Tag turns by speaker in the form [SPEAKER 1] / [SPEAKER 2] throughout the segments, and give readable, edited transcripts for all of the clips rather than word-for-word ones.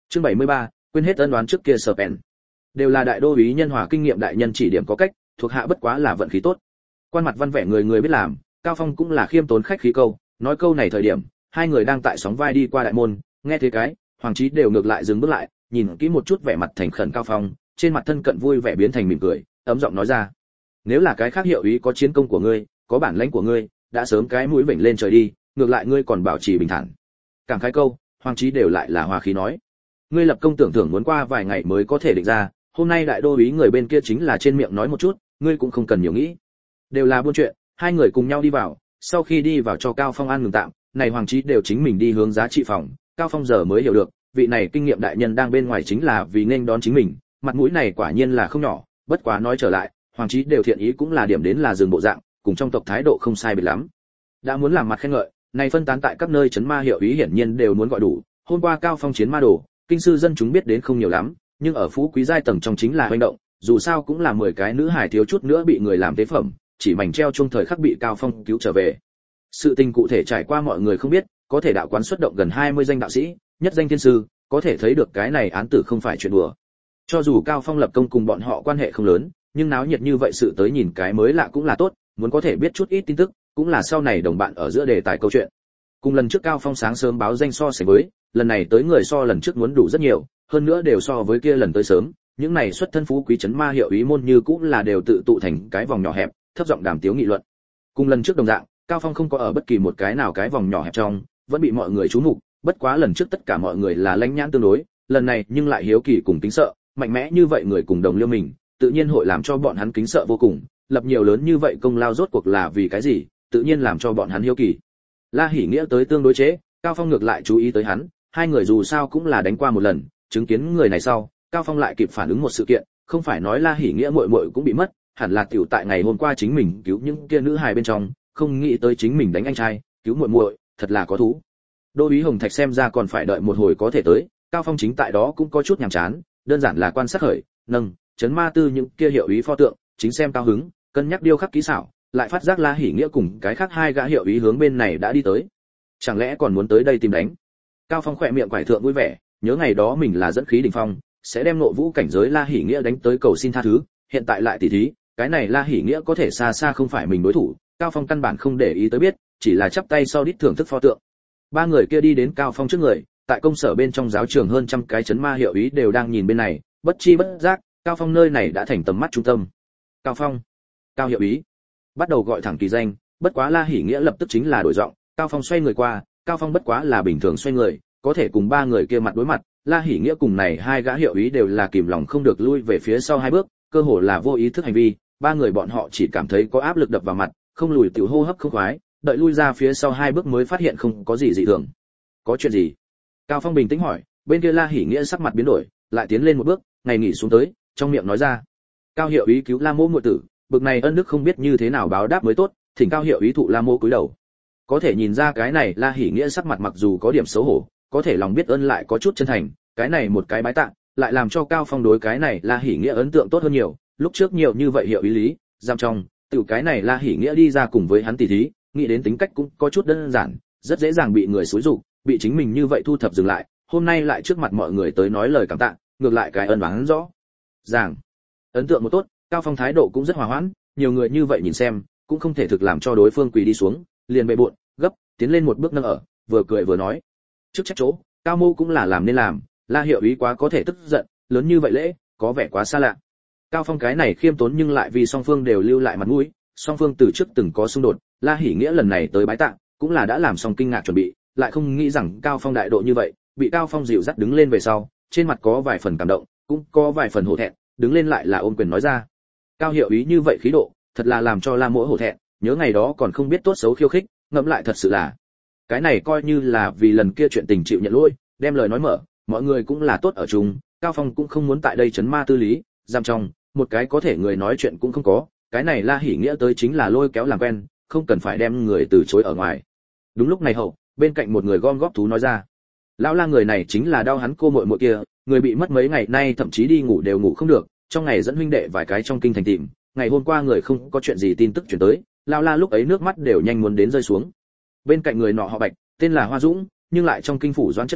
[SPEAKER 1] Chương 73, quên hết ân oán trước kia sở bèn. Đều là đại đô úy nhân hòa kinh nghiệm đại nhân chỉ điểm có cách, thuộc hạ bất quá là vận khí tốt. Quan mặt văn vẻ người người biết làm, Cao Phong cũng là khiêm tốn khách khí câu, nói câu này thời điểm, hai người đang tại sóng vai đi qua đại môn, nghe thế cái, Hoàng Chí đều ngược lại dừng bước lại, nhìn kỹ một chút vẻ mặt thành khẩn Cao Phong, trên mặt thân cận vui vẻ biến thành mỉm cười, ấm giọng nói ra: "Nếu là cái khác hiệu úy có chiến công của ngươi, có bản lãnh của ngươi, đã sớm cái mũi vểnh lên trời đi, ngược lại ngươi còn bảo trì bình thản." Cảm khái câu, Hoàng Chí đều lại là hòa khí nói: "Ngươi lập công tưởng thưởng muốn qua vài ngày mới có thể định ra, hôm nay đại đô úy người bên kia chính là trên miệng nói một chút, ngươi cũng không cần nhiều nghĩ." Đều là buôn chuyện, hai người cùng nhau đi vào, sau khi đi vào cho Cao Phong ăn ngừng tạm, này Hoàng Chí đều chính mình đi hướng giá trị phòng, Cao Phong giờ mới hiểu được, vị này kinh nghiệm đại nhân đang bên ngoài chính là vì nên đón chính mình, mặt mũi này quả nhiên là không nhỏ, bất quá nói trở lại, Hoàng Chí đều thiện ý cũng là điểm đến là dừng bộ dạng, cùng trong tộc thái độ không sai biệt lắm. Đã muốn làm mặt khen ngợi, này phân tán tại các nơi trấn ma hiệu ý hiển nhiên đều muốn gọi đủ, hôm qua Cao Phong chiến ma đồ, kinh sư dân chúng biết đến không nhiều lắm, nhưng ở phú quý giai tầng trong chính là hoành động, dù sao cũng là 10 cái nữ hài thiếu chút nữa bị người làm tế phẩm, chỉ mảnh treo chung thời khắc bị Cao Phong cứu trở về. Sự tình cụ thể trải qua mọi người không biết, có thể đạo quán xuất động gần 20 danh đạo sĩ, nhất danh thiên sư, có thể thấy được cái này án tử không phải chuyện đùa. Cho dù Cao Phong lập công cùng bọn họ quan hệ không lớn, nhưng náo nhiệt như vậy sự tới nhìn cái mới lạ cũng là tốt, muốn có thể biết chút ít tin tức, cũng là sau này đồng bạn ở giữa đề tài câu chuyện. Cùng lần trước Cao Phong sáng sớm báo danh so sánh với, lần này tới người so lần trước muốn đủ rất nhiều, hơn nữa đều so với kia lần tới sớm, những này xuất thân phú quý trấn ma hiệu ý môn như cũng là đều tự tụ thành cái vòng nhỏ hẹp, thấp giọng đàm tiếu nghị luận. Cùng lần trước đồng dạng, Cao Phong không có ở bất kỳ một cái nào cái vòng nhỏ hẹp trong, vẫn bị mọi người chú mục, bất quá lần trước tất cả mọi người là lãnh nhãn tương đối, lần này nhưng lại hiếu kỳ cùng kính sợ, mạnh mẽ như vậy người cùng đồng liêu mình, tự nhiên hội làm cho bọn hắn kính sợ vô cùng, lập nhiều lớn như vậy công lao rốt cuộc là vì cái gì, tự nhiên làm cho bọn hắn hiếu kỳ. La Hỉ Nghĩa tới tương đối chế, Cao Phong ngược lại chú ý tới hắn, hai người dù sao cũng là đánh qua một lần, chứng kiến người này sau, Cao Phong lại kịp phản ứng một sự kiện, không phải nói La Hỉ Nghĩa muội muội cũng bị mất, hẳn là tiểu tại ngày hôm qua chính mình cứu những kia nữ hài bên trong, không nghĩ tới chính mình đánh anh trai, cứu muội muội, thật là có thú. Đô úy Hồng Thạch xem ra còn phải đợi một hồi có thể tới, Cao Phong chính tại đó cũng có chút nhàm chán, đơn giản là quan sát khởi, nâng, chấn ma tư những kia hiệu úy pho tượng, chính xem cao hứng, cân nhắc điêu khắc kỹ xảo, lại phát giác La Hỉ Nghĩa cùng cái khác hai gã hiệu úy hướng bên này đã đi tới. Chẳng lẽ còn muốn tới đây tìm đánh? Cao Phong khỏe miệng quải thượng vui vẻ, nhớ ngày đó mình là dẫn khí đỉnh phong, sẽ đem nội vũ cảnh giới La Hỉ Nghĩa đánh tới cầu xin tha thứ, hiện tại lại tỉ thí, cái này La Hỉ Nghĩa có thể xa xa không phải mình đối thủ, Cao Phong căn bản không để ý tới biết, chỉ là chắp tay sau đít thưởng thức pho tượng. Ba người kia đi đến Cao Phong trước người, tại công sở bên trong giáo trường hơn trăm cái chấn ma hiệu ý đều đang nhìn bên này, bất chi bất giác, Cao Phong nơi này đã thành tầm mắt trung tâm. Cao Phong, Cao hiệu ý, bắt đầu gọi thẳng kỳ danh, bất quá La Hỉ Nghĩa lập tức chính là đổi giọng, Cao Phong xoay người qua, Cao Phong bất quá là bình thường xoay người, có thể cùng ba người kia mặt đối mặt, La Hỉ Nghĩa cùng này hai gã hiệu ý đều là kìm lòng không được lui về phía sau hai bước, cơ hồ là vô ý thức hành vi, ba người bọn họ chỉ cảm thấy có áp lực đập vào mặt, không lùi tiểu hô hấp không khoái, đợi lui ra phía sau hai bước mới phát hiện không có gì dị thường. Có chuyện gì? Cao Phong bình tĩnh hỏi, bên kia La Hỉ Nghĩa sắc mặt biến đổi, lại tiến lên một bước, ngày nghỉ xuống tới, trong miệng nói ra: Cao hiệu ý cứu La Mỗ muội tử, bực này ân đức không biết như thế nào báo đáp mới tốt, thỉnh Cao hiệu ý thụ La Mỗ cúi đầu. Có thể nhìn ra cái này La Hỉ Nghĩa sắc mặt mặc dù có điểm xấu hổ, có thể lòng biết ơn lại có chút chân thành, cái này một cái bái tạ, lại làm cho Cao Phong đối cái này La Hỉ Nghĩa ấn tượng tốt hơn nhiều, lúc trước nhiều như vậy hiệu ý lý, giam trong, tiểu cái này La Hỉ Nghĩa đi ra cùng với hắn tỉ thí, nghĩ đến tính cách cũng có chút đơn giản, rất dễ dàng bị người xúi giục, bị chính mình như vậy thu thập dừng lại, hôm nay lại trước mặt mọi người tới nói lời cảm tạ, ngược lại cái ân oán rõ ràng. Ấn tượng một tốt, Cao Phong thái độ cũng rất hòa hoãn, nhiều người như vậy nhìn xem, cũng không thể thực làm cho đối phương quỳ đi xuống, liền bệ bội, gấp, tiến lên một bước nâng ở, vừa cười vừa nói: trước trách chỗ, Cao mô cũng là làm nên làm, La hiệu ý quá có thể tức giận, lớn như vậy lễ, có vẻ quá xa lạ. Cao Phong cái này khiêm tốn nhưng lại vì song phương đều lưu lại mặt mũi, song phương từ trước từng có xung đột, La Hỉ Nghĩa lần này tới bái tạ, cũng là đã làm xong kinh ngạc chuẩn bị, lại không nghĩ rằng Cao Phong đại độ như vậy, bị Cao Phong dịu dắt đứng lên về sau, trên mặt có vài phần cảm động, cũng có vài phần hổ thẹn, đứng lên lại là ôm quyền nói ra: Cao hiệu ý như vậy khí độ, thật là làm cho La Mỗ hổ thẹn, nhớ ngày đó còn không biết tốt xấu khiêu khích, ngẫm lại thật sự là, cái này coi như là vì lần kia chuyện tình chịu nhận lỗi, đem lời nói mở, mọi người cũng là tốt ở chung, Cao Phong cũng không muốn tại đây chấn ma tư lý, giam trong, một cái có thể người nói chuyện cũng không có, cái này La Hỉ Nghĩa tới chính là lôi kéo làm quen, không cần phải đem người từ chối ở ngoài. Đúng lúc này hậu, bên cạnh một người gom góp thú nói ra: lão La người này chính là đau hắn cô muội muội kia, người bị mất mấy ngày nay thậm chí đi ngủ đều ngủ không được, trong ngày dẫn huynh đệ vài cái trong kinh thành tìm, ngày hôm qua người không có chuyện gì tin tức truyền tới, lão La lúc ấy nước mắt đều nhanh muốn đến rơi xuống. Bên cạnh người nọ họ Bạch, tên là Hoa Dũng, nhưng lại trong kinh phủ Doãn Chất Nhi,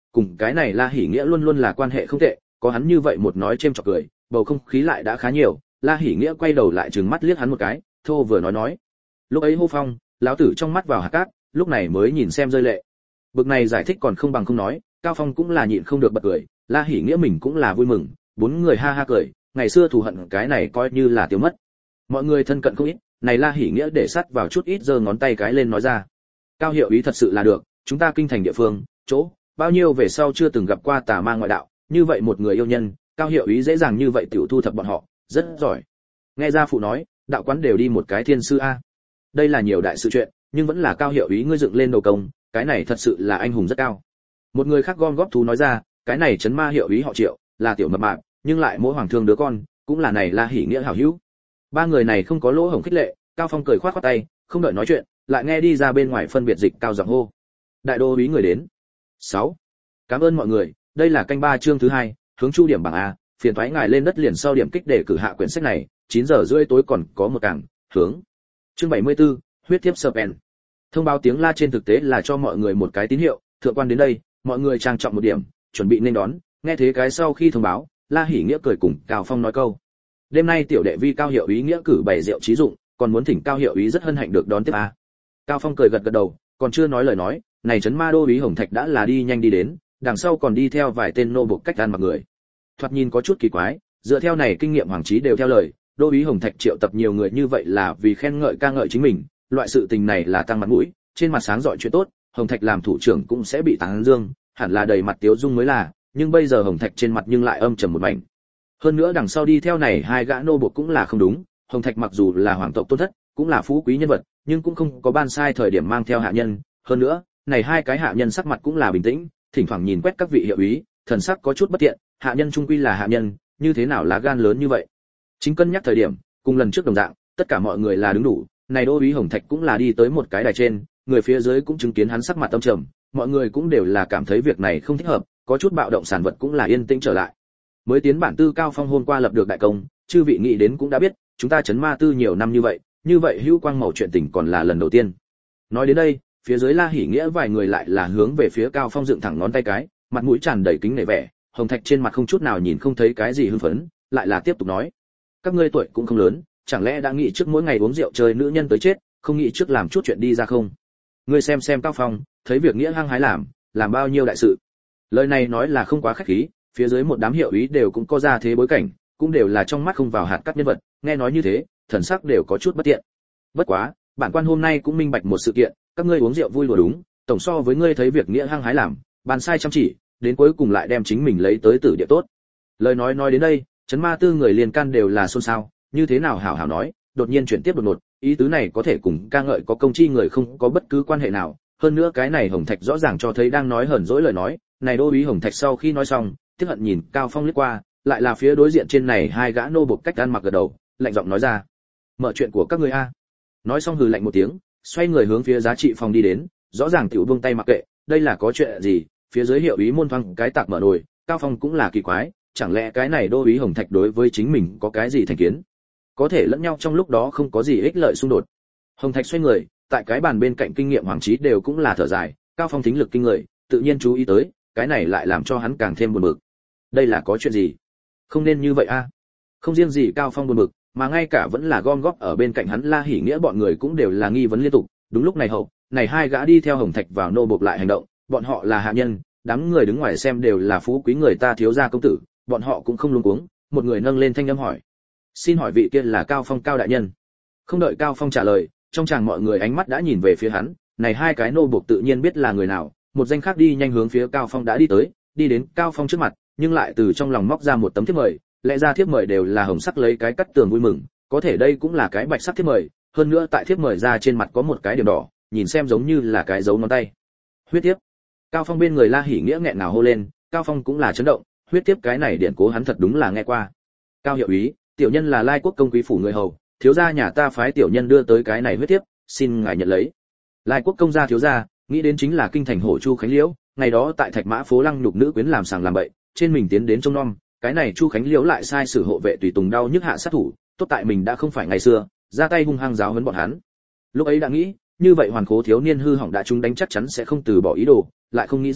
[SPEAKER 1] cùng cái này La Hỉ Nghĩa luôn luôn là quan hệ không tệ, có hắn như vậy một nói chêm chọc cười, bầu không khí lại đã khá nhiều. La Hỉ Nghĩa quay đầu lại trừng mắt liếc hắn một cái, thô vừa nói. Lúc ấy hô phong, lão tử trong mắt vào hạt cát, lúc này mới nhìn xem rơi lệ. Bực này giải thích còn không bằng không nói, Cao Phong cũng là nhịn không được bật cười, La Hỉ Nghĩa mình cũng là vui mừng, bốn người ha ha cười, ngày xưa thù hận cái này coi như là tiêu mất. Mọi người thân cận không ít, này La Hỉ Nghĩa để sắt vào chút ít giơ ngón tay cái lên nói ra. Cao hiệu ý thật sự là được, chúng ta kinh thành địa phương, chỗ bao nhiêu về sau chưa từng gặp qua tà ma ngoại đạo, như vậy một người yêu nhân, Cao hiệu ý dễ dàng như vậy tiểu thu thập bọn họ, rất giỏi. Nghe gia phụ nói, đạo quán đều đi một cái thiên sư a. Đây là nhiều đại sự chuyện, nhưng vẫn là Cao hiệu ý ngươi dựng lên đầu công, cái này thật sự là anh hùng rất cao. Một người khác gom góp thú nói ra, cái này chấn ma hiệu ý họ Triệu, là tiểu mập mạp, nhưng lại mỗi hoàng thương đứa con, cũng là này La Hỉ Nghĩa hảo hữu. Ba người này không có lỗ hổng khích lệ, Cao Phong cười khoát khoát tay, không đợi nói chuyện, lại nghe đi ra bên ngoài phân biệt dịch cao giọng hô. Đại đô úy người đến. 6. Cảm ơn mọi người, đây là canh 3 chương thứ 2, hướng chu điểm bảng A, phiền toái ngài lên đất liền sau điểm kích để cử hạ quyển sách này, 9 giờ rưỡi tối còn có một cảng, hướng. Chương 74, huyết thiếp Serpent. Thông báo tiếng la trên thực tế là cho mọi người một cái tín hiệu, thượng quan đến đây, mọi người trang trọng một điểm, chuẩn bị nên đón, nghe thế cái sau khi thông báo, La Hỉ Nghĩa cười cùng Cao Phong nói câu. Đêm nay tiểu đệ vi Cao hiệu ý nghĩa cử bày rượu trí dụng, còn muốn thỉnh Cao hiệu ý rất hân hạnh được đón tiếp a. Cao Phong cười gật gật đầu, còn chưa nói lời nói, này trấn ma đô úy Hồng Thạch đã là đi nhanh đi đến, đằng sau còn đi theo vài tên nô buộc cách ăn mặc người. Thoạt nhìn có chút kỳ quái, dựa theo này kinh nghiệm hoàng trí đều theo lời, đô úy Hồng Thạch triệu tập nhiều người như vậy là vì khen ngợi ca ngợi chính mình, loại sự tình này là tăng mặt mũi, trên mặt sáng rọi chuyện tốt, Hồng Thạch làm thủ trưởng cũng sẽ bị tán dương, hẳn là đầy mặt tiếu dung mới là, nhưng bây giờ Hồng Thạch trên mặt nhưng lại âm trầm một mảnh. Hơn nữa đằng sau đi theo này hai gã nô buộc cũng là không đúng, Hồng Thạch mặc dù là hoàng tộc tôn thất, cũng là phú quý nhân vật, nhưng cũng không có ban sai thời điểm mang theo hạ nhân, hơn nữa, này hai cái hạ nhân sắc mặt cũng là bình tĩnh, thỉnh thoảng nhìn quét các vị hiệu úy, thần sắc có chút bất tiện, hạ nhân trung quy là hạ nhân, như thế nào lá gan lớn như vậy. Chính cân nhắc thời điểm, cùng lần trước đồng dạng, tất cả mọi người là đứng đủ, này đô úy Hồng Thạch cũng là đi tới một cái đài trên, người phía dưới cũng chứng kiến hắn sắc mặt âm trầm, mọi người cũng đều là cảm thấy việc này không thích hợp, có chút bạo động sản vật cũng là yên tĩnh trở lại. Mới tiến bản tư Cao Phong hôm qua lập được đại công, chư vị nghĩ đến cũng đã biết, chúng ta chấn ma tư nhiều năm như vậy hữu quang màu chuyện tình còn là lần đầu tiên. Nói đến đây, phía dưới La Hỉ Nghĩa vài người lại là hướng về phía Cao Phong dựng thẳng ngón tay cái, mặt mũi tràn đầy kính nể vẻ, Hồng Thạch trên mặt không chút nào nhìn không thấy cái gì hưng phấn, lại là tiếp tục nói: các ngươi tuổi cũng không lớn, chẳng lẽ đã nghĩ trước mỗi ngày uống rượu chơi nữ nhân tới chết, không nghĩ trước làm chút chuyện đi ra không? Ngươi xem Cao Phong, thấy việc nghĩa hăng hái làm bao nhiêu đại sự. Lời này nói là không quá khách khí, phía dưới một đám hiệu úy đều cũng có ra thế bối cảnh, cũng đều là trong mắt không vào hạt cát nhân vật, nghe nói như thế, thần sắc đều có chút bất tiện. Bất quá, bản quan hôm nay cũng minh bạch một sự kiện, các ngươi uống rượu vui đùa đúng, tổng so với ngươi thấy việc nghĩa hăng hái bàn sai chăm chỉ, đến cuối cùng lại đem chính mình lấy tới tử địa tốt. Lời nói đến đây, chấn ma tư người liền can đều là xôn xao, như thế nào hảo nói, đột nhiên chuyển tiếp đột ngột, ý tứ này có thể cùng ca ngợi có công chi người không có bất cứ quan hệ nào, hơn nữa cái này Hồng Thạch rõ ràng cho thấy đang nói hờn dỗi lời nói, này đô úy Hồng Thạch sau khi nói xong, tiếc hận nhìn Cao Phong liếc qua, lại là phía đối diện trên này hai gã nô buộc cách ăn mặc gật đầu, lạnh giọng nói ra: mở chuyện của các ngươi a. Nói xong hừ lạnh một tiếng, xoay người hướng phía giá trị phòng đi đến, rõ ràng tiểu buông tay mặc kệ, đây là có chuyện gì? Phía dưới hiệu úy môn thoáng cái tạc mở nồi, Cao Phong cũng là kỳ quái, chẳng lẽ cái này đô úy Hồng Thạch đối với chính mình có cái gì thành kiến? Có thể lẫn nhau trong lúc đó không có gì ích lợi xung đột. Hồng Thạch xoay người, tại cái bàn bên cạnh kinh nghiệm hoàng trí đều cũng là thở dài, Cao Phong thính lực kinh người, tự nhiên chú ý tới, cái này lại làm cho hắn càng thêm buồn bực. Đây là có chuyện gì? Không nên như vậy a. Không riêng gì Cao Phong buồn bực, mà ngay cả vẫn là gom góp ở bên cạnh hắn La Hỉ Nghĩa bọn người cũng đều là nghi vấn liên tục. Đúng lúc này này hai gã đi theo Hồng Thạch vào nô buộc lại hành động, bọn họ là hạ nhân, đám người đứng ngoài xem đều là phú quý người ta thiếu gia công tử, bọn họ cũng không luống cuống, một người nâng lên thanh âm hỏi: xin hỏi vị kia là Cao Phong Cao đại nhân? Không đợi Cao Phong trả lời, trong chàng mọi người ánh mắt đã nhìn về phía hắn, này hai cái nô buộc tự nhiên biết là người nào, một danh khác đi nhanh hướng phía Cao Phong đã đi tới, đi đến Cao Phong trước mặt, nhưng lại từ trong lòng móc ra một tấm thiếp mời, lẽ ra thiếp mời đều là hồng sắc lấy cái cắt tường vui mừng, có thể đây cũng là cái bạch sắc thiếp mời, hơn nữa tại thiếp mời ra trên mặt có một cái điểm đỏ, nhìn xem giống như là cái dấu ngón tay. Huyết thiếp. Cao Phong bên người La Hỉ Nghĩa nghẹn ngào hô lên, Cao Phong cũng là chấn động, huyết thiếp cái này điển cố hắn thật đúng là nghe qua. Cao hiệu úy, tiểu nhân là Lai Quốc công quý phủ người hầu, thiếu gia nhà ta phái tiểu nhân đưa tới cái này huyết thiếp, xin ngài nhận lấy. Lai Quốc công gia thiếu gia, nghĩ đến chính là kinh thành hổ Chu Khánh Liễu, ngày đó tại Thạch Mã phố lăng nhục nữ quyến làm sàng làm bậy, trên mình tiến đến trông nom, cái này Chu Khánh Liễu lại sai sử hộ vệ tùy tùng đau nhức hạ sát thủ, tốt tại mình đã không phải ngày xưa, ra tay hung hăng giáo huấn bọn hắn. Lúc ấy đã nghĩ, như vậy hoàn khố thiếu niên hư hỏng đã chúng đánh chắc chắn sẽ không từ bỏ ý đồ, lại không nghĩ rằng,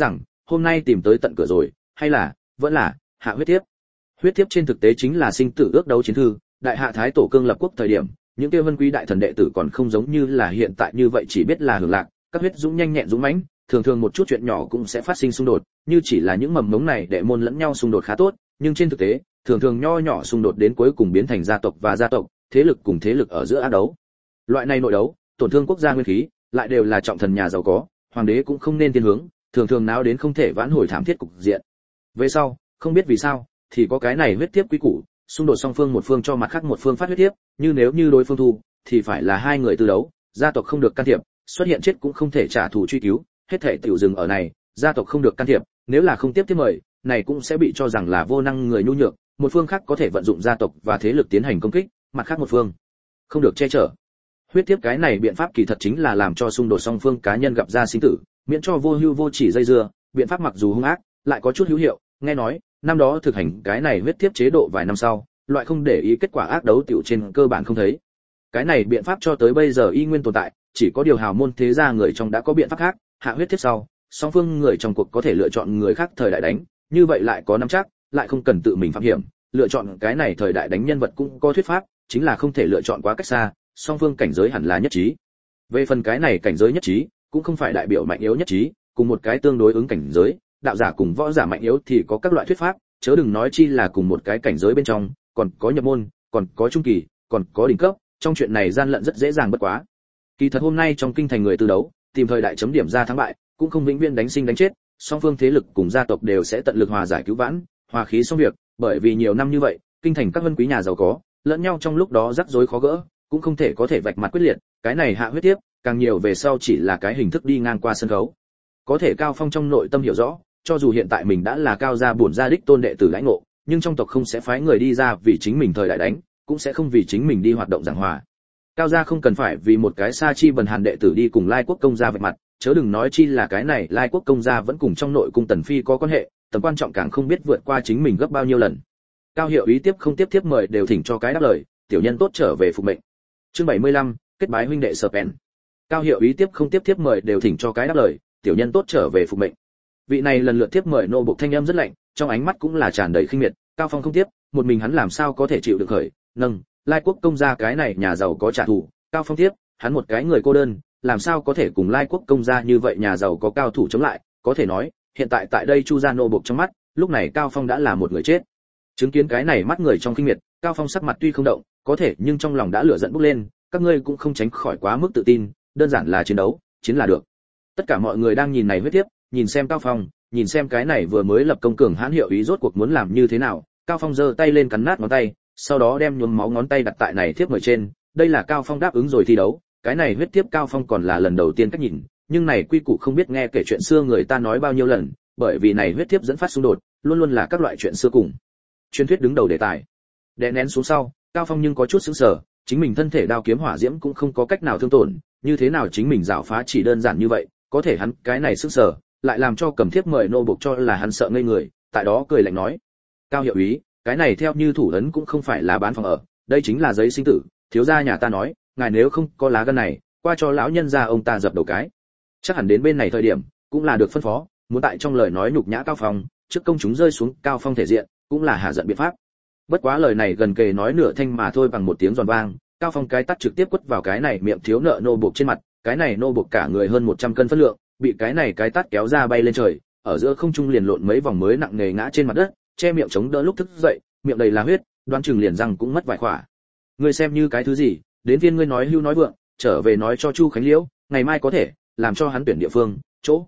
[SPEAKER 1] hôm nay tìm tới tận cửa rồi, hay là vẫn là hạ huyết thiếp. Huyết thiếp trên thực tế chính là sinh tử ước đấu chiến thư, đại hạ thái tổ cương lập quốc thời điểm, những kia vân quý đại thần đệ tử còn không giống như là hiện tại như vậy chỉ biết là hưởng lạc, các huyết dũng nhanh nhẹn dũng mãnh, thường thường một chút chuyện nhỏ cũng sẽ phát sinh xung đột, như chỉ là những mầm mống này đệ môn lẫn nhau xung đột khá tốt, nhưng trên thực tế, thường thường nho nhỏ xung đột đến cuối cùng biến thành gia tộc và gia tộc, thế lực cùng thế lực ở giữa ác đấu. Loại này nội đấu, tổn thương quốc gia nguyên khí, lại đều là trọng thần nhà giàu có, hoàng đế cũng không nên tiên hướng, thường thường náo đến không thể vãn hồi thảm thiết cục diện. Về sau, không biết vì sao, thì có cái này huyết tiếp quý củ, xung đột song phương một phương cho mặt khác một phương phát huyết tiếp, như nếu như đối phương thu, thì phải là hai người tư đấu, gia tộc không được can thiệp, xuất hiện chết cũng không thể trả thù truy cứu, hết thảy tiểu dừng ở này, gia tộc không được can thiệp, nếu là không tiếp tiếp mời, này cũng sẽ bị cho rằng là vô năng người nhu nhược, một phương khác có thể vận dụng gia tộc và thế lực tiến hành công kích, mặt khác một phương không được che chở. Huyết tiếp cái này biện pháp kỳ thật chính là làm cho xung đột song phương cá nhân gặp ra sinh tử, miễn cho vô hưu vô chỉ dây dưa, biện pháp mặc dù hung ác, lại có chút hữu hiệu, nghe nói, năm đó thực hành cái này huyết tiếp chế độ vài năm sau, loại không để ý kết quả ác đấu tiểu trên cơ bản không thấy. Cái này biện pháp cho tới bây giờ y nguyên tồn tại, chỉ có điều hào môn thế gia người trong đã có biện pháp khác, hạ huyết tiếp sau, song phương người trong cuộc có thể lựa chọn người khác thời đại đánh, như vậy lại có nắm chắc, lại không cần tự mình phạm hiểm, lựa chọn cái này thời đại đánh nhân vật cũng có thuyết pháp, chính là không thể lựa chọn quá cách xa, song phương cảnh giới hẳn là nhất trí. Về phần cái này cảnh giới nhất trí, cũng không phải đại biểu mạnh yếu nhất trí, cùng một cái tương đối ứng cảnh giới, đạo giả cùng võ giả mạnh yếu thì có các loại thuyết pháp, chớ đừng nói chi là cùng một cái cảnh giới bên trong, còn có nhập môn, còn có trung kỳ, còn có đỉnh cấp, trong chuyện này gian lận rất dễ dàng bất quá. Kỳ thật hôm nay trong kinh thành người tư đấu, tìm thời đại chấm điểm ra thắng bại, cũng không vĩnh viễn đánh sinh đánh chết, song phương thế lực cùng gia tộc đều sẽ tận lực hòa giải cứu vãn, hòa khí xong việc, bởi vì nhiều năm như vậy, kinh thành các vân quý nhà giàu có, lẫn nhau trong lúc đó rắc rối khó gỡ, cũng không thể có thể vạch mặt quyết liệt, cái này hạ huyết tiếp, càng nhiều về sau chỉ là cái hình thức đi ngang qua sân khấu. Có thể Cao Phong trong nội tâm hiểu rõ, cho dù hiện tại mình đã là cao gia bổn gia đích tôn đệ tử lãnh ngộ, nhưng trong tộc không sẽ phái người đi ra vì chính mình thời đại đánh, cũng sẽ không vì chính mình đi hoạt động giảng hòa. Cao gia không cần phải vì một cái sa chi bần hàn đệ tử đi cùng Lai Quốc công gia vạch mặt, chớ đừng nói chi là cái này Lai Quốc công gia vẫn cùng trong nội cung Tần phi có quan hệ, tầm quan trọng càng không biết vượt qua chính mình gấp bao nhiêu lần. Cao hiệu ý tiếp không tiếp tiếp mời đều thỉnh cho cái đáp lời, tiểu nhân tốt trở về phục mệnh. Chương 75, kết bái huynh đệ Serpen. Cao hiệu ý tiếp không tiếp tiếp mời đều thỉnh cho cái đáp lời, tiểu nhân tốt trở về phục mệnh. Vị này lần lượt tiếp mời nô bộc thanh âm rất lạnh, trong ánh mắt cũng là tràn đầy khinh miệt, Cao Phong không tiếp, một mình hắn làm sao có thể chịu được khởi, nâng, Lai Quốc công gia cái này nhà giàu có trả thù, Cao Phong tiếp, hắn một cái người cô đơn, làm sao có thể cùng Lai Quốc công gia như vậy nhà giàu có cao thủ chống lại, có thể nói, hiện tại tại đây Chu gia nô bộc trong mắt, lúc này Cao Phong đã là một người chết. Chứng kiến cái này mắt người trong kinh miệt, Cao Phong sắc mặt tuy không động, có thể nhưng trong lòng đã lửa giận bốc lên, các ngươi cũng không tránh khỏi quá mức tự tin, đơn giản là chiến đấu, chiến là được. Tất cả mọi người đang nhìn này huyết tiếp, nhìn xem Cao Phong, nhìn xem cái này vừa mới lập công cường hãn hiệu ý rốt cuộc muốn làm như thế nào. Cao Phong giơ tay lên cắn nát ngón tay, sau đó đem nhuốm máu ngón tay đặt tại này thiếp người trên, đây là Cao Phong đáp ứng rồi thi đấu, cái này huyết tiếp Cao Phong còn là lần đầu tiên cách nhìn, nhưng này quy củ không biết nghe kể chuyện xưa người ta nói bao nhiêu lần, bởi vì này huyết tiếp dẫn phát xung đột, luôn luôn là các loại chuyện xưa cùng truyền thuyết đứng đầu đề tài. Đè nén xuống sau, Cao Phong nhưng có chút sững sờ, chính mình thân thể đao kiếm hỏa diễm cũng không có cách nào thương tổn, như thế nào chính mình giảo phá chỉ đơn giản như vậy, có thể hắn cái này sững sờ, lại làm cho cầm thiếp mời nô buộc cho là hắn sợ ngây người, tại đó cười lạnh nói: "Cao hiệu úy, cái này theo như thủ ấn cũng không phải là bán phòng ở, đây chính là giấy sinh tử, thiếu gia nhà ta nói, ngài nếu không có lá gan này, qua cho lão nhân gia ông ta dập đầu cái." Chắc hẳn đến bên này thời điểm, cũng là được phân phó, muốn tại trong lời nói nhục nhã Cao Phong, trước công chúng rơi xuống Cao Phong thể diện, cũng là hạ giận biện pháp. Bất quá lời này gần kề nói nửa thanh mà thôi, bằng một tiếng giòn vang, Cao Phong cái tát trực tiếp quất vào cái này miệng thiếu nợ nô buộc trên mặt, cái này nô buộc cả người hơn 100 cân phân lượng, bị cái này cái tát kéo ra bay lên trời, ở giữa không trung liền lộn mấy vòng mới nặng nề ngã trên mặt đất, che miệng chống đỡ lúc thức dậy, miệng đầy là huyết, đoán chừng liền răng cũng mất vài khỏa. Ngươi xem như cái thứ gì, đến viên ngươi nói hưu nói vượng, trở về nói cho Chu Khánh Liễu, ngày mai có thể làm cho hắn tuyển địa phương, chỗ.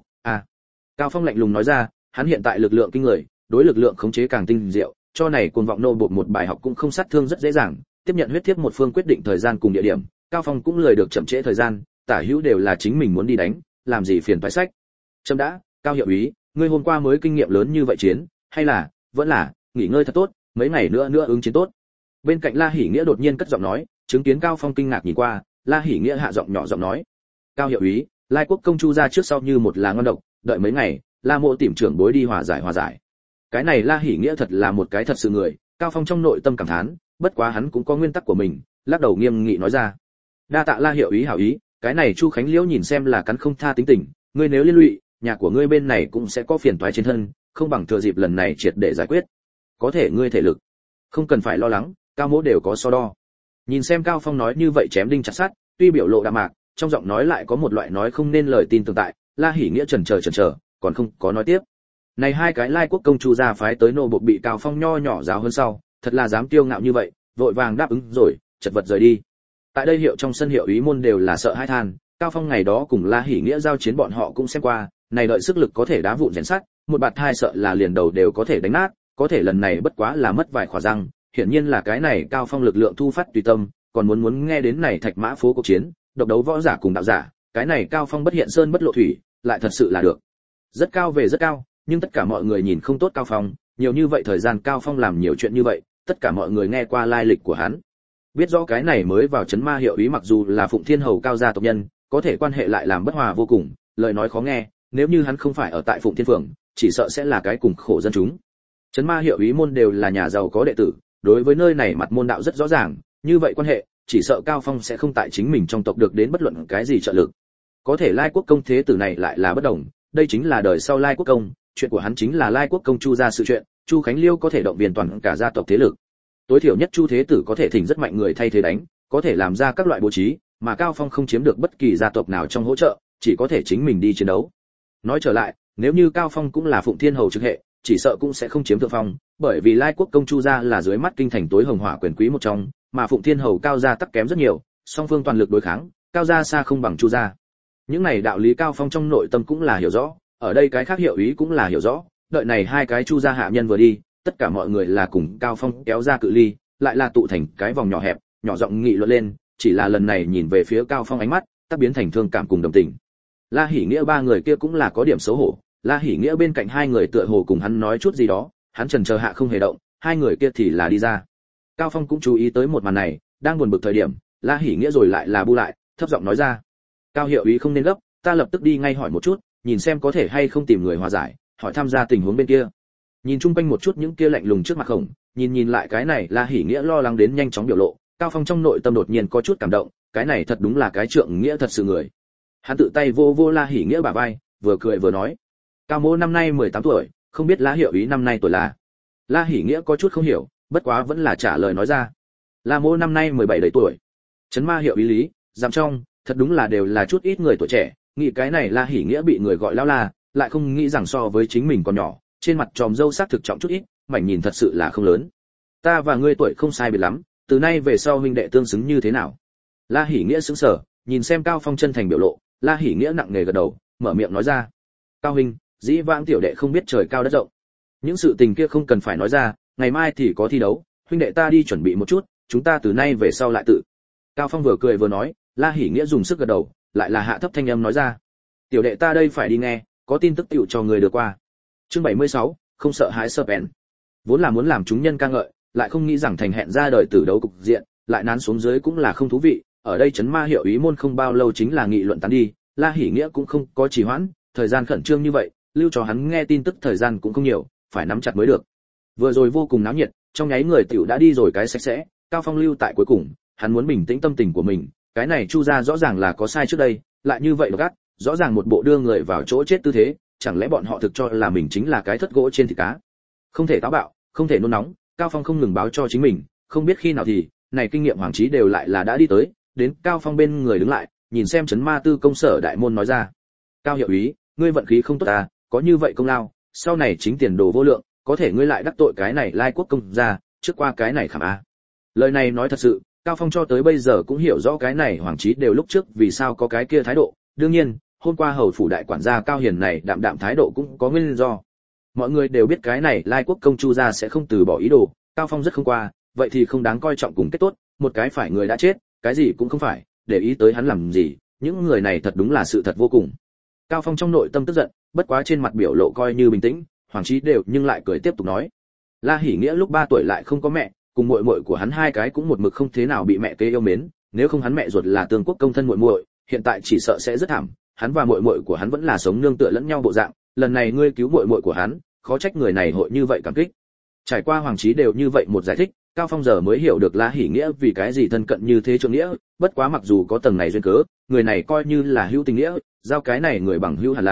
[SPEAKER 1] Cao Phong lạnh lùng nói ra, hắn hiện tại lực lượng kinh người, đối lực lượng khống chế càng tinh diệu, cho này cuồng vọng nô buộc một bài học cũng không sát thương rất dễ dàng, tiếp nhận huyết thiếp một phương quyết định thời gian cùng địa điểm, Cao Phong cũng lười được chậm trễ thời gian, tả hữu đều là chính mình muốn đi đánh, làm gì phiền toái sách. Chấm đã, Cao hiệu úy, ngươi hôm qua mới kinh nghiệm lớn như vậy chiến, hay là, vẫn là, nghỉ ngơi thật tốt, mấy ngày nữa ứng chiến tốt. Bên cạnh La Hỉ Nghĩa đột nhiên cất giọng nói, chứng kiến Cao Phong kinh ngạc nhìn qua, La Hỉ Nghĩa hạ giọng nhỏ giọng nói: "Cao hiệu úy, Lai Quốc công Chu ra trước sau như một là ngon độc, đợi mấy ngày, La Mộ tìm trưởng bối đi hòa giải. Cái này La Hỉ Nghĩa thật là một cái thật sự người, Cao Phong trong nội tâm cảm thán, bất quá hắn cũng có nguyên tắc của mình, lắc đầu nghiêm nghị nói ra: "Đa tạ La hiệu ý hảo ý, cái này Chu Khánh Liễu nhìn xem là cắn không tha tính tình, ngươi nếu liên lụy, nhà của ngươi bên này cũng sẽ có phiền toái trên thân, không bằng thừa dịp lần này triệt để giải quyết. Có thể ngươi thể lực không cần phải lo lắng, Cao Mỗ đều có so đo. Nhìn xem Cao Phong nói như vậy chém đinh chặt sắt, tuy biểu lộ đạm mạc, trong giọng nói lại có một loại nói không nên lời tin tưởng tại. La Hỉ Nghĩa chần chờ, còn không có nói tiếp. Này hai cái Lai Quốc công chu gia phái tới nô bộc bị Cao Phong nho nhỏ giáo hơn sau, thật là dám kiêu ngạo như vậy, vội vàng đáp ứng rồi, chật vật rời đi. Tại đây hiệu trong sân hiệu úy môn đều là sợ hãi than, Cao Phong ngày đó cùng La Hỉ Nghĩa giao chiến bọn họ cũng xem qua, này đợi sức lực có thể đá vụn rèn sắt, một bạt thai sợ là liền đầu đều có thể đánh nát, có thể lần này bất quá là mất vài khỏa răng, hiển nhiên là cái này Cao Phong lực lượng thu phát tùy tâm, còn muốn nghe đến này Thạch Mã phố cuộc chiến, độc đấu võ giả cùng đạo giả, cái này Cao Phong bất hiện sơn bất lộ thủy, lại thật sự là được. Rất cao về rất cao, nhưng tất cả mọi người nhìn không tốt Cao Phong, nhiều như vậy thời gian Cao Phong làm nhiều chuyện như vậy, tất cả mọi người nghe qua lai lịch của hắn. Biết rõ cái này mới vào trấn ma hiệu úy mặc dù là Phụng Thiên Hầu cao gia tộc nhân, có thể quan hệ lại làm bất hòa vô cùng, lời nói khó nghe, nếu như hắn không phải ở tại Phụng Thiên Phường, chỉ sợ sẽ là cái cùng khổ dân chúng. Trấn ma hiệu úy môn đều là nhà giàu có đệ tử, đối với nơi này mặt môn đạo rất rõ ràng, như vậy quan hệ, chỉ sợ Cao Phong sẽ không tại chính mình trong tộc được đến bất luận cái gì trợ lực. Có thể Lai Quốc công thế tử này lại là bất đồng, đây chính là đời sau Lai Quốc công, chuyện của hắn chính là Lai Quốc công Chu gia sự chuyện, Chu Khánh Liêu có thể động viên toàn cả gia tộc thế lực. Tối thiểu nhất Chu thế tử có thể thỉnh rất mạnh người thay thế đánh, có thể làm ra các loại bố trí, mà Cao Phong không chiếm được bất kỳ gia tộc nào trong hỗ trợ, chỉ có thể chính mình đi chiến đấu. Nói trở lại, nếu như Cao Phong cũng là Phụng Thiên Hầu trực hệ, chỉ sợ cũng sẽ không chiếm thượng phong, bởi vì Lai Quốc công Chu gia là dưới mắt kinh thành tối hồng hỏa quyền quý một trong, mà Phụng Thiên Hầu Cao gia tắc kém rất nhiều, song phương toàn lực đối kháng, Cao gia xa không bằng Chu gia. Những này đạo lý Cao Phong trong nội tâm cũng là hiểu rõ, ở đây cái khác hiệu ý cũng là hiểu rõ, đợi này hai cái Chu gia hạ nhân vừa đi, tất cả mọi người là cùng Cao Phong kéo ra cự ly, lại là tụ thành cái vòng nhỏ hẹp, nhỏ giọng nghị luận lên, chỉ là lần này nhìn về phía Cao Phong ánh mắt, tác biến thành thương cảm cùng đồng tình. La Hỉ Nghĩa ba người kia cũng là có điểm xấu hổ, La Hỉ Nghĩa bên cạnh hai người tựa hồ cùng hắn nói chút gì đó, hắn chần chờ hạ không hề động, hai người kia thì là đi ra. Cao Phong cũng chú ý tới một màn này, đang buồn bực thời điểm, La Hỉ Nghĩa rồi lại là bu lại, thấp giọng nói ra: "Cao hiệu úy không nên gấp, ta lập tức đi ngay hỏi một chút, nhìn xem có thể hay không tìm người hòa giải, hỏi tham gia tình huống bên kia." Nhìn chung quanh một chút những kia lạnh lùng trước mặt khổng, nhìn lại cái này La Hỉ Nghĩa lo lắng đến nhanh chóng biểu lộ, Cao Phong trong nội tâm đột nhiên có chút cảm động, cái này thật đúng là cái trượng nghĩa thật sự người. Hắn tự tay vô La Hỉ Nghĩa bả vai, vừa cười vừa nói: "Cao mỗ năm nay 18 tuổi, không biết La hiệu úy năm nay tuổi là?" La Hỉ Nghĩa có chút không hiểu, bất quá vẫn là trả lời nói ra: "La mỗ năm nay 17 đầy tuổi." Trấn ma hiệu úy lý, giam trong, thật đúng là đều là chút ít người tuổi trẻ, nghĩ cái này La Hỉ Nghĩa bị người gọi lão la, lại không nghĩ rằng so với chính mình còn nhỏ, trên mặt tròm râu sắc thực trọng chút ít, mảnh nhìn thật sự là không lớn. "Ta và ngươi tuổi không sai biệt lắm, từ nay về sau huynh đệ tương xứng như thế nào?" La Hỉ Nghĩa sững sờ, nhìn xem Cao Phong chân thành biểu lộ, La Hỉ Nghĩa nặng nề gật đầu, mở miệng nói ra: "Cao huynh, dĩ vãng tiểu đệ không biết trời cao đất rộng, những sự tình kia không cần phải nói ra, ngày mai thì có thi đấu, huynh đệ ta đi chuẩn bị một chút, chúng ta từ nay về sau lại tự." Cao Phong vừa cười vừa nói, La Hỉ Nghĩa dùng sức gật đầu, lại là hạ thấp thanh âm nói ra: "Tiểu đệ ta đây phải đi nghe, có tin tức tiểu cho người được qua." Chương 76, không sợ hãi Serpent. Vốn là muốn làm chúng nhân ca ngợi, lại không nghĩ rằng thành hẹn ra đời tử đấu cục diện, lại nán xuống dưới cũng là không thú vị, ở đây trấn ma hiệu úy môn không bao lâu chính là nghị luận tán đi, La Hỉ Nghĩa cũng không có trì hoãn, thời gian khẩn trương như vậy, lưu cho hắn nghe tin tức thời gian cũng không nhiều, phải nắm chặt mới được. Vừa rồi vô cùng náo nhiệt, trong nháy người tiểu đã đi rồi cái sạch sẽ, Cao Phong lưu tại cuối cùng, hắn muốn bình tĩnh tâm tình của mình, cái này Chu gia rõ ràng là có sai trước đây, lại như vậy gắt, rõ ràng một bộ đưa người vào chỗ chết tư thế, chẳng lẽ bọn họ thực cho là mình chính là cái thất gỗ trên thịt cá. Không thể táo bạo, không thể nôn nóng, Cao Phong không ngừng báo cho chính mình, không biết khi nào thì, này kinh nghiệm hoàng trí đều lại là đã đi tới, đến Cao Phong bên người đứng lại, nhìn xem trấn ma tư công sở đại môn nói ra: "Cao hiệu úy, ngươi vận khí không tốt à, có như vậy công lao, sau này chính tiền đồ vô lượng, có thể ngươi lại đắc tội cái này Lai Quốc công gia, trước qua cái này khảm a." Lời này nói thật sự, Cao Phong cho tới bây giờ cũng hiểu rõ cái này hoàng trí đều lúc trước vì sao có cái kia thái độ, đương nhiên, hôm qua hầu phủ đại quản gia Cao Hiền này đạm đạm thái độ cũng có nguyên do. Mọi người đều biết cái này Lai Quốc công Chu gia sẽ không từ bỏ ý đồ, Cao Phong rất không qua, vậy thì không đáng coi trọng cùng kết tốt, một cái phải người đã chết, cái gì cũng không phải, để ý tới hắn làm gì, những người này thật đúng là sự thật vô cùng. Cao Phong trong nội tâm tức giận, bất quá trên mặt biểu lộ coi như bình tĩnh, hoàng trí đều nhưng lại cười tiếp tục nói: "La Hỉ Nghĩa lúc 3 tuổi lại không có mẹ, cùng muội muội của hắn hai cái cũng một mực không thế nào bị mẹ kế yêu mến, nếu không hắn mẹ ruột là Tương Quốc công thân muội muội, hiện tại chỉ sợ sẽ rất thảm, hắn và muội muội của hắn vẫn là sống nương tựa lẫn nhau bộ dạng, lần này ngươi cứu muội muội của hắn, khó trách người này hội như vậy cảm kích." Trải qua hoàng trí đều như vậy một giải thích, Cao Phong giờ mới hiểu được La Hỉ Nghĩa vì cái gì thân cận như thế trượng nghĩa, bất quá mặc dù có tầng này duyên cớ, người này coi như là hữu tình nghĩa, giao cái này người bằng hữu hẳn là,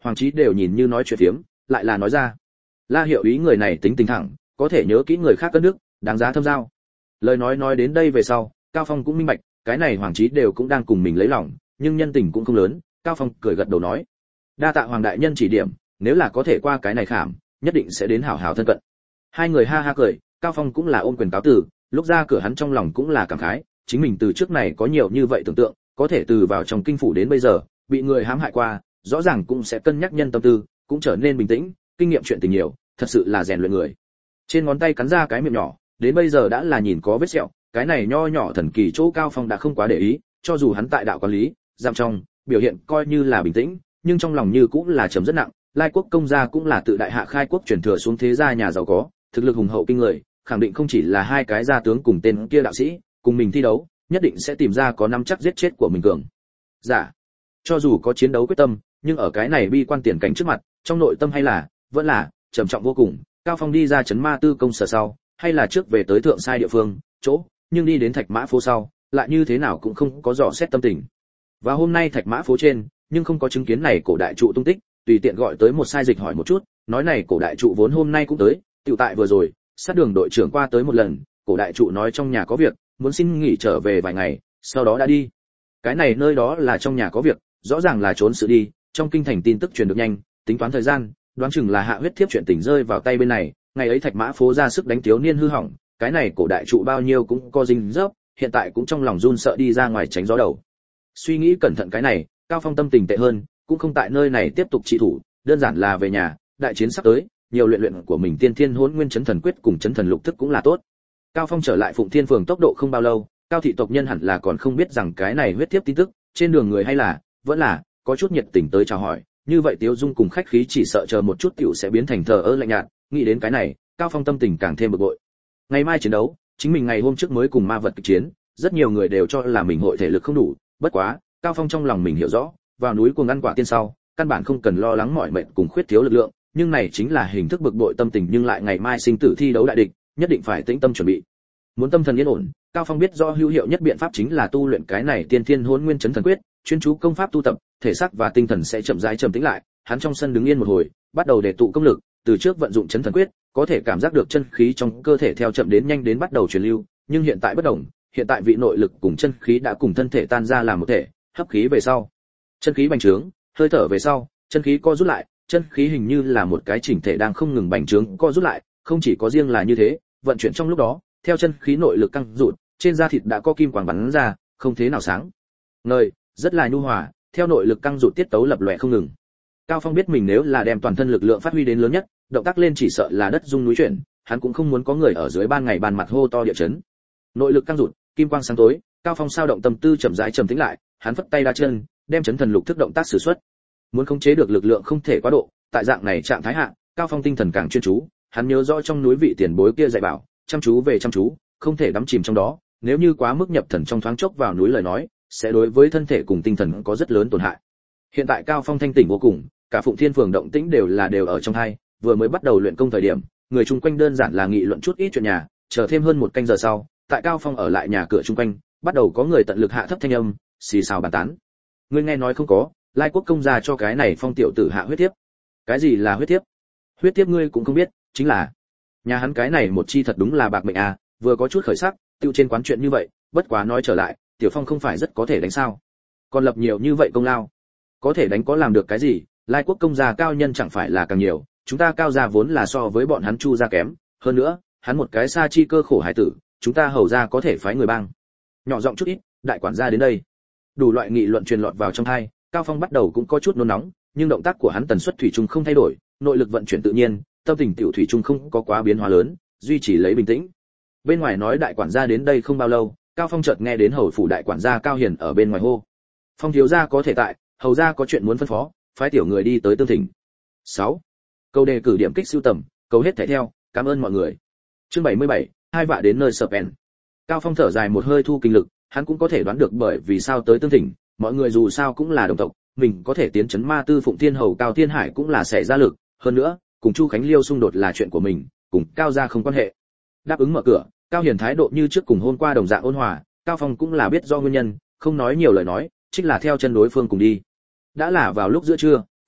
[SPEAKER 1] Hoàng Chí đều nhìn như nói chuyện phiếm, lại là nói ra. La Hiệu Ý người này tính tình thẳng, có thể nhớ kỹ người khác cất nước, đáng giá thâm giao. Lời nói đến đây về sau, Cao Phong cũng minh bạch, cái này Hoàng Chí đều cũng đang cùng mình lấy lòng, nhưng nhân tình cũng không lớn. Cao Phong cười gật đầu nói, đa tạ Hoàng đại nhân chỉ điểm, nếu là có thể qua cái này khảm, nhất định sẽ đến hảo hảo thân cận. Hai người ha ha cười, Cao Phong cũng là ôm quyền cáo từ, lúc ra cửa hắn trong lòng cũng là cảm khái, chính mình từ trước này có nhiều như vậy tưởng tượng, có thể từ vào trong kinh phủ đến bây giờ, bị người hãm hại qua, rõ ràng cũng sẽ cân nhắc nhân tâm tư, cũng trở nên bình tĩnh, kinh nghiệm chuyện tình nhiều, thật sự là rèn luyện người. Trên ngón tay cắn ra cái miệng nhỏ, đến bây giờ đã là nhìn có vết sẹo, cái này nho nhỏ thần kỳ chỗ Cao Phong đã không quá để ý, cho dù hắn tại đạo quản lý, giam trong, biểu hiện coi như là bình tĩnh, nhưng trong lòng như cũng là trầm rất nặng. Lai quốc công gia cũng là tự đại hạ khai quốc truyền thừa xuống thế gia nhà giàu có, thực lực hùng hậu kinh người, khẳng định không chỉ là hai cái gia tướng cùng tên kia đạo sĩ, cùng mình thi đấu, nhất định sẽ tìm ra có nắm chắc giết chết của mình cường. Dạ, cho dù có chiến đấu quyết tâm, nhưng ở cái này bi quan tiền cảnh trước mặt, trong nội tâm hay là vẫn là trầm trọng vô cùng. Cao Phong đi ra trấn Ma Tư công sở sau, hay là trước về tới thượng sai địa phương chỗ, nhưng đi đến Thạch Mã phố sau, lại như thế nào cũng không có dò xét tâm tình. Và hôm nay Thạch Mã phố trên, nhưng không có chứng kiến này cổ đại trụ tung tích, tùy tiện gọi tới một sai dịch hỏi một chút, nói này cổ đại trụ vốn hôm nay cũng tới, tiểu tại vừa rồi, sát đường đội trưởng qua tới một lần, cổ đại trụ nói trong nhà có việc, muốn xin nghỉ trở về vài ngày, sau đó đã đi. Cái này nơi đó là trong nhà có việc, rõ ràng là trốn sự đi, trong kinh thành tin tức truyền được nhanh, tính toán thời gian, đoán chừng là hạ huyết thiếp chuyện tình rơi vào tay bên này, ngày ấy Thạch Mã phố ra sức đánh thiếu niên hư hỏng, cái này cổ đại trụ bao nhiêu cũng có dinh dấp, hiện tại cũng trong lòng run sợ đi ra ngoài tránh gió đầu. Suy nghĩ cẩn thận cái này, Cao Phong tâm tình tệ hơn, cũng không tại nơi này tiếp tục trị thủ, đơn giản là về nhà, đại chiến sắp tới, nhiều luyện luyện của mình tiên thiên hỗn nguyên chấn thần quyết cùng chấn thần lục thức cũng là tốt. Cao Phong trở lại Phụng Thiên phường tốc độ không bao lâu, Cao thị tộc nhân hẳn là còn không biết rằng cái này huyết tiếp tin tức, trên đường người hay là vẫn là có chút nhiệt tình tới chào hỏi, như vậy Tiếu Dung cùng khách khí chỉ sợ chờ một chút tiểu sẽ biến thành thờ ơ lạnh nhạt, nghĩ đến cái này, Cao Phong tâm tình càng thêm bực bội. Ngày mai chiến đấu, chính mình ngày hôm trước mới cùng ma vật kịch chiến, rất nhiều người đều cho là mình hội thể lực không đủ, bất quá, Cao Phong trong lòng mình hiểu rõ, vào núi cuồng ăn quả tiên sau, căn bản không cần lo lắng mỏi mệt cùng khuyết thiếu lực lượng, nhưng này chính là hình thức bực bội tâm tình, nhưng lại ngày mai sinh tử thi đấu đại địch, nhất định phải tĩnh tâm chuẩn bị. Muốn tâm thần yên ổn, Cao Phong biết rõ hữu hiệu nhất biện pháp chính là tu luyện cái này tiên thiên hỗn nguyên chấn thần quyết, chuyên chú công pháp tu tập, thể xác và tinh thần sẽ chậm rãi trầm tĩnh lại. Hắn trong sân đứng yên một hồi, bắt đầu để tụ công lực, từ trước vận dụng chấn thần quyết, có thể cảm giác được chân khí trong cơ thể theo chậm đến nhanh đến bắt đầu truyền lưu, nhưng hiện tại bất động, hiện tại vị nội lực cùng chân khí đã cùng thân thể tan ra làm một thể, hấp khí về sau, chân khí bành trướng, hơi thở về sau, chân khí co rút lại, chân khí hình như là một cái chỉnh thể đang không ngừng bành trướng co rút lại, không chỉ có riêng là như thế, vận chuyển trong lúc đó, theo chân khí nội lực căng rụt, trên da thịt đã có kim quang bắn ra, không thế nào sáng ngời, rất là nhu hòa, theo nội lực căng rụt tiết tấu lập lòe không ngừng. Cao Phong biết mình nếu là đem toàn thân lực lượng phát huy đến lớn nhất, động tác lên chỉ sợ là đất rung núi chuyển, hắn cũng không muốn có người ở dưới ban ngày ban mặt hô to địa chấn. Nội lực căng rụt, kim quang sáng tối, Cao Phong sao động tâm tư chậm rãi trầm tĩnh lại, hắn phất tay đa chân, đem chấn thần lục thức động tác sử xuất. Muốn khống chế được lực lượng không thể quá độ, tại dạng này trạng thái hạ, Cao Phong tinh thần càng chuyên chú, hắn nhớ rõ trong núi vị tiền bối kia dạy bảo, chăm chú về chăm chú, không thể đắm chìm trong đó, nếu như quá mức nhập thần trong thoáng chốc vào núi lời nói, sẽ đối với thân thể cùng tinh thần có rất lớn tổn hại. Hiện tại Cao Phong thanh tỉnh vô cùng, cả Phụng Thiên phường động tĩnh đều ở trong hai, vừa mới bắt đầu luyện công thời điểm, người chung quanh đơn giản là nghị luận chút ít chuyện nhà, chờ thêm hơn một canh giờ sau, tại Cao Phong ở lại nhà cửa chung quanh, bắt đầu có người tận lực hạ thấp thanh âm, xì xào bàn tán. Ngươi nghe nói không có, Lai quốc công gia cho cái này Phong tiểu tử hạ huyết thiếp. Cái gì là huyết thiếp? Huyết thiếp ngươi cũng không biết, chính là nhà hắn cái này một chi thật đúng là bạc mệnh à, vừa có chút khởi sắc, tiêu trên quán chuyện như vậy, bất quá nói trở lại, Tiểu Phong không phải rất có thể đánh sao? Còn lập nhiều như vậy công lao, có thể đánh có làm được cái gì? Lai quốc công gia cao nhân chẳng phải là càng nhiều, chúng ta Cao gia vốn là so với bọn hắn Chu gia kém, hơn nữa, hắn một cái sa chi cơ khổ hải tử, chúng ta hầu gia có thể phái người bang. Nhỏ giọng chút ít, đại quản gia đến đây. Đủ loại nghị luận truyền lọt vào trong tai, Cao Phong bắt đầu cũng có chút nôn nóng, nhưng động tác của hắn tần suất thủy chung không thay đổi, nội lực vận chuyển tự nhiên, tâm tình tiểu thủy chung không có quá biến hóa lớn, duy trì lấy bình tĩnh. Bên ngoài nói đại quản gia đến đây không bao lâu, Cao Phong chợt nghe đến hầu phủ đại quản gia Cao Hiền ở bên ngoài hô: "Phong thiếu gia có thể tại, hầu gia có chuyện muốn phân phó, phái tiểu người đi tới tương thỉnh." 6. Câu đề cử điểm kích sưu tầm, câu hết thảy theo, cảm ơn mọi người. Chương 77, hai vạ đến nơi Serpent. Cao Phong thở dài một hơi thu kinh lực, hắn cũng có thể đoán được bởi vì sao tới tương thỉnh, mọi người dù sao cũng là đồng tộc, mình có thể tiến trấn Ma Tư Phụng Thiên hầu Cao Thiên Hải cũng là sẽ ra lực, hơn nữa, cùng Chu Khánh Liêu xung đột là chuyện của mình, cùng Cao gia không quan hệ. Đáp ứng mở cửa, Cao Hiền thái độ như trước cùng hôm qua đồng dạng ôn hòa, Cao Phong cũng là biết do nguyên nhân, không nói nhiều lời nói, chính là theo chân đối phương cùng đi. Đã là vào lúc giữa trưa,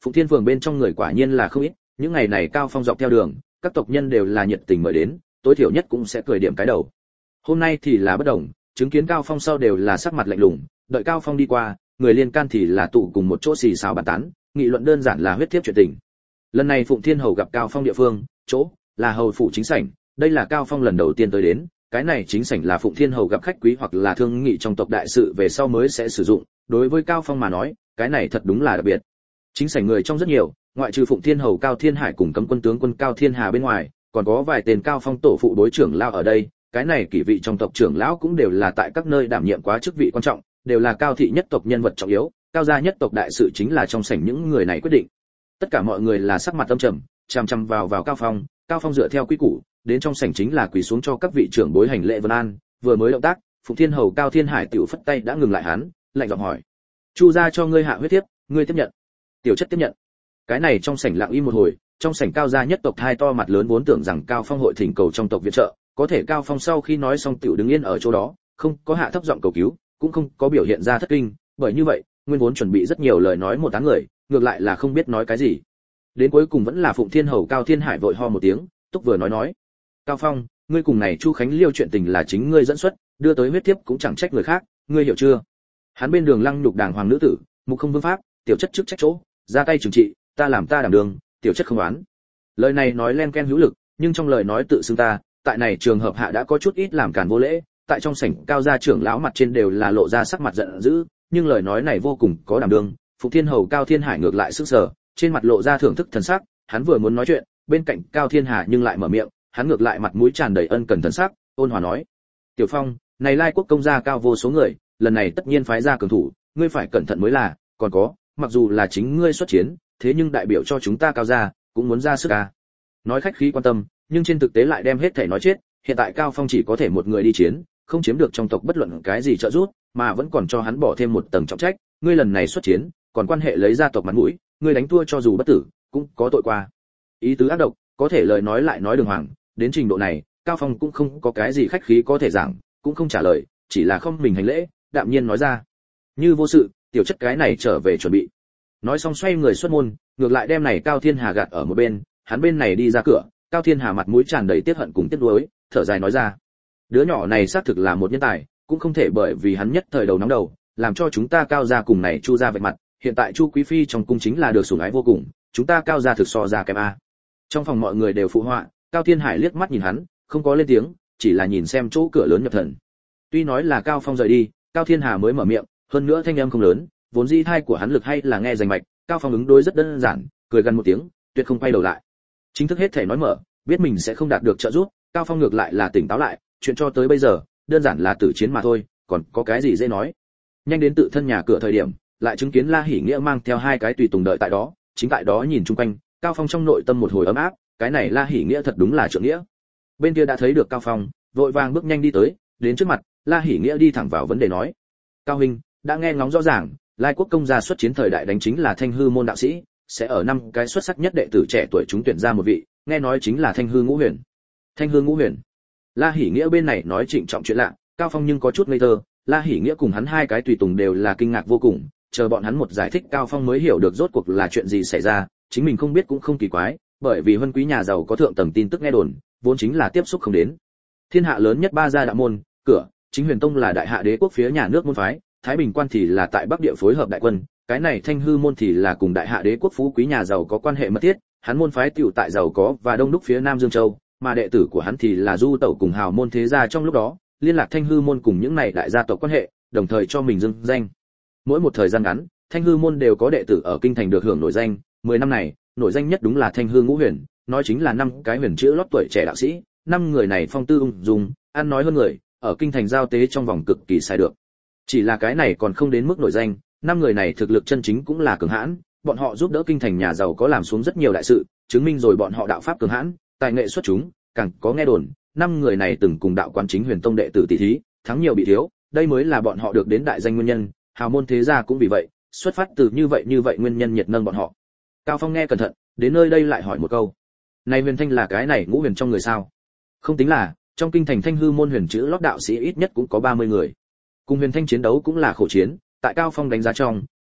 [SPEAKER 1] Phụng Thiên phường bên trong người quả nhiên là không ít, những ngày này Cao Phong dọc theo đường, các tộc nhân đều là nhiệt tình mời đến, tối thiểu nhất cũng sẽ cười điểm cái đầu. Hôm nay thì là bất đồng, chứng kiến Cao Phong sau đều là sắc mặt lạnh lùng, đợi Cao Phong đi qua, người liên can thì là tụ cùng một chỗ xì xào bàn tán, nghị luận đơn giản là huyết thiếp chuyện tình. Lần này Phụng Thiên hầu gặp Cao Phong địa phương, chỗ là hầu phủ chính sảnh, đây là Cao Phong lần đầu tiên tới đến, cái này chính sảnh là Phụng Thiên hầu gặp khách quý hoặc là thương nghị trong tộc đại sự về sau mới sẽ sử dụng, đối với Cao Phong mà nói, cái này thật đúng là đặc biệt. Chính sảnh người trong rất nhiều, ngoại trừ Phụng Thiên hầu Cao Thiên Hải cùng cấm quân tướng quân Cao Thiên Hà bên ngoài, còn có vài tên Cao Phong tổ phụ đối trưởng lão ở đây, cái này kỷ vị trong tộc trưởng lão cũng đều là tại các nơi đảm nhiệm quá chức vị quan trọng, đều là cao thị nhất tộc nhân vật trọng yếu, cao gia nhất tộc đại sự chính là trong sảnh những người này quyết định. Tất cả mọi người là sắc mặt âm trầm, chằm chằm vào Cao Phong, Cao Phong dựa theo quy củ, đến trong sảnh chính là quỳ xuống cho các vị trưởng bối hành lễ vân an, vừa mới động tác, Phụng Thiên hầu Cao Thiên Hải tiểu phất tay đã ngừng lại hắn, lạnh giọng hỏi: "Chu gia cho ngươi hạ huyết thiếp, ngươi tiếp nhận?" Tiểu chất tiếp nhận. Cái này trong sảnh lặng im một hồi, trong sảnh Cao gia nhất tộc hai to mặt lớn vốn tưởng rằng Cao Phong hội thỉnh cầu trong tộc viện trợ, có thể Cao Phong sau khi nói xong tiểu đứng yên ở chỗ đó, không có hạ thấp giọng cầu cứu, cũng không có biểu hiện ra thất kinh, bởi như vậy, nguyên vốn chuẩn bị rất nhiều lời nói một tán người, ngược lại là không biết nói cái gì. Đến cuối cùng vẫn là Phụng Thiên hầu Cao Thiên Hải vội ho một tiếng, túc vừa nói: "Cao Phong, ngươi cùng này Chu Khánh Liêu chuyện tình là chính ngươi dẫn xuất, đưa tới huyết thiếp cũng chẳng trách người khác, ngươi hiểu chưa?" Hắn bên đường lăng nhục đàng hoàng nữ tử, mục không vương pháp, tiểu chất chức trách chỗ, ra tay trừng trị, ta làm ta đảm đường, tiểu chất không oán. Lời này nói len ken hữu lực, nhưng trong lời nói tự xưng ta, tại này trường hợp hạ đã có chút ít làm cản vô lễ, tại trong sảnh Cao gia trưởng lão mặt trên đều là lộ ra sắc mặt giận dữ, nhưng lời nói này vô cùng có đảm đương. Phụng Thiên hầu Cao Thiên Hải ngược lại sững sờ, trên mặt lộ ra thưởng thức thần sắc, hắn vừa muốn nói chuyện, bên cạnh Cao Thiên Hà nhưng lại mở miệng, hắn ngược lại mặt mũi tràn đầy ân cần thần sắc, ôn hòa nói: "Tiểu Phong, này Lai quốc công gia cao vô số người, lần này tất nhiên phái ra cường thủ, ngươi phải cẩn thận mới là, còn có, mặc dù là chính ngươi xuất chiến, thế nhưng đại biểu cho chúng ta Cao gia, cũng muốn ra sức a." Nói khách khí quan tâm, nhưng trên thực tế lại đem hết thể nói chết, hiện tại Cao Phong chỉ có thể một người đi chiến, không chiếm được trong tộc bất luận cái gì trợ giúp, mà vẫn còn cho hắn bỏ thêm một tầng trọng trách, ngươi lần này xuất chiến, còn quan hệ lấy gia tộc mặt mũi, ngươi đánh thua cho dù bất tử, cũng có tội qua. Ý tứ ác độc, có thể lời nói lại nói đường hoàng, đến trình độ này, Cao Phong cũng không có cái gì khách khí có thể giảng, cũng không trả lời, chỉ là không mình hành lễ, đạm nhiên nói ra: "Như vô sự, tiểu chất cái này trở về chuẩn bị." Nói xong xoay người xuất môn, ngược lại đem này Cao Thiên Hà gạt ở một bên, hắn bên này đi ra cửa, Cao Thiên Hà mặt mũi tràn đầy tiếc hận cùng tiếc nuối, thở dài nói ra: "Đứa nhỏ này xác thực là một nhân tài, cũng không thể bởi vì hắn nhất thời đầu nóng đầu, làm cho chúng ta Cao gia cùng này Chu gia vạch mặt, hiện tại Chu quý phi trong cung chính là được sủng ái vô cùng, chúng ta Cao gia thực so ra kém a." Trong phòng mọi người đều phụ họa, Cao Thiên Hải liếc mắt nhìn hắn, không có lên tiếng, chỉ là nhìn xem chỗ cửa lớn nhập thần. Tuy nói là Cao Phong rời đi, Cao Thiên Hà mới mở miệng, hơn nữa thanh âm không lớn, vốn dĩ thai của hắn lực hay là nghe rành mạch, Cao Phong ứng đối rất đơn giản, cười gần một tiếng, tuyệt không quay đầu lại. Chính thức hết thể nói mở, biết mình sẽ không đạt được trợ giúp, Cao Phong ngược lại là tỉnh táo lại, chuyện cho tới bây giờ, đơn giản là tử chiến mà thôi, còn có cái gì dễ nói. Nhanh đến tự thân nhà cửa thời điểm, lại chứng kiến La Hỉ Nghĩa mang theo hai cái tùy tùng đợi tại đó, chính tại đó nhìn chung quanh, Cao Phong trong nội tâm một hồi ấm áp, cái này La Hỉ Nghĩa thật đúng là trượng nghĩa. Bên kia đã thấy được Cao Phong, vội vàng bước nhanh đi tới, đến trước mặt, La Hỉ Nghĩa đi thẳng vào vấn đề nói: "Cao huynh, đã nghe ngóng rõ ràng, Lai quốc công gia xuất chiến thời đại đánh chính là Thanh hư môn đạo sĩ, sẽ ở năm cái xuất sắc nhất đệ tử trẻ tuổi chúng tuyển ra một vị, nghe nói chính là Thanh hư ngũ huyền." Thanh hư ngũ huyền? La Hỉ Nghĩa bên này nói trịnh trọng chuyện lạ, Cao Phong nhưng có chút ngây thơ, La Hỉ Nghĩa cùng hắn hai cái tùy tùng đều là kinh ngạc vô cùng, chờ bọn hắn một giải thích Cao Phong mới hiểu được rốt cuộc là chuyện gì xảy ra, chính mình không biết cũng không kỳ quái, bởi vì huân quý nhà giàu có thượng tầng tin tức nghe đồn, vốn chính là tiếp xúc không đến. Thiên hạ lớn nhất ba gia đạo môn, cửa, Chính Huyền Tông là đại hạ đế quốc phía nhà nước môn phái, Thái Bình Quan thì là tại Bắc địa phối hợp đại quân, cái này Thanh hư môn thì là cùng đại hạ đế quốc phú quý nhà giàu có quan hệ mật thiết, hắn môn phái tiểu tại giàu có và đông đúc phía Nam Dương Châu, mà đệ tử của hắn thì là du tẩu cùng hào môn thế gia trong lúc đó, liên lạc Thanh hư môn cùng những này đại gia tộc quan hệ, đồng thời cho mình dưng danh. Mỗi một thời gian ngắn, Thanh hư môn đều có đệ tử ở kinh thành được hưởng nổi danh, 10 năm này, nổi danh nhất đúng là Thanh hư ngũ huyền, nói chính là năm cái huyền chữ lót tuổi trẻ đạo sĩ, năm người này phong tư ung dung, ăn nói hơn người, ở kinh thành giao tế trong vòng cực kỳ sai được. Chỉ là cái này còn không đến mức nổi danh, năm người này thực lực chân chính cũng là cường hãn, bọn họ giúp đỡ kinh thành nhà giàu có làm xuống rất nhiều đại sự, chứng minh rồi bọn họ đạo pháp cường hãn, tài nghệ xuất chúng, càng có nghe đồn, năm người này từng cùng đạo quán Chính Huyền Tông đệ tử tỷ thí, thắng nhiều bị thiếu, đây mới là bọn họ được đến đại danh nguyên nhân, hào môn thế gia cũng vì vậy, xuất phát từ như vậy nguyên nhân nhiệt nâng bọn họ. Cao Phong nghe cẩn thận, đến nơi đây lại hỏi một câu. Này Huyền Thanh là cái này ngũ huyền trong người sao? Không tính là, trong kinh thành Thanh hư môn huyền chữ lót đạo sĩ ít nhất cũng có 30 người. Cùng Huyền Thanh chiến đấu cũng là khổ chiến, tại Cao Phong đánh giá trong,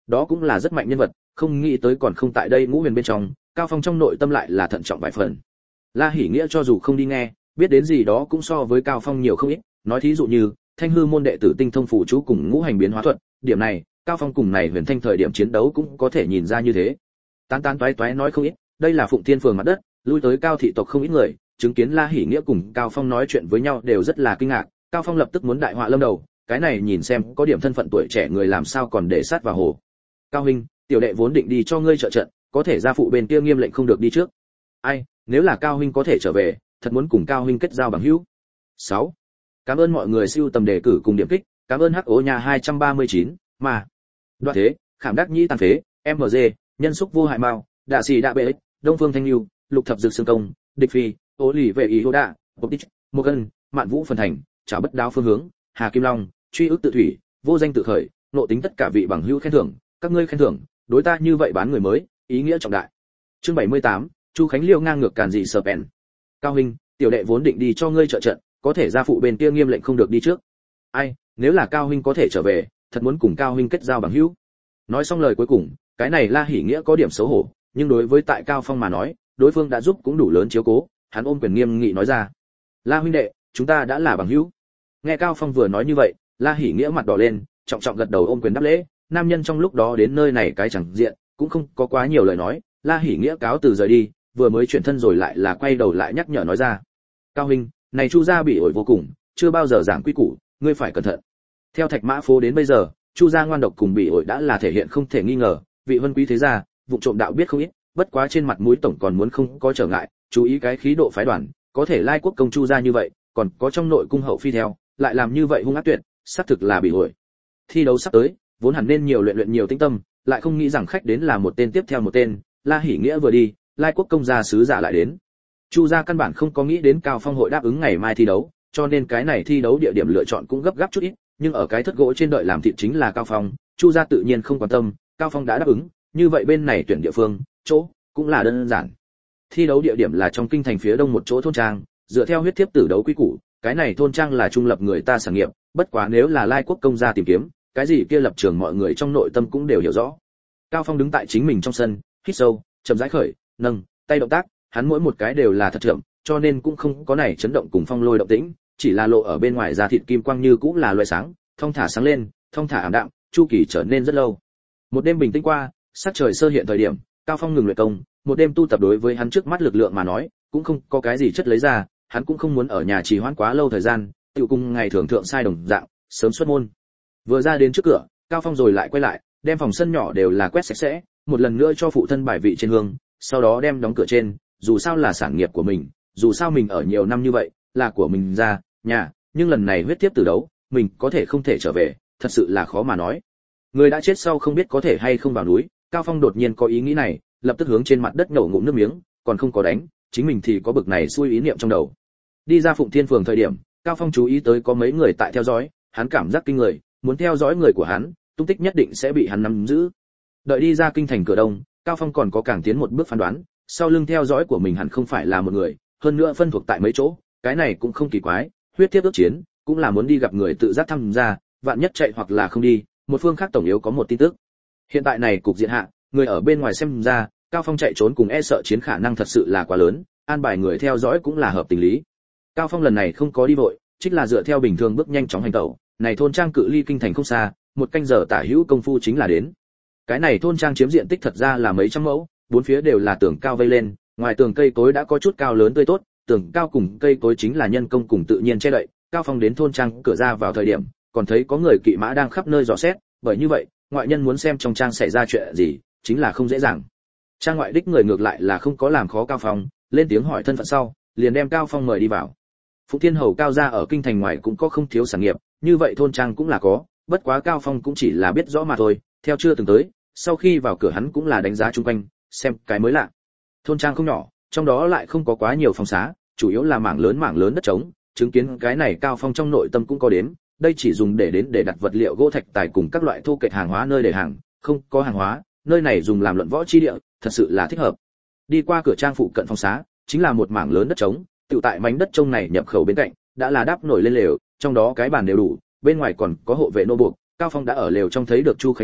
[SPEAKER 1] đó cũng là rất mạnh nhân vật, không nghĩ tới còn không tại đây ngũ huyền bên trong, Cao Phong trong nội tâm lại là thận trọng vài phần. La Hỉ Nghĩa cho dù không đi nghe, biết đến gì đó cũng so với Cao Phong nhiều không ít, nói thí dụ như Thanh hư môn đệ tử tinh thông phụ chú cùng ngũ hành biến hóa thuật, điểm này, Cao Phong cùng này Huyền Thanh thời điểm chiến đấu cũng có thể nhìn ra như thế. Tán tán toái toái nói không ít, đây là Phụng Thiên phường mặt đất, lui tới Cao thị tộc không ít người, chứng kiến La Hỉ Nghĩa cùng Cao Phong nói chuyện với nhau đều rất là kinh ngạc, Cao Phong lập tức muốn đại họa lâm đầu, cái này nhìn xem có điểm thân phận tuổi trẻ người làm sao còn để sát vào hồ. Cao huynh, tiểu đệ vốn định đi cho ngươi trợ trận, có thể gia phụ bên kia nghiêm lệnh không được đi trước. Ai, nếu là Cao huynh có thể trở về, thật muốn cùng Cao huynh kết giao bằng hữu. 6. Cảm ơn mọi người siêu tầm đề cử cùng điểm kích, cảm ơn HO nhà 239, mà. Đoạn thế, khảm đắc nhĩ tàn phế, MG, nhân xúc vô hại mao, đạ sĩ đạ bệ, Đông Phương Thanh Nhu, Lục thập dược xương công, Địch Phi, Ô lì vệ ý hô đạ, Bộc Tích, Mộc Ân, Mạn Vũ phần thành, Trảo bất đáo phương hướng, Hà Kim Long, truy ức tự thủy, vô danh tự khởi, nộ tính tất cả vị bằng hữu khen thưởng, các ngươi khen thưởng, đối ta như vậy bán người mới, ý nghĩa trọng đại. Chương 78, Chu Khánh Liêu ngang ngược càn dị sờ bèn. Cao huynh, tiểu đệ vốn định đi cho ngươi trợ trận, có thể gia phụ bên kia nghiêm lệnh không được đi trước. Ai, nếu là Cao huynh có thể trở về, thật muốn cùng Cao huynh kết giao bằng hữu. Nói xong lời cuối cùng, cái này La Hỉ Nghĩa có điểm xấu hổ, nhưng đối với tại Cao Phong mà nói, đối phương đã giúp cũng đủ lớn chiếu cố, hắn ôm quyền nghiêm nghị nói ra. La huynh đệ, chúng ta đã là bằng hữu. Nghe Cao Phong vừa nói như vậy, La Hỉ Nghĩa mặt đỏ lên, trọng trọng gật đầu ôm quyền đáp lễ, nam nhân trong lúc đó đến nơi này cái chẳng diện, cũng không có quá nhiều lời nói, La Hỉ Nghĩa cáo từ rời đi, vừa mới chuyển thân rồi lại là quay đầu lại nhắc nhở nói ra. Cao huynh, này Chu gia bị ổi vô cùng, chưa bao giờ giảng quy củ, ngươi phải cẩn thận. Theo Thạch Mã phố đến bây giờ, Chu gia ngoan độc cùng bị ổi đã là thể hiện không thể nghi ngờ, vị vân quý thế gia, vụ trộm đạo biết không ít, bất quá trên mặt mũi tổng còn muốn không có trở ngại, chú ý cái khí độ phái đoàn, có thể lai quốc công Chu gia như vậy, còn có trong nội cung hậu phi theo, lại làm như vậy hung ác tuyệt, xác thực là bị ổi. Thi đấu sắp tới, vốn hẳn nên nhiều luyện nhiều tinh tâm, lại không nghĩ rằng khách đến là một tên tiếp theo một tên, La Hỉ Nghĩa vừa đi, lai quốc công gia sứ giả lại đến. Chu gia căn bản không có nghĩ đến Cao Phong hội đáp ứng ngày mai thi đấu, cho nên cái này thi đấu địa điểm lựa chọn cũng gấp gáp chút ít, nhưng ở cái thất gỗ trên đợi làm thịt chính là Cao Phong, Chu gia tự nhiên không quan tâm, Cao Phong đã đáp ứng, như vậy bên này tuyển địa phương, chỗ cũng là đơn giản. Thi đấu địa điểm là trong kinh thành phía đông một chỗ thôn trang, dựa theo huyết thiếp tử đấu quy củ, cái này thôn trang là trung lập người ta sản nghiệp, bất quá nếu là lai quốc công gia tìm kiếm, cái gì kia lập trường mọi người trong nội tâm cũng đều hiểu rõ. Cao Phong đứng tại chính mình trong sân, hít sâu, chậm rãi khởi, nâng tay động tác, hắn mỗi một cái đều là thật chậm, cho nên cũng không có này chấn động cùng phong lôi động tĩnh, chỉ là lộ ở bên ngoài da thịt kim quang như cũng là loại sáng, thong thả sáng lên, thong thả ảm đạm, chu kỳ trở nên rất lâu. Một đêm bình tĩnh qua, sắc trời sơ hiện thời điểm, Cao Phong ngừng luyện công, một đêm tu tập đối với hắn trước mắt lực lượng mà nói, cũng không có cái gì chất lấy ra, hắn cũng không muốn ở nhà trì hoãn quá lâu thời gian, tiểu cung ngày thường thượng sai đồng dạng, sớm xuất môn. Vừa ra đến trước cửa, Cao Phong rồi lại quay lại, đem phòng sân nhỏ đều là quét sạch sẽ, một lần nữa cho phụ thân bài vị trên hương, sau đó đem đóng cửa trên, dù sao là sản nghiệp của mình, dù sao mình ở nhiều năm như vậy, là của mình ra, nhà, nhưng lần này huyết tiếp tử đấu, mình có thể không thể trở về, thật sự là khó mà nói. Người đã chết sau không biết có thể hay không vào núi, Cao Phong đột nhiên có ý nghĩ này, lập tức hướng trên mặt đất nổ ngụm nước miếng, còn không có đánh, chính mình thì có bực này xui ý niệm trong đầu. Đi ra Phụng Thiên phường thời điểm, Cao Phong chú ý tới có mấy người tại theo dõi, hắn cảm giác kinh người, muốn theo dõi người của hắn, tung tích nhất định sẽ bị hắn nắm giữ. Đợi đi ra kinh thành cửa đông, Cao Phong còn có càng tiến một bước phán đoán, sau lưng theo dõi của mình hẳn không phải là một người, hơn nữa phân thuộc tại mấy chỗ, cái này cũng không kỳ quái, huyết tiếp ước chiến, cũng là muốn đi gặp người tự giác tham gia, vạn nhất chạy hoặc là không đi, một phương khác tổng yếu có một tin tức. Hiện tại này cục diện hạ, người ở bên ngoài xem ra, Cao Phong chạy trốn cùng e sợ chiến khả năng thật sự là quá lớn, an bài người theo dõi cũng là hợp tình lý. Cao Phong lần này không có đi vội, chính là dựa theo bình thường bước nhanh chóng hành tẩu, này thôn trang cự ly kinh thành không xa, một canh giờ tả hữu công phu chính là đến. Cái này thôn trang chiếm diện tích thật ra là mấy trăm mẫu, bốn phía đều là tường cao vây lên, ngoài tường cây cối đã có chút cao lớn tươi tốt, tường cao cùng cây cối chính là nhân công cùng tự nhiên che đậy. Cao Phong đến thôn trang cửa ra vào thời điểm, còn thấy có người kỵ mã đang khắp nơi dò xét, bởi như vậy, ngoại nhân muốn xem trong trang xảy ra chuyện gì, chính là không dễ dàng. Trang ngoại đích người ngược lại là không có làm khó Cao Phong, lên tiếng hỏi thân phận sau, liền đem Cao Phong mời đi vào. Phụng Thiên hầu Cao gia ở kinh thành ngoài cũng có không thiếu sản nghiệp, như vậy thôn trang cũng là có, bất quá Cao Phong cũng chỉ là biết rõ mà thôi, theo chưa từng tới, sau khi vào cửa hắn cũng là đánh giá chung quanh, xem cái mới lạ. Thôn trang không nhỏ, trong đó lại không có quá nhiều phòng xá, chủ yếu là mảng lớn đất trống, chứng kiến cái này Cao Phong trong nội tâm cũng có đếm, đây chỉ dùng để đặt vật liệu gỗ thạch tài cùng các loại thô kệch hàng hóa nơi để hàng, không có hàng hóa, nơi này dùng làm luận võ chi địa, thật sự là thích hợp. Đi qua cửa trang phụ cận phòng xá, chính là một mảng lớn đất trống, tự tại mảnh đất trông này nhập khẩu bên cạnh, đã là đắp nổi lên lều, trong đó cái bàn đều đủ, bên ngoài còn có hộ vệ nô buộc. Cao Phong đã ở lều trong thấy được Chu Khánh Liêu,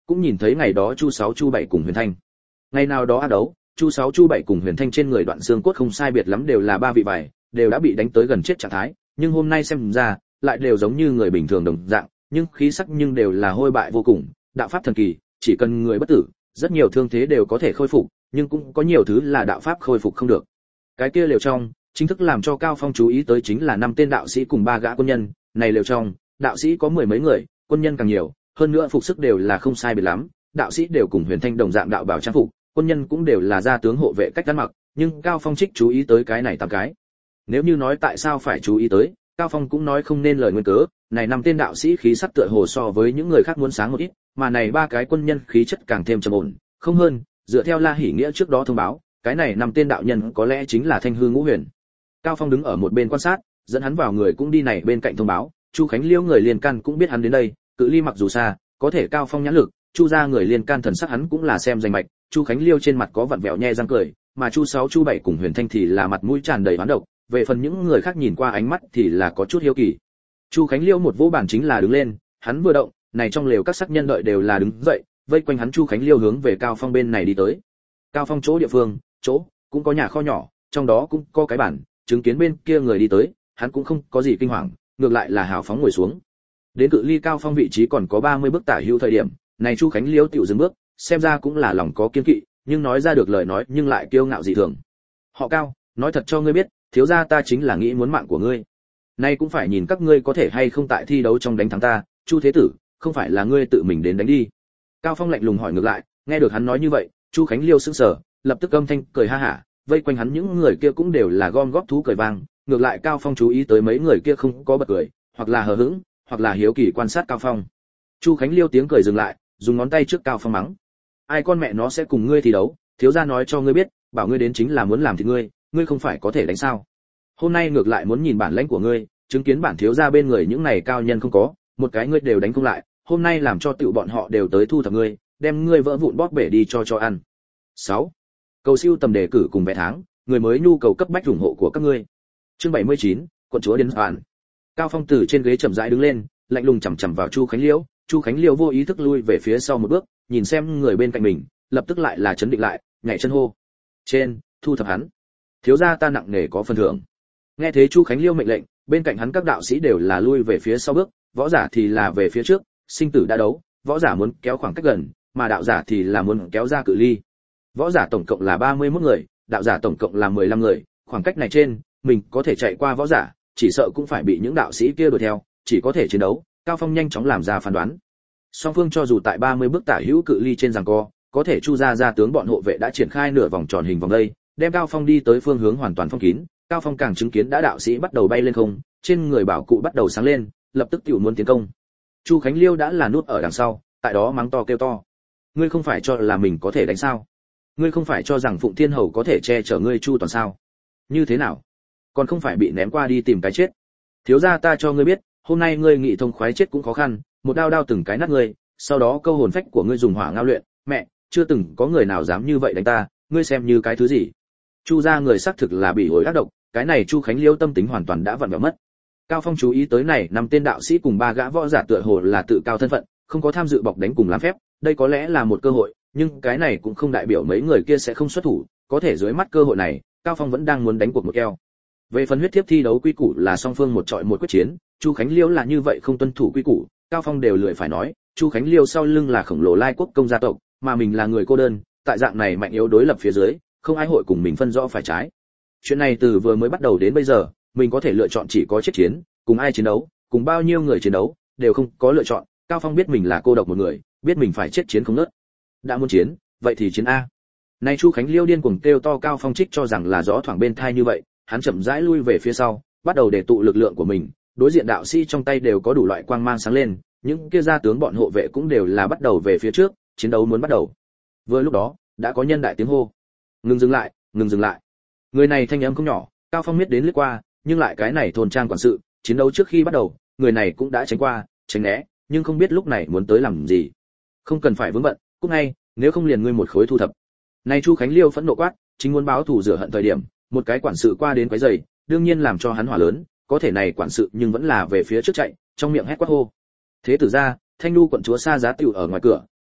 [SPEAKER 1] cũng nhìn thấy ngày đó Chu 6 Chu 7 cùng Huyền Thanh. Ngày nào đó ác đấu, Chu 6 Chu 7 cùng Huyền Thanh trên người đoạn xương cốt không sai biệt lắm đều là ba vị vải, đều đã bị đánh tới gần chết trạng thái, nhưng hôm nay xem ra, lại đều giống như người bình thường đồng dạng, nhưng khí sắc nhưng đều là hôi bại vô cùng, đạo pháp thần kỳ, chỉ cần người bất tử, rất nhiều thương thế đều có thể khôi phục, nhưng cũng có nhiều thứ là đạo pháp khôi phục không được. Cái kia liều trong, chính thức làm cho Cao Phong chú ý tới chính là 5 tên đạo sĩ cùng 3 gã quân nhân, này liều trong, đạo sĩ có 10 mấy người, quân nhân càng nhiều, hơn nữa phục sức đều là không sai biệt lắm, đạo sĩ đều cùng Huyền Thanh đồng dạng đạo bào trang phục, quân nhân cũng đều là gia tướng hộ vệ cách ăn mặc, nhưng Cao Phong trích chú ý tới cái này 8 cái. Nếu như nói tại sao phải chú ý tới, Cao Phong cũng nói không nên lời nguyên cớ, này 5 tên đạo sĩ khí sắc tựa hồ so với những người khác muốn sáng một ít, mà này 3 cái quân nhân khí chất càng thêm trầm ổn, không hơn, dựa theo La Hỉ Nghĩa trước đó thông báo, cái này 5 tên đạo nhân có lẽ chính là Thanh Hư Ngũ Huyền. Cao Phong đứng ở một bên quan sát, dẫn hắn vào người cũng đi này bên cạnh thông báo, Chu Khánh Liêu người liên can cũng biết hắn đến đây, cự ly mặc dù xa, có thể Cao Phong nhãn lực, Chu gia người liên can thần sắc hắn cũng là xem danh mạch, Chu Khánh Liêu trên mặt có vặn vẹo nhe răng cười, mà Chu 6 Chu 7 cùng Huyền Thanh thì là mặt mũi tràn đầy oán độc, về phần những người khác nhìn qua ánh mắt thì là có chút hiếu kỳ. Chu Khánh Liêu một vỗ bàn chính là đứng lên, hắn vừa động, này trong lều các sắc nhân đợi đều là đứng dậy, vây quanh hắn. Chu Khánh Liêu hướng về Cao Phong bên này đi tới. Cao Phong chỗ địa phương, chỗ cũng có nhà kho nhỏ, trong đó cũng có cái bàn, chứng kiến bên kia người đi tới, hắn cũng không có gì kinh hoàng, ngược lại là hào phóng ngồi xuống. Đến cự ly Cao Phong vị trí còn có 30 bước tả hữu thời điểm, này Chu Khánh Liêu tiểu dừng bước, xem ra cũng là lòng có kiên kỵ, nhưng nói ra được lời nói nhưng lại kiêu ngạo dị thường. Họ Cao, nói thật cho ngươi biết, thiếu gia ta chính là nghĩ muốn mạng của ngươi. Nay cũng phải nhìn các ngươi có thể hay không tại thi đấu trong đánh thắng ta, Chu thế tử, không phải là ngươi tự mình đến đánh đi. Cao Phong lạnh lùng hỏi ngược lại, nghe được hắn nói như vậy, Chu Khánh Liêu sững sờ, lập tức âm thanh cười ha hả, vây quanh hắn những người kia cũng đều là gom góp thú cười vang, ngược lại Cao Phong chú ý tới mấy người kia không có bật cười, hoặc là hờ hững, hoặc là hiếu kỳ quan sát Cao Phong. Chu Khánh Liêu tiếng cười dừng lại, dùng ngón tay trước Cao Phong mắng: ai con mẹ nó sẽ cùng ngươi thi đấu, thiếu gia nói cho ngươi biết, bảo ngươi đến chính là muốn làm thì ngươi không phải có thể đánh sao? Hôm nay ngược lại muốn nhìn bản lãnh của ngươi, chứng kiến bản thiếu gia bên người những này cao nhân không có, một cái ngươi đều đánh không lại, hôm nay làm cho tiểu bọn họ đều tới thu thập ngươi, đem ngươi vỡ vụn bóp bể đi cho ăn. 6. Cầu siêu tầm đề cử cùng vé tháng, người mới nhu cầu cấp bách ủng hộ của các ngươi. Chương 79, quận chúa đến hoàn. Cao Phong từ trên ghế chậm rãi đứng lên, lạnh lùng chằm chằm vào Chu Khánh Liễu, Chu Khánh Liễu vô ý thức lui về phía sau một bước, nhìn xem người bên cạnh mình, lập tức lại là chấn định lại, nhảy chân hô: "Trên, thu thập hắn. Thiếu gia ta nặng nề có phần thưởng." Nghe thế Chu Khánh Liêu mệnh lệnh, bên cạnh hắn các đạo sĩ đều là lui về phía sau bước, võ giả thì là về phía trước, sinh tử đã đấu, võ giả muốn kéo khoảng cách gần, mà đạo giả thì là muốn kéo ra cự ly. Võ giả tổng cộng là 31 người, đạo giả tổng cộng là 15 người, khoảng cách này trên, mình có thể chạy qua võ giả, chỉ sợ cũng phải bị những đạo sĩ kia đuổi theo, chỉ có thể chiến đấu. Cao Phong nhanh chóng làm ra phán đoán. Song phương cho dù tại 30 bước tả hữu cự ly trên giằng co, có thể Chu gia tướng bọn hộ vệ đã triển khai nửa vòng tròn hình vòng đây, đem Cao Phong đi tới phương hướng hoàn toàn phong kín. Cao Phong càng chứng kiến đã đạo sĩ bắt đầu bay lên không, trên người bảo cụ bắt đầu sáng lên, lập tức tiểu muốn tiến công. Chu Khánh Liêu đã là nút ở đằng sau, tại đó mắng to kêu to: "Ngươi không phải cho là mình có thể đánh sao? Ngươi không phải cho rằng Phụng Thiên Hầu có thể che chở ngươi Chu toàn sao? Như thế nào? Còn không phải bị ném qua đi tìm cái chết? Thiếu gia ta cho ngươi biết, hôm nay ngươi nghị thông khoái chết cũng khó khăn, một đao đao từng cái nát ngươi, sau đó câu hồn phách của ngươi dùng hỏa ngao luyện, mẹ, chưa từng có người nào dám như vậy đánh ta, ngươi xem như cái thứ gì?" Chu gia người xác thực là bị ổi ác độc, cái này Chu Khánh Liêu tâm tính hoàn toàn đã vặn vẹo mất. Cao Phong chú ý tới này 5 tên đạo sĩ cùng 3 gã võ giả tựa hồ là tự cao thân phận, không có tham dự bọc đánh cùng làm phép, đây có lẽ là một cơ hội, nhưng cái này cũng không đại biểu mấy người kia sẽ không xuất thủ, có thể dưới mắt cơ hội này, Cao Phong vẫn đang muốn đánh cuộc một keo. Về phần huyết thiếp thi đấu quy củ là song phương một chọi một quyết chiến, Chu Khánh Liêu là như vậy không tuân thủ quy củ, Cao Phong đều lười phải nói, Chu Khánh Liêu sau lưng là khổng lồ Lai Quốc công gia tộc, mà mình là người cô đơn, tại dạng này mạnh yếu đối lập phía dưới, không ai hội cùng mình phân rõ phải trái. Chuyện này từ vừa mới bắt đầu đến bây giờ, mình có thể lựa chọn chỉ có chết chiến, cùng ai chiến đấu, cùng bao nhiêu người chiến đấu, đều không có lựa chọn. Cao Phong biết mình là cô độc một người, biết mình phải chết chiến không nớt. Đã muốn chiến, vậy thì chiến a. Nay Chu Khánh Liêu điên cuồng kêu to, Cao Phong trích cho rằng là gió thoảng bên tai như vậy, hắn chậm rãi lui về phía sau, bắt đầu để tụ lực lượng của mình, đối diện đạo sĩ trong tay đều có đủ loại quang mang sáng lên, những kia gia tướng bọn hộ vệ cũng đều là bắt đầu về phía trước, chiến đấu muốn bắt đầu. Vừa lúc đó, đã có nhân đại tiếng hô: "Ngừng dừng lại, ngừng dừng lại." Người này thanh âm không nhỏ, Cao Phong biết đến lướt qua, nhưng lại cái này thôn trang quản sự, chiến đấu trước khi bắt đầu, người này cũng đã tránh qua, tránh né, nhưng không biết lúc này muốn tới làm gì. "Không cần phải vướng bận, cút ngay, nếu không liền ngươi một khối thu thập." Này Chu Khánh Liêu phẫn nộ quát, chính muốn báo thù rửa hận thời điểm, một cái quản sự qua đến quấy rầy, đương nhiên làm cho hắn hỏa lớn, có thể này quản sự nhưng vẫn là về phía trước chạy, trong miệng hét quát hô: "Thế tử gia, Thanh Nhu quận chúa xa giá tiểu ở ngoài cửa,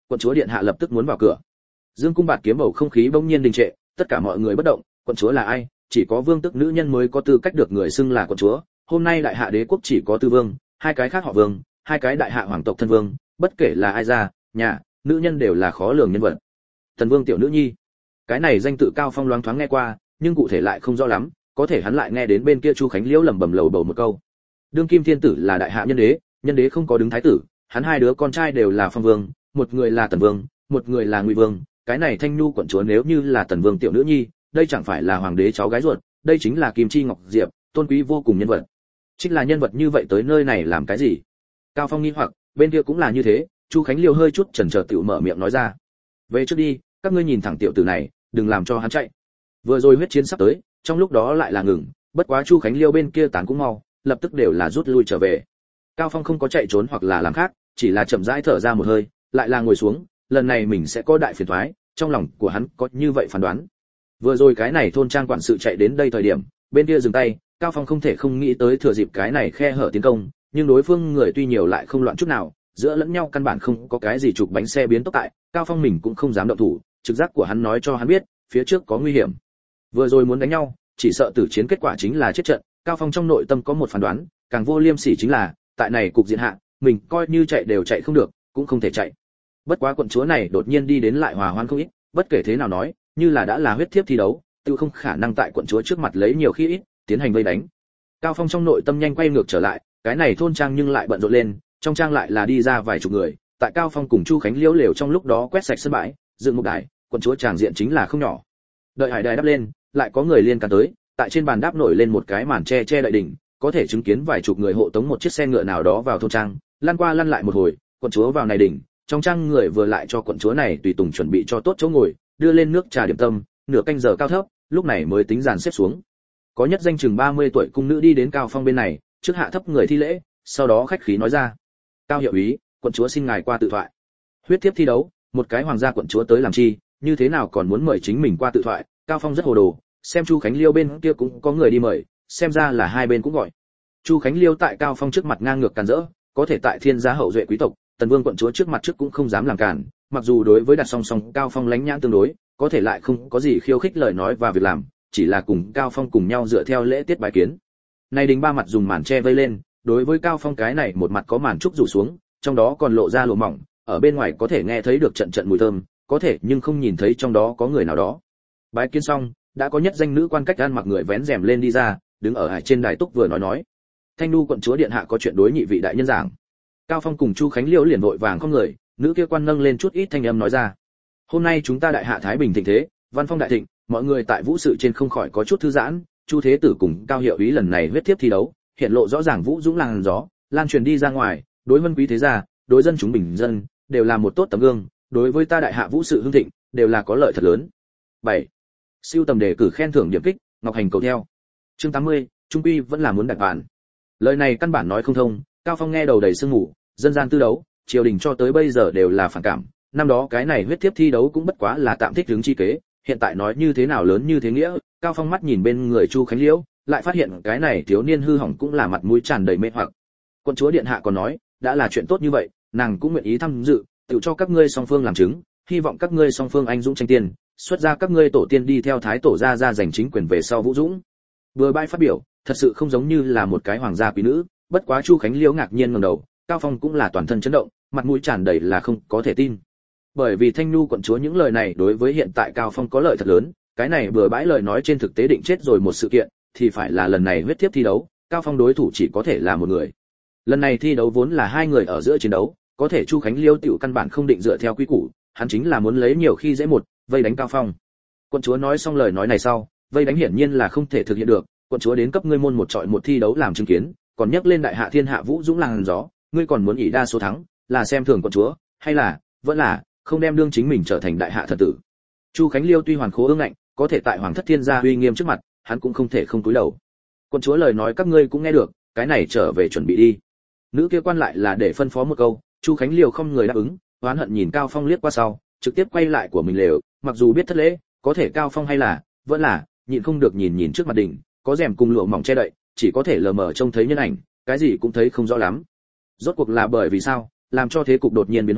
[SPEAKER 1] quận chúa điện hạ lập tức muốn vào cửa. Dương cung bạt kiếm bầu không khí bỗng nhiên đình trệ, tất cả mọi người bất động. Quận chúa là ai? Chỉ có vương tước nữ nhân mới có tư cách được người xưng là quận chúa. Hôm nay đại hạ đế quốc chỉ có tư vương, hai cái khác họ vương, hai cái đại hạ hoàng tộc thân vương, bất kể là ai ra nhà, nữ nhân đều là khó lường nhân vật. Tần vương tiểu nữ nhi, cái này danh tự Cao Phong loáng thoáng nghe qua, nhưng cụ thể lại không rõ lắm, có thể hắn lại nghe đến bên kia Chu Khánh Liễu lẩm bẩm lầu bầu một câu. Đương kim thiên tử là đại hạ nhân đế không có đứng thái tử, hắn hai đứa con trai đều là phong vương, một người là tần vương, một người là ngụy vương, cái này Thanh Nhu quận chúa nếu như là tần vương tiểu nữ nhi, đây chẳng phải là hoàng đế cháu gái ruột, đây chính là kim chi ngọc diệp, tôn quý vô cùng nhân vật. Chính là nhân vật như vậy tới nơi này làm cái gì? Cao Phong nghi hoặc, bên kia cũng là như thế. Chu Khánh Liêu hơi chút chần chờ tiểu mở miệng nói ra, về trước đi, các ngươi nhìn thẳng tiểu tử này, đừng làm cho hắn chạy. Vừa rồi huyết chiến sắp tới, trong lúc đó lại là ngừng, bất quá Chu Khánh Liêu bên kia tán cũng mau, lập tức đều là rút lui trở về. Cao Phong không có chạy trốn hoặc là làm khác, chỉ là chậm rãi thở ra một hơi, lại là ngồi xuống, lần này mình sẽ có đại phiền toái, trong lòng của hắn có như vậy phán đoán. Vừa rồi cái này thôn trang quản sự chạy đến đây thời điểm, bên kia dừng tay, Cao Phong không thể không nghĩ tới thừa dịp cái này khe hở tiến công, nhưng đối phương người tuy nhiều lại không loạn chút nào, giữa lẫn nhau căn bản không có cái gì chụp bánh xe biến tốc tại, Cao Phong mình cũng không dám động thủ, trực giác của hắn nói cho hắn biết, phía trước có nguy hiểm. Vừa rồi muốn đánh nhau, chỉ sợ tử chiến kết quả chính là chết trận, Cao Phong trong nội tâm có một phán đoán, càng vô liêm sỉ chính là, tại này cục diện hạ, mình coi như chạy đều chạy không được, cũng không thể chạy. Bất quá quận chúa này đột nhiên đi đến lại hòa hoan không ít, bất kể thế nào nói, như là đã là huyết thiếp thi đấu, tự không khả năng tại quận chúa trước mặt lấy nhiều khi ít, tiến hành vây đánh. Cao Phong trong nội tâm nhanh quay ngược trở lại, cái này thôn trang nhưng lại bận rộn lên, trong trang lại là đi ra vài chục người, tại Cao Phong cùng Chu Khánh Liễu lều trong lúc đó quét sạch sân bãi, dựng một đài, quận chúa tràng diện chính là không nhỏ. Đợi hải đài đắp lên, lại có người liên can tới, tại trên bàn đáp nổi lên một cái màn che che đậy đỉnh, có thể chứng kiến vài chục người hộ tống một chiếc xe ngựa nào đó vào thôn trang, lăn qua lăn lại một hồi, quận chúa vào này đỉnh, trong trang người vừa lại cho quận chúa này tùy tùng chuẩn bị cho tốt chỗ ngồi, đưa lên nước trà điểm tâm, nửa canh giờ cao thấp, lúc này mới tính dàn xếp xuống. Có nhất danh chừng 30 tuổi cung nữ đi đến Cao Phong bên này, trước hạ thấp người thi lễ, sau đó khách khí nói ra: "Cao hiệu úy, quận chúa xin ngài qua tự thoại." Huyết thiếp thi đấu, một cái hoàng gia quận chúa tới làm chi, như thế nào còn muốn mời chính mình qua tự thoại? Cao Phong rất hồ đồ, xem Chu Khánh Liêu bên kia cũng có người đi mời, xem ra là hai bên cũng gọi. Chu Khánh Liêu tại Cao Phong trước mặt ngang ngược càn rỡ, có thể tại thiên gia hậu duệ quý tộc, Tần Vương quận chúa trước mặt trước cũng không dám làm cản, mặc dù đối với đặt song song Cao Phong lánh nhãn tương đối, có thể lại không có gì khiêu khích lời nói và việc làm, chỉ là cùng Cao Phong cùng nhau dựa theo lễ tiết bái kiến. Này đình ba mặt dùng màn che vây lên, đối với Cao Phong cái này một mặt có màn trúc rủ xuống, trong đó còn lộ ra lụa mỏng, ở bên ngoài có thể nghe thấy được trận trận mùi thơm, có thể nhưng không nhìn thấy trong đó có người nào đó. Bái kiến xong, đã có nhất danh nữ quan cách gan mặc người vén rèm lên đi ra, đứng ở hải trên đài túc vừa nói: "Thanh Nhu quận chúa điện hạ có chuyện đối nhị vị đại nhân giảng." Cao Phong cùng Chu Khánh Liễu liền vội vàng không người, nữ kia quan nâng lên chút ít thanh âm nói ra: "Hôm nay chúng ta đại hạ thái bình thịnh thế, văn phong đại thịnh, mọi người tại vũ sự trên không khỏi có chút thư giãn, Chu thế tử cùng Cao hiệu úy lần này huyết thiếp thi đấu, hiện lộ rõ ràng vũ dũng làn gió, lan truyền đi ra ngoài, đối vân quý thế gia, đối dân chúng bình dân, đều là một tốt tấm gương, đối với ta đại hạ vũ sự hưng thịnh, đều là có lợi thật lớn." 7. Siêu tầm đề cử khen thưởng điểm kích, Ngọc Hành cầu theo. Chương 80, trung quy vẫn là muốn đặt bàn. Lời này căn bản nói không thông, Cao Phong nghe đầu đầy sương mù, dân gian tư đấu, triều đình cho tới bây giờ đều là phản cảm, năm đó cái này huyết thiếp thi đấu cũng bất quá là tạm thích hướng chi kế, hiện tại nói như thế nào lớn như thế nghĩa. Cao Phong mắt nhìn bên người Chu Khánh Liễu, lại phát hiện cái này thiếu niên hư hỏng cũng là mặt mũi tràn đầy mê hoặc. Quân chúa điện hạ còn nói, đã là chuyện tốt như vậy, nàng cũng nguyện ý tham dự, tự cho các ngươi song phương làm chứng, hy vọng các ngươi song phương anh dũng tranh tiền, xuất ra các ngươi tổ tiên đi theo thái tổ gia giành chính quyền về sau vũ dũng. Vừa bãi phát biểu, thật sự không giống như là một cái hoàng gia quý nữ, bất quá Chu Khánh Liễu ngạc nhiên ngẩng đầu, Cao Phong cũng là toàn thân chấn động, mặt mũi tràn đầy là không có thể tin. Bởi vì Thanh Nhu quận chúa những lời này đối với hiện tại Cao Phong có lợi thật lớn, cái này vừa bãi lời nói trên thực tế định chết rồi một sự kiện, thì phải là lần này huyết thiếp thi đấu, Cao Phong đối thủ chỉ có thể là một người. Lần này thi đấu vốn là hai người ở giữa chiến đấu, có thể Chu Khánh Liêu tiểu căn bản không định dựa theo quy củ, hắn chính là muốn lấy nhiều khi dễ một, vây đánh Cao Phong. Quận chúa nói xong lời nói này sau, vây đánh hiển nhiên là không thể thực hiện được, quận chúa đến cấp ngươi môn một trọi một thi đấu làm chứng kiến, còn nhắc lên đại hạ thiên hạ vũ dũng làn gió, ngươi còn muốn ỷ đa số thắng, là xem thường quận chúa, hay là vẫn là không đem đương chính mình trở thành đại hạ thần tử. Chu Khánh Liêu tuy hoàn khố ương ngạnh, có thể tại hoàng thất thiên gia uy nghiêm trước mặt, hắn cũng không thể không cúi đầu. Quận chúa lời nói các ngươi cũng nghe được, cái này trở về chuẩn bị đi. Nữ kia quan lại là để phân phó một câu, Chu Khánh Liêu không người đáp ứng, oán hận nhìn Cao Phong liếc qua sau, trực tiếp quay lại của mình lều, mặc dù biết thất lễ, có thể Cao Phong hay là vẫn là nhịn không được nhìn trước mặt đỉnh, có rèm cùng lụa mỏng che đậy, chỉ có thể lờ mờ trông thấy nhân ảnh, cái gì cũng thấy không rõ lắm. Rốt cuộc là bởi vì sao, làm cho thế cục đột nhiên biến hóa,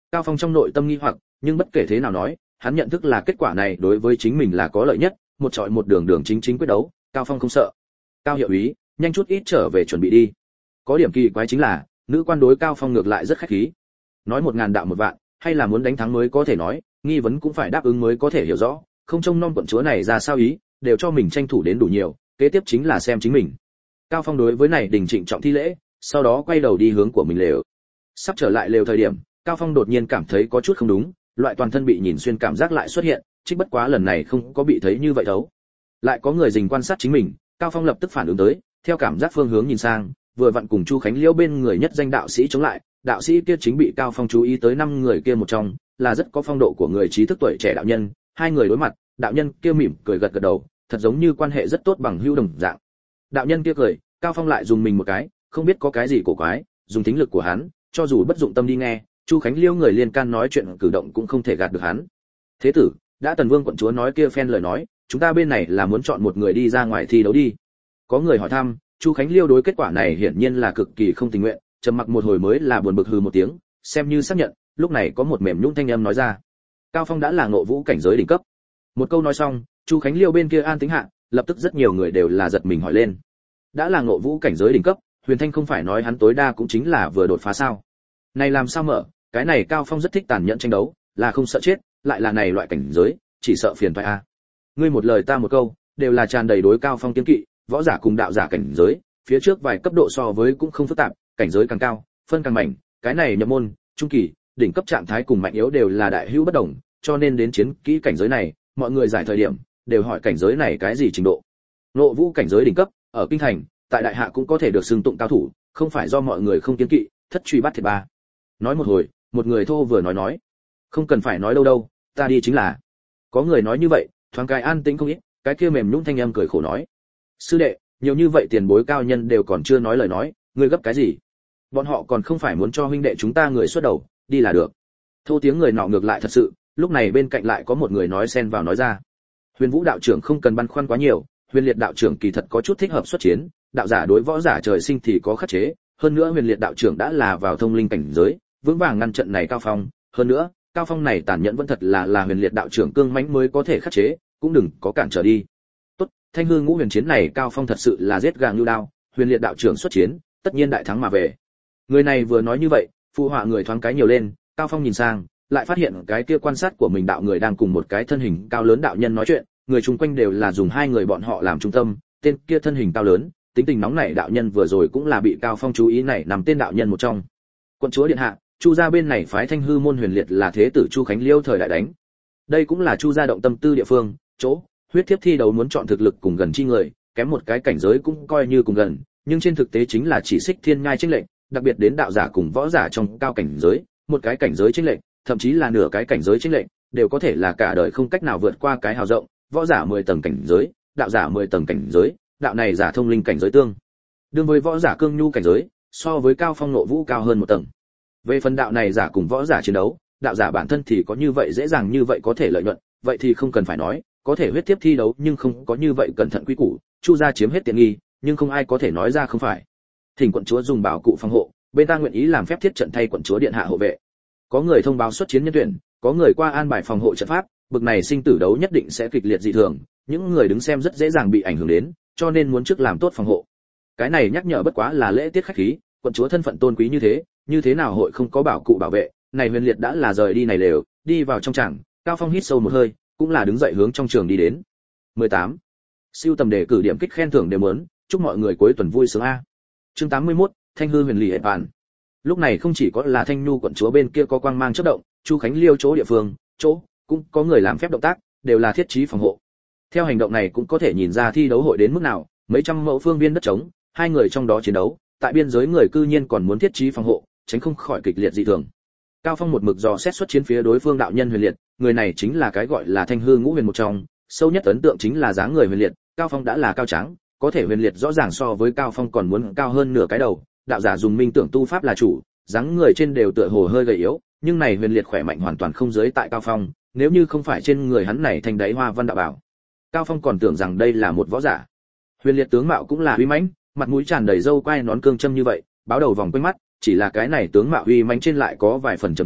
[SPEAKER 1] Cao Phong trong nội tâm nghi hoặc, nhưng bất kể thế nào nói, hắn nhận thức là kết quả này đối với chính mình là có lợi nhất, một trọi một đường đường chính chính quyết đấu, Cao Phong không sợ. Cao hiệu úy, nhanh chút ít trở về chuẩn bị đi. Có điểm kỳ quái chính là, nữ quan đối Cao Phong ngược lại rất khách khí. Nói 1000 đạo một vạn, hay là muốn đánh thắng mới có thể nói, nghi vấn cũng phải đáp ứng mới có thể hiểu rõ, không trông nom quận chúa này ra sao ý, đều cho mình tranh thủ đến đủ nhiều, kế tiếp chính là xem chính mình. Cao Phong đối với này đình trịnh trọng thi lễ, sau đó quay đầu đi hướng của mình lều. Sắp trở lại lều thời điểm, Cao Phong đột nhiên cảm thấy có chút không đúng, loại toàn thân bị nhìn xuyên cảm giác lại xuất hiện, trích bất quá lần này không có bị thấy như vậy thấu. Lại có người dình quan sát chính mình, Cao Phong lập tức phản ứng tới, theo cảm giác phương hướng nhìn sang, vừa vặn cùng Chu Khánh Liễu bên người nhất danh đạo sĩ chống lại, đạo sĩ kia chính bị Cao Phong chú ý tới 5 người kia một trong, là rất có phong độ của người trí thức tuổi trẻ đạo nhân, hai người đối mặt, đạo nhân kia mỉm cười gật gật đầu, thật giống như quan hệ rất tốt bằng hữu đồng dạng. Đạo nhân kia cười, Cao Phong lại dùng mình một cái, không biết có cái gì cổ quái, dùng thính lực của hắn, cho dù bất dụng tâm đi nghe, Chu Khánh Liêu người liên can nói chuyện cử động cũng không thể gạt được hắn. Thế tử, đã Tần Vương quận chúa nói kia phen lời nói, chúng ta bên này là muốn chọn một người đi ra ngoài thi đấu đi. Có người hỏi thăm, Chu Khánh Liêu đối kết quả này hiển nhiên là cực kỳ không tình nguyện, trầm mặc một hồi mới là buồn bực hừ một tiếng, xem như xác nhận, lúc này có một mềm nhũn thanh âm nói ra. Cao Phong đã là ngộ vũ cảnh giới đỉnh cấp. Một câu nói xong, Chu Khánh Liêu bên kia an tĩnh hạ, lập tức rất nhiều người đều là giật mình hỏi lên. Đã là ngộ vũ cảnh giới đỉnh cấp, Huyền Thanh không phải nói hắn tối đa cũng chính là vừa đột phá sao? Này làm sao mở, cái này Cao Phong rất thích tàn nhẫn tranh đấu, là không sợ chết, lại là này loại cảnh giới, chỉ sợ phiền phải a. Ngươi một lời ta một câu, đều là tràn đầy đối Cao Phong kiêng kỵ, võ giả cùng đạo giả cảnh giới, phía trước vài cấp độ so với cũng không phức tạp, cảnh giới càng cao, phân càng mạnh, cái này nhập môn, trung kỳ, đỉnh cấp trạng thái cùng mạnh yếu đều là đại hữu bất đồng, cho nên đến chiến kỹ cảnh giới này, mọi người giải thời điểm đều hỏi cảnh giới này cái gì trình độ. Ngộ vũ cảnh giới đỉnh cấp, ở kinh thành, tại đại hạ cũng có thể được xưng tụng cao thủ, không phải do mọi người không kiêng kỵ, thất truy bắt thiệt ba. Nói một hồi, một người thô vừa nói, không cần phải nói đâu, ta đi chính là. Có người nói như vậy, thoáng cái an tĩnh không ít, cái kia mềm nhũn thanh âm cười khổ nói, sư đệ, nhiều như vậy tiền bối cao nhân đều còn chưa nói lời nói, ngươi gấp cái gì? Bọn họ còn không phải muốn cho huynh đệ chúng ta người xuất đầu, đi là được. Thô tiếng người nọ ngược lại thật sự, lúc này bên cạnh lại có một người nói xen vào nói ra. Huyền Vũ đạo trưởng không cần băn khoăn quá nhiều, Huyền Liệt đạo trưởng kỳ thật có chút thích hợp xuất chiến, đạo giả đối võ giả trời sinh thì có khắc chế, hơn nữa Huyền Liệt đạo trưởng đã là vào thông linh cảnh giới, vững vàng ngăn trận này Cao Phong, hơn nữa, Cao Phong này tàn nhẫn vẫn thật là Huyền Liệt đạo trưởng cương mãnh mới có thể khắc chế, cũng đừng có cản trở đi. Tốt, Thanh Hư Ngũ Huyền chiến này Cao Phong thật sự là giết gàng lưu đao, Huyền Liệt đạo trưởng xuất chiến, tất nhiên đại thắng mà về. Người này vừa nói như vậy, phụ họa người thoáng cái nhiều lên, Cao Phong nhìn sang, lại phát hiện cái kia quan sát của mình đạo người đang cùng một cái thân hình cao lớn đạo nhân nói chuyện, người chung quanh đều là dùng hai người bọn họ làm trung tâm, tên kia thân hình cao lớn, tính tình nóng nảy đạo nhân vừa rồi cũng là bị Cao Phong chú ý này nằm tên đạo nhân một trong. Quận chúa điện hạ, Chu gia bên này phái Thanh Hư môn Huyền Liệt là thế tử Chu Khánh Liêu thời đại đánh. Đây cũng là Chu gia động tâm tư địa phương, chỗ huyết thiếp thi đấu muốn chọn thực lực cùng gần chi người, kém một cái cảnh giới cũng coi như cùng gần, nhưng trên thực tế chính là chỉ xích thiên ngai chênh lệch, đặc biệt đến đạo giả cùng võ giả trong cao cảnh giới, một cái cảnh giới chênh lệch, thậm chí là nửa cái cảnh giới chênh lệch, đều có thể là cả đời không cách nào vượt qua cái hào rộng, võ giả 10 tầng cảnh giới, đạo giả 10 tầng cảnh giới, đạo này giả thông linh cảnh giới tương đương với võ giả cương nhu cảnh giới, so với Cao Phong nộ vũ cao hơn một tầng. Về phần đạo này giả cùng võ giả chiến đấu, đạo giả bản thân thì có như vậy dễ dàng như vậy có thể lợi nhuận, vậy thì không cần phải nói, có thể huyết tiếp thi đấu nhưng không có như vậy cẩn thận quy củ, Chu gia chiếm hết tiện nghi, nhưng không ai có thể nói ra không phải. Thỉnh quận chúa dùng bảo cụ phòng hộ, bên ta nguyện ý làm phép thiết trận thay quận chúa điện hạ hộ vệ. Có người thông báo xuất chiến nhân tuyển, có người qua an bài phòng hộ trận pháp, bực này sinh tử đấu nhất định sẽ kịch liệt dị thường, những người đứng xem rất dễ dàng bị ảnh hưởng đến, cho nên muốn trước làm tốt phòng hộ. Cái này nhắc nhở bất quá là lễ tiết khách khí, quận chúa thân phận tôn quý như thế nào hội không có bảo cụ bảo vệ, này Huyền Liệt đã là rời đi này lều, đi vào trong tràng, Cao Phong hít sâu một hơi, cũng là đứng dậy hướng trong trường đi đến. 18. Siêu tầm đề cử điểm kích khen thưởng đều muốn, chúc mọi người cuối tuần vui sướng a. Chương 81, Thanh Hư Huyền Lì hệ bản. Lúc này không chỉ có là Thanh Nhu quận chúa bên kia có quang mang chớp động, Chu Khánh Liêu chỗ địa phương, chỗ cũng có người làm phép động tác, đều là thiết trí phòng hộ. Theo hành động này cũng có thể nhìn ra thi đấu hội đến mức nào, mấy trăm mẫu phương biên đất trống, hai người trong đó chiến đấu, tại biên giới người cư nhiên còn muốn thiết trí phòng hộ, tránh không khỏi kịch liệt dị thường. Cao Phong một mực dò xét xuất chiến phía đối phương đạo nhân Huyền Liệt, người này chính là cái gọi là Thanh Hư Ngũ Huyền một trong, sâu nhất ấn tượng chính là dáng người Huyền Liệt, Cao Phong đã là cao trắng, có thể Huyền Liệt rõ ràng so với Cao Phong còn muốn cao hơn nửa cái đầu, đạo giả dùng minh tưởng tu pháp là chủ, dáng người trên đều tựa hồ hơi gầy yếu, nhưng này Huyền Liệt khỏe mạnh hoàn toàn không dưới tại Cao Phong, nếu như không phải trên người hắn này thành đáy hoa văn đạo bảo, Cao Phong còn tưởng rằng đây là một võ giả. Huyền Liệt tướng mạo cũng là uy mãnh, mặt mũi tràn đầy râu quai nón cương châm như vậy, báo đầu vòng quanh mắt, chỉ là cái này tướng mạo uy mãnh trên lại có vài phần trầm tĩnh,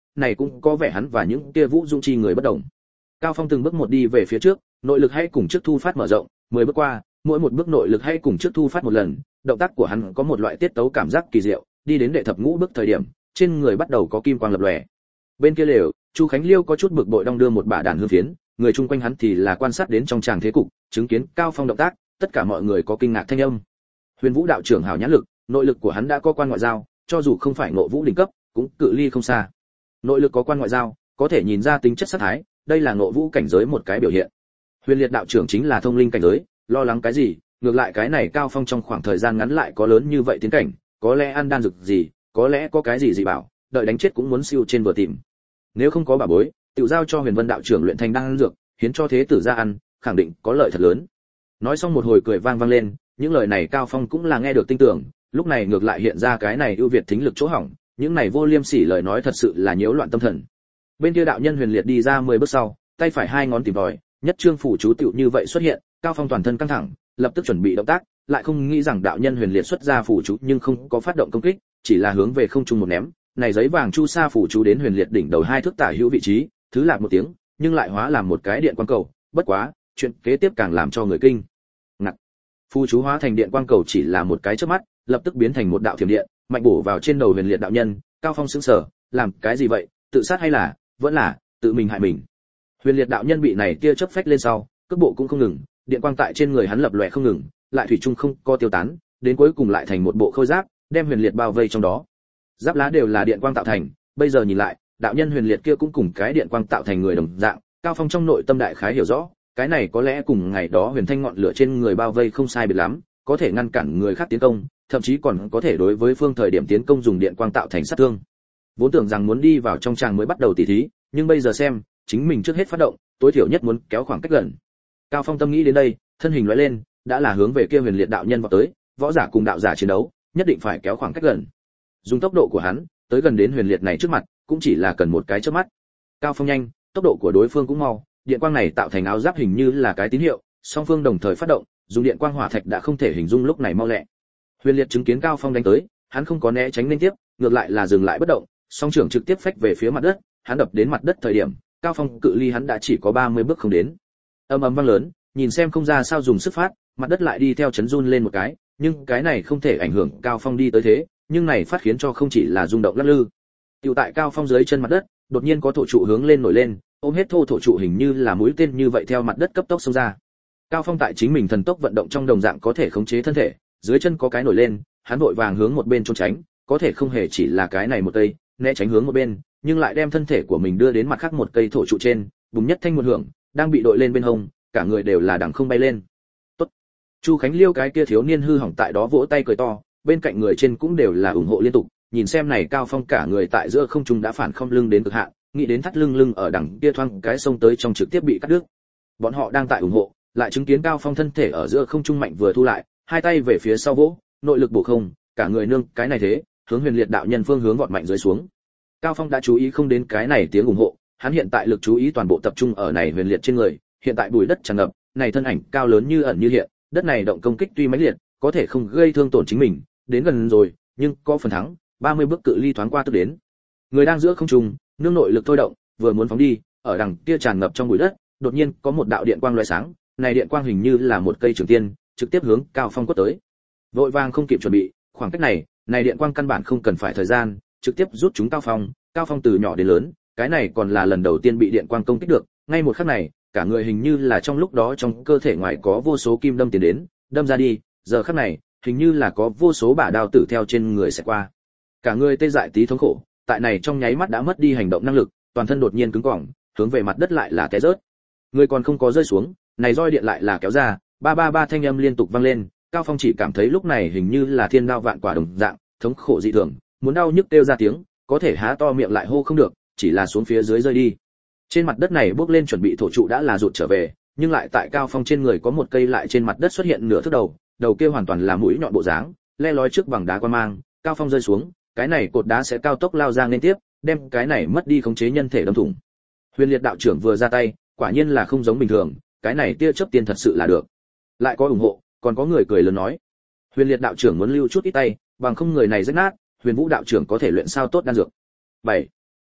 [SPEAKER 1] này cũng có vẻ hắn và những kia vũ dung chi người bất đồng. Cao Phong từng bước một đi về phía trước, nội lực hay cùng trước thu phát mở rộng, 10 bước qua, mỗi một bước nội lực hay cùng trước thu phát một lần, động tác của hắn có một loại tiết tấu cảm giác kỳ diệu, đi đến đệ thập ngũ bước thời điểm, trên người bắt đầu có kim quang lập lòe. Bên kia lều, Chu Khánh Liêu có chút bực bội đong đưa một bả đàn hương phiến, người chung quanh hắn thì là quan sát đến trong tràng thế cục, chứng kiến Cao Phong động tác, tất cả mọi người có kinh ngạc thanh âm. Huyền Vũ đạo trưởng hảo nhãn lực, nội lực của hắn đã có quan ngoại giao, cho dù không phải ngộ vũ đỉnh cấp, cũng cự ly không xa. Nội lực có quan ngoại giao, có thể nhìn ra tính chất sát thái, đây là ngộ vũ cảnh giới một cái biểu hiện. Huyền Liệt đạo trưởng chính là thông linh cảnh giới, lo lắng cái gì, ngược lại cái này Cao Phong trong khoảng thời gian ngắn lại có lớn như vậy tiến cảnh, có lẽ ăn đan dược gì, có lẽ có cái gì bảo, đợi đánh chết cũng muốn siêu trên vừa tìm. Nếu không có bà bối, tự giao cho Huyền Vân đạo trưởng luyện thành đan dược, hiến cho thế tử ra ăn, khẳng định có lợi thật lớn. Nói xong một hồi cười vang lên, những lời này Cao Phong cũng là nghe được tinh tưởng, lúc này ngược lại hiện ra cái này ưu việt thính lực chỗ hỏng, những này vô liêm sỉ lời nói thật sự là nhiễu loạn tâm thần. Bên kia đạo nhân Huyền Liệt đi ra 10 bước sau, tay phải hai ngón tìm tòi, nhất trương phủ chú tựu như vậy xuất hiện, Cao Phong toàn thân căng thẳng, lập tức chuẩn bị động tác, lại không nghĩ rằng đạo nhân Huyền Liệt xuất ra phủ chú nhưng không có phát động công kích, chỉ là hướng về không trung một ném, này giấy vàng chu sa phủ chú đến Huyền Liệt đỉnh đầu 2 thước tả hữu vị trí, thứ lạc một tiếng, nhưng lại hóa làm một cái điện quang cầu, bất quá, chuyện kế tiếp càng làm cho người kinh ngạc. Phù chú hóa thành điện quang cầu chỉ là một cái chớp mắt, lập tức biến thành một đạo thiểm điện, mạnh bổ vào trên đầu Huyền Liệt đạo nhân. Cao Phong sững sờ, làm cái gì vậy, tự sát hay là vẫn là tự mình hại mình? Huyền Liệt đạo nhân bị này tia chớp phách lên sau, cước bộ cũng không ngừng, điện quang tại trên người hắn lập lòe không ngừng, lại thủy chung không có tiêu tán, đến cuối cùng lại thành một bộ khôi giáp, đem Huyền Liệt bao vây trong đó. Giáp lá đều là điện quang tạo thành, bây giờ nhìn lại, đạo nhân Huyền Liệt kia cũng cùng cái điện quang tạo thành người đồng dạng. Cao Phong trong nội tâm đại khái hiểu rõ, cái này có lẽ cùng ngày đó huyền thanh ngọn lửa trên người bao vây không sai biệt lắm, có thể ngăn cản người khác tiến công, thậm chí còn có thể đối với phương thời điểm tiến công dùng điện quang tạo thành sát thương. Vốn tưởng rằng muốn đi vào trong tràng mới bắt đầu tỉ thí, nhưng bây giờ xem, chính mình trước hết phát động, tối thiểu nhất muốn kéo khoảng cách gần. Cao Phong tâm nghĩ đến đây, thân hình lóe lên, đã là hướng về kia Huyền Liệt đạo nhân vào tới, võ giả cùng đạo giả chiến đấu, nhất định phải kéo khoảng cách gần. Dùng tốc độ của hắn, tới gần đến Huyền Liệt này trước mặt, cũng chỉ là cần một cái chớp mắt. Cao Phong nhanh, tốc độ của đối phương cũng mau, điện quang này tạo thành áo giáp hình như là cái tín hiệu, song phương đồng thời phát động, dùng điện quang hỏa thạch đã không thể hình dung lúc này mau lẹ. Huyền Liệt chứng kiến Cao Phong đánh tới, hắn không có né tránh liên tiếp, ngược lại là dừng lại bất động, song trưởng trực tiếp phách về phía mặt đất, hắn đập đến mặt đất thời điểm, Cao Phong cự ly hắn đã chỉ có 30 bước không đến. Ầm ầm vang lớn, nhìn xem không ra sao dùng sức phát, mặt đất lại đi theo chấn run lên một cái, nhưng cái này không thể ảnh hưởng Cao Phong đi tới thế, nhưng này phát khiến cho không chỉ là rung động lắc lư. Tiểu tại Cao Phong dưới chân mặt đất, đột nhiên có thổ trụ hướng lên nổi lên, ôm hết thô thổ trụ hình như là mũi tên như vậy theo mặt đất cấp tốc xông ra. Cao Phong tại chính mình thần tốc vận động trong đồng dạng có thể khống chế thân thể, dưới chân có cái nổi lên, hắn vội vàng hướng một bên trốn tránh, có thể không hề chỉ là cái này một cây, né tránh hướng một bên, nhưng lại đem thân thể của mình đưa đến mặt khác một cây thổ trụ trên, bùng nhất thanh một hưởng, đang bị đội lên bên hông, cả người đều là đằng không bay lên. Tốt. Chu Khánh Liêu cái kia thiếu niên hư hỏng tại đó vỗ tay cười to, bên cạnh người trên cũng đều là ủng hộ liên tục, nhìn xem này Cao Phong cả người tại giữa không trung đã phản không lưng đến cực hạn, nghĩ đến thắt lưng ở đằng kia thoáng cái sông tới trong trực tiếp bị cắt đứt. Bọn họ đang tại ủng hộ, lại chứng kiến Cao Phong thân thể ở giữa không trung mạnh vừa thu lại, hai tay về phía sau vỗ, nội lực bổ không, cả người nương cái này thế, hướng Huyền Liệt đạo nhân phương hướng vọt mạnh dưới xuống. Cao Phong đã chú ý không đến cái này tiếng ủng hộ, hắn hiện tại lực chú ý toàn bộ tập trung ở này Huyền Liệt trên người, hiện tại bụi đất tràn ngập, này thân ảnh cao lớn như ẩn như hiện, đất này động công kích tuy mãnh liệt, có thể không gây thương tổn chính mình, đến gần rồi, nhưng có phần thắng, 30 bước cự ly thoáng qua tức đến. Người đang giữa không trung, nương nội lực thôi động, vừa muốn phóng đi, ở đằng kia tràn ngập trong bụi đất, đột nhiên có một đạo điện quang lóe sáng, này điện quang hình như là một cây trường tiên, trực tiếp hướng Cao Phong quất tới. Vội vàng không kịp chuẩn bị, khoảng cách này điện quang căn bản không cần phải thời gian, trực tiếp rút chúng Cao Phong từ nhỏ đến lớn, cái này còn là lần đầu tiên bị điện quang công kích được, ngay một khắc này, cả người hình như là trong lúc đó trong cơ thể ngoài có vô số kim đâm tiến đến, đâm ra đi, giờ khắc này, hình như là có vô số bả đao tử theo trên người sẽ qua. Cả người tê dại tí thống khổ, tại này trong nháy mắt đã mất đi hành động năng lực, toàn thân đột nhiên cứng cỏng, hướng về mặt đất lại là té rớt. Người còn không có rơi xuống, này roi điện lại là kéo ra, ba ba ba thanh âm liên tục vang lên, Cao Phong chỉ cảm thấy lúc này hình như là thiên đao vạn quả đồng dạng, thống khổ dị thường, muốn đau nhức kêu ra tiếng, có thể há to miệng lại hô không được, chỉ là xuống phía dưới rơi đi. Trên mặt đất này bước lên chuẩn bị thổ trụ đã là rụt trở về, nhưng lại tại Cao Phong trên người có một cây lại trên mặt đất xuất hiện nửa thước đầu kia hoàn toàn là mũi nhọn bộ dáng, le lói trước bằng đá quan mang, Cao Phong rơi xuống, cái này cột đá sẽ cao tốc lao ra liên tiếp, đem cái này mất đi khống chế nhân thể đâm thủng. Huyền Liệt đạo trưởng vừa ra tay, quả nhiên là không giống bình thường, cái này tia chớp tiên thật sự là được. Lại có ủng hộ, còn có người cười lớn nói. Huyền Liệt đạo trưởng muốn lưu chút ít tay, bằng không người này rách nát, Huyền Vũ đạo trưởng có thể luyện sao tốt đan dược. 7.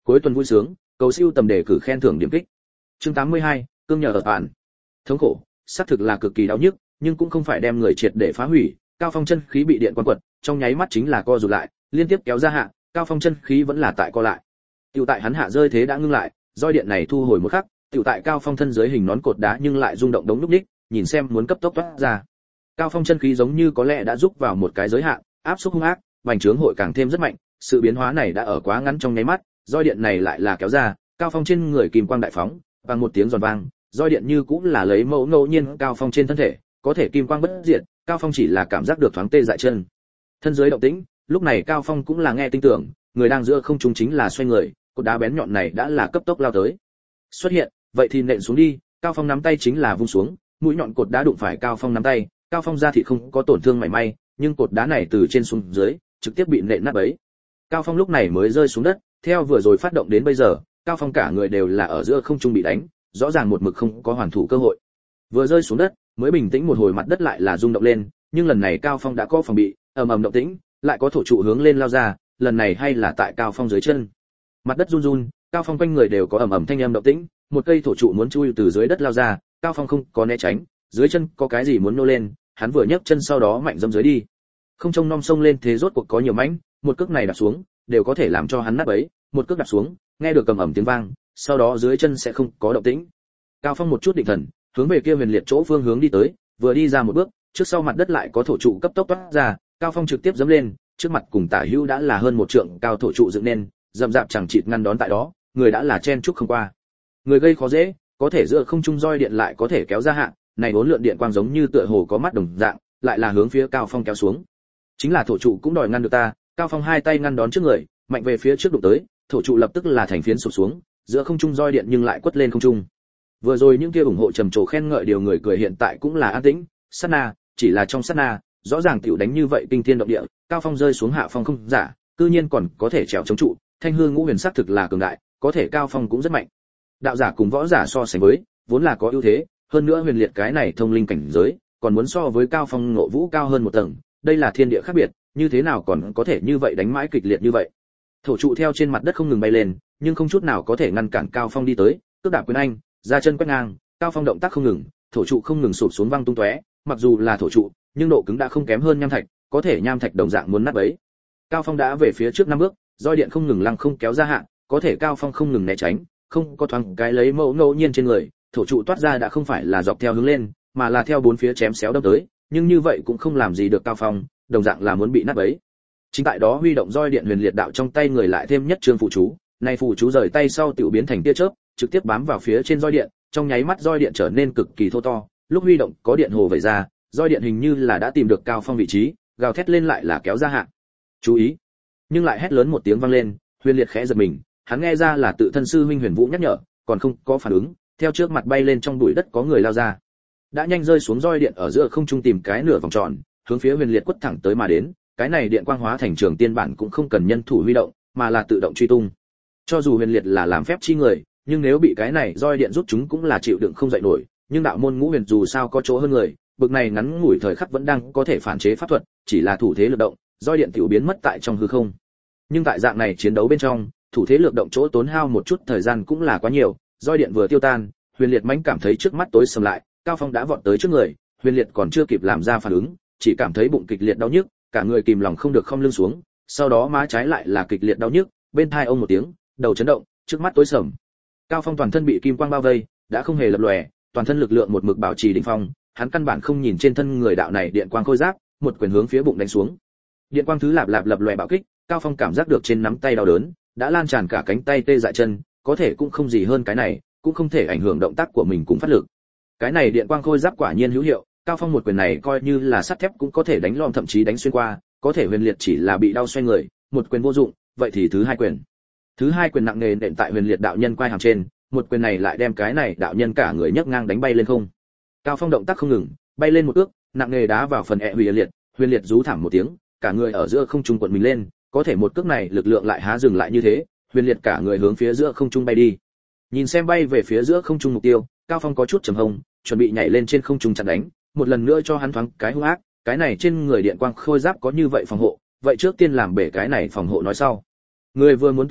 [SPEAKER 1] Cuối tuần vui sướng, cầu siêu tầm đề cử khen thưởng điểm kích. Chương 82, cương nhờ ở bạn. Thống khổ, xác thực là cực kỳ đau nhức, nhưng cũng không phải đem người triệt để phá hủy. Cao Phong chân khí bị điện quang quật, trong nháy mắt chính là co rụt lại, liên tiếp kéo ra hạ, Cao Phong chân khí vẫn là tại co lại. Tiểu tại hắn hạ rơi thế đã ngưng lại, roi điện này thu hồi một khắc, tiểu tại Cao Phong thân dưới hình nón cột đá nhưng lại rung động đống lúc ních, nhìn xem muốn cấp tốc toát ra. Cao Phong chân khí giống như có lẽ đã rút vào một cái giới hạn, áp suất hung ác, bành trướng hội càng thêm rất mạnh, sự biến hóa này đã ở quá ngắn trong nháy mắt, roi điện này lại là kéo ra, Cao Phong trên người kim quang đại phóng, bằng một tiếng giòn vang, roi điện như cũng là lấy mẫu ngẫu nhiên Cao Phong trên thân thể, có thể kim quang bất diệt, Cao Phong chỉ là cảm giác được thoáng tê dại chân. Thân dưới động tĩnh, lúc này Cao Phong cũng là nghe tinh tưởng, người đang giữa không trung chính là xoay người, cột đá bén nhọn này đã là cấp tốc lao tới. Xuất hiện, vậy thì nện xuống đi, Cao Phong nắm tay chính là vung xuống, mũi nhọn cột đá đụng phải Cao Phong nắm tay, Cao Phong ra thì không có tổn thương mảy may, nhưng cột đá này từ trên xuống dưới, trực tiếp bị nện nát bấy. Cao Phong lúc này mới rơi xuống đất, theo vừa rồi phát động đến bây giờ, Cao Phong cả người đều là ở giữa không trung bị đánh, rõ ràng một mực không có hoàn thủ cơ hội. Vừa rơi xuống đất, mới bình tĩnh một hồi mặt đất lại là rung động lên, nhưng lần này Cao Phong đã có phòng bị, ầm ầm động tĩnh, lại có thổ trụ hướng lên lao ra, lần này hay là tại Cao Phong dưới chân. Mặt đất run run, Cao Phong quanh người đều có ầm ầm thanh âm động tĩnh, một cây thổ trụ muốn chui từ dưới đất lao ra, Cao Phong không có né tránh, dưới chân có cái gì muốn nô lên, hắn vừa nhấc chân sau đó mạnh dẫm dưới đi. Không trông nom sông lên thế rốt cuộc có nhiều mãnh, một cước này đạp xuống, đều có thể làm cho hắn nát bấy, một cước đạp xuống, nghe được cầm ẩm tiếng vang, sau đó dưới chân sẽ không có động tĩnh. Cao Phong một chút định thần, hướng về kia huyền liệt chỗ phương hướng đi tới, vừa đi ra một bước, trước sau mặt đất lại có thổ trụ cấp tốc toát ra, Cao Phong trực tiếp giẫm lên, trước mặt cùng tả hữu đã là hơn một trượng cao thổ trụ dựng nên, rậm rạp chẳng chịt ngăn đón tại đó, người đã là chen chúc không qua. Người gây khó dễ, có thể giữa không trung roi điện lại có thể kéo ra hạn, này bốn lượn điện quang giống như tựa hồ có mắt đồng dạng, lại là hướng phía Cao Phong kéo xuống. Chính là thổ trụ cũng đòi ngăn được ta, Cao Phong hai tay ngăn đón trước người, mạnh về phía trước đụng tới, thổ trụ lập tức là thành phiến sụp xuống, giữa không trung roi điện nhưng lại quất lên không trung. Vừa rồi những kia ủng hộ trầm trồ khen ngợi điều người cười hiện tại cũng là an tĩnh, sát na, chỉ là trong sát na, rõ ràng tiểu đánh như vậy kinh thiên động địa, Cao Phong rơi xuống hạ phong không giả, cư nhiên còn có thể trèo chống trụ, thanh hương ngũ huyền sắc thực là cường đại, có thể Cao Phong cũng rất mạnh. Đạo giả cùng võ giả so sánh với, vốn là có ưu thế, hơn nữa huyền liệt cái này thông linh cảnh giới, còn muốn so với Cao Phong ngộ vũ cao hơn một tầng, đây là thiên địa khác biệt, như thế nào còn có thể như vậy đánh mãi kịch liệt như vậy. Thổ trụ theo trên mặt đất không ngừng bay lên, nhưng không chút nào có thể ngăn cản Cao Phong đi tới, cước đạp quyền anh, ra chân quét ngang, Cao Phong động tác không ngừng, thổ trụ không ngừng sụp xuống văng tung tóe, mặc dù là thổ trụ, nhưng độ cứng đã không kém hơn nham thạch, có thể nham thạch đồng dạng muốn nát bấy. Cao Phong đã về phía trước 5 bước, roi điện không ngừng lăng không kéo ra hạn, có thể Cao Phong không ngừng né tránh, không có thoáng cái lấy mẫu ngẫu nhiên trên người, thổ trụ toát ra đã không phải là dọc theo hướng lên, mà là theo bốn phía chém xéo đâm tới, nhưng như vậy cũng không làm gì được Cao Phong, đồng dạng là muốn bị nát bấy. Chính tại đó huy động roi điện huyền liệt đạo trong tay người lại thêm nhất trương phụ chú, này phụ chú rời tay sau tiểu biến thành tia chớp, trực tiếp bám vào phía trên roi điện, trong nháy mắt roi điện trở nên cực kỳ thô to, lúc huy động có điện hồ vẩy ra, roi điện hình như là đã tìm được Cao Phong vị trí, gào thét lên lại là kéo ra hạn. Chú ý! Nhưng lại hét lớn một tiếng vang lên, huyền liệt khẽ giật mình, hắn nghe ra là tự thân sư huynh Huyền Vũ nhắc nhở, còn không có phản ứng, theo trước mặt bay lên trong bụi đất có người lao ra. Đã nhanh rơi xuống roi điện ở giữa không trung tìm cái nửa vòng tròn, hướng phía huyền liệt quất thẳng tới mà đến, cái này điện quang hóa thành trường tiên bản cũng không cần nhân thủ huy động, mà là tự động truy tung. Cho dù huyền liệt là làm phép chi người, nhưng nếu bị cái này roi điện rút chúng cũng là chịu đựng không dậy nổi, nhưng đạo môn ngũ huyền dù sao có chỗ hơn người, bực này ngắn ngủi thời khắc vẫn đang có thể phản chế pháp thuật, chỉ là thủ thế lực động, roi điện tiểu biến mất tại trong hư không. Nhưng tại dạng này chiến đấu bên trong, thủ thế lực động chỗ tốn hao một chút thời gian cũng là quá nhiều, roi điện vừa tiêu tan, huyền liệt mãnh cảm thấy trước mắt tối sầm lại, Cao Phong đã vọt tới trước người, huyền liệt còn chưa kịp làm ra phản ứng, chỉ cảm thấy bụng kịch liệt đau nhức, cả người kìm lòng không được khom lưng xuống, sau đó má trái lại là kịch liệt đau nhức, bên tai ông một tiếng, đầu chấn động, trước mắt tối sầm. Cao Phong toàn thân bị kim quang bao vây, đã không hề lập lòe, toàn thân lực lượng một mực bảo trì đỉnh phong, hắn căn bản không nhìn trên thân người đạo này điện quang khôi giáp, một quyền hướng phía bụng đánh xuống. Điện quang thứ lạp lạp lập lòe bạo kích, Cao Phong cảm giác được trên nắm tay đau đớn, đã lan tràn cả cánh tay tê dại chân, có thể cũng không gì hơn cái này, cũng không thể ảnh hưởng động tác của mình cũng phát lực. Cái này điện quang khôi giáp quả nhiên hữu hiệu, Cao Phong một quyền này coi như là sắt thép cũng có thể đánh lom thậm chí đánh xuyên qua, có thể huyền liệt chỉ là bị đau xoay người, một quyền vô dụng, vậy thì thứ hai quyền. Thứ hai quyền nặng nề nện tại huyền liệt đạo nhân quai hàm trên, một quyền này lại đem cái này đạo nhân cả người nhấc ngang đánh bay lên không. Cao Phong động tác không ngừng, bay lên một ước, nặng nề đá vào phần huyền liệt rú thảm một tiếng, cả người ở giữa không trung quật mình lên, có thể một cước này lực lượng lại há dừng lại như thế, huyền liệt cả người hướng phía giữa không trung bay đi. Nhìn xem bay về phía giữa không trung mục tiêu, Cao Phong có chút trầm hông, chuẩn bị nhảy lên trên không trung chặn đánh, một lần nữa cho hắn thoáng cái hung ác, cái này trên người điện quang khôi giáp có như vậy phòng hộ, vậy trước tiên làm bể cái này phòng hộ nói sau. Người vừa muốn tung nhảy,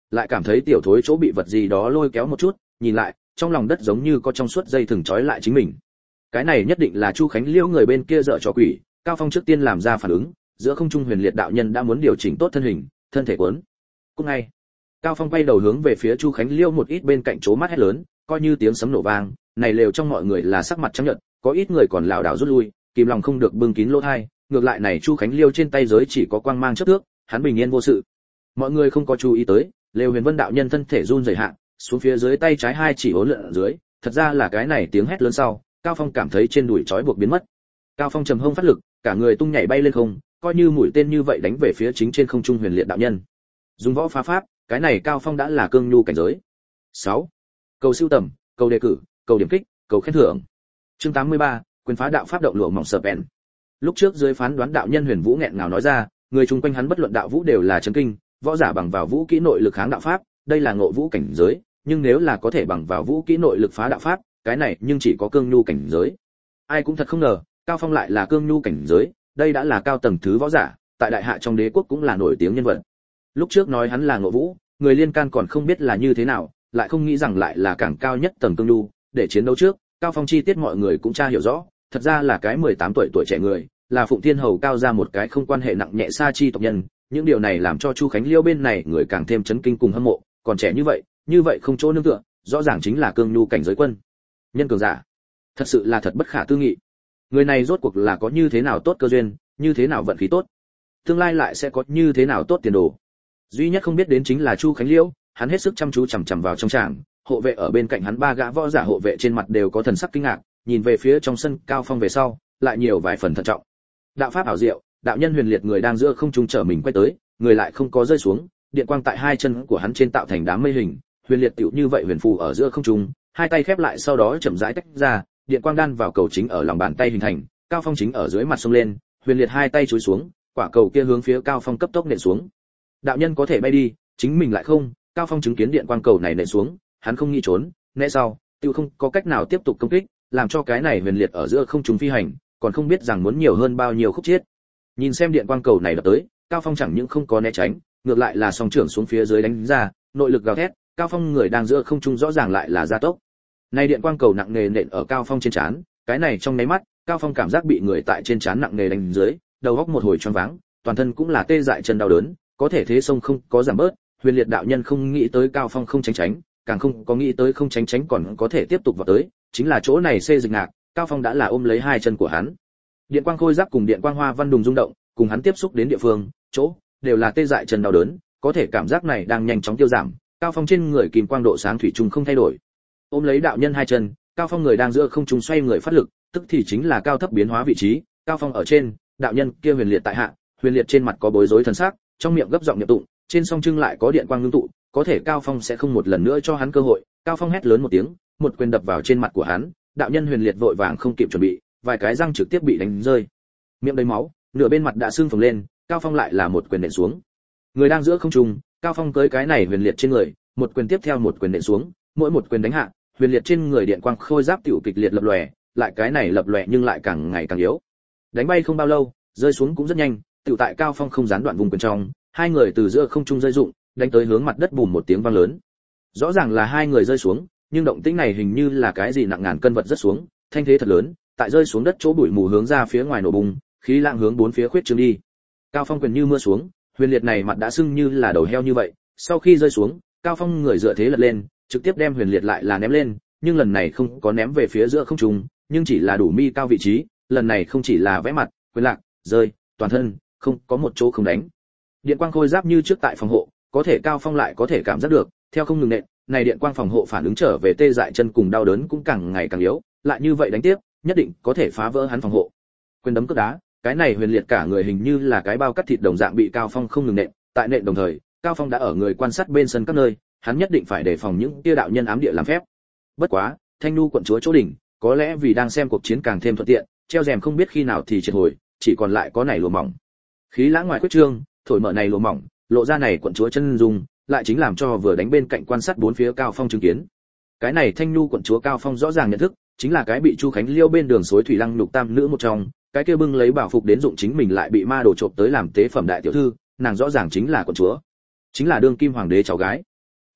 [SPEAKER 1] lại cảm thấy tiểu thối chỗ bị vật gì đó lôi kéo một chút, nhìn lại, trong lòng đất giống như có trong suốt dây thừng trói lại chính mình. Cái này nhất định là Chu Khánh Liêu người bên kia dở trò quỷ. Cao Phong trước tiên làm ra phản ứng, giữa không trung Huyền Liệt đạo nhân đã muốn điều chỉnh tốt thân hình, thân thể cuốn. Cũng ngay, Cao Phong quay đầu hướng về phía Chu Khánh Liêu một ít bên cạnh chố mắt hét lớn, coi như tiếng sấm nổ vang, này lều trong mọi người là sắc mặt trắng nhợt, có ít người còn lảo đảo rút lui, kìm lòng không được bưng kín lỗ tai, ngược lại này Chu Khánh Liêu trên tay giới chỉ có quang mang chớp thước, hắn bình yên vô sự. Mọi người không có chú ý tới, lều Huyền Vân đạo nhân thân thể run rẩy hạ, xuống phía dưới tay trái hai chỉ hỗn lượn ở dưới, thật ra là cái này tiếng hét lớn sau, Cao Phong cảm thấy trên đùi trói buộc biến mất. Cao Phong trầm hông phát lực, cả người tung nhảy bay lên không, coi như mũi tên như vậy đánh về phía chính trên không trung Huyền Liệt đạo nhân. Dùng võ phá pháp, cái này Cao Phong đã là cương nhu cảnh giới. 6. Cầu siêu tầm, cầu đề cử, cầu điểm kích, cầu khen thưởng. Chương 83, quyền phá đạo pháp động lụa mỏng Serpent. Lúc trước dưới phán đoán đạo nhân Huyền Vũ nghẹn ngào nói ra, người chung quanh hắn bất luận đạo vũ đều là chấn kinh, võ giả bằng vào vũ kỹ nội lực kháng đạo pháp, đây là ngộ vũ cảnh giới, nhưng nếu là có thể bằng vào vũ kỹ nội lực phá đạo pháp, cái này nhưng chỉ có cương nhu cảnh giới. Ai cũng thật không ngờ, Cao Phong lại là cương nhu cảnh giới, đây đã là cao tầng thứ võ giả, tại đại hạ trong đế quốc cũng là nổi tiếng nhân vật. Lúc trước nói hắn là ngộ vũ, người liên can còn không biết là như thế nào, lại không nghĩ rằng lại là càng cao nhất tầng cương nhu, để chiến đấu trước, Cao Phong chi tiết mọi người cũng tra hiểu rõ, thật ra là cái 18 tuổi trẻ người, là Phụng Thiên Hầu cao ra một cái không quan hệ nặng nhẹ xa chi tộc nhân, những điều này làm cho Chu Khánh Liêu bên này người càng thêm chấn kinh cùng hâm mộ, còn trẻ như vậy không chỗ nương tựa, rõ ràng chính là cương nhu cảnh giới quân. Nhân cường giả, thật sự là thật bất khả tư nghị. Người này rốt cuộc là có như thế nào tốt cơ duyên, như thế nào vận khí tốt, tương lai lại sẽ có như thế nào tốt tiền đồ. Duy nhất không biết đến chính là Chu Khánh Liêu, hắn hết sức chăm chú chằm chằm vào trong tràng, hộ vệ ở bên cạnh hắn ba gã võ giả hộ vệ trên mặt đều có thần sắc kinh ngạc, nhìn về phía trong sân Cao Phong về sau, lại nhiều vài phần thận trọng. Đạo pháp ảo diệu, đạo nhân Huyền Liệt người đang giữa không trung trở mình quay tới, người lại không có rơi xuống, điện quang tại hai chân của hắn trên tạo thành đám mây hình, Huyền Liệt tựu như vậy huyền phù ở giữa không trung, hai tay khép lại sau đó chậm rãi tách ra, điện quang đan vào cầu chính ở lòng bàn tay hình thành, Cao Phong chính ở dưới mặt sông lên, Huyền Liệt hai tay chúi xuống, quả cầu kia hướng phía Cao Phong cấp tốc nện xuống. Đạo nhân có thể bay đi, chính mình lại không, Cao Phong chứng kiến điện quang cầu này nện xuống, hắn không nghĩ trốn, né sau, tiêu không có cách nào tiếp tục công kích, làm cho cái này Huyền Liệt ở giữa không trung phi hành, còn không biết rằng muốn nhiều hơn bao nhiêu khúc chết. Nhìn xem điện quang cầu này đập tới, Cao Phong chẳng những không có né tránh, ngược lại là song trưởng xuống phía dưới đánh ra, nội lực gào thét, Cao Phong người đang giữa không trung rõ ràng lại là gia tốc. Này điện quang cầu nặng nề nện ở Cao Phong trên trán, cái này trong nháy mắt, Cao Phong cảm giác bị người tại trên trán nặng nề đánh dưới, đầu óc một hồi choáng váng, toàn thân cũng là tê dại chân đau đớn, có thể thế sông không có giảm bớt, Huyền Liệt đạo nhân không nghĩ tới Cao Phong không tránh, càng không có nghĩ tới không tránh còn có thể tiếp tục vào tới, chính là chỗ này xê dịch ngạc, Cao Phong đã là ôm lấy hai chân của hắn. Điện quang khôi giáp cùng điện quang hoa văn đùng rung động, cùng hắn tiếp xúc đến địa phương, chỗ đều là tê dại chân đau đớn, có thể cảm giác này đang nhanh chóng tiêu giảm, Cao Phong trên người kim quang độ sáng thủy chung không thay đổi. Ôm lấy đạo nhân hai chân, Cao Phong người đang giữa không trung xoay người phát lực, tức thì chính là cao thấp biến hóa vị trí, Cao Phong ở trên, đạo nhân kia Huyền Liệt tại hạ, Huyền Liệt trên mặt có bối rối thần sắc, trong miệng gấp giọng niệm tụng, trên song trưng lại có điện quang ngưng tụ, có thể Cao Phong sẽ không một lần nữa cho hắn cơ hội. Cao Phong hét lớn một tiếng, một quyền đập vào trên mặt của hắn, đạo nhân Huyền Liệt vội vàng không kịp chuẩn bị, vài cái răng trực tiếp bị đánh rơi, miệng đầy máu, nửa bên mặt đã sưng phồng lên, Cao Phong lại là một quyền nện xuống. Người đang giữa không trung, Cao Phong tới cái này Huyền Liệt trên người, một quyền tiếp theo một quyền nện xuống, mỗi một quyền đánh hạ, Huyền Liệt trên người điện quang khôi giáp tiểu kịch liệt lập lòe, lại cái này lập lòe nhưng lại càng ngày càng yếu. Đánh bay không bao lâu, rơi xuống cũng rất nhanh, tiểu tại Cao Phong không gián đoạn vùng quyền trong, hai người từ giữa không trung rơi rụng, đánh tới hướng mặt đất bùm một tiếng vang lớn. Rõ ràng là hai người rơi xuống, nhưng động tĩnh này hình như là cái gì nặng ngàn cân vật rất xuống, thanh thế thật lớn, tại rơi xuống đất chỗ bụi mù hướng ra phía ngoài nổ bùng, khí lãng hướng bốn phía khuyết trương đi. Cao Phong quyền như mưa xuống, Huyền Liệt này mặt đã sưng như là đầu heo như vậy, sau khi rơi xuống, Cao Phong người dựa thế lật lên, trực tiếp đem Huyền Liệt lại là ném lên, nhưng lần này không có ném về phía giữa không trung, nhưng chỉ là đủ mi cao vị trí, lần này không chỉ là vẽ mặt, quyền lạc, rơi, toàn thân, không có một chỗ không đánh. Điện quang khôi giáp như trước tại phòng hộ, có thể Cao Phong lại có thể cảm giác được, theo không ngừng nện, này điện quang phòng hộ phản ứng trở về tê dại chân cùng đau đớn cũng càng ngày càng yếu, lại như vậy đánh tiếp, nhất định có thể phá vỡ hắn phòng hộ. Quyền đấm cước đá, cái này Huyền Liệt cả người hình như là cái bao cắt thịt đồng dạng bị Cao Phong không ngừng nện, tại nện đồng thời, Cao Phong đã ở người quan sát bên sân các nơi, hắn nhất định phải đề phòng những tia đạo nhân ám địa làm phép. Bất quá, Thanh Nu quận chúa chỗ đỉnh, có lẽ vì đang xem cuộc chiến càng thêm thuận tiện, treo rèm không biết khi nào thì triệt hồi, chỉ còn lại có này lụa mỏng. Khí lãng ngoài quyết trương, thổi mở này lụa mỏng, lộ ra này quận chúa chân dung, lại chính làm cho vừa đánh bên cạnh quan sát bốn phía Cao Phong chứng kiến. Cái này Thanh Nu quận chúa Cao Phong rõ ràng nhận thức, chính là cái bị Chu Khánh Liêu bên đường suối thủy lăng nhục tam nữ một trong, cái kia bưng lấy bảo phục đến dụng chính mình lại bị ma đồ trộm tới làm tế phẩm đại tiểu thư, nàng rõ ràng chính là quận chúa, chính là đương kim hoàng đế cháu gái.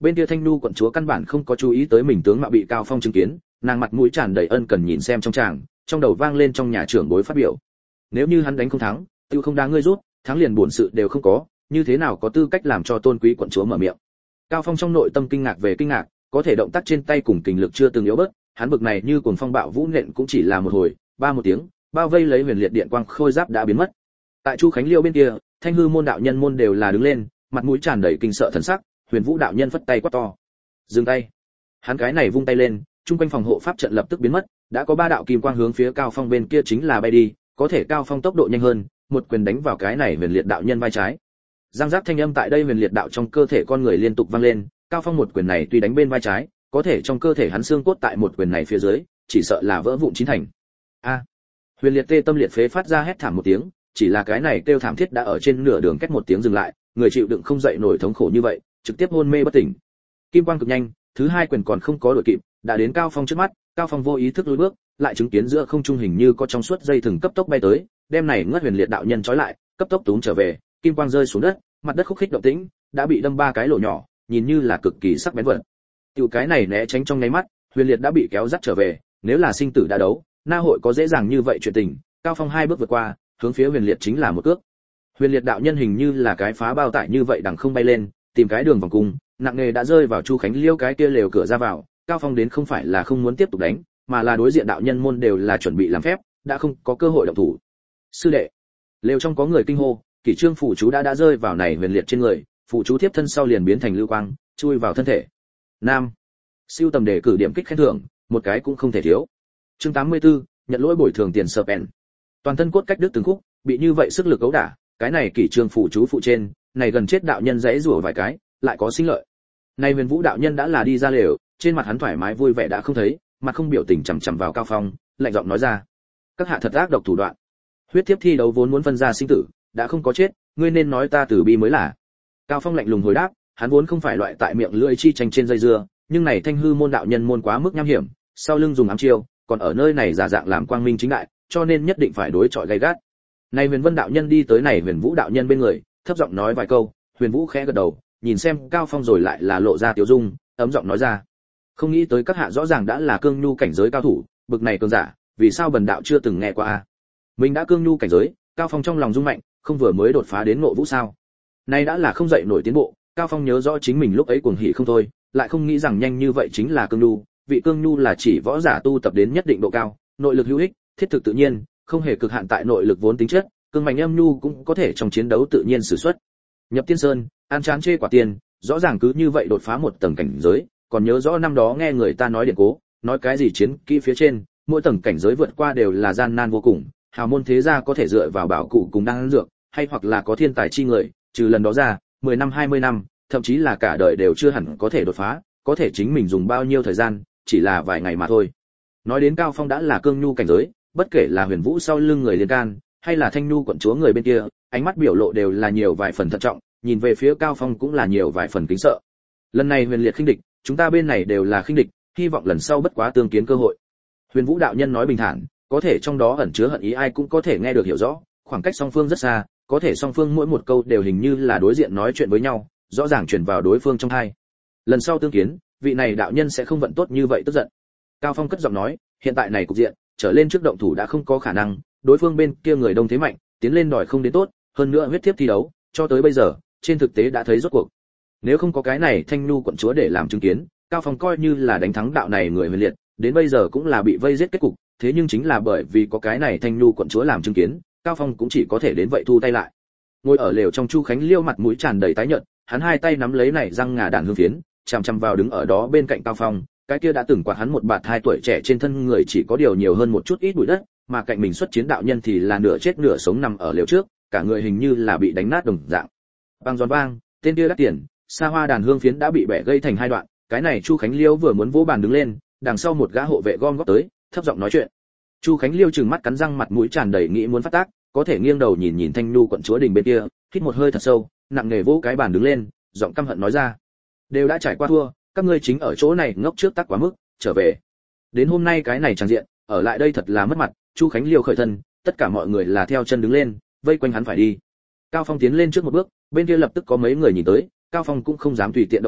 [SPEAKER 1] bên kia Thanh Nhu quận chúa căn bản không có chú ý tới mình tướng mạo bị Cao Phong chứng kiến, nàng mặt mũi tràn đầy ân cần nhìn xem trong tràng, trong đầu vang lên trong nhà trưởng bối phát biểu. Nếu như hắn đánh không thắng, tiêu không đáng ngươi rút, thắng liền buồn sự đều không có, như thế nào có tư cách làm cho tôn quý quận chúa mở miệng. Cao Phong trong nội tâm kinh ngạc về kinh ngạc, có thể động tác trên tay cùng kình lực chưa từng yếu bớt, hắn bực này như cuồng phong bạo vũ nện cũng chỉ là một hồi, ba một tiếng, bao vây lấy huyền liệt điện quang khôi giáp đã biến mất. Tại Chu Khánh Liêu bên kia, Thanh hư môn đạo nhân môn đều là đứng lên, mặt mũi tràn đầy kinh sợ thần sắc, Huyền Vũ đạo nhân phất tay quát to. Dừng tay. Hắn cái này vung tay lên, trung quanh phòng hộ pháp trận lập tức biến mất, đã có ba đạo kim quang hướng phía Cao Phong bên kia chính là bay đi, có thể Cao Phong tốc độ nhanh hơn, một quyền đánh vào cái này huyền liệt đạo nhân vai trái. Giang giác thanh âm tại đây huyền liệt đạo trong cơ thể con người liên tục vang lên, Cao Phong một quyền này tuy đánh bên vai trái, có thể trong cơ thể hắn xương cốt tại một quyền này phía dưới, chỉ sợ là vỡ vụn chín thành. A! Huyền liệt tê tâm liệt phế phát ra hét thảm một tiếng, chỉ là cái này kêu thảm thiết đã ở trên nửa đường cách một tiếng dừng lại, người chịu đựng không dậy nổi thống khổ như vậy, trực tiếp hôn mê bất tỉnh. Kim quang cực nhanh, thứ hai quyền còn không có đuổi kịp, đã đến Cao Phong trước mắt, Cao Phong vô ý thức lùi bước, lại chứng kiến giữa không trung hình như có trong suốt dây thừng cấp tốc bay tới, đem này ngất huyền liệt đạo nhân trói lại, cấp tốc túm trở về, kim quang rơi xuống đất, mặt đất khúc khích động tĩnh, đã bị đâm ba cái lỗ nhỏ, nhìn như là cực kỳ sắc bén vật. Tiểu cái này né tránh trong nháy mắt, huyền liệt đã bị kéo dắt trở về, nếu là sinh tử đã đấu, na hội có dễ dàng như vậy chuyện tình. Cao Phong hai bước vượt qua, hướng phía huyền liệt chính là một cước. Huyền liệt đạo nhân hình như là cái phá bao tải như vậy đằng không bay lên, tìm cái đường vòng cung, nặng nề đã rơi vào Chu Khánh Liêu cái kia lều cửa ra vào. Cao Phong đến không phải là không muốn tiếp tục đánh, mà là đối diện đạo nhân môn đều là chuẩn bị làm phép, đã không có cơ hội động thủ. Sư đệ, lều trong có người kinh hô, kỷ trương phủ chú đã rơi vào này huyền liệt trên người, phủ chú tiếp thân sau liền biến thành lưu quang, chui vào thân thể. Nam, siêu tầm đề cử điểm kích khen thưởng, một cái cũng không thể thiếu. Chương 84, nhận lỗi bồi thường tiền Serpent. Toàn thân cốt cách đứt từng khúc, bị như vậy sức lực ấu đả, cái này kỷ trương phủ chú phụ trên, này gần chết đạo nhân dãy rủa vài cái, lại có sinh lợi. Này Huyền Vũ đạo nhân đã là đi ra lều, trên mặt hắn thoải mái vui vẻ đã không thấy, mặt không biểu tình chằm chằm vào Cao Phong, lạnh giọng nói ra: "Các hạ thật ác độc thủ đoạn. Huyết thiếp thi đấu vốn muốn phân ra sinh tử, đã không có chết, ngươi nên nói ta từ bi mới là." Cao Phong lạnh lùng hồi đáp, hắn vốn không phải loại tại miệng lưỡi chi tranh trên dây dưa, nhưng này Thanh hư môn đạo nhân môn quá mức nham hiểm, sau lưng dùng ám chiêu, còn ở nơi này giả dạng làm quang minh chính đại, cho nên nhất định phải đối chọi gay gắt. Này Huyền Vân đạo nhân đi tới này Huyền Vũ đạo nhân bên người, thấp giọng nói vài câu, Huyền Vũ khẽ gật đầu, nhìn xem Cao Phong rồi lại là lộ ra tiểu dung, ấm giọng nói ra: "Không nghĩ tới các hạ rõ ràng đã là cương nhu cảnh giới cao thủ, bực này cường giả, vì sao bần đạo chưa từng nghe qua a?" Mình đã cương nhu cảnh giới, Cao Phong trong lòng rung mạnh, không vừa mới đột phá đến ngộ vũ sao? Nay đã là không dậy nổi tiến bộ, Cao Phong nhớ rõ chính mình lúc ấy cuồng hỉ không thôi, lại không nghĩ rằng nhanh như vậy chính là cương nhu, vị cương nhu là chỉ võ giả tu tập đến nhất định độ cao, nội lực hữu ích, thiết thực tự nhiên, không hề cực hạn tại nội lực vốn tính chất, cương mạnh âm nhu cũng có thể trong chiến đấu tự nhiên sử xuất. Nhập Tiên Sơn, an chán chê quả tiền, rõ ràng cứ như vậy đột phá một tầng cảnh giới, còn nhớ rõ năm đó nghe người ta nói điện cố, nói cái gì chiến kỹ phía trên, mỗi tầng cảnh giới vượt qua đều là gian nan vô cùng, hào môn thế gia có thể dựa vào bảo cụ cùng đan dược, hay hoặc là có thiên tài chi người, trừ lần đó ra, 10 năm 20 năm, thậm chí là cả đời đều chưa hẳn có thể đột phá, có thể chính mình dùng bao nhiêu thời gian, chỉ là vài ngày mà thôi. Nói đến Cao Phong đã là cương nhu cảnh giới, bất kể là Huyền Vũ sau lưng người liên can, hay là Thanh Nhu quận chúa người bên kia, ánh mắt biểu lộ đều là nhiều vài phần thận trọng, nhìn về phía Cao Phong cũng là nhiều vài phần kính sợ. Lần này Huyền Liệt khinh địch, chúng ta bên này đều là khinh địch, hy vọng lần sau bất quá tương kiến cơ hội. Huyền Vũ đạo nhân nói bình thản, có thể trong đó ẩn chứa hận ý ai cũng có thể nghe được hiểu rõ, khoảng cách song phương rất xa, có thể song phương mỗi một câu đều hình như là đối diện nói chuyện với nhau, rõ ràng truyền vào đối phương trong tai. Lần sau tương kiến, vị này đạo nhân sẽ không vận tốt như vậy tức giận. Cao Phong cất giọng nói, hiện tại này cục diện, trở lên trước động thủ đã không có khả năng, đối phương bên kia người đông thế mạnh, tiến lên đòi không đến tốt, hơn nữa huyết thiếp thi đấu, cho tới bây giờ, trên thực tế đã thấy rốt cuộc. Nếu không có cái này Thanh Nhu quận chúa để làm chứng kiến, Cao Phong coi như là đánh thắng đạo này người Huyền Liệt, đến bây giờ cũng là bị vây giết kết cục, thế nhưng chính là bởi vì có cái này Thanh Nhu quận chúa làm chứng kiến, Cao Phong cũng chỉ có thể đến vậy thu tay lại. Ngồi ở lều trong Chu Khánh Liêu mặt mũi tràn đầy tái nhợt, hắn hai tay nắm lấy này răng ngà đàn hương phiến, chằm chằm vào đứng ở đó bên cạnh Cao Phong, cái kia đã từng quạt hắn một bạt 2 tuổi trẻ trên thân người chỉ có điều nhiều hơn một chút ít bụi đất, mà cạnh mình xuất chiến đạo nhân thì là nửa chết nửa sống nằm ở lều trước, cả người hình như là bị đánh nát đồng dạng. Bang giòn vang, tên kia đắt tiền, xa hoa đàn hương phiến đã bị bẻ gây thành hai đoạn, cái này Chu Khánh Liêu vừa muốn vỗ bàn đứng lên, đằng sau một gã hộ vệ gom góp tới, thấp giọng nói chuyện. Chu Khánh Liêu trừng mắt cắn răng mặt mũi tràn đầy nghĩ muốn phát tác, có thể nghiêng đầu nhìn nhìn Thanh Nhu quận chúa đình bên kia, hít một hơi thật sâu, nặng nề vỗ cái bàn đứng lên, giọng căm hận nói ra: "Đều đã trải qua thua, các ngươi chính ở chỗ này ngốc trước tắc quá mức, trở về. Đến hôm nay cái này tràng diện, ở lại đây thật là mất mặt." Chu Khánh Liêu khởi thân, tất cả mọi người là theo chân đứng lên, vây quanh hắn phải đi. Cao Phong tiến lên trước một bước, bên kia lập tức có mấy người nhìn tới, Cao Phong cũng không dám tùy tiện động tác,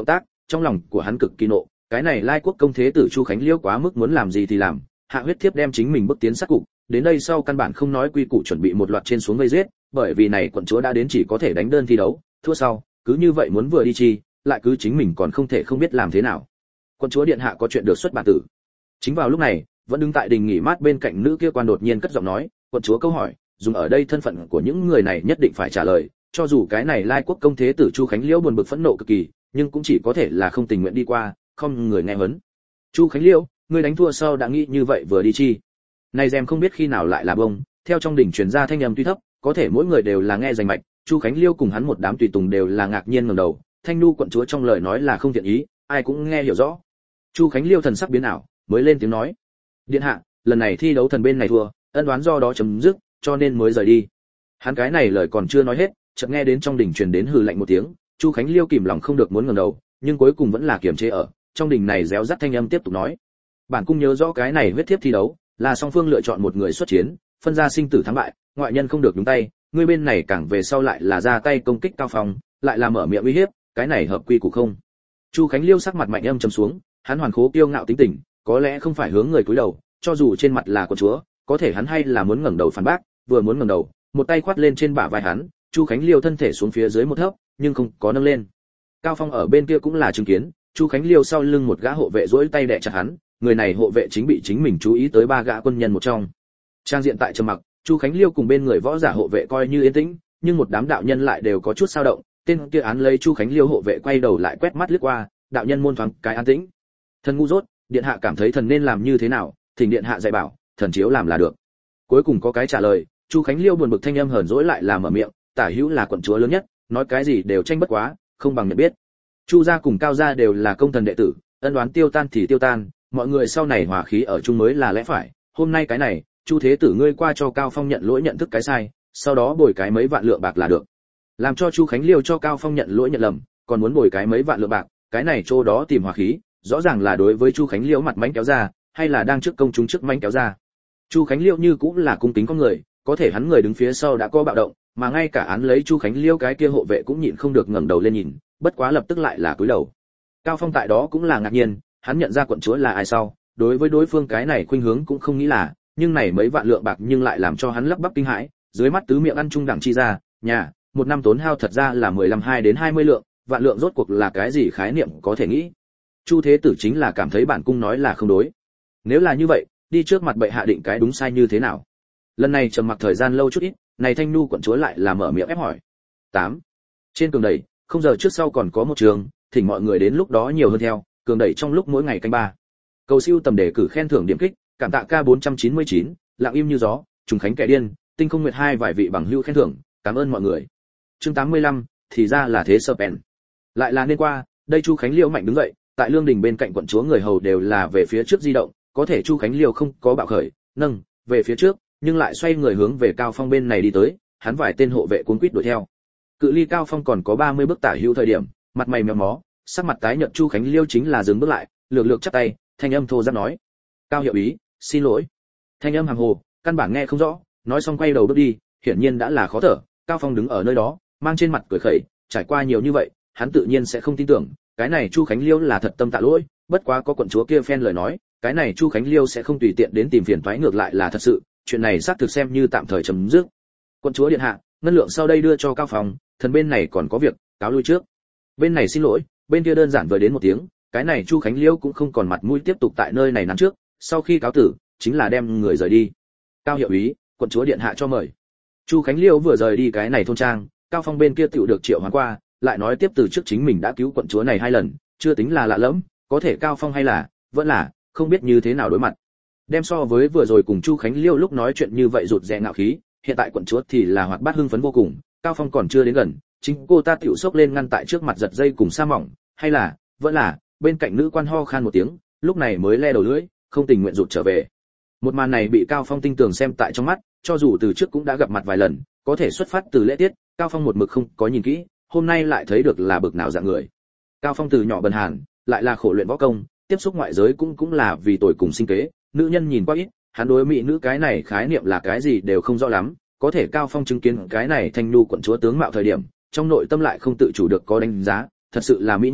[SPEAKER 1] trong lòng của hắn cực kỳ nộ, cái này Lai Quốc công thế tử Chu Khánh Liêu quá mức muốn làm gì thì làm, hạ huyết thiếp đem chính mình bước tiến sát cục, đến đây sau căn bản không nói quy củ chuẩn bị một loạt trên xuống vây giết, bởi vì này quận chúa đã đến chỉ có thể đánh đơn thi đấu, thua sau, cứ như vậy muốn vừa đi chi, lại cứ chính mình còn không thể không biết làm thế nào. Quận chúa điện hạ có chuyện được xuất bản tử. Chính vào lúc này, vẫn đứng tại đình nghỉ mát bên cạnh nữ kia quan đột nhiên cất giọng nói, quận chúa câu hỏi, dùng ở đây thân phận của những người này nhất định phải trả lời, cho dù cái này Lai Quốc công thế tử Chu Khánh Liễu buồn bực phẫn nộ cực kỳ, nhưng cũng chỉ có thể là không tình nguyện đi qua, không người nghe vấn. Chu Khánh Liễu, ngươi đánh thua sau đã nghĩ như vậy vừa đi chi? Này rèm không biết khi nào lại là bông, theo trong đỉnh truyền ra thanh âm tuy thấp, có thể mỗi người đều là nghe rành mạch, Chu Khánh Liêu cùng hắn một đám tùy tùng đều là ngạc nhiên ngẩng đầu, Thanh Nu quận chúa trong lời nói là không thiện ý, ai cũng nghe hiểu rõ. Chu Khánh Liêu thần sắc biến ảo, mới lên tiếng nói: "Điện hạ, lần này thi đấu thần bên này thua, ân oán do đó chấm dứt, cho nên mới rời đi." Hắn cái này lời còn chưa nói hết, chợt nghe đến trong đỉnh truyền đến hừ lạnh một tiếng, Chu Khánh Liêu kìm lòng không được muốn ngẩng đầu, nhưng cuối cùng vẫn là kiềm chế ở, trong đỉnh này réo rắt thanh âm tiếp tục nói: "Bản cung nhớ rõ cái này huyết thiếp thi đấu, là song phương lựa chọn một người xuất chiến, phân ra sinh tử thắng bại, ngoại nhân không được nhúng tay, ngươi bên này càng về sau lại là ra tay công kích Cao Phong, lại là mở miệng uy hiếp, cái này hợp quy củ không?" Chu Khánh Liêu sắc mặt mạnh âm trầm xuống, hắn hoàn khố kiêu ngạo tính tình, có lẽ không phải hướng người cúi đầu, cho dù trên mặt là con chúa, có thể hắn hay là muốn ngẩng đầu phản bác, vừa muốn ngẩng đầu, một tay khoát lên trên bả vai hắn, Chu Khánh Liêu thân thể xuống phía dưới một thấp, nhưng không có nâng lên. Cao Phong ở bên kia cũng là chứng kiến, Chu Khánh Liêu sau lưng một gã hộ vệ duỗi tay đè chặt hắn, người này hộ vệ chính bị chính mình chú ý tới ba gã quân nhân một trong. Trang diện tại trầm mặc, Chu Khánh Liêu cùng bên người võ giả hộ vệ coi như yên tĩnh, nhưng một đám đạo nhân lại đều có chút dao động, tên kia án lấy Chu Khánh Liêu hộ vệ quay đầu lại quét mắt liếc qua, đạo nhân môn thoáng cái an tĩnh. Thần ngu dốt, điện hạ cảm thấy thần nên làm như thế nào, thỉnh điện hạ dạy bảo, thần chiếu làm là được. Cuối cùng có cái trả lời, Chu Khánh Liêu buồn bực thanh âm hờn dỗi lại là mở miệng, tả hữu là quận chúa lớn nhất, nói cái gì đều tranh bất quá, không bằng nhận biết. Chu gia cùng Cao gia đều là công thần đệ tử, ân oán tiêu tan thì tiêu tan, mọi người sau này hòa khí ở chung mới là lẽ phải. Hôm nay cái này, Chu thế tử ngươi qua cho Cao Phong nhận lỗi nhận thức cái sai, sau đó bồi cái mấy vạn lượng bạc là được. Làm cho Chu Khánh Liêu cho Cao Phong nhận lỗi nhận lầm, còn muốn bồi cái mấy vạn lượng bạc, cái này chỗ đó tìm hòa khí, rõ ràng là đối với Chu Khánh Liêu mặt mánh kéo ra, hay là đang trước công chúng trước mánh kéo ra. Chu Khánh Liêu như cũng là cung kính con người, có thể hắn người đứng phía sau đã có bạo động, mà ngay cả án lấy Chu Khánh Liêu cái kia hộ vệ cũng nhịn không được ngẩng đầu lên nhìn, bất quá lập tức lại là cúi đầu. Cao Phong tại đó cũng là ngạc nhiên, hắn nhận ra quận chúa là ai sau, đối với đối phương cái này khuynh hướng cũng không nghĩ là, nhưng này mấy vạn lượng bạc nhưng lại làm cho hắn lắp bắp kinh hãi, dưới mắt tứ miệng ăn chung đẳng chi ra, nhà, một năm tốn hao thật ra là 15 đến 20 lượng, vạn lượng rốt cuộc là cái gì khái niệm có thể nghĩ. Chu thế tử chính là cảm thấy bản cung nói là không đối. Nếu là như vậy, đi trước mặt bệ hạ định cái đúng sai như thế nào? Lần này trầm mặc thời gian lâu chút ít, này Thanh Nu quận chúa lại là mở miệng ép hỏi. 8. Trên cường đẩy, không giờ trước sau còn có một trường, thỉnh mọi người đến lúc đó nhiều hơn theo, cường đẩy trong lúc mỗi ngày canh 3. Cầu siêu tầm đề cử khen thưởng điểm kích, cảm tạ K499, lặng im như gió, trùng khánh kẻ điên, tinh không nguyệt hai vài vị bằng hữu khen thưởng, cảm ơn mọi người. Chương 85, thì ra là thế Serpent. Lại là nên qua, đây Chu Khánh Liêu mạnh đứng dậy, tại lương đình bên cạnh quận chúa người hầu đều là về phía trước di động, có thể Chu Khánh Liêu không có bạo khởi, nâng về phía trước, nhưng lại xoay người hướng về Cao Phong bên này đi tới, hắn vài tên hộ vệ cuống quýt đuổi theo. Cự ly Cao Phong còn có 30 bước tả hữu thời điểm, mặt mày méo mó, sắc mặt tái nhợt Chu Khánh Liêu chính là dừng bước lại, lược lược chắp tay, thanh âm thô ráp nói: "Cao hiệu ý, xin lỗi." Thanh âm hàm hồ, căn bản nghe không rõ, nói xong quay đầu bước đi, hiển nhiên đã là khó thở. Cao Phong đứng ở nơi đó, mang trên mặt cười khẩy, trải qua nhiều như vậy, hắn tự nhiên sẽ không tin tưởng, cái này Chu Khánh Liêu là thật tâm tạ lỗi, bất quá có quận chúa kia phen lời nói, cái này Chu Khánh Liêu sẽ không tùy tiện đến tìm phiền toái, ngược lại là thật sự, chuyện này xác thực xem như tạm thời chấm dứt. Quận chúa điện hạ, ngân lượng sau đây đưa cho Cao Phong, thần bên này còn có việc, cáo lui trước. Bên này xin lỗi, bên kia đơn giản vừa đến một tiếng, cái này Chu Khánh Liêu cũng không còn mặt mũi tiếp tục tại nơi này nắn trước, sau khi cáo tử, chính là đem người rời đi. Cao hiệu úy, quận chúa điện hạ cho mời. Chu Khánh Liêu vừa rời đi cái này thôn trang, Cao Phong bên kia tựu được triệu hoán qua, lại nói tiếp từ trước chính mình đã cứu quận chúa này 2 lần, chưa tính là lạ lẫm, có thể Cao Phong hay là, vẫn là, không biết như thế nào đối mặt. Đem so với vừa rồi cùng Chu Khánh Liêu lúc nói chuyện như vậy rụt rè ngạo khí, hiện tại quận chúa thì là hoạt bát hưng phấn vô cùng, Cao Phong còn chưa đến gần, chính cô ta tựu sốc lên ngăn tại trước mặt giật dây cùng sa mỏng, hay là, vẫn là, bên cạnh nữ quan ho khan một tiếng, lúc này mới le đầu lưỡi, không tình nguyện rụt trở về. Một màn này bị Cao Phong tinh tường xem tại trong mắt, cho dù từ trước cũng đã gặp mặt vài lần, có thể xuất phát từ lễ tiết, Cao Phong một mực không có nhìn kỹ, hôm nay lại thấy được là bực nào dạng người. Cao Phong từ nhỏ bần hàn, lại là khổ luyện võ công, tiếp xúc ngoại giới cũng là vì tội cùng sinh kế, nữ nhân nhìn quá ít, hắn đối mỹ nữ cái này khái niệm là cái gì đều không rõ lắm, có thể Cao Phong chứng kiến cái này Thanh Nu quận chúa tướng mạo thời điểm, trong nội tâm lại không tự chủ được có đánh giá, thật sự là mỹ nhân,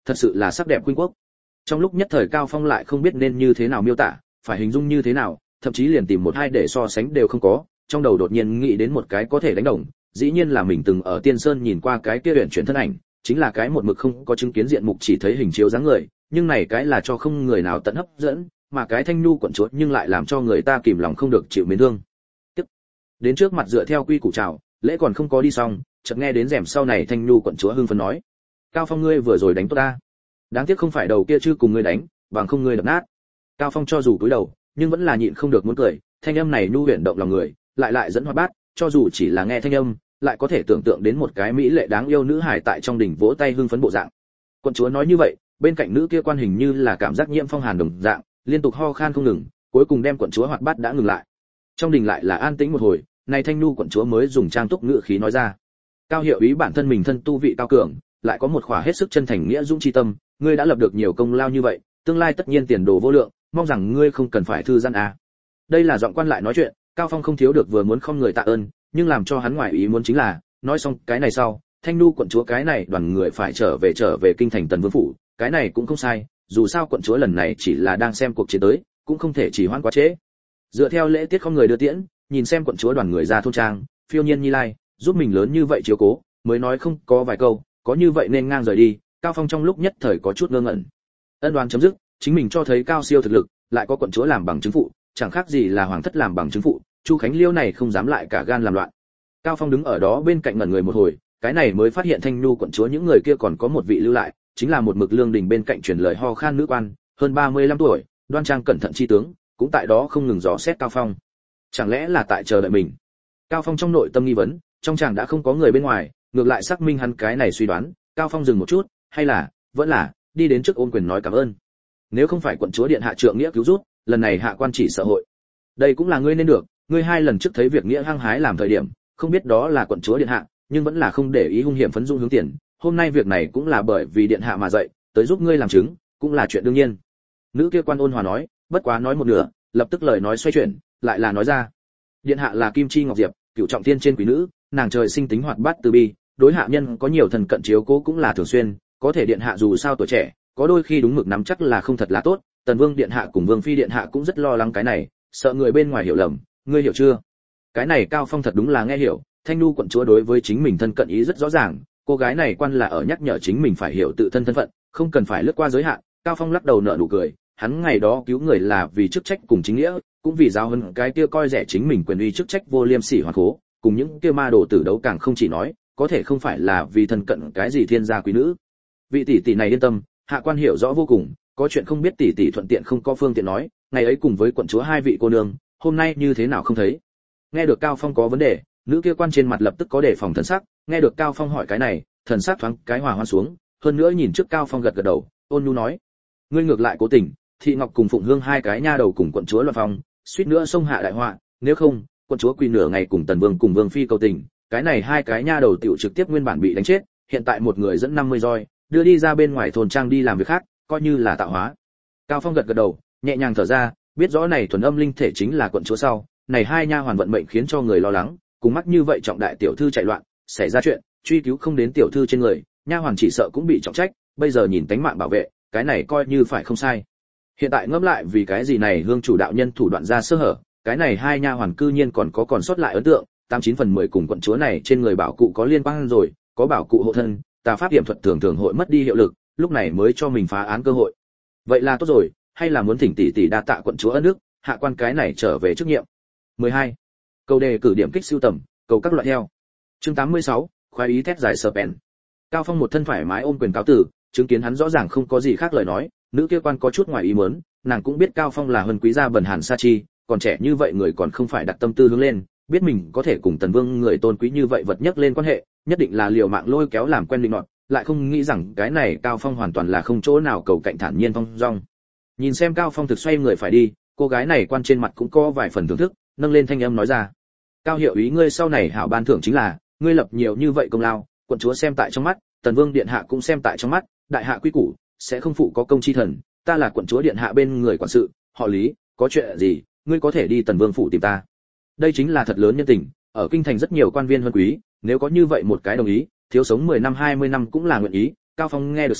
[SPEAKER 1] thật sự là sắc đẹp khuynh quốc. Trong lúc nhất thời Cao Phong lại không biết nên như thế nào miêu tả, phải hình dung như thế nào, thậm chí liền tìm một hai để so sánh đều không có, trong đầu đột nhiên nghĩ đến một cái có thể đánh đồng, dĩ nhiên là mình từng ở Tiên Sơn nhìn qua cái kia huyền chuyển thân ảnh, chính là cái một mực không có chứng kiến diện mục chỉ thấy hình chiếu dáng người, nhưng này cái là cho không người nào tận hấp dẫn, mà cái Thanh Nhu quận chúa nhưng lại làm cho người ta kìm lòng không được chịu mến thương. Tiếp đến trước mặt dựa theo quy củ chào, lễ còn không có đi xong, chợt nghe đến rèm sau này Thanh Nhu quận chúa hưng phấn nói: "Cao Phong ngươi vừa rồi đánh tốt ta. Đáng tiếc không phải đầu kia chứ cùng ngươi đánh, bằng không ngươi đập nát." Cao Phong cho dù cúi đầu, nhưng vẫn là nhịn không được muốn cười, thanh âm này nhu huyền động lòng người, lại dẫn hoạt bát, cho dù chỉ là nghe thanh âm, lại có thể tưởng tượng đến một cái mỹ lệ đáng yêu nữ hài tại trong đỉnh vỗ tay hưng phấn bộ dạng. Quận chúa nói như vậy, bên cạnh nữ kia quan hình như là cảm giác nhiễm phong hàn đồng dạng, liên tục ho khan không ngừng, cuối cùng đem quận chúa hoạt bát đã ngừng lại. Trong đình lại là an tĩnh một hồi, này Thanh Nhu quận chúa mới dùng trang túc ngữ khí nói ra: "Cao hiệu ý bản thân mình thân tu vị cao cường, lại có một khỏa hết sức chân thành nghĩa dũng chi tâm, ngươi đã lập được nhiều công lao như vậy, tương lai tất nhiên tiền đồ vô lượng, mong rằng ngươi không cần phải thư giãn à." Đây là giọng quan lại nói chuyện, Cao Phong không thiếu được vừa muốn không người tạ ơn, nhưng làm cho hắn ngoài ý muốn chính là, nói xong cái này sau, Thanh Nhu quận chúa cái này đoàn người phải trở về kinh thành Tần Vương phủ, cái này cũng không sai, dù sao quận chúa lần này chỉ là đang xem cuộc chiến tới, cũng không thể chỉ hoãn quá trễ. Dựa theo lễ tiết không người đưa tiễn, nhìn xem quận chúa đoàn người ra thôn trang, phiêu nhiên nhi lai, giúp mình lớn như vậy chiếu cố, mới nói không có vài câu, có như vậy nên ngang rời đi, Cao Phong trong lúc nhất thời có chút ngơ ngẩn. Ân đoán chấm dứt, chính mình cho thấy cao siêu thực lực, lại có quận chúa làm bằng chứng phụ, chẳng khác gì là hoàng thất làm bằng chứng phụ, Chu Khánh Liêu này không dám lại cả gan làm loạn. Cao Phong đứng ở đó bên cạnh ngẩn người một hồi, cái này mới phát hiện Thanh Nhu quận chúa những người kia còn có một vị lưu lại, chính là một mực lương đình bên cạnh truyền lời ho khan nữ quan, hơn 35 tuổi, đoan trang cẩn thận chi tướng, cũng tại đó không ngừng dò xét Cao Phong. Chẳng lẽ là tại chờ đợi mình? Cao Phong trong nội tâm nghi vấn, trong chàng đã không có người bên ngoài, ngược lại xác minh hắn cái này suy đoán, Cao Phong dừng một chút, hay là, vẫn là, đi đến trước ôn quyền nói cảm ơn. Nếu không phải quận chúa điện hạ trượng nghĩa cứu giúp, lần này hạ quan chỉ sợ hội. Đây cũng là ngươi nên được, ngươi hai lần trước thấy việc nghĩa hăng hái làm thời điểm, không biết đó là quận chúa điện hạ, nhưng vẫn là không để ý hung hiểm phấn dung hướng tiền, hôm nay việc này cũng là bởi vì điện hạ mà dậy, tới giúp ngươi làm chứng, cũng là chuyện đương nhiên. Nữ kia quan ôn hòa nói, bất quá nói một nửa, lập tức lời nói xoay chuyển, lại là nói ra: điện hạ là Kim Chi Ngọc Diệp, cửu trọng thiên trên quý nữ, nàng trời sinh tính hoạt bát từ bi, đối hạ nhân có nhiều thần cận chiếu cố cũng là thường xuyên, có thể điện hạ dù sao tuổi trẻ, có đôi khi đúng mực nắm chắc là không thật là tốt, Tần Vương điện hạ cùng Vương phi điện hạ cũng rất lo lắng cái này, sợ người bên ngoài hiểu lầm, ngươi hiểu chưa? Cái này Cao Phong thật đúng là nghe hiểu, Thanh Nhu quận chúa đối với chính mình thân cận ý rất rõ ràng, cô gái này quan là ở nhắc nhở chính mình phải hiểu tự thân thân phận, không cần phải lướt qua giới hạn. Cao Phong lắc đầu nở nụ cười, hắn ngày đó cứu người là vì chức trách cùng chính nghĩa, cũng vì giáo hơn cái kia coi rẻ chính mình quyền uy chức trách vô liêm sỉ hoàn cố, cùng những kia ma đồ tử đấu càng không chỉ nói, có thể không phải là vì thân cận cái gì thiên gia quý nữ. Vị tỷ tỷ này yên tâm, hạ quan hiểu rõ vô cùng, có chuyện không biết tỷ tỷ thuận tiện không có phương tiện nói, ngày ấy cùng với quận chúa hai vị cô nương, hôm nay như thế nào không thấy. Nghe được Cao Phong có vấn đề, nữ kia quan trên mặt lập tức có đề phòng thần sắc, nghe được Cao Phong hỏi cái này, thần sắc thoáng cái hòa hoan xuống, hơn nữa nhìn trước Cao Phong gật gật đầu, ôn nhu nói: ngươi ngược lại cố tình, Thị Ngọc cùng Phụng Hương hai cái nha đầu cùng quận chúa loạn phong, suýt nữa xông hạ đại họa, nếu không, quận chúa quỳ nửa ngày cùng Tần Vương cùng Vương phi cầu tình, cái này hai cái nha đầu tiểu trực tiếp nguyên bản bị đánh chết, hiện tại một người dẫn 50 roi, đưa đi ra bên ngoài thôn trang đi làm việc khác, coi như là tạo hóa. Cao Phong gật gật đầu, nhẹ nhàng thở ra, biết rõ này thuần âm linh thể chính là quận chúa sau, này hai nha hoàn vận mệnh khiến cho người lo lắng, cùng mắc như vậy trọng đại tiểu thư chạy loạn, xảy ra chuyện, truy cứu không đến tiểu thư trên người, nha hoàn chỉ sợ cũng bị trọng trách, bây giờ nhìn tánh mạng bảo vệ, cái này coi như phải không sai. Hiện tại ngẫm lại vì cái gì này hương chủ đạo nhân thủ đoạn ra sơ hở, cái này hai nha hoàn cư nhiên còn sót lại ấn tượng, 89 phần 10 cùng quận chúa này trên người bảo cụ có liên quan rồi, có bảo cụ hộ thân, tà pháp hiểm thuật thường hội mất đi hiệu lực, lúc này mới cho mình phá án cơ hội. Vậy là tốt rồi, hay là muốn thỉnh tỷ tỷ đa tạ quận chúa ân đức, hạ quan cái này trở về chức nhiệm. 12. Câu đề cử điểm kích siêu tầm, cầu các loại theo. Chương 86, khoái ý thét dài Serpent. Cao Phong một thân thoải mái ôm quyền cáo tử, chứng kiến hắn rõ ràng không có gì khác lời nói, nữ kia quan có chút ngoài ý muốn, nàng cũng biết Cao Phong là huân quý gia bần hàn sa chi, còn trẻ như vậy người còn không phải đặt tâm tư hướng lên, biết mình có thể cùng Tần Vương người tôn quý như vậy vật nhất lên quan hệ, nhất định là liều mạng lôi kéo làm quen định nọt, lại không nghĩ rằng cái này Cao Phong hoàn toàn là không chỗ nào cầu cạnh thản nhiên phong dong. Nhìn xem Cao Phong thực xoay người phải đi, cô gái này quan trên mặt cũng có vài phần thưởng thức, nâng lên thanh âm nói ra: Cao hiệu ý ngươi sau này hảo ban thưởng chính là, ngươi lập nhiều như vậy công lao, quận chúa xem tại trong mắt, Tần Vương điện hạ cũng xem tại trong mắt, đại hạ quy củ sẽ không phụ có công chi thần, ta là quận chúa điện hạ bên người quản sự, họ Lý, có chuyện gì, ngươi có thể đi Tần Vương phủ tìm ta. Đây chính là thật lớn nhân tình, ở kinh thành rất nhiều quan viên huân quý, nếu có như vậy một cái đồng ý, thiếu sống 10 năm 20 năm cũng là nguyện ý. Cao Phong nghe được sau,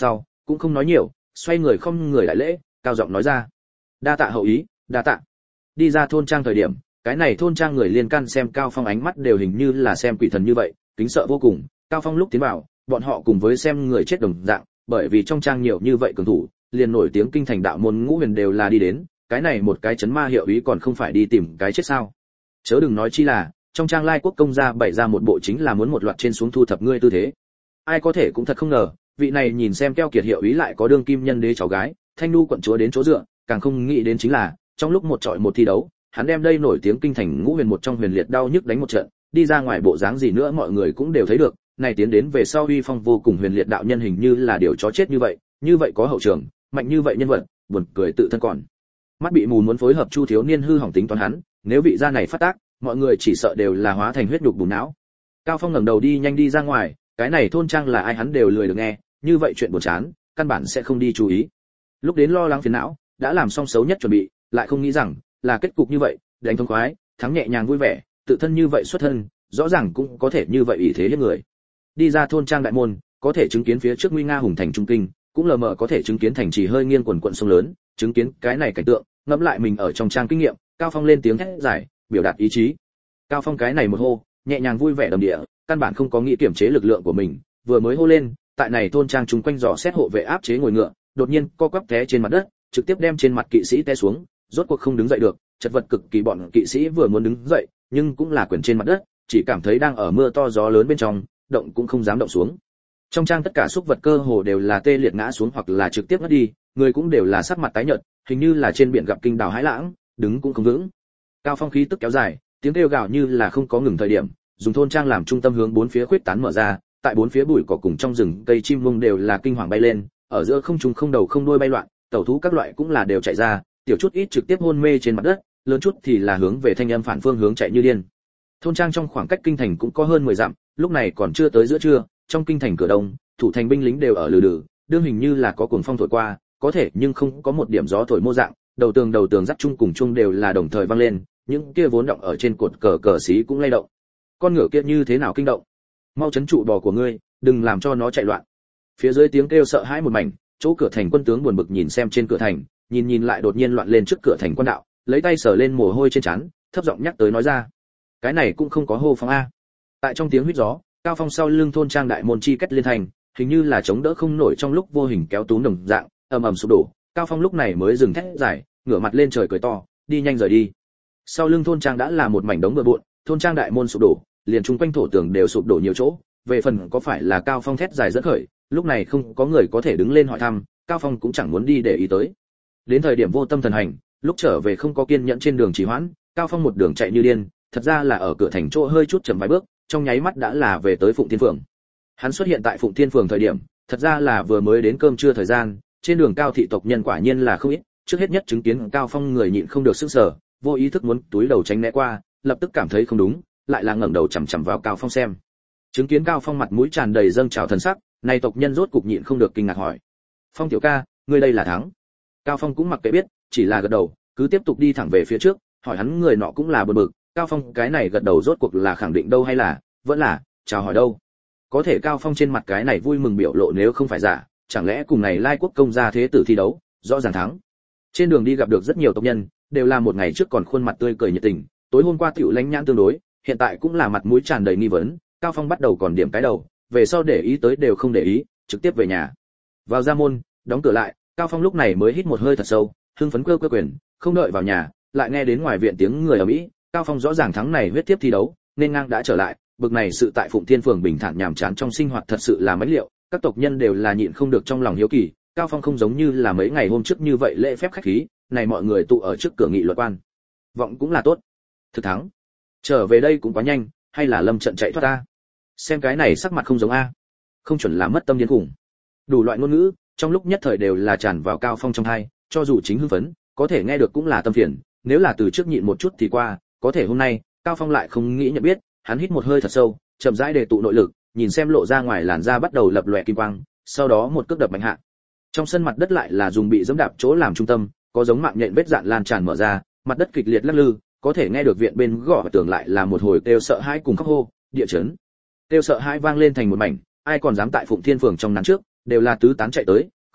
[SPEAKER 1] cũng không nói nhiều, xoay người không người đại lễ, cao giọng nói ra: "Đa tạ hậu ý, đa tạ." Đi ra thôn trang thời điểm, cái này thôn trang người liên can xem Cao Phong ánh mắt đều hình như là xem quỷ thần như vậy, kính sợ vô cùng. Cao Phong lúc tiến vào, bọn họ cùng với xem người chết đồng dạng, bởi vì trong trang nhiều như vậy cường thủ, liền nổi tiếng kinh thành đạo môn ngũ huyền đều là đi đến, cái này một cái chấn ma hiệu ý còn không phải đi tìm cái chết sao? Chớ đừng nói chi là, trong trang Lai Quốc công gia bày ra một bộ chính là muốn một loạt trên xuống thu thập ngươi tư thế. Ai có thể cũng thật không ngờ, vị này nhìn xem keo kiệt hiệu ý lại có đương kim nhân đế cháu gái, Thanh Nu quận chúa đến chỗ dựa, càng không nghĩ đến chính là, trong lúc một trọi một thi đấu, hắn đem đây nổi tiếng kinh thành ngũ huyền một trong huyền liệt đau nhức đánh một trận, đi ra ngoài bộ dáng gì nữa mọi người cũng đều thấy được, này tiến đến về sau uy phong vô cùng huyền liệt đạo nhân hình như là điều chó chết như vậy có hậu trường, mạnh như vậy nhân vật, buồn cười tự thân còn. Mắt bị mù muốn phối hợp Chu thiếu niên hư hỏng tính toán hắn, nếu vị gia này phát tác, mọi người chỉ sợ đều là hóa thành huyết nhục bùn não. Cao Phong ngẩng đầu đi nhanh đi ra ngoài, cái này thôn trang là ai hắn đều lười được nghe, như vậy chuyện buồn chán, căn bản sẽ không đi chú ý. Lúc đến lo lắng phiền não, đã làm xong xấu nhất chuẩn bị, lại không nghĩ rằng là kết cục như vậy, đánh thông khoái, thắng nhẹ nhàng vui vẻ, tự thân như vậy xuất thân, rõ ràng cũng có thể như vậy ủy thế hiếp người. Đi ra thôn trang đại môn, có thể chứng kiến phía trước nguy nga hùng thành trung kinh, cũng lờ mờ có thể chứng kiến thành trì hơi nghiêng quần quận sông lớn, chứng kiến cái này cảnh tượng, ngẫm lại mình ở trong trang kinh nghiệm, Cao Phong lên tiếng thét giải, biểu đạt ý chí. Cao Phong cái này một hô, nhẹ nhàng vui vẻ đầm địa, căn bản không có nghĩ kiểm chế lực lượng của mình, vừa mới hô lên, tại này thôn trang chúng quanh dò xét hộ vệ áp chế ngồi ngựa, đột nhiên co quắp té trên mặt đất, trực tiếp đem trên mặt kỵ sĩ té xuống, rốt cuộc không đứng dậy được, chật vật cực kỳ bọn kỵ sĩ vừa muốn đứng dậy, nhưng cũng là quyền trên mặt đất, chỉ cảm thấy đang ở mưa to gió lớn bên trong, động cũng không dám động xuống. Trong trang tất cả súc vật cơ hồ đều là tê liệt ngã xuống hoặc là trực tiếp ngất đi, người cũng đều là sắc mặt tái nhợt, hình như là trên biển gặp kinh đào hãi lãng, đứng cũng không vững. Cao Phong khí tức kéo dài, tiếng kêu gào như là không có ngừng thời điểm, dùng thôn trang làm trung tâm hướng bốn phía khuếch tán mở ra, tại bốn phía bụi cỏ cùng trong rừng cây chim mông đều là kinh hoàng bay lên, ở giữa không trung không đầu không đuôi bay loạn, tẩu thú các loại cũng là đều chạy ra, tiểu chút ít trực tiếp hôn mê trên mặt đất, lớn chút thì là hướng về thanh âm phản phương hướng chạy như điên. Thôn trang trong khoảng cách kinh thành cũng có hơn 10 dặm, lúc này còn chưa tới giữa trưa, trong kinh thành cửa đông, thủ thành binh lính đều ở lừ đừ, đương hình như là có cuồng phong thổi qua, có thể nhưng không có một điểm gió thổi mô dạng, đầu tường dắt chung cùng chung đều là đồng thời vang lên, những kia vốn động ở trên cột cờ cờ xí cũng lay động. Con ngựa kia như thế nào kinh động? Mau trấn trụ bò của ngươi, đừng làm cho nó chạy loạn. Phía dưới tiếng kêu sợ hãi một mảnh, chỗ cửa thành quân tướng buồn bực nhìn xem trên cửa thành, nhìn lại đột nhiên loạn lên trước cửa thành quân đạo, lấy tay sờ lên mồ hôi trên trán, thấp giọng nhắc tới nói ra: cái này cũng không có hô phong a. Tại trong tiếng huýt gió, Cao Phong sau lưng thôn trang đại môn chi cách liên thành, hình như là chống đỡ không nổi trong lúc vô hình kéo túm đồng dạng, ầm ầm sụp đổ. Cao Phong lúc này mới dừng thét giải, ngửa mặt lên trời cười to, đi nhanh rời đi. Sau lưng thôn trang đã là một mảnh đống bừa bộn, thôn trang đại môn sụp đổ, liền chung quanh thổ tường đều sụp đổ nhiều chỗ. Về phần có phải là Cao Phong thét dài dẫn khởi, lúc này không có người có thể đứng lên hỏi thăm, Cao Phong cũng chẳng muốn đi để ý tới. Đến thời điểm vô tâm thần hành, lúc trở về không có kiên nhẫn trên đường trì hoãn, Cao Phong một đường chạy như điên, thật ra là ở cửa thành chỗ hơi chút chậm vài bước, trong nháy mắt đã là về tới Phụng Thiên Phường. Hắn xuất hiện tại Phụng Thiên Phường thời điểm, thật ra là vừa mới đến cơm trưa thời gian, trên đường Cao thị tộc nhân quả nhiên là không ít, trước hết nhất chứng kiến Cao Phong người nhịn không được sức sở, vô ý thức muốn túi đầu tránh né qua, lập tức cảm thấy không đúng, lại là ngẩng đầu chằm chằm vào Cao Phong xem. Chứng kiến Cao Phong mặt mũi tràn đầy dâng trào thần sắc, này tộc nhân rốt cục nhịn không được kinh ngạc hỏi: "Phong tiểu ca, ngươi đây là thắng?" Cao Phong cũng mặc kệ biết, chỉ là gật đầu, cứ tiếp tục đi thẳng về phía trước, hỏi hắn người nọ cũng là bực bực, Cao Phong cái này gật đầu rốt cuộc là khẳng định đâu hay là vẫn là chào hỏi đâu. Có thể Cao Phong trên mặt cái này vui mừng biểu lộ nếu không phải giả, chẳng lẽ cùng này Lai Quốc công gia thế tử thi đấu, rõ ràng thắng. Trên đường đi gặp được rất nhiều tộc nhân, đều là một ngày trước còn khuôn mặt tươi cười nhiệt tình, tối hôm qua tiểu lánh nhãn tương đối, hiện tại cũng là mặt mũi tràn đầy nghi vấn. Cao Phong bắt đầu còn điểm cái đầu, về sau để ý tới đều không để ý, trực tiếp về nhà. Vào ra môn, đóng cửa lại, Cao Phong lúc này mới hít một hơi thật sâu, hưng phấn quơ quyền, không đợi vào nhà, lại nghe đến ngoài viện tiếng người ở mỹ. Cao Phong rõ ràng thắng này huyết tiếp thi đấu, nên ngang đã trở lại, bực này sự tại Phụng Thiên Phường bình thản nhàm chán trong sinh hoạt thật sự là mãnh liệu, các tộc nhân đều là nhịn không được trong lòng hiếu kỳ. Cao Phong không giống như là mấy ngày hôm trước như vậy lễ phép khách khí, này mọi người tụ ở trước cửa nghị luật quan. Vọng cũng là tốt. Thực thắng. Trở về đây cũng quá nhanh, hay là lâm trận chạy thoát ta? Xem cái này sắc mặt không giống a. Không chuẩn là mất tâm điên khủng. Đủ loại ngôn ngữ, trong lúc nhất thời đều là tràn vào Cao Phong trong tai, cho dù chính hưng phấn, có thể nghe được cũng là tâm phiền, nếu là từ trước nhịn một chút thì qua, có thể hôm nay, Cao Phong lại không nghĩ nhận biết, hắn hít một hơi thật sâu, chậm rãi để tụ nội lực, nhìn xem lộ ra ngoài làn da bắt đầu lập lòe kim quang, sau đó một cước đập mạnh hạ. Trong sân mặt đất lại là dùng bị giẫm đạp chỗ làm trung tâm, có giống mạng nhện vết dạn lan tràn mở ra, mặt đất kịch liệt lắc lư, có thể nghe được viện bên gõ tường lại là một hồi kêu sợ hãi cùng khóc hô, địa chấn. Kêu sợ hãi vang lên thành một mảnh, ai còn dám tại Phụng Thiên Phường trong nắng trước, đều là tứ tán chạy tới,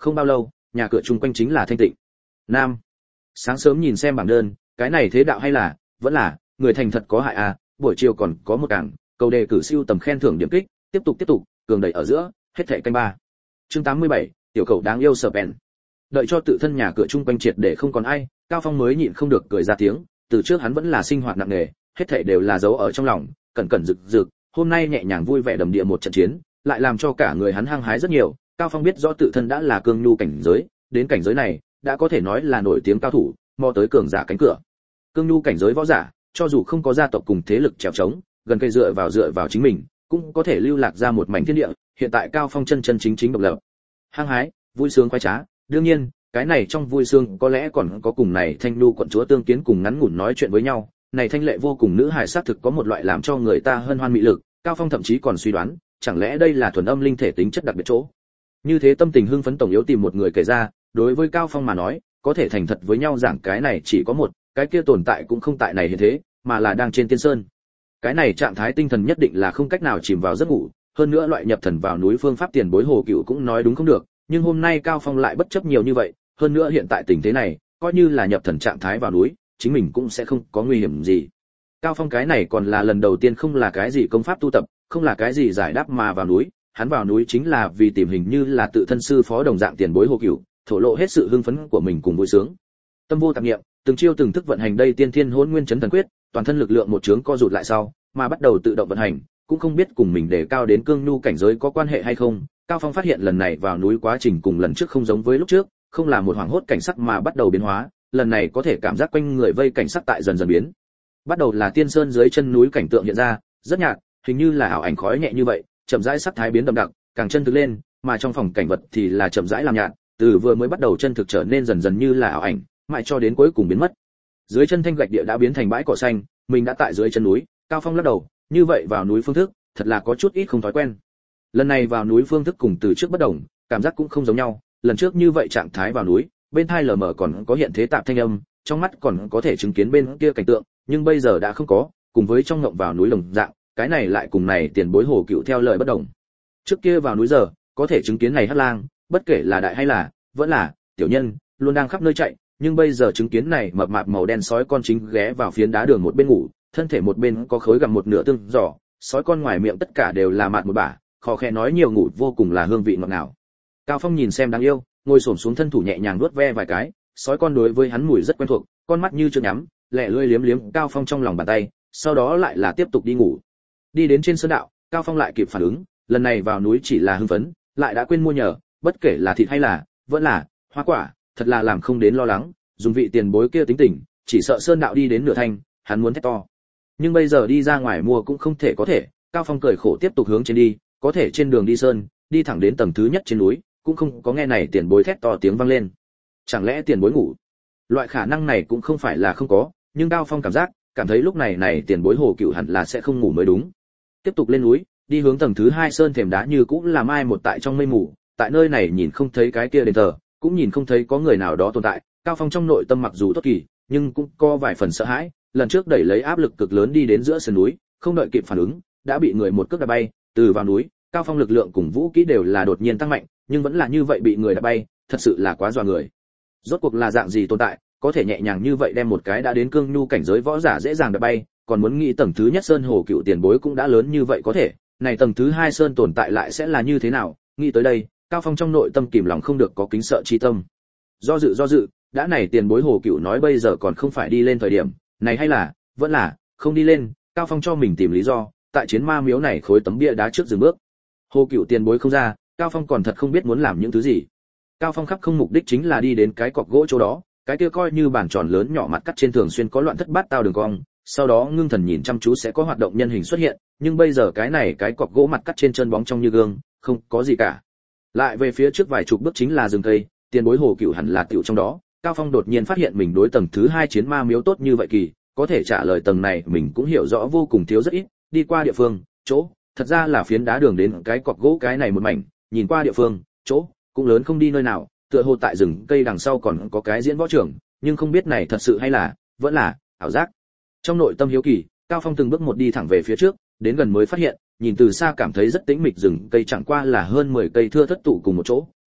[SPEAKER 1] không bao lâu nhà cửa chung quanh chính là thanh tịnh. Nam. Sáng sớm nhìn xem bảng đơn, cái này thế đạo hay là vẫn là người thành thật có hại à, buổi chiều còn có một cảng cầu đề cử siêu tầm khen thưởng điểm kích, tiếp tục cường đẩy ở giữa, hết thảy canh 3. Chương 87, tiểu cầu đáng yêu Serpent. Đợi cho tự thân nhà cửa chung quanh triệt để không còn ai, Cao Phong mới nhịn không được cười ra tiếng, từ trước hắn vẫn là sinh hoạt nặng nề, hết thảy đều là giấu ở trong lòng, cẩn cẩn rực rực, hôm nay nhẹ nhàng vui vẻ đầm địa một trận chiến, lại làm cho cả người hắn hăng hái rất nhiều. Cao Phong biết rõ tự thân đã là cương nhu cảnh giới, đến cảnh giới này, đã có thể nói là nổi tiếng cao thủ, mò tới cường giả cánh cửa. Cương nhu cảnh giới võ giả, cho dù không có gia tộc cùng thế lực trèo trống, gần cây dựa vào chính mình, cũng có thể lưu lạc ra một mảnh thiên địa. Hiện tại Cao Phong chân chính độc lập, hăng hái, vui sướng khoái trá. Đương nhiên, cái này trong vui sướng có lẽ còn có cùng này thanh nhu quận chúa tương kiến cùng ngắn ngủn nói chuyện với nhau. Này thanh lệ vô cùng nữ hài xác thực có một loại làm cho người ta hân hoan mị lực. Cao Phong thậm chí còn suy đoán, chẳng lẽ đây là thuần âm linh thể tính chất đặc biệt chỗ. Như thế tâm tình hưng phấn tổng yếu tìm một người kể ra, đối với Cao Phong mà nói, có thể thành thật với nhau giảng cái này chỉ có một, cái kia tồn tại cũng không tại này hiện thế, mà là đang trên tiên sơn. Cái này trạng thái tinh thần nhất định là không cách nào chìm vào giấc ngủ, hơn nữa loại nhập thần vào núi phương pháp tiền bối Hồ Cựu cũng nói đúng không được, nhưng hôm nay Cao Phong lại bất chấp nhiều như vậy, hơn nữa hiện tại tình thế này, coi như là nhập thần trạng thái vào núi, chính mình cũng sẽ không có nguy hiểm gì. Cao Phong cái này còn là lần đầu tiên không là cái gì công pháp tu tập, không là cái gì giải đáp mà vào núi, hắn vào núi chính là vì tìm hình như là tự thân sư phó đồng dạng tiền bối Hồ Cựu, thổ lộ hết sự hưng phấn của mình cùng vui sướng. Tâm vô tạp niệm, từng chiêu từng thức vận hành đây tiên thiên hỗn nguyên chấn thần quyết, toàn thân lực lượng một chướng co rụt lại sau, mà bắt đầu tự động vận hành, cũng không biết cùng mình để cao đến cương nhu cảnh giới có quan hệ hay không. Cao Phong phát hiện lần này vào núi quá trình cùng lần trước không giống với lúc trước, không là một hoàng hốt cảnh sắc mà bắt đầu biến hóa, lần này có thể cảm giác quanh người vây cảnh sắc tại dần dần biến. Bắt đầu là tiên sơn dưới chân núi cảnh tượng hiện ra, rất nhạt, hình như là ảo ảnh khói nhẹ như vậy, chậm rãi sắc thái biến đậm đặc, càng chân thực lên, mà trong phòng cảnh vật thì là chậm rãi làm nhạt, từ vừa mới bắt đầu chân thực trở nên dần dần như là ảo ảnh, mãi cho đến cuối cùng biến mất. Dưới chân thanh gạch địa đã biến thành bãi cỏ xanh, mình đã tại dưới chân núi. Cao Phong lắc đầu, như vậy vào núi phương thức, thật là có chút ít không thói quen. Lần này vào núi phương thức cùng từ trước bất đồng, cảm giác cũng không giống nhau, lần trước như vậy trạng thái vào núi, bên tai lờ mờ còn có hiện thế tạp thanh âm, trong mắt còn có thể chứng kiến bên kia cảnh tượng, nhưng bây giờ đã không có, cùng với trong ngộng vào núi đồng dạng, cái này lại cùng này tiền bối Hồ Cựu theo lời bất đồng. Trước kia vào núi giờ, có thể chứng kiến này hắc lang, bất kể là đại hay là vẫn là tiểu nhân, luôn đang khắp nơi chạy, nhưng bây giờ chứng kiến này mập mạp màu đen sói con chính ghé vào phiến đá đường một bên ngủ, thân thể một bên có khối gặm một nửa tương giỏ, sói con ngoài miệng tất cả đều là mạt một bả, khò khẽ nói nhiều ngủ vô cùng là hương vị ngọt ngào. Cao Phong nhìn xem đáng yêu, ngồi xổm xuống thân thủ nhẹ nhàng vuốt ve vài cái, sói con đối với hắn mùi rất quen thuộc, con mắt như chưa nhắm, lẹ lưỡi liếm liếm Cao Phong trong lòng bàn tay, sau đó lại là tiếp tục đi ngủ. Đi đến trên sơn đạo, Cao Phong lại kịp phản ứng, lần này vào núi chỉ là hưng phấn, lại đã quên mua nhờ, bất kể là thịt hay là vẫn là hoa quả, thật là làm không đến lo lắng, dùng vị tiền bối kia tính tình, chỉ sợ sơn đạo đi đến nửa thanh, hắn muốn thét to. Nhưng bây giờ đi ra ngoài mua cũng không thể có thể, Cao Phong cười khổ tiếp tục hướng trên đi, có thể trên đường đi sơn, đi thẳng đến tầng thứ nhất trên núi, cũng không có nghe này tiền bối thét to tiếng vang lên. Chẳng lẽ tiền bối ngủ? Loại khả năng này cũng không phải là không có, nhưng Cao Phong cảm thấy lúc này tiền bối Hồ Cựu hẳn là sẽ không ngủ mới đúng. Tiếp tục lên núi, đi hướng tầng thứ 2 sơn thềm đá như cũng là mai một tại trong mây mù, tại nơi này nhìn không thấy cái kia đền thờ, cũng nhìn không thấy có người nào đó tồn tại. Cao Phong trong nội tâm mặc dù tốt kỳ, nhưng cũng có vài phần sợ hãi, lần trước đẩy lấy áp lực cực lớn đi đến giữa sườn núi, không đợi kịp phản ứng, đã bị người một cước đá bay, từ vào núi, Cao Phong lực lượng cùng vũ khí đều là đột nhiên tăng mạnh, nhưng vẫn là như vậy bị người đá bay, thật sự là quá dọa người. Rốt cuộc là dạng gì tồn tại, có thể nhẹ nhàng như vậy đem một cái đã đến cương nhu cảnh giới võ giả dễ dàng đá bay, còn muốn nghĩ tầng thứ nhất sơn Hồ Cựu tiền bối cũng đã lớn như vậy có thể, này tầng thứ 2 sơn tồn tại lại sẽ là như thế nào? Nghĩ tới đây, Cao Phong trong nội tâm kìm lòng không được có kính sợ chi tâm. Do dự, đã này tiền bối Hồ Cựu nói bây giờ còn không phải đi lên thời điểm, này hay là vẫn là không đi lên, Cao Phong cho mình tìm lý do, tại chiến ma miếu này khối tấm bia đá trước dừng bước. Hồ Cựu tiền bối không ra, Cao Phong còn thật không biết muốn làm những thứ gì. Cao Phong khắp không mục đích chính là đi đến cái cọc gỗ chỗ đó, cái kia coi như bản tròn lớn nhỏ mặt cắt trên thường xuyên có loạn thất bát tao đường cong, sau đó ngưng thần nhìn chăm chú sẽ có hoạt động nhân hình xuất hiện, nhưng bây giờ cái cọc gỗ mặt cắt trên chân bóng trong như gương, không có gì cả. Lại về phía trước vài chục bước chính là rừng cây, tiền bối Hồ Cựu hẳn là tiểu trong đó. Cao Phong đột nhiên phát hiện mình đối tầng thứ 2 chiến ma miếu tốt như vậy kỳ, có thể trả lời tầng này mình cũng hiểu rõ vô cùng thiếu rất ít, đi qua địa phương, chỗ, thật ra là phiến đá đường đến cái cọc gỗ cái này một mảnh, nhìn qua địa phương, chỗ, cũng lớn không đi nơi nào, tựa hồ tại rừng cây đằng sau còn có cái diễn võ trường, nhưng không biết này thật sự hay là vẫn là ảo giác. Trong nội tâm hiếu kỳ, Cao Phong từng bước một đi thẳng về phía trước, đến gần mới phát hiện, nhìn từ xa cảm thấy rất tĩnh mịch, rừng cây chẳng qua là hơn 10 cây thưa thất tụ cùng một chỗ,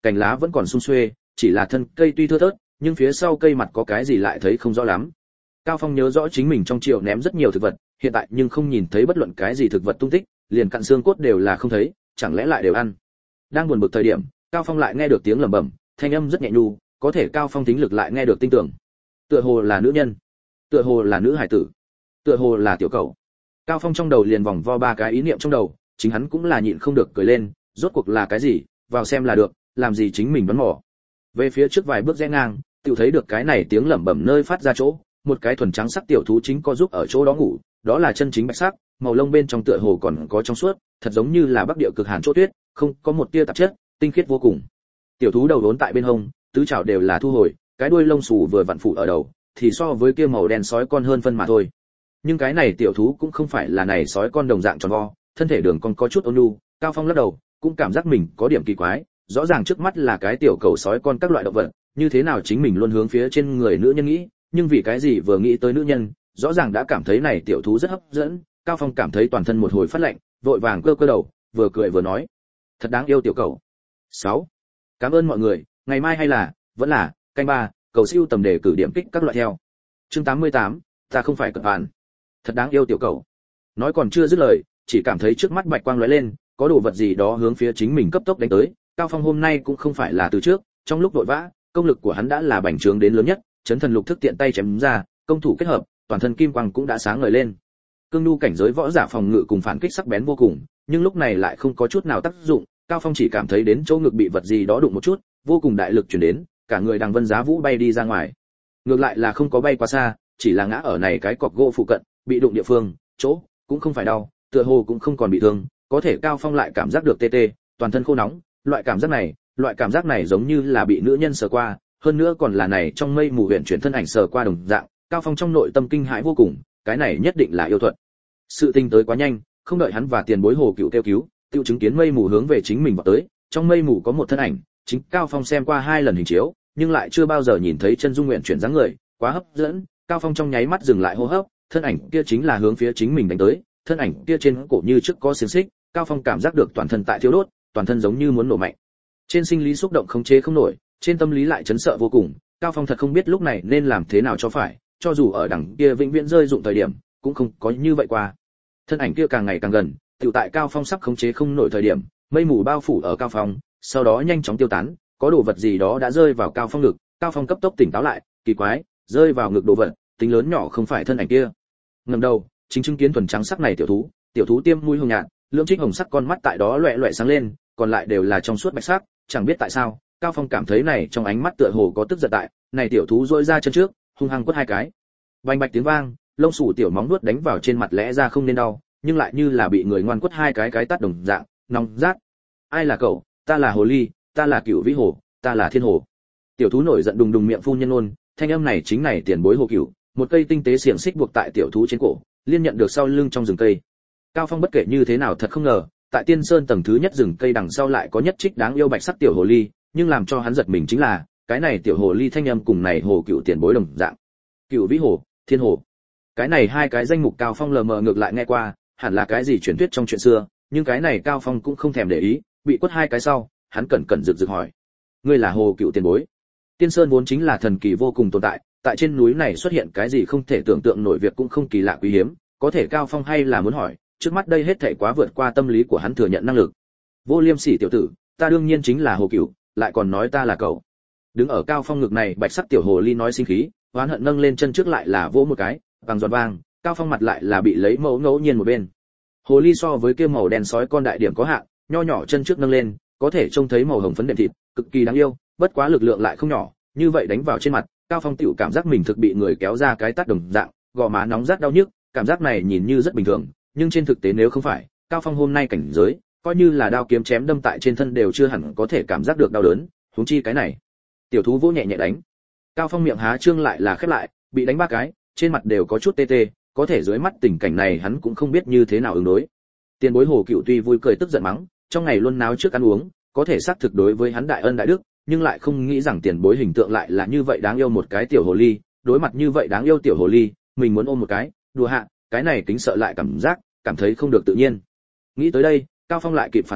[SPEAKER 1] cành lá vẫn còn sum xuê, chỉ là thân cây tuy thưa thớt, nhưng phía sau cây mặt có cái gì lại thấy không rõ lắm. Cao Phong nhớ rõ chính mình trong triệu ném rất nhiều thực vật, hiện tại nhưng không nhìn thấy bất luận cái gì thực vật tung tích, liền cặn xương cốt đều là không thấy, chẳng lẽ lại đều ăn. Đang buồn bực thời điểm, Cao Phong lại nghe được tiếng lẩm bẩm, thanh âm rất nhẹ nhu, có thể Cao Phong thính lực lại nghe được tinh tưởng. Tựa hồ là nữ nhân, tựa hồ là nữ hải tử, tựa hồ là tiểu cẩu. Cao Phong trong đầu liền vòng vo ba cái ý niệm trong đầu, chính hắn cũng là nhịn không được cười lên, rốt cuộc là cái gì, vào xem là được, làm gì chính mình đoán mò. Về phía trước vài bước rẽ ngang, tiểu thấy được cái này tiếng lẩm bẩm nơi phát ra chỗ, một cái thuần trắng sắc tiểu thú chính co giúp ở chỗ đó ngủ, đó là chân chính bạch sắc, màu lông bên trong tựa hồ còn có trong suốt, thật giống như là bắc địa cực hàn chỗ tuyết, không có một tia tạp chất, tinh khiết vô cùng. Tiểu thú đầu đốn tại bên hông, tứ chảo đều là thu hồi, cái đuôi lông xù vừa vặn phủ ở đầu, thì so với kia màu đen sói con hơn phân mà thôi. Nhưng cái này tiểu thú cũng không phải là này sói con đồng dạng tròn vo, thân thể đường còn có chút ôn nhu. Cao Phong lắc đầu, cũng cảm giác mình có điểm kỳ quái, rõ ràng trước mắt là cái tiểu cầu sói con các loại động vật, như thế nào chính mình luôn hướng phía trên người nữ nhân nghĩ, nhưng vì cái gì vừa nghĩ tới nữ nhân, rõ ràng đã cảm thấy này tiểu thú rất hấp dẫn. Cao Phong cảm thấy toàn thân một hồi phát lạnh, vội vàng cơ cơ đầu, vừa cười vừa nói, thật đáng yêu tiểu cẩu. 6. Cảm ơn mọi người, ngày mai hay là vẫn là canh 3, cầu siêu tầm đề cử điểm kích các loại theo. Chương 88, ta không phải cận bạn. Thật đáng yêu tiểu cẩu. Nói còn chưa dứt lời, chỉ cảm thấy trước mắt bạch quang lóe lên, có đồ vật gì đó hướng phía chính mình cấp tốc đánh tới. Cao Phong hôm nay cũng không phải là từ trước, trong lúc vội vã, công lực của hắn đã là bành trướng đến lớn nhất, chấn thần lục thức tiện tay chém ra, công thủ kết hợp, toàn thân kim quang cũng đã sáng ngời lên. Cương nhu cảnh giới võ giả phòng ngự cùng phản kích sắc bén vô cùng, nhưng lúc này lại không có chút nào tác dụng. Cao Phong chỉ cảm thấy đến chỗ ngực bị vật gì đó đụng một chút, vô cùng đại lực truyền đến, cả người đằng vân giá vũ bay đi ra ngoài. Ngược lại là không có bay quá xa, chỉ là ngã ở này cái cọc gỗ phụ cận, bị đụng địa phương, chỗ cũng không phải đau, tựa hồ cũng không còn bị thương, có thể Cao Phong lại cảm giác được tê tê, toàn thân khô nóng, loại cảm giác này giống như là bị nữ nhân sờ qua, hơn nữa còn là này trong mây mù huyền chuyển thân ảnh sờ qua đồng dạng. Cao Phong trong nội tâm kinh hãi vô cùng, cái này nhất định là yêu thuật. Sự tình tới quá nhanh, không đợi hắn và tiền bối Hồ Cựu kêu cứu, tiêu chứng kiến mây mù hướng về chính mình vào tới, trong mây mù có một thân ảnh, chính Cao Phong xem qua 2 lần hình chiếu, nhưng lại chưa bao giờ nhìn thấy chân dung nguyện chuyển dáng người, quá hấp dẫn. Cao Phong trong nháy mắt dừng lại hô hấp, thân ảnh kia chính là hướng phía chính mình đánh tới, thân ảnh kia trên cổ như trước có xiềng xích, Cao Phong cảm giác được toàn thân tại thiêu đốt, toàn thân giống như muốn nổ mạnh. Trên sinh lý xúc động khống chế không nổi, trên tâm lý lại chấn sợ vô cùng. Cao Phong thật không biết lúc này nên làm thế nào cho phải, cho dù ở đằng kia vĩnh viễn rơi dụng thời điểm, cũng không có như vậy qua. Thân ảnh kia càng ngày càng gần, tiểu tại Cao Phong sắp khống chế không nổi thời điểm, mây mù bao phủ ở Cao Phong, sau đó nhanh chóng tiêu tán, có đồ vật gì đó đã rơi vào Cao Phong ngực. Cao Phong cấp tốc tỉnh táo lại, kỳ quái, rơi vào ngực đồ vật, tính lớn nhỏ không phải thân ảnh kia. Ngẩng đầu, chính chứng kiến thuần trắng sắc này tiểu thú tiêm mũi hồng nhạt, lưỡng trích hồng sắc con mắt tại đó loẹt loẹt sáng lên, còn lại đều là trong suốt bạch sắc, chẳng biết tại sao, Cao Phong cảm thấy này trong ánh mắt tựa hồ có tức giận tại, này tiểu thú rỗi ra chân trước, hung hăng quất 2 cái. Bành bạch tiếng vang, lông sủ tiểu móng vuốt đánh vào trên mặt lẽ ra không nên đau, nhưng lại như là bị người ngoan quất 2 cái tát đồng dạng, nóng rát. Ai là cậu? Ta là hồ ly, ta là Cửu Vĩ Hồ, ta là Thiên Hồ. Tiểu thú nổi giận đùng đùng miệng phun nhân ôn, thanh âm này chính này tiền bối Hồ Cửu, một cây tinh tế xiềng xích buộc tại tiểu thú trên cổ, liên nhận được sau lưng trong rừng cây. Cao Phong bất kể như thế nào thật không ngờ, tại Tiên Sơn tầng thứ nhất rừng cây đằng sau lại có nhất trích đáng yêu bạch sắc tiểu hồ ly, nhưng làm cho hắn giật mình chính là, cái này tiểu hồ ly thanh âm cùng này Hồ Cửu tiền bối đồng dạng. Cửu Vĩ Hồ, Thiên Hồ. Cái này 2 cái danh mục Cao Phong lờ mờ ngược lại nghe qua, hẳn là cái gì truyền thuyết trong chuyện xưa, nhưng cái này Cao Phong cũng không thèm để ý, bị quất 2 cái sau, hắn cẩn cẩn rực rực hỏi: "Ngươi là Hồ Cửu tiền bối?" Tiên Sơn vốn chính là thần kỳ vô cùng tồn tại, tại trên núi này xuất hiện cái gì không thể tưởng tượng nổi việc cũng không kỳ lạ quý hiếm, có thể Cao Phong hay là muốn hỏi, trước mắt đây hết thảy quá vượt qua tâm lý của hắn thừa nhận năng lực. Vô liêm sỉ tiểu tử, ta đương nhiên chính là Hồ Cửu, lại còn nói ta là cậu. Đứng ở Cao Phong ngực này bạch sắc tiểu hồ ly nói sinh khí, oán hận nâng lên chân trước lại là vỗ một cái, bằng giòn vang, Cao Phong mặt lại là bị lấy mẫu ngẫu nhiên một bên. Hồ ly so với kia màu đen sói con đại điểm có hạn, nho nhỏ chân trước nâng lên, có thể trông thấy màu hồng phấn đệm thịt, cực kỳ đáng yêu, bất quá lực lượng lại không nhỏ, như vậy đánh vào trên mặt, Cao Phong tiểu cảm giác mình thực bị người kéo ra cái tát đồng dạng, gò má nóng rát đau nhức, cảm giác này nhìn như rất bình thường, nhưng trên thực tế nếu không phải, Cao Phong hôm nay cảnh giới, coi như là đao kiếm chém đâm tại trên thân đều chưa hẳn có thể cảm giác được đau đớn, huống chi cái này. Tiểu thú vỗ nhẹ nhẹ đánh. Cao Phong miệng há trương lại là khép lại, bị đánh 3 cái, trên mặt đều có chút tê tê, có thể dưới mắt tình cảnh này hắn cũng không biết như thế nào ứng đối. Tiền bối Hồ Cửu tuy vui cười tức giận mắng, trong ngày luôn náo trước ăn uống, có thể xác thực đối với hắn đại ân đại đức, nhưng lại không nghĩ rằng tiền bối hình tượng lại là như vậy đáng yêu một cái tiểu hồ ly, đối mặt như vậy đáng yêu tiểu hồ ly, mình muốn ôm một cái, đùa hạ, cái này kính sợ lại cảm thấy không được tự nhiên. Nghĩ tới đây, Cao Phong lại kịp phản ứng,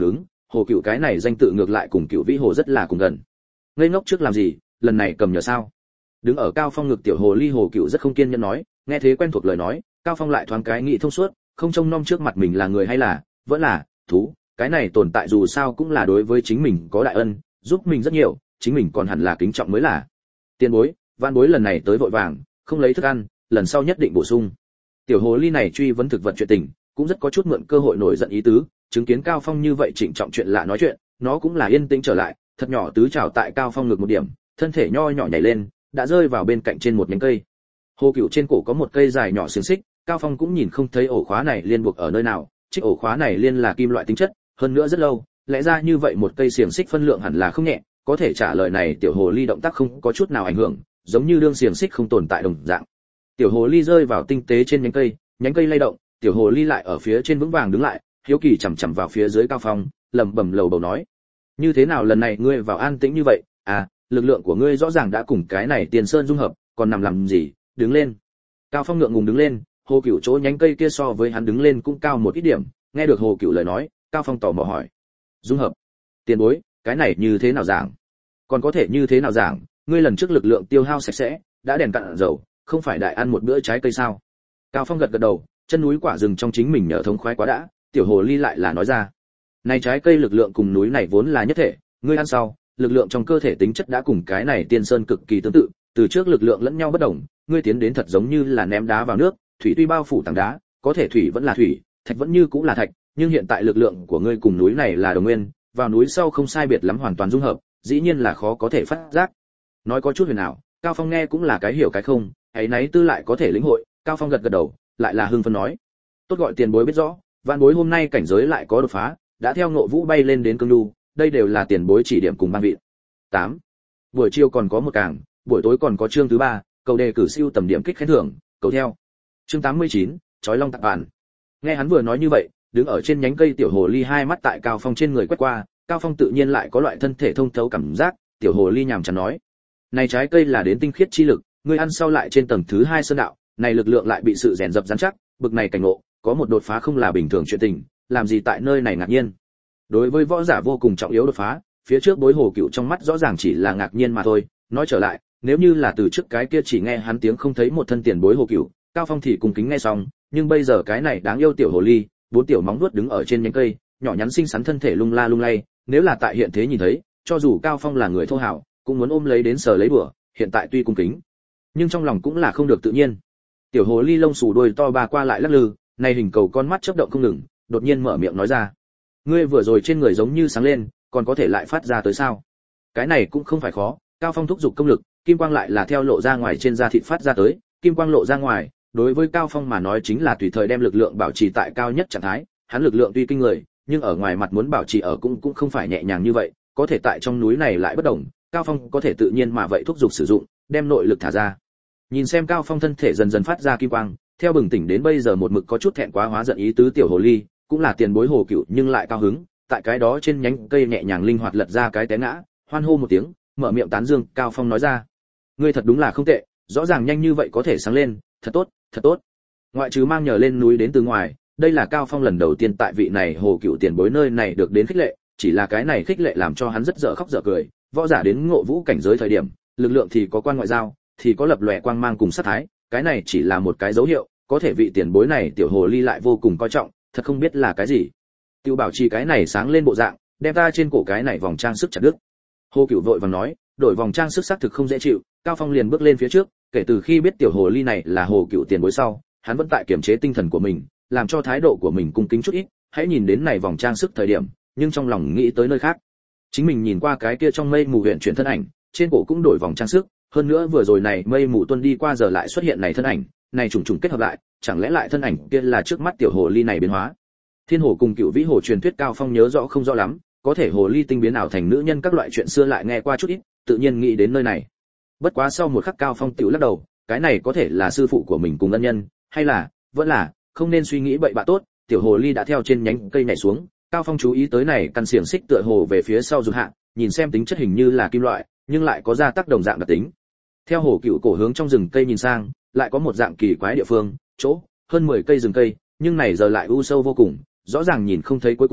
[SPEAKER 1] hồ cựu cái này danh tự ngược lại cùng Cựu Vĩ Hồ rất là cùng gần. Ngây ngốc trước làm gì, lần này cầm nhờ sao? Đứng ở Cao Phong ngực tiểu hồ ly hồ cựu rất không kiên nhẫn nói, nghe thế quen thuộc lời nói, Cao Phong lại thoáng cái nghĩ thông suốt, không trông nom trước mặt mình là người hay là vẫn là thú, cái này tồn tại dù sao cũng là đối với chính mình có đại ân, giúp mình rất nhiều, chính mình còn hẳn là kính trọng mới là. Tiền bối, van bối lần này tới vội vàng, không lấy thức ăn, lần sau nhất định bổ sung. Tiểu hồ ly này truy vấn thực vật chuyện tình, cũng rất có chút mượn cơ hội nổi giận ý tứ, chứng kiến Cao Phong như vậy trịnh trọng chuyện lạ nói chuyện, nó cũng là yên tĩnh trở lại, thật nhỏ tứ chảo tại Cao Phong ngực một điểm, thân thể nho nhỏ nhảy lên, đã rơi vào bên cạnh trên một nhánh cây. Hồ cựu trên cổ có một cây dài nhỏ xiềng xích, Cao Phong cũng nhìn không thấy ổ khóa này liên buộc ở nơi nào, chiếc ổ khóa này liên là kim loại tính chất, hơn nữa rất lâu, lẽ ra như vậy một cây xiềng xích phân lượng hẳn là không nhẹ, có thể trả lời này tiểu hồ ly động tác không có chút nào ảnh hưởng, giống như đương xiềng xích không tồn tại đồng dạng. Tiểu hồ ly rơi vào tinh tế trên nhánh cây lay động, tiểu hồ ly lại ở phía trên vững vàng đứng lại, hiếu kỳ chằm chằm vào phía dưới Cao Phong, lẩm bẩm lầu bầu nói: "Như thế nào lần này ngươi vào an tĩnh như vậy? À, lực lượng của ngươi rõ ràng đã cùng cái này Tiền Sơn dung hợp, còn nằm làm gì, đứng lên." Cao Phong ngượng ngùng đứng lên, Hồ Cửu chỗ nhánh cây kia so với hắn đứng lên cũng cao một ít điểm, nghe được Hồ Cửu lời nói, Cao Phong tò mò hỏi: "Dung hợp? Tiền bối, cái này như thế nào giảng? Còn có thể như thế nào giảng, ngươi lần trước lực lượng tiêu hao sạch sẽ, đã đèn cạn dầu, không phải đại ăn một bữa trái cây sao?" Cao Phong gật gật đầu, chân núi quả rừng trong chính mình nhờ thống khoái quá đã, tiểu hồ ly lại là nói ra: "Này trái cây lực lượng cùng núi này vốn là nhất thể, ngươi ăn sau, lực lượng trong cơ thể tính chất đã cùng cái này Tiên Sơn cực kỳ tương tự, từ trước lực lượng lẫn nhau bất đồng, ngươi tiến đến thật giống như là ném đá vào nước, thủy tuy bao phủ tảng đá, có thể thủy vẫn là thủy, thạch vẫn như cũng là thạch, nhưng hiện tại lực lượng của ngươi cùng núi này là đồng nguyên, vào núi sau không sai biệt lắm hoàn toàn dung hợp, dĩ nhiên là khó có thể phát giác." Nói có chút huyền ảo, Cao Phong nghe cũng là cái hiểu cái không, ấy nấy tư lại có thể lĩnh hội, Cao Phong gật gật đầu, lại là hưng phấn nói: "Tốt gọi tiền bối biết rõ, vạn bối hôm nay cảnh giới lại có đột phá, đã theo Ngộ Vũ bay lên đến Cương Nhu, đây đều là tiền bối chỉ điểm cùng ban vị." 8. Buổi chiều còn có một càng, buổi tối còn có chương thứ 3, cầu đề cử siêu tầm điểm kích khen thưởng, cầu theo. Chương 89, chói long tạc bản. Nghe hắn vừa nói như vậy, đứng ở trên nhánh cây tiểu hồ ly hai mắt tại Cao Phong trên người quét qua, Cao Phong tự nhiên lại có loại thân thể thông thấu cảm giác, tiểu hồ ly nhàm chán nói: "Này trái cây là đến tinh khiết chi lực, ngươi ăn sau lại trên tầng thứ 2 sơn đạo, này lực lượng lại bị sự rèn dập rắn chắc, bực này cảnh ngộ, có một đột phá không là bình thường chuyện tình, làm gì tại nơi này ngạc nhiên." Đối với võ giả vô cùng trọng yếu đột phá, phía trước Bối Hồ Cựu trong mắt rõ ràng chỉ là ngạc nhiên mà thôi, nói trở lại, nếu như là từ trước cái kia chỉ nghe hắn tiếng không thấy một thân tiền Bối Hồ Cựu, Cao Phong thì cùng kính nghe xong, nhưng bây giờ cái này đáng yêu tiểu hồ ly, bốn tiểu móng vuốt đứng ở trên nhánh cây, nhỏ nhắn xinh xắn thân thể lung la lung lay, nếu là tại hiện thế nhìn thấy, cho dù Cao Phong là người thô hảo, cũng muốn ôm lấy đến sờ lấy bữa, hiện tại tuy cung kính, nhưng trong lòng cũng là không được tự nhiên. Tiểu hồ ly lông xù đuôi to ba qua lại lắc lư, này hình cầu con mắt chớp động không ngừng, đột nhiên mở miệng nói ra: "Ngươi vừa rồi trên người giống như sáng lên, còn có thể lại phát ra tới sao?" Cái này cũng không phải khó, Cao Phong thúc giục công lực, kim quang lại là theo lộ ra ngoài trên da thịt phát ra tới, kim quang lộ ra ngoài, đối với Cao Phong mà nói chính là tùy thời đem lực lượng bảo trì tại cao nhất trạng thái, hắn lực lượng tuy kinh người, nhưng ở ngoài mặt muốn bảo trì ở cũng không phải nhẹ nhàng như vậy, có thể tại trong núi này lại bất động, Cao Phong có thể tự nhiên mà vậy thúc giục sử dụng, đem nội lực thả ra. Nhìn xem Cao Phong thân thể dần dần phát ra kim quang, theo bừng tỉnh đến bây giờ một mực có chút thẹn quá hóa giận ý tứ tiểu hồ ly, cũng là tiền bối Hồ Cựu nhưng lại cao hứng, tại cái đó trên nhánh cây nhẹ nhàng linh hoạt lật ra cái té ngã, hoan hô một tiếng, mở miệng tán dương, Cao Phong nói ra: "Ngươi thật đúng là không tệ, rõ ràng nhanh như vậy có thể sáng lên, thật tốt, thật tốt." Ngoại trừ mang nhờ lên núi đến từ ngoài, đây là Cao Phong lần đầu tiên tại vị này Hồ Cựu tiền bối nơi này được đến khích lệ, chỉ là cái này khích lệ làm cho hắn rất dở khóc dở cười, võ giả đến Ngộ Vũ cảnh giới thời điểm, lực lượng thì có quan ngoại giao, thì có lập lòe quang mang cùng sát thái, cái này chỉ là một cái dấu hiệu, có thể vị tiền bối này tiểu hồ ly lại vô cùng coi trọng, thật không biết là cái gì. Tiêu bảo trì cái này sáng lên bộ dạng, đem ta trên cổ cái này vòng trang sức chặt đứt. Hồ Cựu vội vàng nói, đổi vòng trang sức xác thực không dễ chịu, Cao Phong liền bước lên phía trước, kể từ khi biết tiểu hồ ly này là Hồ Cựu tiền bối sau, hắn vẫn tại kiềm chế tinh thần của mình, làm cho thái độ của mình cung kính chút ít, hãy nhìn đến này vòng trang sức thời điểm, nhưng trong lòng nghĩ tới nơi khác. Chính mình nhìn qua cái kia trong mây mù huyền chuyển thân ảnh, trên cổ cũng đổi vòng trang sức, hơn nữa vừa rồi này mây mù tuân đi qua giờ lại xuất hiện này thân ảnh, này trùng trùng kết hợp lại, chẳng lẽ lại thân ảnh kia là trước mắt tiểu hồ ly này biến hóa. Thiên hồ cùng Cựu Vĩ hồ truyền thuyết Cao Phong nhớ rõ không rõ lắm, có thể hồ ly tinh biến ảo thành nữ nhân các loại chuyện xưa lại nghe qua chút ít, tự nhiên nghĩ đến nơi này. Bất quá sau một khắc Cao Phong tiểu lắc đầu, cái này có thể là sư phụ của mình cùng ân nhân, hay là, vẫn là, không nên suy nghĩ bậy bạ tốt. Tiểu hồ ly đã theo trên nhánh cây nhảy xuống, Cao Phong chú ý tới này căn xiềng xích tựa hồ về phía sau rụt hạ, nhìn xem tính chất hình như là kim loại, nhưng lại có ra tác đồng dạng đặc tính. Theo Hồ Cựu cổ hướng trong rừng cây nhìn sang, lại có một dạng kỳ quái địa phương, chỗ hơn 10 cây rừng cây, nhưng này giờ lại u sâu vô cùng, rõ ràng nhìn không thấy cuối cùng,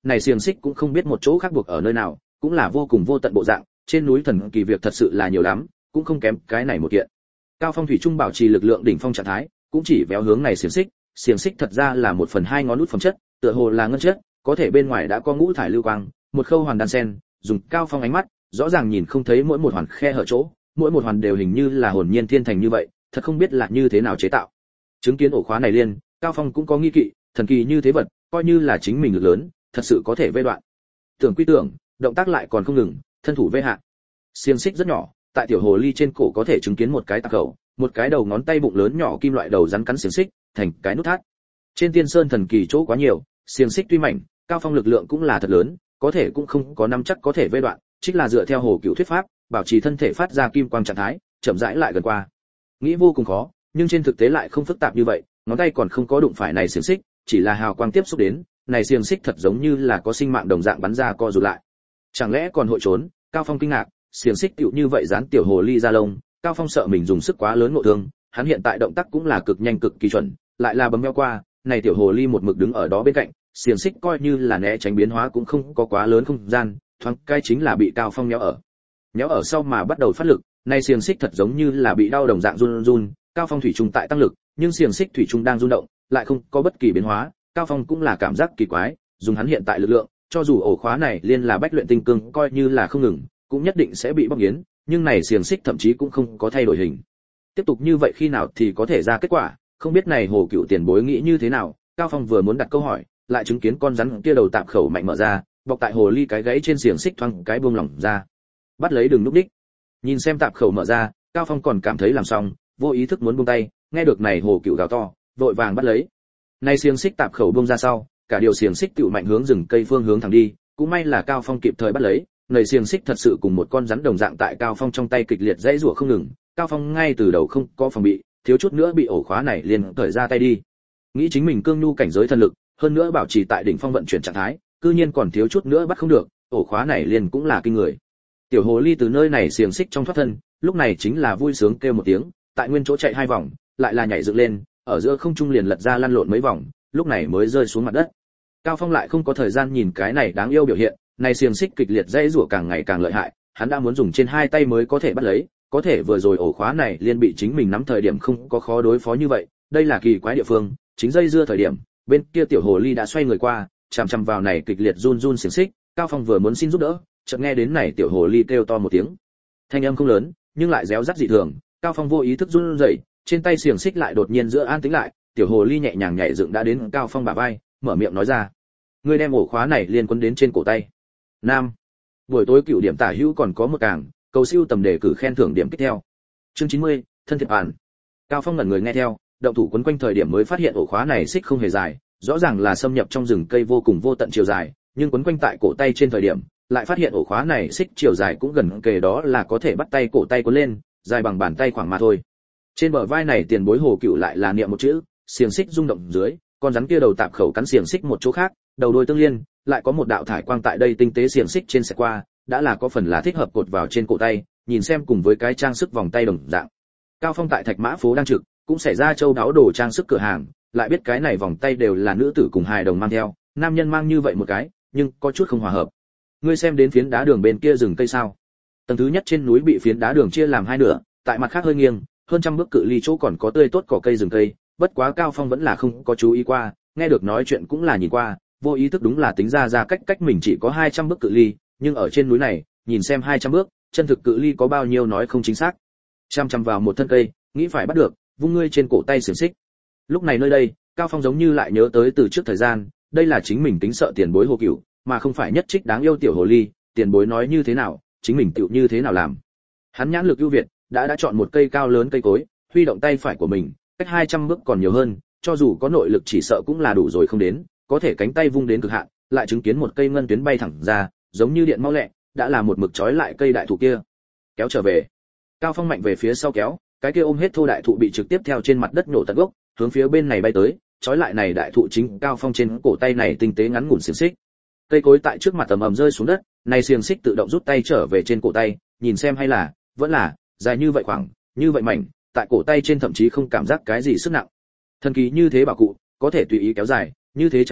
[SPEAKER 1] này xiềng xích cũng không biết một chỗ khác buộc ở nơi nào, cũng là vô cùng vô tận bộ dạng, trên núi thần kỳ việc thật sự là nhiều lắm, cũng không kém cái này một kiện. Cao Phong thủy trung bảo trì lực lượng đỉnh phong trạng thái, cũng chỉ véo hướng này xiềng xích thật ra là 1/2 ngón út phẩm chất, tựa hồ là ngân chất, có thể bên ngoài đã có ngũ thải lưu quang, một khâu hoàn đan sen, dùng Cao Phong ánh mắt, rõ ràng nhìn không thấy mỗi một hoàn khe hở chỗ, mỗi một hoàn đều hình như là hồn nhiên thiên thành như vậy, thật không biết là như thế nào chế tạo. Chứng kiến ổ khóa này liên, Cao Phong cũng có nghi kỵ, thần kỳ như thế vật, coi như là chính mình lực lớn, thật sự có thể vây đoạn. Tưởng quy tưởng, động tác lại còn không ngừng, thân thủ vây hạ. Xiềng xích rất nhỏ, tại tiểu hồ ly trên cổ có thể chứng kiến một cái tạc khẩu, một cái đầu ngón tay bụng lớn nhỏ kim loại đầu rắn cắn xiềng xích, thành cái nút thắt. Trên Tiên Sơn thần kỳ chỗ quá nhiều, xiềng xích tuy mảnh, Cao Phong lực lượng cũng là thật lớn, có thể cũng không có nắm chắc có thể vây đoạn, chính là dựa theo Hồ Cửu thuyết pháp, bảo trì thân thể phát ra kim quang trạng thái, chậm rãi lại gần qua. Nghĩ vô cùng khó, nhưng trên thực tế lại không phức tạp như vậy, ngón tay còn không có đụng phải này xiềng xích, chỉ là hào quang tiếp xúc đến, này xiềng xích thật giống như là có sinh mạng đồng dạng bắn ra co rụt lại. Chẳng lẽ còn hội trốn? Cao Phong kinh ngạc, xiềng xích tựu như vậy dán tiểu hồ ly ra lông, Cao Phong sợ mình dùng sức quá lớn ngộ thương, hắn hiện tại động tác cũng là cực nhanh cực kỳ chuẩn, lại là bấm meo qua, này tiểu hồ ly một mực đứng ở đó bên cạnh, xiềng xích coi như là né tránh biến hóa cũng không có quá lớn không gian, thoáng cái chính là bị Cao Phong nhéo ở sau mà bắt đầu phát lực, này xiềng xích thật giống như là bị đau đồng dạng run run, Cao Phong thủy trung tại tăng lực, nhưng xiềng xích thủy trung đang rung động, lại không có bất kỳ biến hóa, Cao Phong cũng là cảm giác kỳ quái, dùng hắn hiện tại lực lượng, cho dù ổ khóa này liên là bách luyện tinh cương coi như là không ngừng, cũng nhất định sẽ bị bóc nghiến, nhưng này xiềng xích thậm chí cũng không có thay đổi hình. Tiếp tục như vậy khi nào thì có thể ra kết quả, không biết này Hồ Cửu tiền bối nghĩ như thế nào, Cao Phong vừa muốn đặt câu hỏi, lại chứng kiến con rắn kia đầu tạm khẩu mạnh mở ra, bọc tại hồ ly cái gãy trên xiềng xích thoáng cái buông lỏng ra. Bắt lấy đừng núp đích. Nhìn xem tạm khẩu mở ra, Cao Phong còn cảm thấy làm xong, vô ý thức muốn buông tay, nghe được này Hồ Cửu gào to, vội vàng bắt lấy. Này xiềng xích tạm khẩu buông ra sau, cả điều xiềng xích tựu mạnh hướng rừng cây phương hướng thẳng đi, cũng may là Cao Phong kịp thời bắt lấy, nầy xiềng xích thật sự cùng một con rắn đồng dạng tại Cao Phong trong tay kịch liệt dãy rủa không ngừng, Cao Phong ngay từ đầu không có phòng bị, thiếu chút nữa bị ổ khóa này liền cởi ra tay đi. Nghĩ chính mình cương nhu cảnh giới thần lực, hơn nữa bảo trì tại đỉnh phong vận chuyển trạng thái, cư nhiên còn thiếu chút nữa bắt không được, ổ khóa này liền cũng là kinh người. Tiểu hồ ly từ nơi này xiềng xích trong thoát thân, lúc này chính là vui sướng kêu một tiếng, tại nguyên chỗ chạy 2 vòng, lại là nhảy dựng lên, ở giữa không trung liền lật ra lăn lộn mấy vòng, lúc này mới rơi xuống mặt đất. Cao Phong lại không có thời gian nhìn cái này đáng yêu biểu hiện, này xiềng xích kịch liệt dãy rủa càng ngày càng lợi hại, hắn đã muốn dùng trên 2 tay mới có thể bắt lấy, có thể vừa rồi ổ khóa này liền bị chính mình nắm thời điểm không có khó đối phó như vậy, đây là kỳ quái địa phương, chính dây dưa thời điểm, bên kia tiểu hồ ly đã xoay người qua, chằm chằm vào này kịch liệt run run xiềng xích, Cao Phong vừa muốn xin giúp đỡ, chợt nghe đến này tiểu hồ ly kêu to một tiếng. Thanh âm không lớn, nhưng lại réo rắt dị thường, Cao Phong vô ý thức run rẩy, trên tay xiềng xích lại đột nhiên giữa an tĩnh lại, tiểu hồ ly nhẹ nhàng nhảy dựng đã đến Cao Phong bả vai, mở miệng nói ra: "Ngươi đem ổ khóa này liên quấn đến trên cổ tay." Nam. Buổi tối Cửu điểm tả hữu còn có một càng, cầu siêu tầm đề cử khen thưởng điểm tiếp theo. Chương 90, thân thiệp bản. Cao Phong ngẩn người nghe theo, động thủ quấn quanh thời điểm mới phát hiện ổ khóa này xích không hề dài, rõ ràng là xâm nhập trong rừng cây vô cùng vô tận chiều dài, nhưng quấn quanh tại cổ tay trên thời điểm, lại phát hiện ổ khóa này xích chiều dài cũng gần kề đó là có thể bắt tay cổ tay quấn lên, dài bằng bàn tay khoảng mà thôi. Trên bờ vai này tiền bối Hồ Cửu lại là niệm một chữ, xiềng xích rung động dưới, con rắn kia đầu tạp khẩu cắn xiềng xích một chỗ khác, đầu đuôi tương liên, lại có một đạo thải quang tại đây tinh tế xiềng xích trên sẽ qua, đã là có phần là thích hợp cột vào trên cổ tay, nhìn xem cùng với cái trang sức vòng tay đồng dạng. Cao Phong tại Thạch Mã phố đang trực, cũng xảy ra châu đáo đồ trang sức cửa hàng, lại biết cái này vòng tay đều là nữ tử cùng hài đồng mang theo, nam nhân mang như vậy một cái, nhưng có chút không hòa hợp. Ngươi xem đến phiến đá đường bên kia rừng cây sao? Tầng thứ nhất trên núi bị phiến đá đường chia làm 2 nửa, tại mặt khác hơi nghiêng, hơn trăm bước cự ly chỗ còn có tươi tốt cỏ cây rừng cây, bất quá Cao Phong vẫn là không có chú ý qua, nghe được nói chuyện cũng là nhìn qua, vô ý thức đúng là tính ra cách mình chỉ có 200 bước cự ly, nhưng ở trên núi này, nhìn xem 200 bước, chân thực cự ly có bao nhiêu nói không chính xác. Chăm chăm vào một thân cây, nghĩ phải bắt được, vung ngươi trên cổ tay xiềng xích. Lúc này nơi đây, Cao Phong giống như lại nhớ tới từ trước thời gian, đây là chính mình tính sợ tiền bối Hồ Cửu, mà không phải nhất trích đáng yêu tiểu hồ ly, tiền bối nói như thế nào, chính mình tựu như thế nào làm. Hắn nhãn lực ưu việt, đã chọn một cây cao lớn cây cối, huy động tay phải của mình, cách 200 bước còn nhiều hơn, cho dù có nội lực chỉ sợ cũng là đủ rồi không đến, có thể cánh tay vung đến cực hạn, lại chứng kiến một cây ngân tuyến bay thẳng ra, giống như điện mau lẹ, đã là một mực trói lại cây đại thụ kia. Kéo trở về. Cao Phong mạnh về phía sau kéo, cái kia ôm hết thô đại thụ bị trực tiếp theo trên mặt đất nổ tận gốc, hướng phía bên này bay tới, trói lại này đại thụ chính Cao Phong trên cổ tay này tinh tế ngắn ngủn xiềng xích. Cây cối tại trước mặt ầm ầm rơi xuống đất, này xiềng xích tự động rút tay trở về trên cổ tay, nhìn xem hay là, vẫn là dài như vậy khoảng, như vậy mảnh, tại cổ tay trên thậm chí không cảm giác cái gì sức nặng. Thần kỳ như thế bảo cụ, có thể tùy ý kéo dài, như thế chắc chắn,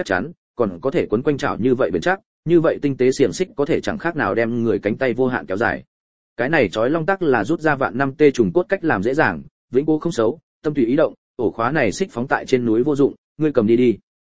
[SPEAKER 1] còn có thể quấn quanh chảo như vậy bền chắc, như vậy tinh tế xiềng xích có thể chẳng khác nào đem người cánh tay vô hạn kéo dài. Cái này chói long tắc là rút ra vạn năm tê trùng cốt cách làm dễ dàng, vĩnh cố không xấu, tâm tùy ý động, ổ khóa này xích phóng tại trên núi vô dụng, ngươi cầm đi đi.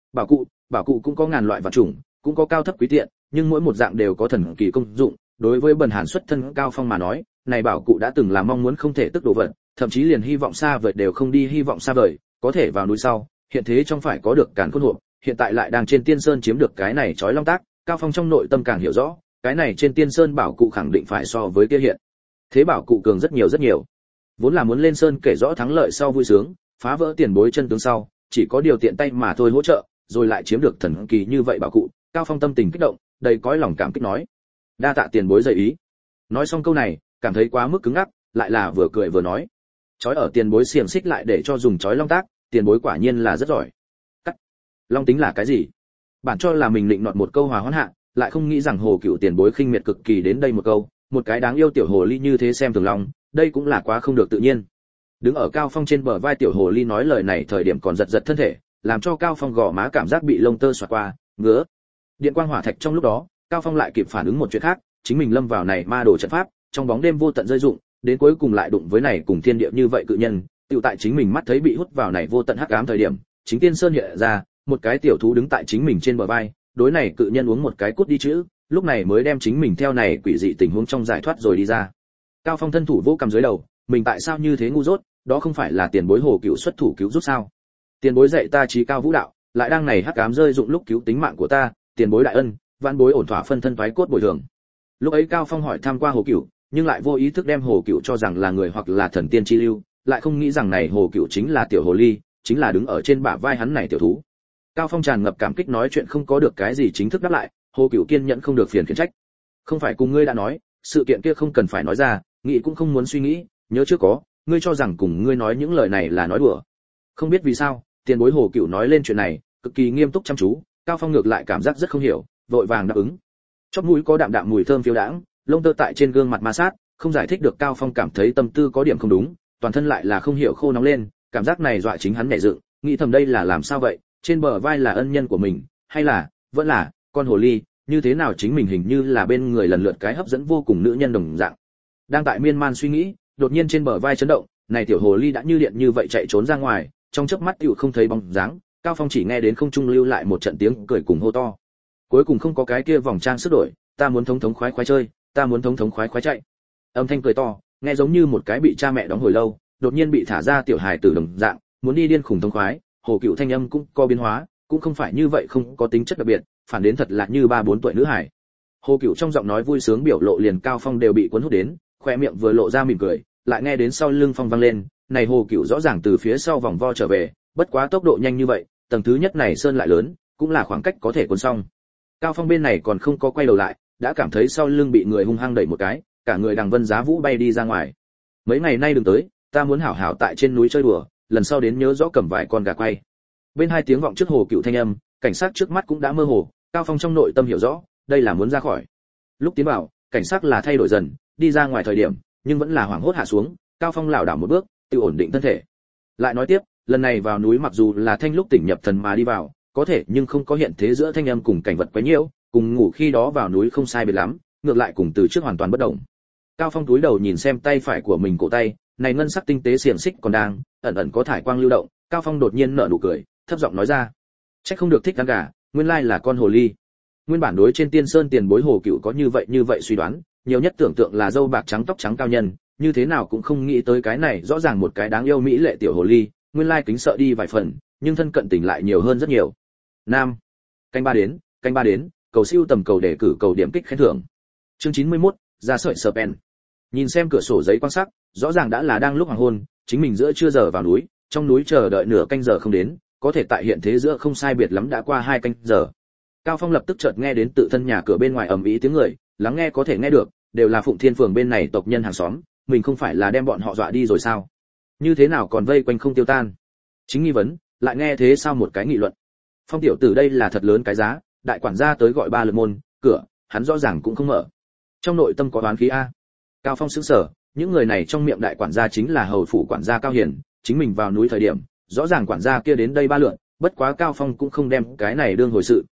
[SPEAKER 1] Bảo cụ cũng có ngàn loại vật chủng, cũng có cao thấp quý tiện, nhưng mỗi một dạng đều có thần kỳ công dụng. Đối với bần hàn xuất thân Cao Phong mà nói, này bảo cụ đã từng là mong muốn không thể tức đồ vật, thậm chí liền hy vọng xa vời đều không đi hy vọng xa vời, có thể vào núi sau, hiện thế trong phải có được càn khôn hộp, hiện tại lại đang trên tiên sơn chiếm được cái này chói long tác, Cao Phong trong nội tâm càng hiểu rõ, cái này trên tiên sơn bảo cụ khẳng định phải so với kia hiện thế bảo cụ cường rất nhiều rất nhiều. Vốn là muốn lên sơn kể rõ thắng lợi sau vui sướng, phá vỡ tiền bối chân tướng sau, chỉ có điều tiện tay mà thôi hỗ trợ, rồi lại chiếm được thần kỳ như vậy bảo cụ, Cao Phong tâm tình kích động, đầy cõi lòng cảm kích nói: đa tạ tiền bối dạy ý. Nói xong câu này, cảm thấy quá mức cứng ngắc, lại là vừa cười vừa nói: chói ở tiền bối xiềng xích lại để cho dùng chói long tác, tiền bối quả nhiên là rất giỏi. Cắt. Long tính là cái gì? Bản cho là mình định nọt một câu hòa hoãn hạ, lại không nghĩ rằng Hồ Cựu tiền bối khinh miệt cực kỳ đến đây một câu, một cái đáng yêu tiểu hồ ly như thế xem thường long, đây cũng là quá không được tự nhiên. Đứng ở Cao Phong trên bờ vai tiểu hồ ly nói lời này thời điểm còn giật giật thân thể, làm cho Cao Phong gò má cảm giác bị lông tơ xoạc qua, ngứa. Điện quang hỏa thạch trong lúc đó, Cao Phong lại kịp phản ứng một chuyện khác, chính mình lâm vào này ma đồ trận pháp, trong bóng đêm vô tận rơi dụng, đến cuối cùng lại đụng với này cùng thiên địa như vậy cự nhân, tiểu tại chính mình mắt thấy bị hút vào này vô tận hắc ám thời điểm, chính tiên sơn hiện ra, một cái tiểu thú đứng tại chính mình trên bờ vai, đối này cự nhân uống một cái cút đi chữ, lúc này mới đem chính mình theo này quỷ dị tình huống trong giải thoát rồi đi ra. Cao Phong thân thủ vỗ cầm dưới đầu, mình tại sao như thế ngu dốt, đó không phải là tiền bối Hồ Cựu xuất thủ cứu giúp sao? Tiền bối dạy ta trí cao vũ đạo, lại đang này hắc ám rơi dụng lúc cứu tính mạng của ta, tiền bối đại ân, vạn bối ổn thỏa phân thân thoái cốt bồi thường. Lúc ấy Cao Phong hỏi tham qua Hồ Cựu, nhưng lại vô ý thức đem Hồ Cựu cho rằng là người hoặc là thần tiên chi lưu, lại không nghĩ rằng này Hồ Cựu chính là tiểu hồ ly, chính là đứng ở trên bả vai hắn này tiểu thú. Cao Phong tràn ngập cảm kích nói chuyện không có được cái gì chính thức đáp lại, Hồ Cựu kiên nhẫn không được phiền khiển trách. Không phải cùng ngươi đã nói, sự kiện kia không cần phải nói ra, nghĩ cũng không muốn suy nghĩ, nhớ chưa có, ngươi cho rằng cùng ngươi nói những lời này là nói đùa. Không biết vì sao, tiền bối Hồ Cựu nói lên chuyện này, cực kỳ nghiêm túc chăm chú, Cao Phong ngược lại cảm giác rất không hiểu, vội vàng đáp ứng. Chóp mũi có đạm đạm mùi thơm phiêu đãng, lông tơ tại trên gương mặt ma sát, không giải thích được Cao Phong cảm thấy tâm tư có điểm không đúng, toàn thân lại là không hiểu khô nóng lên, cảm giác này dọa chính hắn nhảy dựng, nghĩ thầm đây là làm sao vậy, trên bờ vai là ân nhân của mình, hay là vẫn là con hồ ly, như thế nào chính mình hình như là bên người lần lượt cái hấp dẫn vô cùng nữ nhân đồng dạng. Đang tại miên man suy nghĩ, đột nhiên trên bờ vai chấn động, này tiểu hồ ly đã như điện như vậy chạy trốn ra ngoài, trong chớp mắt tựu không thấy bóng dáng, Cao Phong chỉ nghe đến không trung lưu lại một trận tiếng cười cùng hô to. Cuối cùng không có cái kia vòng trang sức đổi, ta muốn thống thống khoái khoái chơi, ta muốn thống thống khoái khoái chạy. Âm thanh cười to, nghe giống như một cái bị cha mẹ đóng hồi lâu, đột nhiên bị thả ra tiểu hài tử đồng dạng, muốn đi điên khùng thống khoái. Hồ Cựu thanh âm cũng có biến hóa, cũng không phải như vậy không có tính chất đặc biệt, phản đến thật là như 3-4 tuổi nữ hải. Hồ Cựu trong giọng nói vui sướng biểu lộ liền Cao Phong đều bị cuốn hút đến, khóe miệng vừa lộ ra mỉm cười, lại nghe đến sau lưng phong vang lên, này Hồ Cựu rõ ràng từ phía sau vòng vo trở về, bất quá tốc độ nhanh như vậy, tầng thứ nhất này sơn lại lớn, cũng là khoảng cách có thể cuốn xong. Cao Phong bên này còn không có quay đầu lại, đã cảm thấy sau lưng bị người hung hăng đẩy một cái, cả người đằng vân giá vũ bay đi ra ngoài. Mấy ngày nay đừng tới, ta muốn hảo hảo tại trên núi chơi đùa, lần sau đến nhớ rõ cầm vài con gà quay. Bên hai tiếng vọng trước Hồ Cựu thanh âm, cảnh sát trước mắt cũng đã mơ hồ, Cao Phong trong nội tâm hiểu rõ, đây là muốn ra khỏi. Lúc tiến vào, cảnh sát là thay đổi dần, đi ra ngoài thời điểm, nhưng vẫn là hoảng hốt hạ xuống, Cao Phong lảo đảo một bước, tự ổn định thân thể. Lại nói tiếp, lần này vào núi mặc dù là thanh lúc tỉnh nhập thần mà đi vào, có thể nhưng không có hiện thế giữa thanh âm cùng cảnh vật quấy nhiễu, cùng ngủ khi đó vào núi không sai biệt lắm, ngược lại cùng từ trước hoàn toàn bất động. Cao Phong cúi đầu nhìn xem tay phải của mình cổ tay, này ngân sắc tinh tế xiềng xích còn đang ẩn ẩn có thải quang lưu động, Cao Phong đột nhiên nở nụ cười, thấp giọng nói ra: "Chắc không được thích ăn gà, nguyên lai là con hồ ly." Nguyên bản đối trên Tiên Sơn tiền bối Hồ Cựu có như vậy suy đoán, nhiều nhất tưởng tượng là dâu bạc trắng tóc trắng cao nhân, như thế nào cũng không nghĩ tới cái này rõ ràng một cái đáng yêu mỹ lệ tiểu hồ ly, nguyên lai kính sợ đi vài phần, nhưng thân cận tình lại nhiều hơn rất nhiều. Nam, canh ba đến, cầu siêu tầm cầu đề cử cầu điểm kích khen thưởng. Chương 91, ra sợi Serpent. Nhìn xem cửa sổ giấy quan sát, rõ ràng đã là đang lúc hoàng hôn, chính mình giữa trưa giờ vào núi, trong núi chờ đợi nửa canh giờ không đến, có thể tại hiện thế giữa không sai biệt lắm đã qua 2 canh giờ. Cao Phong lập tức chợt nghe đến tự thân nhà cửa bên ngoài ầm ĩ tiếng người, lắng nghe có thể nghe được, đều là Phụng Thiên phường bên này tộc nhân hàng xóm, mình không phải là đem bọn họ dọa đi rồi sao? Như thế nào còn vây quanh không tiêu tan? Chính nghi vấn, lại nghe thế sao một cái nghị luận. Phong tiểu tử đây là thật lớn cái giá, đại quản gia tới gọi 3 lượt môn, cửa, hắn rõ ràng cũng không mở. Trong nội tâm có đoán khí a. Cao Phong sững sờ, những người này trong miệng đại quản gia chính là hầu phủ quản gia Cao Hiền, chính mình vào núi thời điểm, rõ ràng quản gia kia đến đây 3 lượt, bất quá Cao Phong cũng không đem cái này đương hồi sự,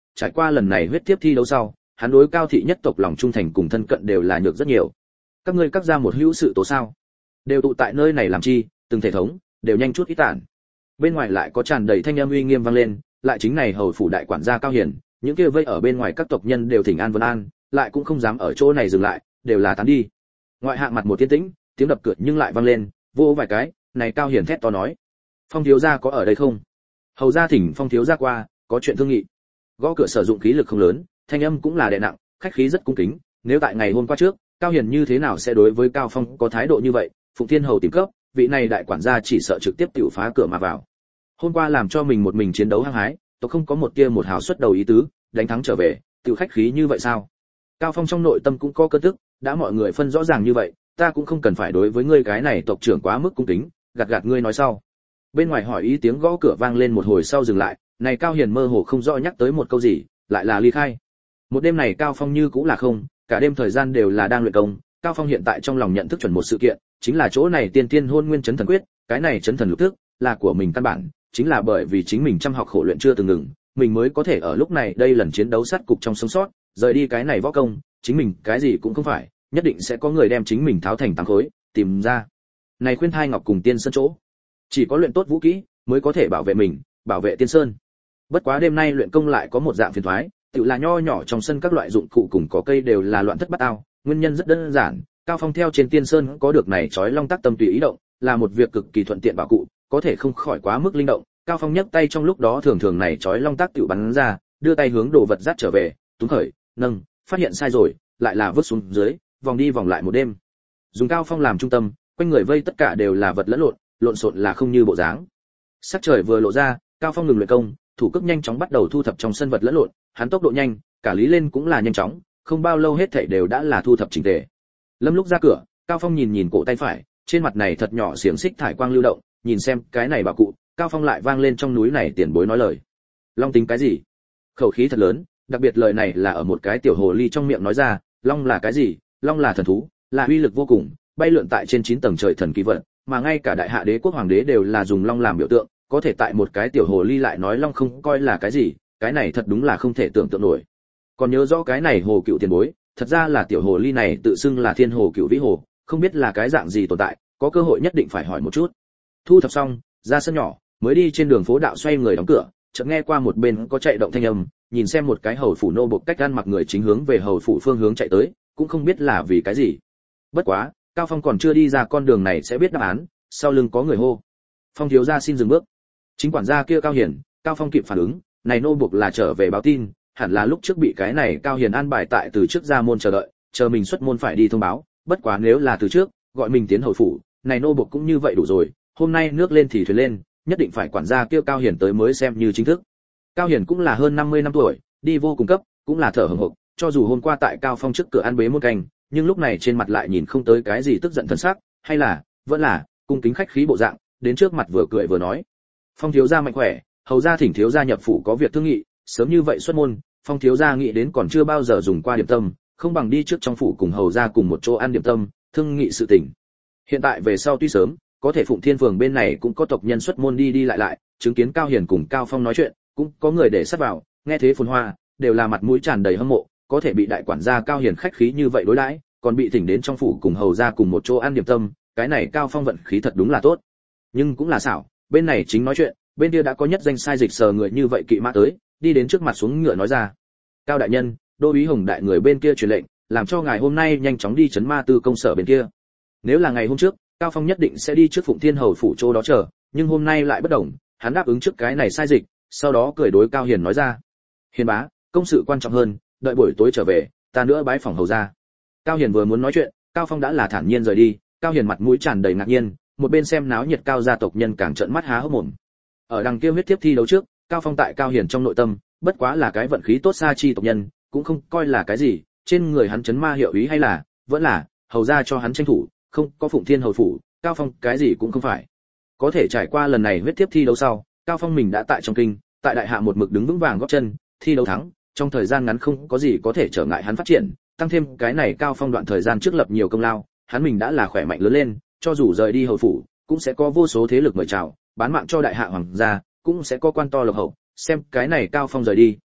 [SPEAKER 1] trải qua lần này huyết tiếp thi đấu sau, hắn đối Cao thị nhất tộc lòng trung thành cùng thân cận đều là nhược rất nhiều. Các ngươi cắt ra một hữu sự tố sao? Đều tụ tại nơi này làm chi, từng thể thống, đều nhanh chút ít tản. Bên ngoài lại có tràn đầy thanh âm uy nghiêm vang lên, lại chính này hầu phủ đại quản gia Cao Hiển, những kia vây ở bên ngoài các tộc nhân đều thỉnh an vân an, lại cũng không dám ở chỗ này dừng lại, đều là tán đi. Ngoại hạng mặt một tiến tĩnh, tiếng đập cửa nhưng lại vang lên, vô vài cái, này Cao Hiển thét to nói: "Phong thiếu gia có ở đây không?" Hầu gia thỉnh Phong thiếu gia qua, có chuyện thương nghị. Gõ cửa sử dụng khí lực không lớn, thanh âm cũng là đè nặng, khách khí rất cung kính, nếu tại ngày hôm qua trước, Cao Hiển như thế nào sẽ đối với Cao Phong có thái độ như vậy, Phụng Thiên hầu tìm cấp, vị này đại quản gia chỉ sợ trực tiếp tiểu phá cửa mà vào. Hôm qua làm cho mình một mình chiến đấu hăng hái, tôi không có một tia một hào xuất đầu ý tứ, đánh thắng trở về, tiểu khách khí như vậy sao? Cao Phong trong nội tâm cũng có cơn tức, đã mọi người phân rõ ràng như vậy, ta cũng không cần phải đối với ngươi cái này tộc trưởng quá mức cung kính, gạt ngươi nói sau. Bên ngoài hỏi ý tiếng gõ cửa vang lên một hồi sau dừng lại, này Cao Hiền mơ hồ không rõ nhắc tới một câu gì, lại là ly khai. Một đêm này Cao Phong như cũng là không, cả đêm thời gian đều là đang luyện công. Cao Phong hiện tại trong lòng nhận thức chuẩn một sự kiện, chính là chỗ này tiên tiên hôn nguyên chấn thần quyết, cái này chấn thần lục thức là của mình căn bản, chính là bởi vì chính mình chăm học khổ luyện chưa từng ngừng, mình mới có thể ở lúc này đây lần chiến đấu sát cục trong sống sót, rời đi cái này võ công, chính mình cái gì cũng không phải, nhất định sẽ có người đem chính mình tháo thành tám khối, tìm ra. Này khuyên thai ngọc cùng tiên sơn chỗ, chỉ có luyện tốt vũ kỹ mới có thể bảo vệ mình, bảo vệ tiên sơn. Bất quá đêm nay luyện công lại có một dạng phiền toái, tự là nho nhỏ trong sân các loại dụng cụ cùng có cây đều là loạn thất bát ao, nguyên nhân rất đơn giản, Cao Phong theo trên tiên sơn có được này chói long tắc tâm tùy ý động, là một việc cực kỳ thuận tiện bảo cụ, có thể không khỏi quá mức linh động. Cao Phong nhấc tay trong lúc đó thường thường này chói long tắc tiểu bắn ra, đưa tay hướng đồ vật dắt trở về, túm khởi, nâng, phát hiện sai rồi, lại là vứt xuống dưới, vòng đi vòng lại một đêm. Dùng Cao Phong làm trung tâm, quanh người vây tất cả đều là vật lẫn lộn, lộn xộn là không như bộ dáng. Sắc trời vừa lộ ra, Cao Phong ngừng luyện công, thủ cước nhanh chóng bắt đầu thu thập trong sân vật lẫn lộn, hắn tốc độ nhanh, cả lý lên cũng là nhanh chóng, không bao lâu hết thảy đều đã là thu thập chỉnh tề. Lâm lúc ra cửa, Cao Phong nhìn nhìn cổ tay phải, trên mặt này thật nhỏ xiềng xích thải quang lưu động, nhìn xem cái này bảo cụ, Cao Phong lại vang lên trong núi này tiền bối nói lời. Long tính cái gì? Khẩu khí thật lớn, đặc biệt lời này là ở một cái tiểu hồ ly trong miệng nói ra, long là cái gì? Long là thần thú, là uy lực vô cùng, bay lượn tại trên 9 tầng trời thần kỳ vật, mà ngay cả đại hạ đế quốc hoàng đế đều là dùng long làm biểu tượng, có thể tại một cái tiểu hồ ly lại nói long không coi là cái gì, cái này thật đúng là không thể tưởng tượng nổi. Còn nhớ rõ cái này hồ cựu tiền bối, thật ra là tiểu hồ ly này tự xưng là thiên hồ cựu vĩ hồ, không biết là cái dạng gì tồn tại, có cơ hội nhất định phải hỏi một chút. Thu thập xong, ra sân nhỏ, mới đi trên đường phố đạo xoay người đóng cửa, chợt nghe qua một bên có chạy động thanh âm, nhìn xem một cái hầu phủ nô bộc cách ăn mặc người chính hướng về hầu phủ phương hướng chạy tới, cũng không biết là vì cái gì. Bất quá, Cao Phong còn chưa đi ra con đường này sẽ biết đáp án, sau lưng có người hô. Phong thiếu gia xin dừng bước. Chính quản gia kia Cao Hiển, Cao Phong kịp phản ứng, này nô bộc là trở về báo tin, hẳn là lúc trước bị cái này Cao Hiền an bài tại từ trước ra môn chờ đợi, chờ mình xuất môn phải đi thông báo, bất quá nếu là từ trước, gọi mình tiến hầu phủ, này nô bộc cũng như vậy đủ rồi, hôm nay nước lên thì thuyền lên, nhất định phải quản gia kêu Cao Hiền tới mới xem như chính thức. Cao Hiền cũng là hơn 50 năm tuổi, đi vô cùng cấp, cũng là thở hổn hộc, cho dù hôm qua tại Cao Phong trước cửa ăn bế một canh, nhưng lúc này trên mặt lại nhìn không tới cái gì tức giận thân sắc, hay là vẫn là cung kính khách khí bộ dạng, đến trước mặt vừa cười vừa nói: "Phong thiếu gia mạnh khỏe, hầu gia thỉnh thiếu gia nhập phủ có việc thương nghị, sớm như vậy xuất môn, Phong thiếu gia nghĩ đến còn chưa bao giờ dùng qua điểm tâm, không bằng đi trước trong phủ cùng hầu gia cùng một chỗ ăn điểm tâm, thương nghị sự tình. Hiện tại về sau tuy sớm, có thể Phụng Thiên phường bên này cũng có tộc nhân xuất môn đi đi lại, chứng kiến Cao Hiền cùng Cao Phong nói chuyện, cũng có người để sát vào, nghe thế phồn hoa, đều là mặt mũi tràn đầy hâm mộ, có thể bị đại quản gia Cao Hiền khách khí như vậy đối đãi, còn bị thỉnh đến trong phủ cùng hầu gia cùng một chỗ ăn điểm tâm, cái này Cao Phong vận khí thật đúng là tốt. Nhưng cũng là xảo, bên này chính nói chuyện, bên kia đã có nhất danh sai dịch sờ người như vậy kỵ mã tới, đi đến trước mặt xuống ngựa nói ra: "Cao đại nhân, đô úy Hồng đại người bên kia truyền lệnh, làm cho ngài hôm nay nhanh chóng đi trấn ma tư công sở bên kia. Nếu là ngày hôm trước, Cao Phong nhất định sẽ đi trước Phụng Thiên hầu phủ chỗ đó chờ, nhưng hôm nay lại bất đồng, hắn đáp ứng trước cái này sai dịch, sau đó cười đối Cao Hiền nói ra: "Hiền bá, công sự quan trọng hơn, đợi buổi tối trở về, ta nữa bái phòng hầu gia." Cao Hiền vừa muốn nói chuyện, Cao Phong đã là thản nhiên rời đi, Cao Hiền mặt mũi tràn đầy ngạc nhiên, một bên xem náo nhiệt Cao gia tộc nhân càng trợn mắt há hốc mồm. Ở đằng kia huyết tiếp thi đấu trước, Cao Phong tại Cao Hiền trong nội tâm, bất quá là cái vận khí tốt xa chi tộc nhân, cũng không coi là cái gì, trên người hắn chấn ma hiệu ý hay là, vẫn là hầu gia cho hắn tranh thủ, không có Phụng Thiên hầu phủ, Cao Phong cái gì cũng không phải. Có thể trải qua lần này huyết tiếp thi đấu sau, Cao Phong mình đã tại trong kinh, tại đại hạ một mực đứng vững vàng gót chân, thi đấu thắng, trong thời gian ngắn không có gì có thể trở ngại hắn phát triển, tăng thêm cái này Cao Phong đoạn thời gian trước lập nhiều công lao, hắn mình đã là khỏe mạnh lớn lên, cho dù rời đi hầu phủ, cũng sẽ có vô số thế lực mời chào, bán mạng cho đại hạ hoàng gia, cũng sẽ có quan to lộc hậu, xem cái này Cao Phong rời đi,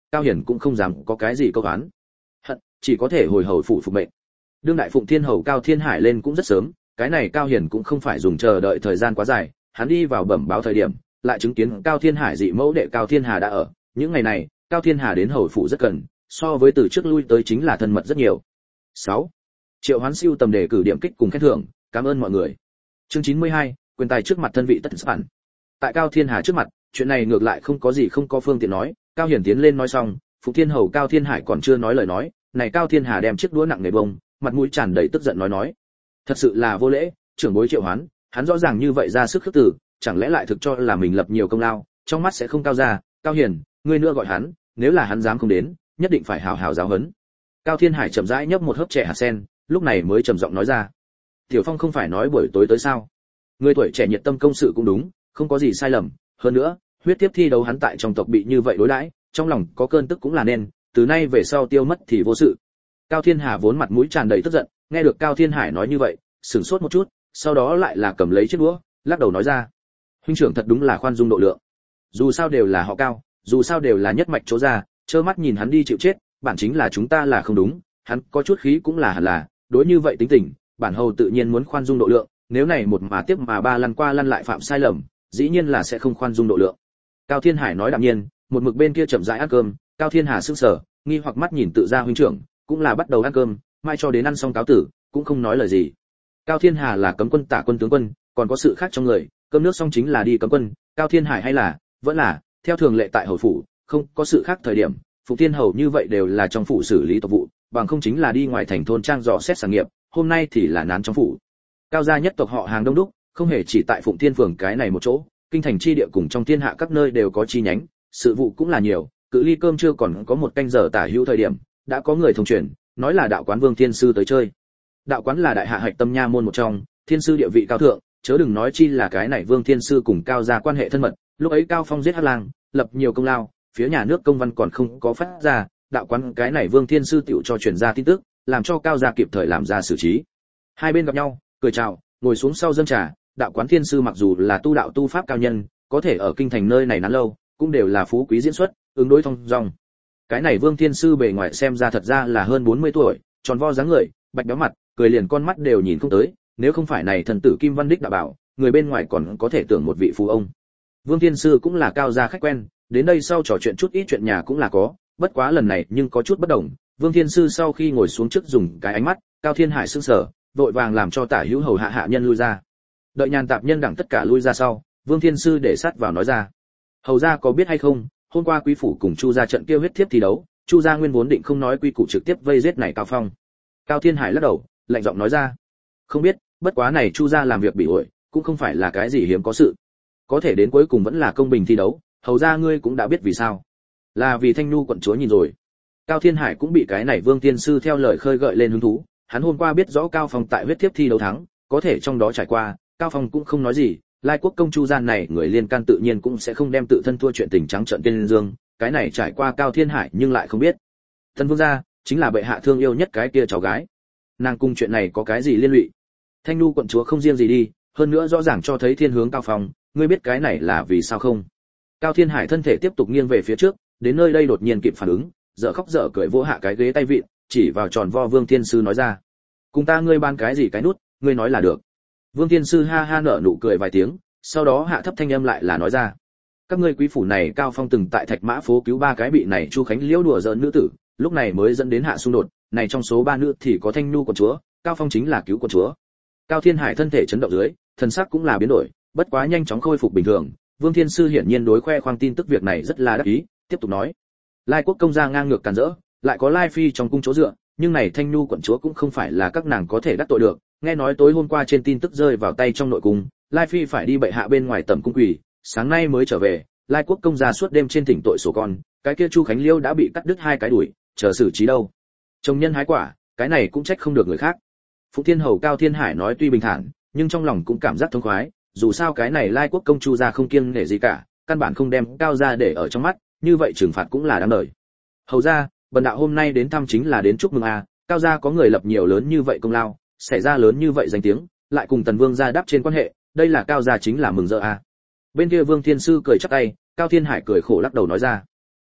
[SPEAKER 1] Cao Hiển cũng không dám có cái gì câu oán hận, chỉ có thể hồi hầu phủ phục mệnh. Đương đại phụng thiên hầu Cao Thiên Hải lên cũng rất sớm, cái này Cao Hiển cũng không phải dùng chờ đợi thời gian quá dài, hắn đi vào bẩm báo thời điểm, lại chứng kiến Cao Thiên Hải dị mẫu đệ Cao Thiên Hà đã ở. Những ngày này, Cao Thiên Hà đến hầu phủ rất cần, so với từ trước lui tới chính là thân mật rất nhiều. 6. Triệu Hoán siêu tầm đề cử điểm kích cùng khen thưởng, cảm ơn mọi người. Chương 92, quyền tài trước mặt thân vị tất sẵn. Tại Cao Thiên Hà trước mặt, chuyện này ngược lại không có gì không có phương tiện nói, Cao Hiển tiến lên nói xong, Phụng Thiên hầu Cao Thiên Hải còn chưa nói lời nói, này Cao Thiên Hà đem chiếc đũa nặng nề bông, mặt mũi tràn đầy tức giận nói, thật sự là vô lễ, trưởng bối Triệu Hoán, hắn rõ ràng như vậy ra sức khước từ, chẳng lẽ lại thực cho là mình lập nhiều công lao, trong mắt sẽ không cao ra, Cao Hiển, ngươi nữa gọi hắn, nếu là hắn dám không đến, nhất định phải hào hào giáo huấn. Cao Thiên Hải chậm rãi nhấp một hớp chè hạt sen, lúc này mới trầm giọng nói ra, Tiểu Phong không phải nói buổi tối tới sao? Người tuổi trẻ nhiệt tâm công sự cũng đúng, không có gì sai lầm, hơn nữa, huyết tiếp thi đấu hắn tại trong tộc bị như vậy đối đãi, trong lòng có cơn tức cũng là nên, từ nay về sau tiêu mất thì vô sự. Cao Thiên Hà vốn mặt mũi tràn đầy tức giận, nghe được Cao Thiên Hải nói như vậy, sửng sốt một chút, sau đó lại là cầm lấy chiếc đũa, lắc đầu nói ra, huynh trưởng thật đúng là khoan dung độ lượng. Dù sao đều là họ Cao, dù sao đều là nhất mạch chỗ ra, trơ mắt nhìn hắn đi chịu chết, bản chính là chúng ta là không đúng, hắn có chút khí cũng là hẳn là, đối như vậy tính tình, bản hầu tự nhiên muốn khoan dung độ lượng, nếu này một mà tiếp mà ba lăn qua lăn lại phạm sai lầm, dĩ nhiên là sẽ không khoan dung độ lượng. Cao Thiên Hải nói đạm nhiên, một mực bên kia chậm rãi ăn cơm, Cao Thiên Hà sững sờ, nghi hoặc mắt nhìn tự gia huynh trưởng, cũng là bắt đầu ăn cơm, mai cho đến ăn xong cáo tử, cũng không nói lời gì. Cao Thiên Hà là cấm quân tả quân tướng quân, còn có sự khác trong người, cơm nước xong chính là đi cấm quân, Cao Thiên Hải hay là, vẫn là, theo thường lệ tại hầu phủ, không có sự khác thời điểm, Phụng Thiên hầu như vậy đều là trong phủ xử lý tộc vụ, bằng không chính là đi ngoài thành thôn trang dò xét sản nghiệp, hôm nay thì là nán trong phủ. Cao gia nhất tộc họ hàng đông đúc, không hề chỉ tại Phụng Thiên phường cái này một chỗ, kinh thành chi địa cùng trong thiên hạ các nơi đều có chi nhánh, sự vụ cũng là nhiều, cự ly cơm trưa còn có một canh giờ tả hữu thời điểm, đã có người thông truyền, nói là đạo quán Vương Thiên sư tới chơi. Đạo quán là đại hạ hạch tâm nha môn một trong, thiên sư địa vị cao thượng, chớ đừng nói chi là cái này Vương Thiên sư cùng Cao gia quan hệ thân mật, lúc ấy Cao Phong giết Hắc Lang, lập nhiều công lao, phía nhà nước công văn còn không có phát ra, đạo quán cái này Vương Thiên sư tiểu cho truyền ra tin tức, làm cho Cao gia kịp thời làm ra xử trí. Hai bên gặp nhau, cười chào, ngồi xuống sau dâng trà, đạo quán Thiên sư mặc dù là tu đạo tu pháp cao nhân, có thể ở kinh thành nơi này nán lâu, cũng đều là phú quý diễn xuất, ứng đối thông dong. Cái này Vương Thiên sư bề ngoài xem ra thật ra là hơn 40 tuổi, tròn vo dáng người, bạch béo mặt, cười liền con mắt đều nhìn không tới, nếu không phải này thần tử Kim Văn Đích đã bảo, người bên ngoài còn có thể tưởng một vị phú ông. Vương Thiên sư cũng là Cao gia khách quen, đến đây sau trò chuyện chút ít chuyện nhà cũng là có, bất quá lần này nhưng có chút bất đồng. Vương Thiên sư sau khi ngồi xuống trước dùng cái ánh mắt, Cao Thiên Hải sững sờ, vội vàng làm cho tả hữu hầu hạ nhân lui ra. Đợi nhàn tạp nhân đẳng tất cả lui ra sau, Vương Thiên sư để sát vào nói ra, hầu gia có biết hay không, hôm qua quý phủ cùng Chu gia trận kia huyết thiếp thi đấu, Chu gia nguyên vốn định không nói quy củ trực tiếp vây giết này Cao Phong. Cao Thiên Hải lắc đầu, lạnh giọng nói ra, không biết, bất quá này Chu gia làm việc bị ổi, cũng không phải là cái gì hiếm có sự, có thể đến cuối cùng vẫn là công bình thi đấu, hầu gia ngươi cũng đã biết vì sao, là vì Thanh Nhu quận chúa nhìn rồi. Cao Thiên Hải cũng bị cái này Vương Tiên sư theo lời khơi gợi lên hứng thú, hắn hôm qua biết rõ Cao Phong tại huyết thiếp thi đấu thắng, có thể trong đó trải qua, Cao Phong cũng không nói gì, Lai Quốc công Chu gian này người liên can tự nhiên cũng sẽ không đem tự thân thua chuyện tình trắng trợn tên dương, cái này trải qua Cao Thiên Hải nhưng lại không biết. Thân vương gia chính là bệ hạ thương yêu nhất cái kia cháu gái, nàng cùng chuyện này có cái gì liên lụy? Thanh Nhu quận chúa không riêng gì đi, hơn nữa rõ ràng cho thấy thiên hướng Cao Phong, ngươi biết cái này là vì sao không? Cao Thiên Hải thân thể tiếp tục nghiêng về phía trước, đến nơi đây đột nhiên kịp phản ứng, dở khóc dở cười vỗ hạ cái ghế tay vịn, chỉ vào tròn vo Vương Thiên sư nói ra, cùng ta ngươi ban cái gì cái nút, ngươi nói là được. Vương Thiên sư ha ha nở nụ cười vài tiếng, sau đó hạ thấp thanh âm lại là nói ra, các ngươi quý phủ này Cao Phong từng tại Thạch Mã phố cứu ba cái bị này Chu Khánh liễu đùa giỡn nữ tử, lúc này mới dẫn đến hạ xung đột, này trong số ba nữ thì có Thanh Nhu quận chúa, Cao Phong chính là cứu quận chúa. Cao Thiên Hải thân thể chấn động dưới, thần sắc cũng là biến đổi, bất quá nhanh chóng khôi phục bình thường. Vương Thiên sư hiển nhiên đối khoe khoang tin tức việc này rất là đắc ý, tiếp tục nói, Lai Quốc công gia ngang ngược càn rỡ, lại có Lai phi trong cung chỗ dựa, nhưng này Thanh Nhu quận chúa cũng không phải là các nàng có thể đắc tội được, nghe nói tối hôm qua trên tin tức rơi vào tay trong nội cung, Lai phi phải đi bệ hạ bên ngoài tẩm cung quỳ, sáng nay mới trở về, Lai Quốc công gia suốt đêm trên thỉnh tội sổ con, cái kia Chu Khánh Liêu đã bị cắt đứt hai cái đuổi, chờ xử trí đâu. Trồng nhân hái quả, cái này cũng trách không được người khác. Phụng Thiên hầu Cao Thiên Hải nói tuy bình thản, nhưng trong lòng cũng cảm giác thông khoái, dù sao cái này Lai Quốc công Chu gia không kiêng nể gì cả, căn bản không đem Cao gia để ở trong mắt, như vậy trừng phạt cũng là đáng đời. Hầu gia, bần đạo hôm nay đến thăm chính là đến chúc mừng a, Cao gia có người lập nhiều lớn như vậy công lao, xảy ra lớn như vậy danh tiếng, lại cùng Tần Vương gia đáp trên quan hệ, đây là Cao gia chính là mừng rỡ a. Bên kia Vương Thiên sư cười chắp tay, Cao Thiên Hải cười khổ lắc đầu nói ra,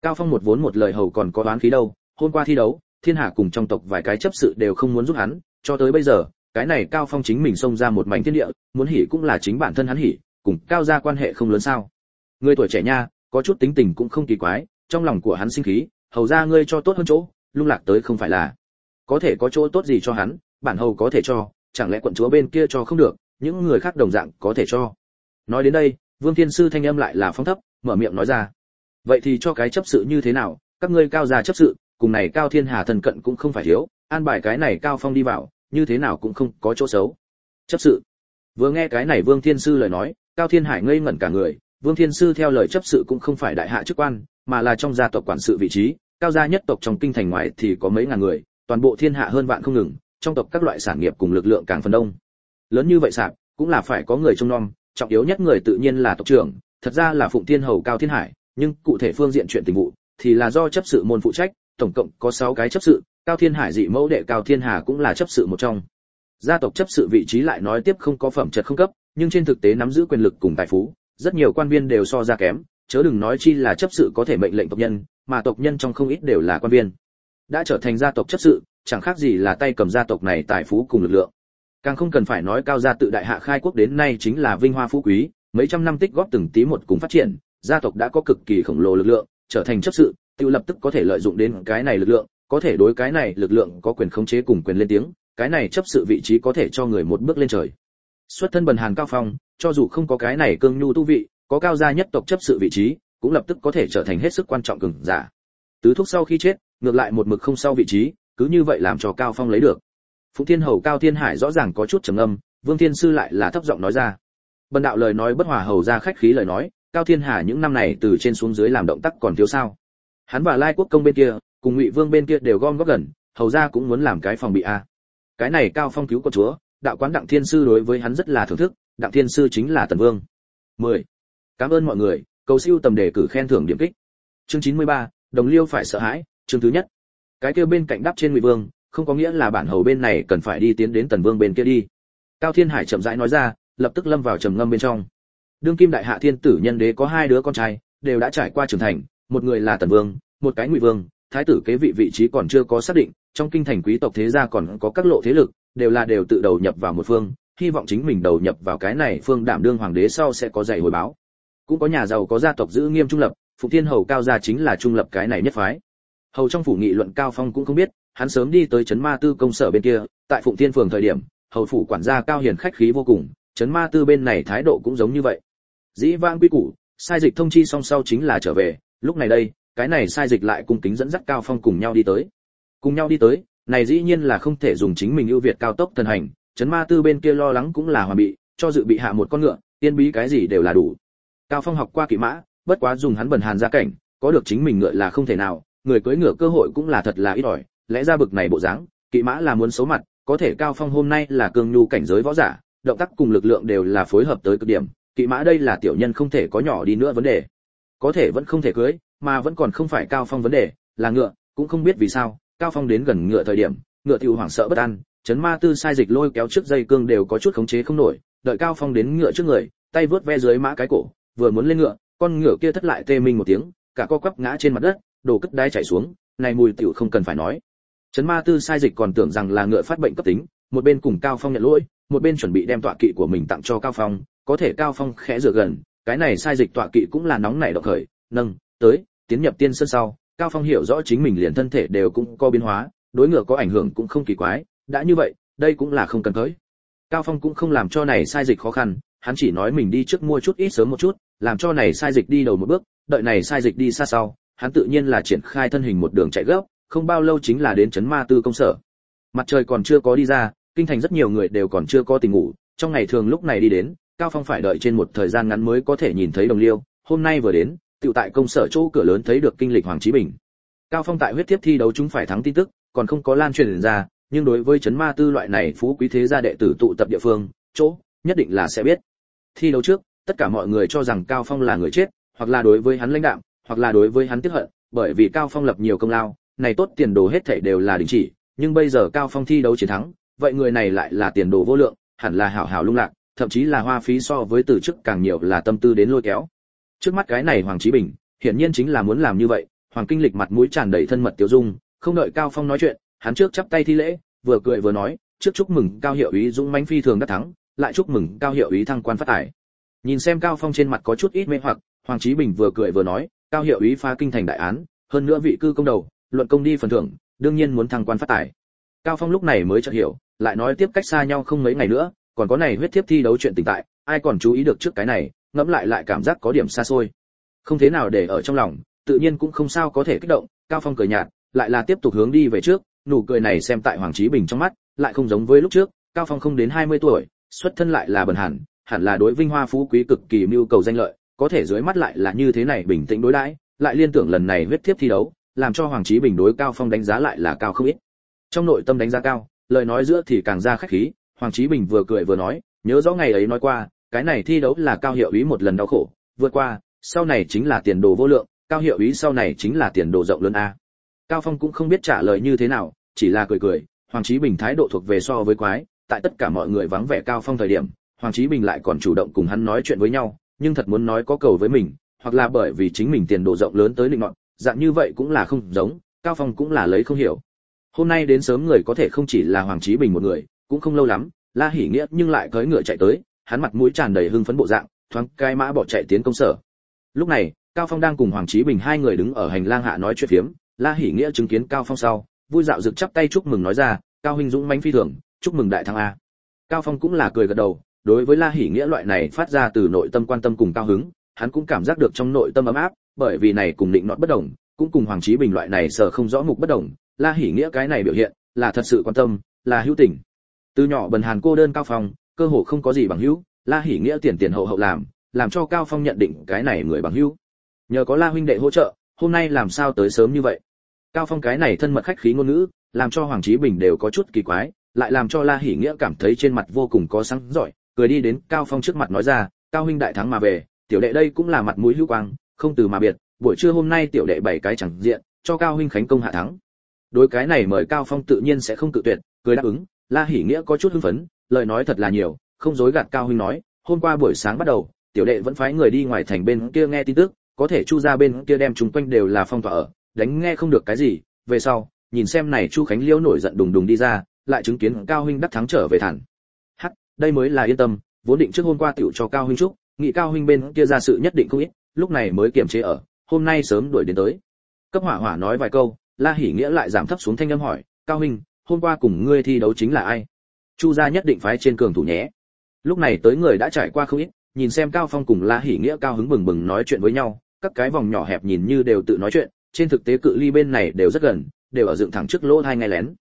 [SPEAKER 1] Cao Phong một vốn một lời hầu còn có đoán khí đâu, hôm qua thi đấu, Thiên Hà cùng trong tộc vài cái chấp sự đều không muốn giúp hắn, cho tới bây giờ, cái này Cao Phong chính mình xông ra một mảnh thiên địa, muốn hỉ cũng là chính bản thân hắn hỉ, cùng Cao gia quan hệ không lớn sao? Người tuổi trẻ nha, có chút tính tình cũng không kỳ quái, trong lòng của hắn sinh khí, hầu ra ngươi cho tốt hơn chỗ, lung lạc tới không phải là có thể có chỗ tốt gì cho hắn, bản hầu có thể cho, chẳng lẽ quận chúa bên kia cho không được, những người khác đồng dạng có thể cho. Nói đến đây, Vương Thiên Sư thanh âm lại là phong thấp, mở miệng nói ra. Vậy thì cho cái chấp sự như thế nào, các ngươi Cao gia chấp sự, cùng này Cao Thiên Hà thần cận cũng không phải thiếu, an bài cái này Cao Phong đi vào, như thế nào cũng không có chỗ xấu. Chấp sự. Vừa nghe cái này Vương Thiên Sư lời nói, Cao Thiên Hải ngây ngẩn cả người, Vương Thiên Sư theo lời chấp sự cũng không phải đại hạ chức quan, mà là trong gia tộc quản sự vị trí, Cao gia nhất tộc trong kinh thành ngoài thì có mấy ngàn người, toàn bộ thiên hạ hơn vạn không ngừng, trong tộc các loại sản nghiệp cùng lực lượng càng phần đông. Lớn như vậy sạp, cũng là phải có người trông nom, trọng yếu nhất người tự nhiên là tộc trưởng, thật ra là Phụng Thiên hầu Cao Thiên Hải, nhưng cụ thể phương diện chuyện tình vụ thì là do chấp sự môn phụ trách, tổng cộng có 6 cái chấp sự, Cao Thiên Hải dị mẫu đệ Cao Thiên Hà cũng là chấp sự một trong. Gia tộc chấp sự vị trí lại nói tiếp không có phẩm chất không cấp, nhưng trên thực tế nắm giữ quyền lực cùng tài phú, rất nhiều quan viên đều so ra kém, chớ đừng nói chi là chấp sự có thể mệnh lệnh tộc nhân, mà tộc nhân trong không ít đều là quan viên. Đã trở thành gia tộc chấp sự, chẳng khác gì là tay cầm gia tộc này tài phú cùng lực lượng. Càng không cần phải nói Cao gia tự đại hạ khai quốc đến nay chính là vinh hoa phú quý, mấy trăm năm tích góp từng tí một cùng phát triển, gia tộc đã có cực kỳ khổng lồ lực lượng, trở thành chấp sự, tự lập tức có thể lợi dụng đến cái này lực lượng, có thể đối cái này lực lượng có quyền khống chế cùng quyền lên tiếng, cái này chấp sự vị trí có thể cho người một bước lên trời. Xuất thân bần hàn Cao Phong, cho dù không có cái này cương nhu tu vị, có Cao gia nhất tộc chấp sự vị trí, cũng lập tức có thể trở thành hết sức quan trọng cường giả. Tứ thúc sau khi chết, ngược lại một mực không sau vị trí, cứ như vậy làm cho Cao Phong lấy được. Phụng Thiên hầu Cao Thiên Hải rõ ràng có chút trầm ngâm, Vương Thiên Sư lại là thấp giọng nói ra. Bần đạo lời nói bất hòa hầu ra khách khí lời nói, Cao Thiên Hà những năm này từ trên xuống dưới làm động tác còn thiếu sao? Hắn và Lai Quốc công bên kia, cùng Ngụy Vương bên kia đều gom góp gần, hầu ra cũng muốn làm cái phòng bị a. Cái này Cao Phong cứu con chúa, đạo quán Đặng Thiên Sư đối với hắn rất là thưởng thức, Đặng Thiên Sư chính là Tần Vương. 10. Cảm ơn mọi người, cầu siêu tầm đề cử khen thưởng điểm kích. Chương 93, Đồng Liêu phải sợ hãi, chương thứ nhất. Cái kia bên cạnh đáp trên Ngụy Vương, không có nghĩa là bản hầu bên này cần phải đi tiến đến Tần Vương bên kia đi. Cao Thiên Hải chậm rãi nói ra, lập tức lâm vào trầm ngâm bên trong. Đương kim đại hạ thiên tử nhân đế có 2 đứa con trai, đều đã trải qua trưởng thành, một người là Tần Vương, một cái Ngụy Vương, thái tử kế vị trí còn chưa có xác định, trong kinh thành quý tộc thế gia còn có các lộ thế lực, đều tự đầu nhập vào một phương, hy vọng chính mình đầu nhập vào cái này phương đảm đương hoàng đế sau sẽ có dày hồi báo. Cũng có nhà giàu có gia tộc giữ nghiêm trung lập, Phụng Thiên hầu Cao gia chính là trung lập cái này nhất phái. Hầu trong phủ nghị luận Cao Phong cũng không biết, hắn sớm đi tới trấn Ma Tư công sở bên kia, tại Phụng Thiên phường thời điểm, hầu phủ quản gia Cao Hiền khách khí vô cùng, trấn Ma Tư bên này thái độ cũng giống như vậy. Dĩ vãng quy củ, sai dịch thông chi xong sau chính là trở về, lúc này đây, cái này sai dịch lại cung kính dẫn dắt Cao Phong cùng nhau đi tới. Cùng nhau đi tới, này dĩ nhiên là không thể dùng chính mình ưu việt cao tốc thần hành, trấn Ma Tư bên kia lo lắng cũng là hoàn bị, cho dự bị hạ một con ngựa, tiên bí cái gì đều là đủ. Cao Phong học qua kỵ mã, bất quá dùng hắn bần hàn gia cảnh, có được chính mình ngựa là không thể nào, người cưỡi ngựa cơ hội cũng là thật là ít ỏi, lẽ ra bực này bộ dáng, kỵ mã là muốn xấu mặt, có thể Cao Phong hôm nay là cương nhu cảnh giới võ giả, động tác cùng lực lượng đều là phối hợp tới cực điểm, kỵ mã đây là tiểu nhân không thể có nhỏ đi nữa vấn đề. Có thể vẫn không thể cưới, mà vẫn còn không phải Cao Phong vấn đề, là ngựa, cũng không biết vì sao, Cao Phong đến gần ngựa thời điểm, ngựa tiêu hoảng sợ bất an, trấn Ma Tư sai dịch lôi kéo trước dây cương đều có chút khống chế không nổi, đợi Cao Phong đến ngựa trước người, tay vướt ve dưới mã cái cổ, vừa muốn lên ngựa, con ngựa kia thất lại tê minh một tiếng, cả co quắp ngã trên mặt đất, đồ cất đai chảy xuống, này mùi tiểu không cần phải nói. Trấn Ma Tư sai dịch còn tưởng rằng là ngựa phát bệnh cấp tính, một bên cùng Cao Phong nhận lỗi, một bên chuẩn bị đem tọa kỵ của mình tặng cho Cao Phong, có thể Cao Phong khẽ rửa gần, cái này sai dịch tọa kỵ cũng là nóng nảy động khởi, nâng tới, tiến nhập tiên sơn sau, Cao Phong hiểu rõ chính mình liền thân thể đều cũng có biến hóa, đối ngựa có ảnh hưởng cũng không kỳ quái, đã như vậy, đây cũng là không cần tới. Cao Phong cũng không làm cho này sai dịch khó khăn, hắn chỉ nói mình đi trước mua chút ít sớm một chút, làm cho này sai dịch đi đầu một bước, đợi này sai dịch đi xa sau, hắn tự nhiên là triển khai thân hình một đường chạy gấp, không bao lâu chính là đến trấn Ma Tư công sở. Mặt trời còn chưa có đi ra, kinh thành rất nhiều người đều còn chưa có tỉnh ngủ, trong ngày thường lúc này đi đến, Cao Phong phải đợi trên một thời gian ngắn mới có thể nhìn thấy Đồng Liêu, hôm nay vừa đến, tiểu tại công sở chỗ cửa lớn thấy được kinh lịch Hoàng Chí Bình. Cao Phong tại huyết tiếp thi đấu chúng phải thắng tin tức, còn không có lan truyền ra, nhưng đối với trấn Ma Tư loại này phú quý thế gia đệ tử tụ tập địa phương, chỗ nhất định là sẽ biết. Thi đấu trước, tất cả mọi người cho rằng Cao Phong là người chết, hoặc là đối với hắn lãnh đạm, hoặc là đối với hắn tiếc hận, bởi vì Cao Phong lập nhiều công lao, này tốt tiền đồ hết thảy đều là đình chỉ, nhưng bây giờ Cao Phong thi đấu chiến thắng, vậy người này lại là tiền đồ vô lượng, hẳn là hảo hảo lung lạc, thậm chí là hoa phí so với từ trước càng nhiều là tâm tư đến lôi kéo. Trước mắt cái này Hoàng Chí Bình, hiển nhiên chính là muốn làm như vậy, Hoàng Kinh Lịch mặt mũi tràn đầy thân mật tiêu dung, không đợi Cao Phong nói chuyện, hắn trước chắp tay thi lễ, vừa cười vừa nói, trước chúc mừng Cao hiệu úy dũng mãnh phi thường đắc thắng, lại chúc mừng Cao hiệu úy thăng quan phát tài. Nhìn xem Cao Phong trên mặt có chút ít mê hoặc, Hoàng Chí Bình vừa cười vừa nói, Cao hiệu úy phá kinh thành đại án, hơn nữa vị cư công đầu, luận công đi phần thưởng, đương nhiên muốn thăng quan phát tài. Cao Phong lúc này mới chợt hiểu, lại nói tiếp cách xa nhau không mấy ngày nữa, còn có này huyết thiếp thi đấu chuyện tình tại, ai còn chú ý được trước cái này, ngẫm lại cảm giác có điểm xa xôi. Không thế nào để ở trong lòng, tự nhiên cũng không sao có thể kích động, Cao Phong cười nhạt, lại là tiếp tục hướng đi về trước, nụ cười này xem tại Hoàng Chí Bình trong mắt, lại không giống với lúc trước, Cao Phong không đến 20 tuổi, xuất thân lại là bần hẳn là đối vinh hoa phú quý cực kỳ mưu cầu danh lợi, có thể dưới mắt lại là như thế này bình tĩnh đối đãi, lại liên tưởng lần này huyết thiếp thi đấu, làm cho Hoàng Chí Bình đối Cao Phong đánh giá lại là cao không ít. Trong nội tâm đánh giá cao, lời nói giữa thì càng ra khách khí, Hoàng Chí Bình vừa cười vừa nói, nhớ rõ ngày ấy nói qua, cái này thi đấu là Cao hiệu úy một lần đau khổ, vượt qua, sau này chính là tiền đồ vô lượng, Cao hiệu úy sau này chính là tiền đồ rộng lớn a. Cao Phong cũng không biết trả lời như thế nào, chỉ là cười, Hoàng Chí Bình thái độ thuộc về so với quái, tại tất cả mọi người vắng vẻ Cao Phong thời điểm, Hoàng Chí Bình lại còn chủ động cùng hắn nói chuyện với nhau, nhưng thật muốn nói có cầu với mình, hoặc là bởi vì chính mình tiền đồ rộng lớn tới định nọt, dạng như vậy cũng là không giống, Cao Phong cũng là lấy không hiểu. Hôm nay đến sớm người có thể không chỉ là Hoàng Chí Bình một người, cũng không lâu lắm, La Hỉ Nghĩa nhưng lại cưỡi ngựa chạy tới, hắn mặt mũi tràn đầy hưng phấn bộ dạng, thoáng cái mã bỏ chạy tiến công sở. Lúc này, Cao Phong đang cùng Hoàng Chí Bình hai người đứng ở hành lang hạ nói chuyện phiếm, La Hỉ Nghĩa chứng kiến Cao Phong sau, vui dạo rực chắp tay chúc mừng nói ra, Cao huynh dũng mãnh phi thường, chúc mừng đại thắng a. Cao Phong cũng là cười gật đầu, đối với La Hỉ Nghĩa loại này phát ra từ nội tâm quan tâm cùng cao hứng, hắn cũng cảm giác được trong nội tâm ấm áp, bởi vì này cùng định nọt bất đồng, cũng cùng Hoàng Chí Bình loại này sở không rõ mục bất đồng, La Hỉ Nghĩa cái này biểu hiện là thật sự quan tâm, là hữu tình. Từ nhỏ bần hàn cô đơn Cao Phong, cơ hồ không có gì bằng hữu, La Hỉ Nghĩa tiền hậu làm cho Cao Phong nhận định cái này người bằng hữu. Nhờ có La huynh đệ hỗ trợ, hôm nay làm sao tới sớm như vậy? Cao Phong cái này thân mật khách khí ngôn ngữ, làm cho Hoàng Chí Bình đều có chút kỳ quái, lại làm cho La Hỉ Nghĩa cảm thấy trên mặt vô cùng có sáng giỏi, cười đi đến Cao Phong trước mặt nói ra, Cao huynh đại thắng mà về, tiểu đệ đây cũng là mặt mũi hữu quang, không từ mà biệt, buổi trưa hôm nay tiểu đệ bảy cái chẳng diện, cho Cao huynh khánh công hạ thắng. Đối cái này mời Cao Phong tự nhiên sẽ không cự tuyệt, cười đáp ứng, La Hỉ Nghĩa có chút hưng phấn, lời nói thật là nhiều, không dối gạt Cao huynh nói, hôm qua buổi sáng bắt đầu, tiểu đệ vẫn phái người đi ngoài thành bên kia nghe tin tức, có thể Chu gia bên kia đem chúng quanh đều là phong tỏa ở, đánh nghe không được cái gì, về sau, nhìn xem này Chu Khánh Liễu nổi giận đùng đùng đi ra, lại chứng kiến Cao huynh đắc thắng trở về thản. Hắc, đây mới là yên tâm, vốn định trước hôm qua tiểu cho Cao huynh chúc, nghĩ Cao huynh bên kia ra sự nhất định không ít, lúc này mới kiềm chế ở, hôm nay sớm đuổi đến tới. Cấp Hỏa Hỏa nói vài câu, La Hỉ Nghĩa lại giảm thấp xuống thanh âm hỏi, Cao huynh, hôm qua cùng ngươi thi đấu chính là ai? Chu gia nhất định phái trên cường thủ nhé. Lúc này tới người đã trải qua không ít, nhìn xem Cao Phong cùng La Hỉ Nghĩa cao hứng bừng bừng nói chuyện với nhau, các cái vòng nhỏ hẹp nhìn như đều tự nói chuyện, trên thực tế cự ly bên này đều rất gần, đều ở dựng thẳng trước lỗ hai ngay lén.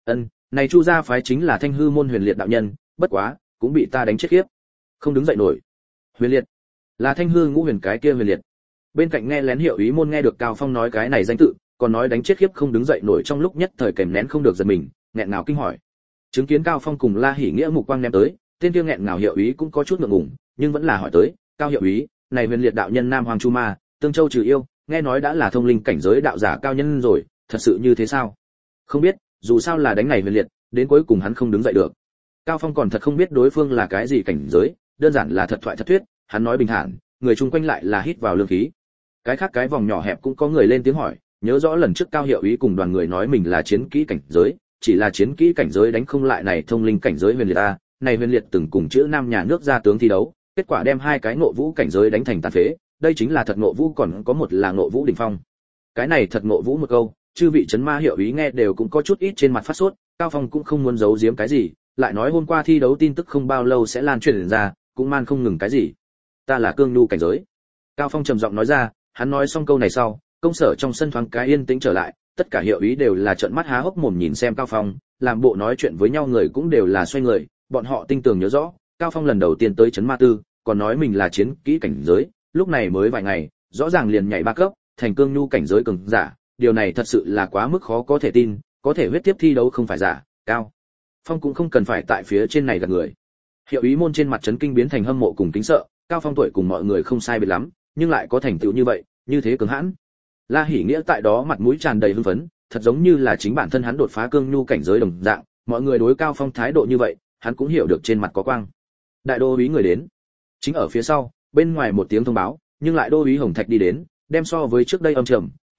[SPEAKER 1] Này Chu gia phái chính là Thanh Hư môn Huyền Liệt đạo nhân, bất quá, cũng bị ta đánh chết khiếp, không đứng dậy nổi. Huyền Liệt, là Thanh Hư ngũ huyền cái kia Huyền Liệt. Bên cạnh nghe lén hiệu ý môn nghe được Cao Phong nói cái này danh tự, còn nói đánh chết khiếp không đứng dậy nổi, trong lúc nhất thời kèm nén không được giật mình, nghẹn ngào kinh hỏi. Chứng kiến Cao Phong cùng La Hỉ Nghĩa mục quang ném tới, tên kia nghẹn ngào hiệu ý cũng có chút ngượng ngùng, nhưng vẫn là hỏi tới, Cao hiệu ý, này Huyền Liệt đạo nhân Nam Hoàng Chu Ma, Tương Châu trừ yêu, nghe nói đã là thông linh cảnh giới đạo giả cao nhân rồi, thật sự như thế sao? Không biết, dù sao là đánh này Huyền Liệt, đến cuối cùng hắn không đứng dậy được. Cao Phong còn thật không biết đối phương là cái gì cảnh giới, đơn giản là thật thoại thật thuyết, hắn nói bình thản, người chung quanh lại là hít vào lương khí. Cái khác cái vòng nhỏ hẹp cũng có người lên tiếng hỏi, nhớ rõ lần trước Cao hiệu ý cùng đoàn người nói mình là chiến kỹ cảnh giới, chỉ là chiến kỹ cảnh giới đánh không lại này thông linh cảnh giới Huyền Liệt a, này Huyền Liệt từng cùng chữ Nam nhà nước ra tướng thi đấu, kết quả đem hai cái ngộ vũ cảnh giới đánh thành tàn phế, đây chính là thật ngộ vũ, còn có một là ngộ vũ đỉnh phong. Cái này thật ngộ vũ một câu, chư vị trấn ma hiệu ý nghe đều cũng có chút ít trên mặt phát sốt, Cao Phong cũng không muốn giấu giếm cái gì, lại nói hôm qua thi đấu tin tức không bao lâu sẽ lan truyền ra, cũng man không ngừng cái gì. Ta là cương nhu cảnh giới. Cao Phong trầm giọng nói ra, hắn nói xong câu này sau, công sở trong sân thoáng cái yên tĩnh trở lại, tất cả hiệu ý đều là trợn mắt há hốc mồm nhìn xem Cao Phong, làm bộ nói chuyện với nhau người cũng đều là xoay người, bọn họ tinh tường nhớ rõ, Cao Phong lần đầu tiên tới trấn ma tư, còn nói mình là chiến kỹ cảnh giới, lúc này mới vài ngày, rõ ràng liền nhảy 3 cấp, thành cương nhu cảnh giới cường giả, điều này thật sự là quá mức khó có thể tin, có thể huyết tiếp thi đấu không phải giả, Cao Phong cũng không cần phải tại phía trên này gạt người. Hiệu ý môn trên mặt chấn kinh biến thành hâm mộ cùng kính sợ, Cao Phong tuổi cùng mọi người không sai biệt lắm, nhưng lại có thành tựu như vậy, như thế cường hãn. La Hỉ Nghĩa tại đó mặt mũi tràn đầy hưng phấn, thật giống như là chính bản thân hắn đột phá cương nhu cảnh giới đồng dạng, mọi người đối Cao Phong thái độ như vậy, hắn cũng hiểu được trên mặt có quang. Đại đô úy người đến. Chính ở phía sau, bên ngoài một tiếng thông báo, nhưng lại đô úy Hồng Thạch đi đến, đem so với trước đây âm trầm,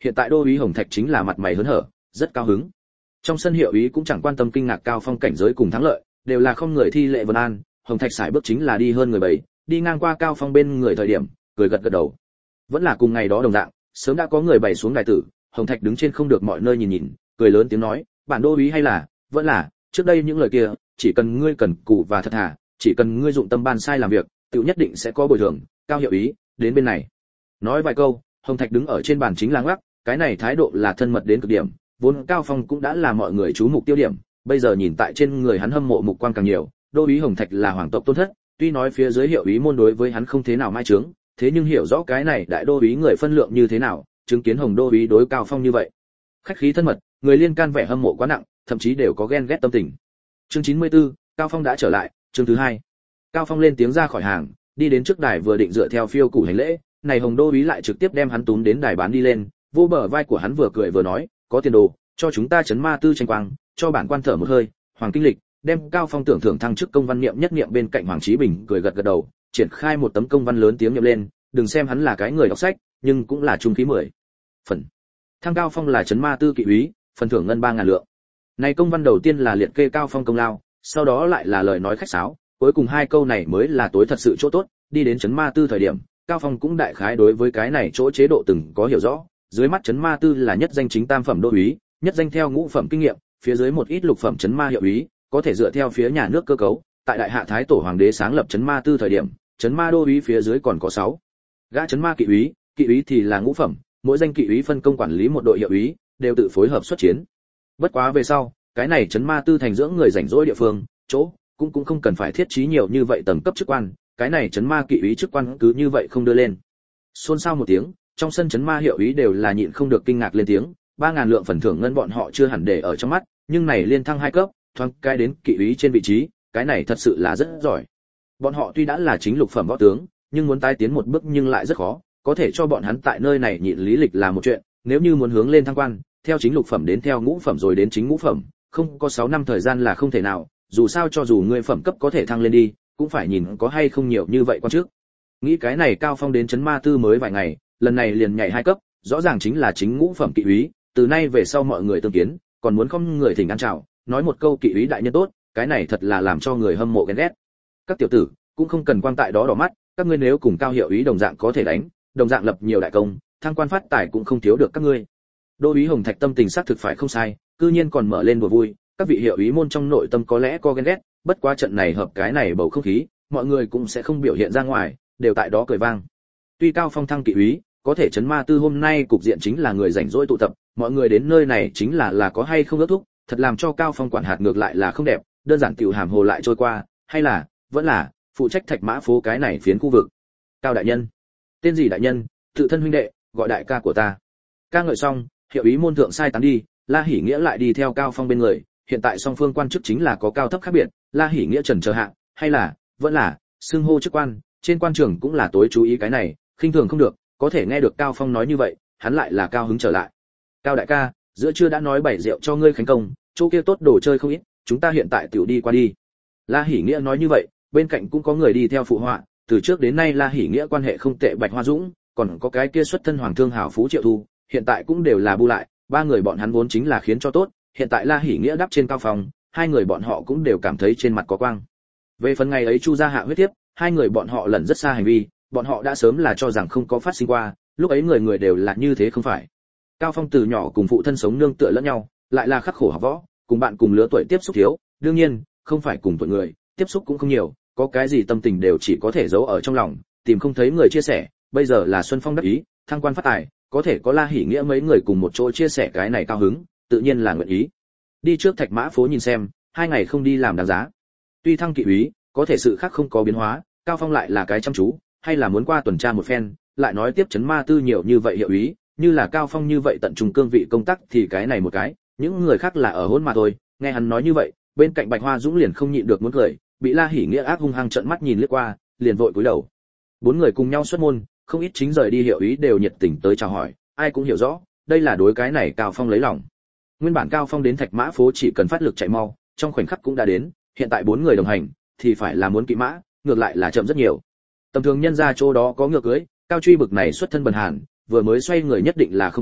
[SPEAKER 1] hiện tại đô úy Hồng Thạch chính là mặt mày hớn hở, rất cao hứng. Trong sân hiệu úy cũng chẳng quan tâm kinh ngạc Cao Phong cảnh giới cùng thắng lợi, đều là không người thi lệ vân an. Hồng Thạch sải bước chính là đi hơn người bảy, đi ngang qua Cao Phong bên người thời điểm, cười gật gật đầu. Vẫn là cùng ngày đó đồng dạng, sớm đã có người bày xuống đài tử, Hồng Thạch đứng trên không được mọi nơi nhìn nhìn, cười lớn tiếng nói, bản đô úy hay là, vẫn là, trước đây những lời kia, chỉ cần ngươi cần cù và thật thà, chỉ cần ngươi dụng tâm ban sai làm việc, tự nhất định sẽ có bồi thường. Cao hiệu úy, đến bên này. Nói vài câu, Hồng Thạch đứng ở trên bàn chính là ngoắc, cái này thái độ là thân mật đến cực điểm, vốn Cao Phong cũng đã là mọi người chú mục tiêu điểm, bây giờ nhìn tại trên người hắn hâm mộ mục quang càng nhiều, đô úy Hồng Thạch là hoàng tộc tôn thất, tuy nói phía dưới hiệu úy môn đối với hắn không thế nào mai trướng, thế nhưng hiểu rõ cái này đại đô úy người phân lượng như thế nào, chứng kiến Hồng đô úy đối Cao Phong như vậy, khách khí thân mật, người liên can vẻ hâm mộ quá nặng, thậm chí đều có ghen ghét tâm tình. Chương 94, Cao Phong đã trở lại, chương thứ 2. Cao Phong lên tiếng ra khỏi hàng, đi đến trước đài vừa định dựa theo phiêu củ hành lễ, này Hồng đô úy lại trực tiếp đem hắn túm đến đài bán đi lên, vô bờ vai của hắn vừa cười vừa nói, có tiền đồ, cho chúng ta chấn ma tư tranh quang, cho bản quan thở một hơi. Hoàng kinh lịch, đem Cao Phong tưởng thưởng thăng chức công văn niệm nhất niệm bên cạnh Hoàng Chí Bình cười gật gật đầu, triển khai một tấm công văn lớn tiếng niệm lên, đừng xem hắn là cái người đọc sách, nhưng cũng là trung khí 10 phần. Thăng Cao Phong là chấn ma tư kỵ úy, phần thưởng ngân 3000 lượng. Này công văn đầu tiên là liệt kê Cao Phong công lao, sau đó lại là lời nói khách sáo, cuối cùng hai câu này mới là tối thật sự chỗ tốt. Đi đến chấn ma tư thời điểm, Cao Phong cũng đại khái đối với cái này chỗ chế độ từng có hiểu rõ, dưới mắt chấn ma tư là nhất danh chính tam phẩm đô úy, nhất danh theo ngũ phẩm kinh nghiệm, phía dưới một ít lục phẩm chấn ma hiệu úy, có thể dựa theo phía nhà nước cơ cấu, tại đại hạ thái tổ hoàng đế sáng lập chấn ma tư thời điểm, chấn ma đô úy phía dưới còn có 6 gã chấn ma kỵ úy thì là ngũ phẩm, mỗi danh kỵ úy phân công quản lý một đội hiệu úy, đều tự phối hợp xuất chiến. Bất quá về sau, cái này chấn ma tư thành dưỡng người rảnh rỗi địa phương, chỗ cũng không cần phải thiết trí nhiều như vậy tầng cấp chức quan, cái này chấn ma kỵ úy chức quan cứ như vậy không đưa lên. Xôn xao một tiếng, trong sân chấn ma hiệu úy đều là nhịn không được kinh ngạc lên tiếng, 3000 lượng phần thưởng ngân bọn họ chưa hẳn để ở trong mắt, nhưng này liên thăng 2 cấp, thoáng cái đến kỵ úy trên vị trí, cái này thật sự là rất giỏi. Bọn họ tuy đã là chính lục phẩm võ tướng, nhưng muốn tái tiến một bước nhưng lại rất khó, có thể cho bọn hắn tại nơi này nhịn lý lịch là một chuyện, nếu như muốn hướng lên thăng quan, theo chính lục phẩm đến theo ngũ phẩm rồi đến chính ngũ phẩm, không có 6 năm thời gian là không thể nào, dù sao cho dù ngươi phẩm cấp có thể thăng lên đi, cũng phải nhìn có hay không nhiều như vậy quan trước. Nghĩ cái này Cao Phong đến chấn ma tư mới vài ngày, lần này liền nhảy 2 cấp, rõ ràng chính là chính ngũ phẩm kỵ úy, từ nay về sau mọi người tương kiến, còn muốn không người thỉnh ăn chào, nói một câu kỵ úy đại nhân tốt, cái này thật là làm cho người hâm mộ ghen ghét. Các tiểu tử, cũng không cần quan tại đó đỏ mắt, các ngươi nếu cùng Cao hiệu úy đồng dạng có thể đánh, đồng dạng lập nhiều đại công, thăng quan phát tài cũng không thiếu được các ngươi. Đô úy Hồng Thạch tâm tình xác thực phải không sai, cư nhiên còn mở lên đùa vui, các vị hiệu úy môn trong nội tâm có lẽ có ghen ghét, bất quá trận này hợp cái này bầu không khí, mọi người cũng sẽ không biểu hiện ra ngoài, đều tại đó cười vang. Tuy Cao Phong thăng kỵ úy, có thể chấn ma tư hôm nay cục diện chính là người rảnh rỗi tụ tập, mọi người đến nơi này chính là có hay không ước thúc, thật làm cho Cao Phong quản hạt ngược lại là không đẹp, đơn giản tiểu hàm hồ lại trôi qua, hay là vẫn là phụ trách Thạch Mã phố cái này phiến khu vực. Cao đại nhân, tên gì đại nhân, tự thân huynh đệ, gọi đại ca của ta. Ca ngợi xong, hiệu úy môn thượng sai tán đi, La Hỉ Nghĩa lại đi theo Cao Phong bên người, hiện tại song phương quan chức chính là có cao thấp khác biệt, La Hỉ Nghĩa trần chờ hạ, hay là vẫn là xưng hô chức quan, trên quan trường cũng là tối chú ý cái này, khinh thường không được, có thể nghe được Cao Phong nói như vậy, hắn lại là cao hứng trở lại. Cao đại ca, giữa trưa đã nói bày rượu cho ngươi khánh công, chỗ kia tốt đồ chơi không ít, chúng ta hiện tại tiểu đi qua đi. La Hỉ Nghĩa nói như vậy, bên cạnh cũng có người đi theo phụ họa, từ trước đến nay La Hỉ Nghĩa quan hệ không tệ Bạch Hoa Dũng, còn có cái kia xuất thân hoàng thương hào phú Triệu Thu, hiện tại cũng đều là bu lại, ba người bọn hắn vốn chính là khiến cho tốt, hiện tại La Hỉ Nghĩa đắp trên Cao Phong, hai người bọn họ cũng đều cảm thấy trên mặt có quang. Về phần ngày ấy Chu gia hạ huyết tiếp, hai người bọn họ lần rất xa hành vi, bọn họ đã sớm là cho rằng không có phát sinh qua, lúc ấy người người đều là như thế không phải. Cao Phong từ nhỏ cùng phụ thân sống nương tựa lẫn nhau, lại là khắc khổ học võ, cùng bạn cùng lứa tuổi tiếp xúc thiếu, đương nhiên, không phải cùng tuổi người, tiếp xúc cũng không nhiều, có cái gì tâm tình đều chỉ có thể giấu ở trong lòng, tìm không thấy người chia sẻ, bây giờ là Xuân Phong đắc ý, thăng quan phát tài, có thể có La Hỉ Nghĩa mấy người cùng một chỗ chia sẻ cái này cao hứng, tự nhiên là nguyện ý. Đi trước Thạch Mã phố nhìn xem, 2 ngày không đi làm đáng giá. Tuy thăng kỵ úy, có thể sự khác không có biến hóa, Cao Phong lại là cái chăm chú, hay là muốn qua tuần tra một phen, lại nói tiếp chấn ma tư nhiều như vậy hiệu úy, như là Cao Phong như vậy tận trung cương vị công tác thì cái này một cái, những người khác là ở hôn mà thôi. Nghe hắn nói như vậy, bên cạnh Bạch Hoa Dũng liền không nhịn được muốn cười, bị La Hỉ Nghĩa ác hung hăng trợn mắt nhìn lướt qua, liền vội cúi đầu. 4 người cùng nhau xuất môn, không ít chính rời đi hiệu úy đều nhiệt tình tới chào hỏi, ai cũng hiểu rõ, đây là đối cái này Cao Phong lấy lòng. Nguyên bản Cao Phong đến Thạch Mã phố chỉ cần phát lực chạy mau, trong khoảnh khắc cũng đã đến, hiện tại 4 người đồng hành, thì phải là muốn kỵ mã, ngược lại là chậm rất nhiều. Tầm thường nhân gia chỗ đó có ngựa cưới, Cao Truy bực này xuất thân bần hàn, vừa mới xoay người nhất định là không có,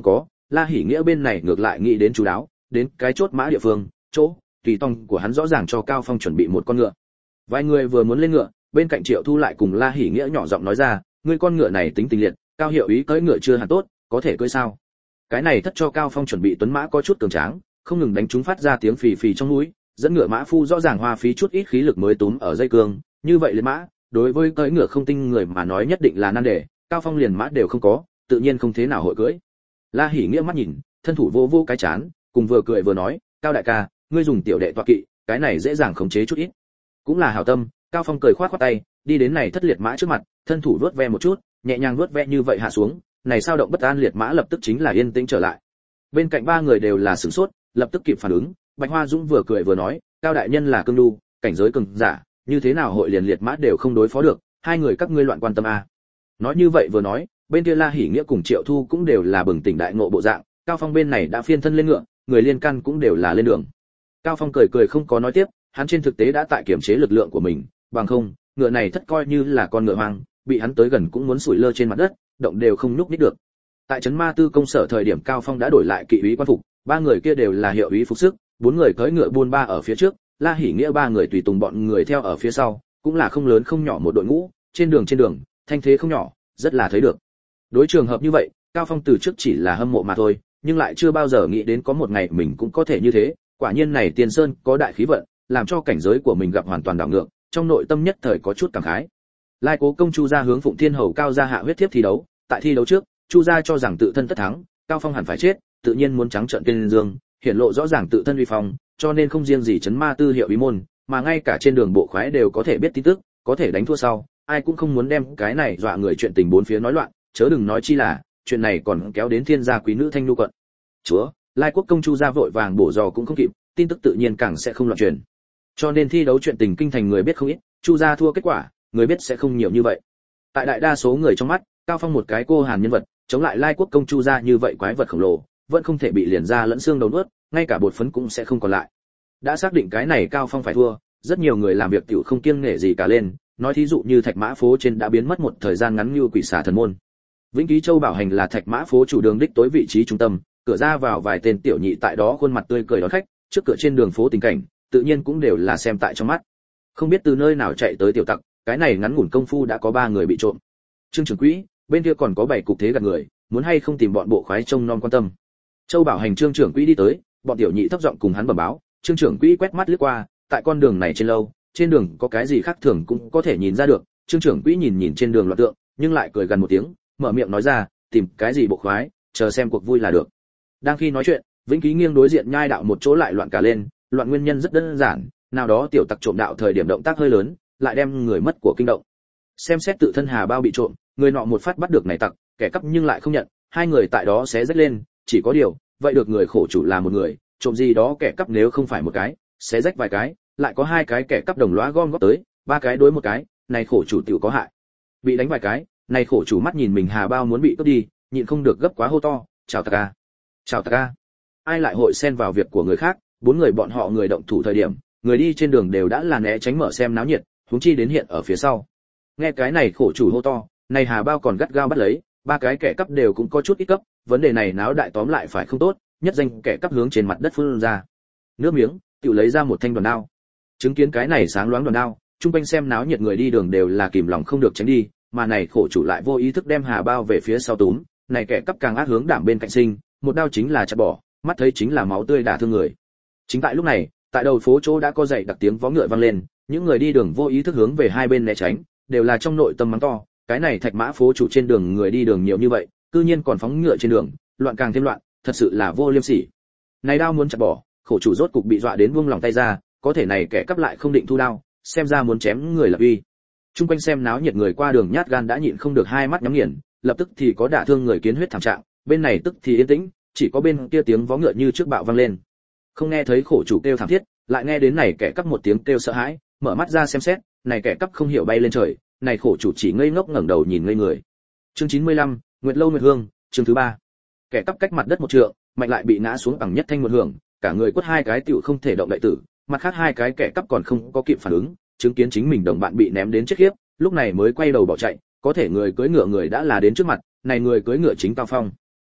[SPEAKER 1] La Hỉ Nghĩa bên này ngược lại nghĩ đến chú đáo, đến cái chốt mã địa phương, chỗ tùy tông của hắn rõ ràng cho Cao Phong chuẩn bị một con ngựa. Vài người vừa muốn lên ngựa, bên cạnh Triệu Thu lại cùng La Hỉ Nghĩa nhỏ giọng nói ra, ngươi con ngựa này tính tình liệt, Cao hiệu ý cưỡi ngựa chưa hẳn tốt, có thể cưỡi sao? Cái này thất cho Cao Phong chuẩn bị tuấn mã có chút cường tráng, không ngừng đánh chúng phát ra tiếng phì phì trong núi, dẫn ngựa mã phu rõ ràng hoa phí chút ít khí lực mới túm ở dây cương, như vậy liệt mã, đối với cưỡi ngựa không tinh người mà nói nhất định là nan đề, Cao Phong liền mã đều không có, tự nhiên không thế nào hội cưỡi. La Hỉ Nghĩa mắt nhìn, thân thủ vô vô cái chán, cùng vừa cười vừa nói, Cao đại ca, ngươi dùng tiểu đệ tọa kỵ, cái này dễ dàng khống chế chút ít. Cũng là hảo tâm, Cao Phong cười khoát khoát tay, đi đến này thất liệt mã trước mặt, thân thủ vuốt ve một chút, nhẹ nhàng vuốt ve như vậy hạ xuống, này sao động bất an liệt mã lập tức chính là yên tĩnh trở lại. Bên cạnh ba người đều là sửng sốt, lập tức kịp phản ứng, Bạch Hoa Dũng vừa cười vừa nói, Cao đại nhân là cương đu, cảnh giới cường giả, như thế nào hội liền liệt mã đều không đối phó được, hai người các ngươi loạn quan tâm a. Nói như vậy vừa nói, bên kia La Hỉ Nghĩa cùng Triệu Thu cũng đều là bừng tỉnh đại ngộ bộ dạng, Cao Phong bên này đã phiên thân lên ngựa, người liên can cũng đều là lên đường. Cao Phong cười cười không có nói tiếp, hắn trên thực tế đã tại kiểm chế lực lượng của mình, bằng không, ngựa này thất coi như là con ngựa hoang, bị hắn tới gần cũng muốn sủi lơ trên mặt đất, động đều không nhúc nhích được. Tại trấn Ma Tư công sở thời điểm Cao Phong đã đổi lại kỵ úy quan phục, ba người kia đều là hiệu úy phục sức, bốn người cưỡi ngựa buôn ba ở phía trước, La Hỉ Nghĩa ba người tùy tùng bọn người theo ở phía sau, cũng là không lớn không nhỏ một đội ngũ, trên đường, thanh thế không nhỏ, rất là thấy được. Đối trường hợp như vậy, Cao Phong từ trước chỉ là hâm mộ mà thôi, nhưng lại chưa bao giờ nghĩ đến có một ngày mình cũng có thể như thế, quả nhiên này Tiền Sơn có đại khí vận, làm cho cảnh giới của mình gặp hoàn toàn đảo ngược, trong nội tâm nhất thời có chút cảm khái. Lai Cố công Chu gia hướng Phụng Thiên Hầu Cao gia hạ huyết thiếp thi đấu, tại thi đấu trước, Chu gia cho rằng tự thân tất thắng, Cao Phong hẳn phải chết, tự nhiên muốn trắng trợn tên dương, hiển lộ rõ ràng tự thân uy phong, cho nên không riêng gì trấn ma tư hiệu ý môn, mà ngay cả trên đường bộ khoái đều có thể biết tin tức, có thể đánh thua sau, ai cũng không muốn đem cái này dọa người chuyện tình bốn phía nói loạn, chớ đừng nói chi là chuyện này còn kéo đến thiên gia quý nữ Thanh Nu quận. Chúa, Lai Quốc công Chu gia vội vàng bổ dò cũng không kịp, tin tức tự nhiên càng sẽ không loạn truyền. Cho nên thi đấu chuyện tình kinh thành người biết không ít, Chu gia thua kết quả, người biết sẽ không nhiều như vậy. Tại đại đa số người trong mắt, Cao Phong một cái cô hàn nhân vật, chống lại Lai Quốc công Chu gia như vậy quái vật khổng lồ, vẫn không thể bị liền ra lẫn xương đầu nuốt, ngay cả bột phấn cũng sẽ không còn lại. Đã xác định cái này Cao Phong phải thua, rất nhiều người làm việc tiểu không kiêng nể gì cả lên, nói thí dụ như Thạch Mã phố trên đã biến mất một thời gian ngắn như quỷ xà thần môn. Vĩnh Ký Châu Bảo Hành là Thạch Mã phố chủ đường đích tối vị trí trung tâm, cửa ra vào vài tên tiểu nhị tại đó khuôn mặt tươi cười đón khách, trước cửa trên đường phố tình cảnh, tự nhiên cũng đều là xem tại trong mắt. Không biết từ nơi nào chạy tới tiểu tặc, cái này ngắn ngủn công phu đã có 3 người bị trộm. Trương trưởng quỹ, bên kia còn có 7 cục thế gạt người, muốn hay không tìm bọn bộ khoái trông nom quan tâm. Châu Bảo Hành Trương trưởng quỹ đi tới, bọn tiểu nhị thấp giọng cùng hắn bẩm báo, Trương trưởng quỹ quét mắt lướt qua, tại con đường này trên lâu, trên đường có cái gì khác thường cũng có thể nhìn ra được. Trương trưởng quỹ nhìn nhìn trên đường loạn tượng, nhưng lại cười gần một tiếng, mở miệng nói ra, tìm cái gì bộ khoái, chờ xem cuộc vui là được. Đang khi nói chuyện, Vĩnh Ký nghiêng đối diện nhai đạo một chỗ lại loạn cả lên, loạn nguyên nhân rất đơn giản, nào đó tiểu tặc trộm đạo thời điểm động tác hơi lớn, lại đem người mất của kinh động. Xem xét tự thân hà bao bị trộm, người nọ một phát bắt được này tặc, kẻ cắp nhưng lại không nhận, hai người tại đó xé rách lên, chỉ có điều, vậy được người khổ chủ là một người, trộm gì đó kẻ cắp nếu không phải một cái, xé rách vài cái, lại có 2 cái kẻ cắp đồng loá gom góp tới, 3 cái đối một cái, này khổ chủ tiểu có hại. Bị đánh vài cái, này khổ chủ mắt nhìn mình hà bao muốn bị cướp đi, nhịn không được gấp quá hô to, "Chào tặc a, chào tặc a." Ai lại hội xen vào việc của người khác, 4 người bọn họ người động thủ thời điểm, người đi trên đường đều đã là né tránh mở xem náo nhiệt, huống chi đến hiện ở phía sau. Nghe cái này khổ chủ hô to, này hà bao còn gắt gao bắt lấy, 3 cái kẻ cắp đều cũng có chút ít cấp, vấn đề này náo đại tóm lại phải không tốt, nhất danh kẻ cắp hướng trên mặt đất phun ra nước miếng, tự lấy ra một thanh đoàn đao. Chứng kiến cái này sáng loáng đoàn đao, trung quanh xem náo nhiệt người đi đường đều là kìm lòng không được tránh đi, mà này khổ chủ lại vô ý thức đem hà bao về phía sau túm, này kẻ cắp càng ác hướng đảm bên cạnh sinh, một đao chính là chặt bỏ, mắt thấy chính là máu tươi đả thương người. Chính tại lúc này, tại đầu phố chỗ đã có dậy đặc tiếng vó ngựa vang lên, những người đi đường vô ý thức hướng về hai bên né tránh, đều là trong nội tâm mắng to, cái này Thạch Mã phố chủ trên đường người đi đường nhiều như vậy, cư nhiên còn phóng ngựa trên đường, loạn càng thêm loạn, thật sự là vô liêm sỉ. Này đao muốn chặt bỏ, khổ chủ rốt cục bị dọa đến buông lòng tay ra, có thể này kẻ cắp lại không định thu đao, xem ra muốn chém người là uy. Trung quanh xem náo nhiệt người qua đường nhát gan đã nhịn không được hai mắt nhắm nghiền, lập tức thì có đả thương người kiến huyết thảm trạng, bên này tức thì yên tĩnh, chỉ có bên kia tiếng vó ngựa như trước bạo vang lên. Không nghe thấy khổ chủ kêu thảm thiết, lại nghe đến này kẻ cắp một tiếng kêu sợ hãi, mở mắt ra xem xét, này kẻ cắp không hiểu bay lên trời, này khổ chủ chỉ ngây ngốc ngẩng đầu nhìn ngây người. Chương 95, Nguyệt Lâu Nguyệt Hương, chương thứ 3. Kẻ cắp cách mặt đất một trượng, mạnh lại bị ngã xuống bằng nhất thanh một hưởng, cả người quất hai cái tựu không thể động đậy tử, mặt khác hai cái kẻ cắp còn không có kịp phản ứng, chứng kiến chính mình đồng bạn bị ném đến chết khiếp, lúc này mới quay đầu bỏ chạy, có thể người cưỡi ngựa người đã là đến trước mặt, này người cưỡi ngựa chính Cao Phong.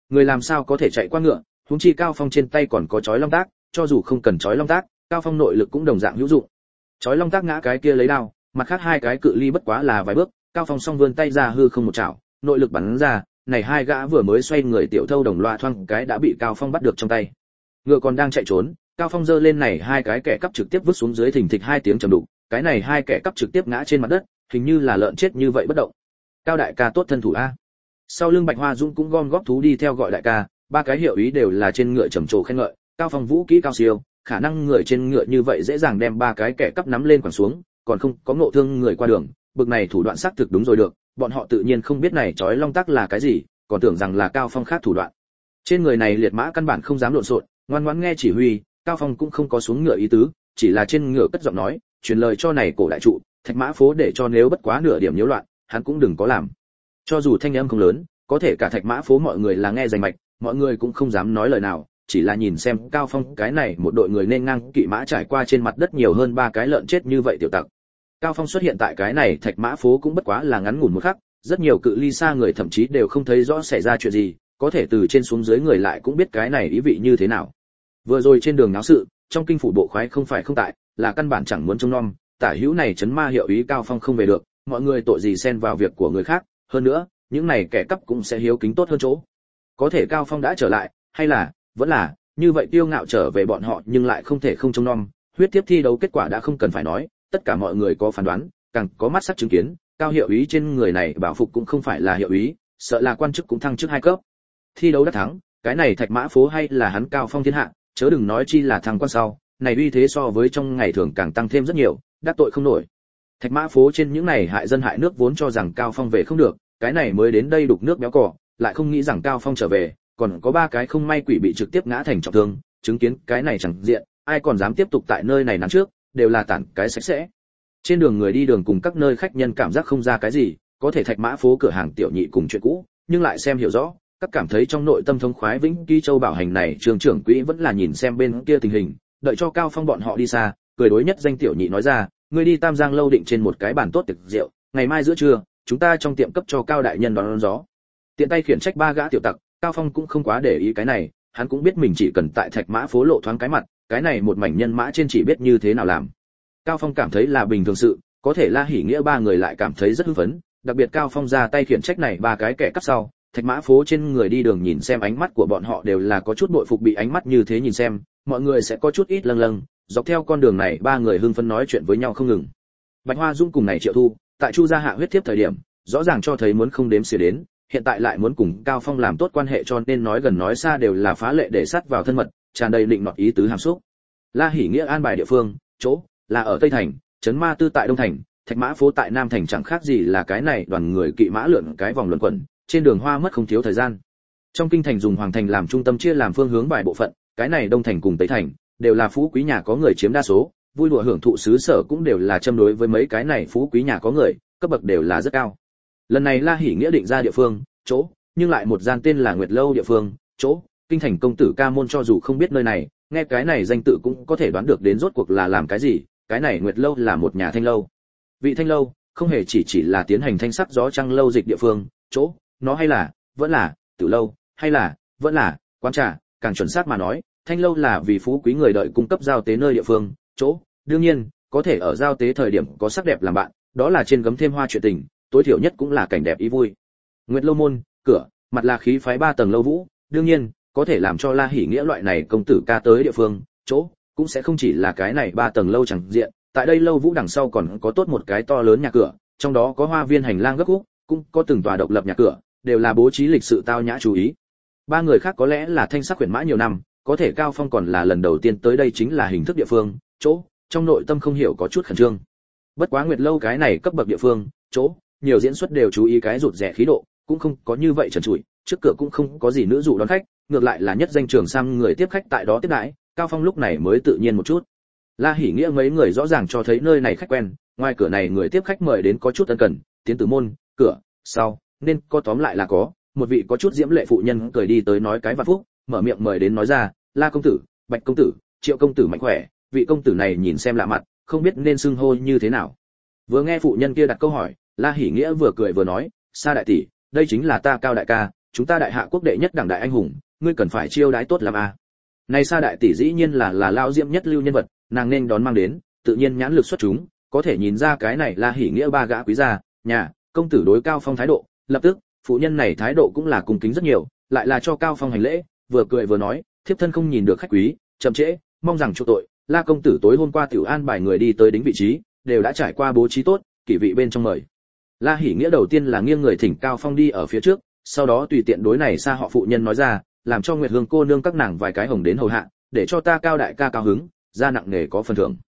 [SPEAKER 1] Người làm sao có thể chạy qua ngựa, huống chi Cao Phong trên tay còn có chói long tác, cho dù không cần chói long tác, Cao Phong nội lực cũng đồng dạng hữu dụng. Chói long tác ngã cái kia lấy đao, mặt khác hai cái cự ly bất quá là vài bước, Cao Phong song vươn tay ra hư không một chảo, nội lực bắn ra, này hai gã vừa mới xoay người tiểu thâu đồng loa thoang cái đã bị Cao Phong bắt được trong tay. Ngựa còn đang chạy trốn, Cao Phong giơ lên này hai cái kẻ cắp trực tiếp vứt xuống dưới thình thịch hai tiếng trầm đục, cái này hai kẻ cắp trực tiếp ngã trên mặt đất, hình như là lợn chết như vậy bất động. Cao đại ca tốt thân thủ a. Sau lưng Bạch Hoa Dung cũng gom góp thú đi theo gọi đại ca, ba cái hiệu ý đều là trên ngựa trầm trồ khen ngợi, Cao Phong vũ kỹ cao siêu, khả năng người trên ngựa như vậy dễ dàng đem ba cái kẻ cắp nắm lên quẳng xuống, còn không có ngộ thương người qua đường, bực này thủ đoạn xác thực đúng rồi được, bọn họ tự nhiên không biết này chói long tắc là cái gì, còn tưởng rằng là Cao Phong khác thủ đoạn. Trên người này liệt mã căn bản không dám lộn xộn, ngoan ngoãn nghe chỉ huy, Cao Phong cũng không có xuống ngựa ý tứ, chỉ là trên ngựa cất giọng nói, truyền lời cho này cổ đại trụ, Thạch Mã phố để cho nếu bất quá nửa điểm nhiễu loạn, hắn cũng đừng có làm. Cho dù thanh âm không lớn, có thể cả Thạch Mã phố mọi người là nghe rành mạch, mọi người cũng không dám nói lời nào, chỉ là nhìn xem Cao Phong cái này một đội người nên ngang kỵ mã trải qua trên mặt đất nhiều hơn ba cái lợn chết như vậy tiểu tặc. Cao Phong xuất hiện tại cái này Thạch Mã phố cũng bất quá là ngắn ngủn một khắc, rất nhiều cự ly xa người thậm chí đều không thấy rõ xảy ra chuyện gì, có thể từ trên xuống dưới người lại cũng biết cái này ý vị như thế nào. Vừa rồi trên đường náo sự, trong kinh phủ bộ khoái không phải không tại, là căn bản chẳng muốn trông nom, tả hữu này chấn ma hiệu ý Cao Phong không về được, mọi người tội gì xen vào việc của người khác, hơn nữa, những này kẻ cắp cũng sẽ hiếu kính tốt hơn chỗ. Có thể Cao Phong đã trở lại, hay là, vẫn là, như vậy tiêu ngạo trở về bọn họ nhưng lại không thể không trông nom, huyết tiếp thi đấu kết quả đã không cần phải nói, tất cả mọi người có phán đoán, càng có mắt sắc chứng kiến, Cao hiệu ý trên người này bảo phục cũng không phải là hiệu ý, sợ là quan chức cũng thăng chức 2 cấp. Thi đấu đã thắng, cái này Thạch Mã phố hay là hắn Cao Phong thiên hạ, chớ đừng nói chi là thằng quan sau, này uy thế so với trong ngày thường càng tăng thêm rất nhiều, đắc tội không nổi. Thạch Mã phố trên những này hại dân hại nước vốn cho rằng Cao Phong về không được, cái này mới đến đây đục nước béo cỏ, lại không nghĩ rằng Cao Phong trở về, còn có ba cái không may quỷ bị trực tiếp ngã thành trọng thương, chứng kiến cái này chẳng diện, ai còn dám tiếp tục tại nơi này nắn trước, đều là tản cái sạch sẽ. Trên đường người đi đường cùng các nơi khách nhân cảm giác không ra cái gì, có thể Thạch Mã phố cửa hàng tiểu nhị cùng chuyện cũ, nhưng lại xem hiểu rõ, các cảm thấy trong nội tâm thống khoái Vĩnh Ký Châu bảo hành này trường trưởng quỹ vẫn là nhìn xem bên kia tình hình, đợi cho Cao Phong bọn họ đi xa, cười đối nhất danh tiểu nhị nói ra, ngươi đi Tam Giang lâu định trên một cái bàn tốt tiệc rượu, ngày mai giữa trưa, chúng ta trong tiệm cấp cho Cao đại nhân đón gió. Tiện tay khiển trách ba gã tiểu tặc, Cao Phong cũng không quá để ý cái này, hắn cũng biết mình chỉ cần tại Thạch Mã phố lộ thoáng cái mặt, cái này một mảnh nhân mã trên chỉ biết như thế nào làm. Cao Phong cảm thấy là bình thường sự, có thể La Hỉ Nghĩa ba người lại cảm thấy rất hưng phấn, đặc biệt Cao Phong ra tay khiển trách này ba cái kẻ cắp sau, Thạch Mã phố trên người đi đường nhìn xem ánh mắt của bọn họ đều là có chút bội phục, bị ánh mắt như thế nhìn xem, mọi người sẽ có chút ít lâng lâng, dọc theo con đường này ba người hưng phấn nói chuyện với nhau không ngừng. Bạch Hoa Dung cùng này Triệu Thu, tại Chu gia hạ huyết thiếp thời điểm, rõ ràng cho thấy muốn không đếm xỉa đến, hiện tại lại muốn cùng Cao Phong làm tốt quan hệ, cho nên nói gần nói xa đều là phá lệ để sát vào thân mật, tràn đầy định nọt ý tứ hàm xúc. La Hỉ Nghĩa an bài địa phương, chỗ là ở Tây Thành, trấn Ma Tư tại Đông Thành, Thạch Mã phố tại Nam Thành, chẳng khác gì là cái này đoàn người kỵ mã lượn cái vòng luẩn quẩn, trên đường hoa mất không thiếu thời gian. Trong kinh thành dùng Hoàng Thành làm trung tâm chia làm phương hướng vài bộ phận, cái này Đông Thành cùng Tây Thành đều là phú quý nhà có người chiếm đa số, vui đùa hưởng thụ xứ sở cũng đều là châm đối với mấy cái này phú quý nhà có người, cấp bậc đều là rất cao. Lần này La Hỉ Nghĩa định ra địa phương, chỗ, nhưng lại một gian tên là Nguyệt Lâu địa phương, chỗ, kinh thành công tử ca môn cho dù không biết nơi này, nghe cái này danh tự cũng có thể đoán được đến rốt cuộc là làm cái gì, cái này Nguyệt Lâu là một nhà thanh lâu. Vị thanh lâu, không hề chỉ là tiến hành thanh sắc gió trăng lâu dịch địa phương, chỗ, nó hay là, vẫn là, tử lâu, hay là, vẫn là, quán trà, càng chuẩn xác mà nói, thanh lâu là vì phú quý người đợi cung cấp giao tế nơi địa phương, chỗ, đương nhiên, có thể ở giao tế thời điểm có sắc đẹp làm bạn, đó là trên gấm thêm hoa chuyện tình, tối thiểu nhất cũng là cảnh đẹp ý vui. Nguyệt Lâu môn, cửa, mặt là khí phái 3 tầng lâu vũ, đương nhiên, có thể làm cho La Hỉ Nghĩa loại này công tử ca tới địa phương, chỗ, cũng sẽ không chỉ là cái này 3 tầng lâu chẳng diện, tại đây lâu vũ đằng sau còn có tốt một cái to lớn nhà cửa, trong đó có hoa viên hành lang gấp khúc, cũng có từng tòa độc lập nhà cửa, đều là bố trí lịch sự tao nhã chú ý. Ba người khác có lẽ là thanh sắc quyển mã nhiều năm, có thể Cao Phong còn là lần đầu tiên tới đây chính là hình thức địa phương, chỗ, trong nội tâm không hiểu có chút khẩn trương. Bất quá Nguyệt Lâu cái này cấp bậc địa phương, chỗ, nhiều diễn xuất đều chú ý cái rụt rẻ khí độ, cũng không có như vậy trần trụi, trước cửa cũng không có gì nữ dụ đón khách, ngược lại là nhất danh trường sam người tiếp khách tại đó tiếp đãi, Cao Phong lúc này mới tự nhiên một chút. La Hỉ Nghĩa mấy người rõ ràng cho thấy nơi này khách quen, ngoài cửa này người tiếp khách mời đến có chút ân cần, tiến từ môn, cửa, sau, nên có tóm lại là có, một vị có chút diễm lệ phụ nhân cười đi tới nói cái vạn phúc, mở miệng mời đến nói ra, La công tử, Bạch công tử, Triệu công tử mạnh khỏe, vị công tử này nhìn xem lạ mặt, không biết nên xưng hô như thế nào. Vừa nghe phụ nhân kia đặt câu hỏi, La Hỉ Nghĩa vừa cười vừa nói, Sa đại tỷ, đây chính là ta Cao đại ca, chúng ta đại hạ quốc đệ nhất đảng đại anh hùng, ngươi cần phải chiêu đãi tốt làm a. Này Sa đại tỷ dĩ nhiên là lao diễm nhất lưu nhân vật, nàng nên đón mang đến, tự nhiên nhãn lực xuất chúng, có thể nhìn ra cái này là hỉ nghĩa ba gã quý gia, nhà, công tử đối Cao Phong thái độ, lập tức, phụ nhân này thái độ cũng là cung kính rất nhiều, lại là cho Cao Phong hành lễ, vừa cười vừa nói, thiếp thân không nhìn được khách quý, chậm trễ, mong rằng chu tội, La công tử tối hôm qua tiểu an bài người đi tới đính vị trí, đều đã trải qua bố trí tốt, kỷ vị bên trong mời. La hỉ nghĩa đầu tiên là nghiêng người thỉnh Cao Phong đi ở phía trước, sau đó tùy tiện đối này Sa họ phụ nhân nói ra, làm cho Nguyệt Hương cô nương các nàng vài cái hồng đến hầu hạ, để cho ta Cao đại ca cao hứng, ra nặng nề có phần thưởng.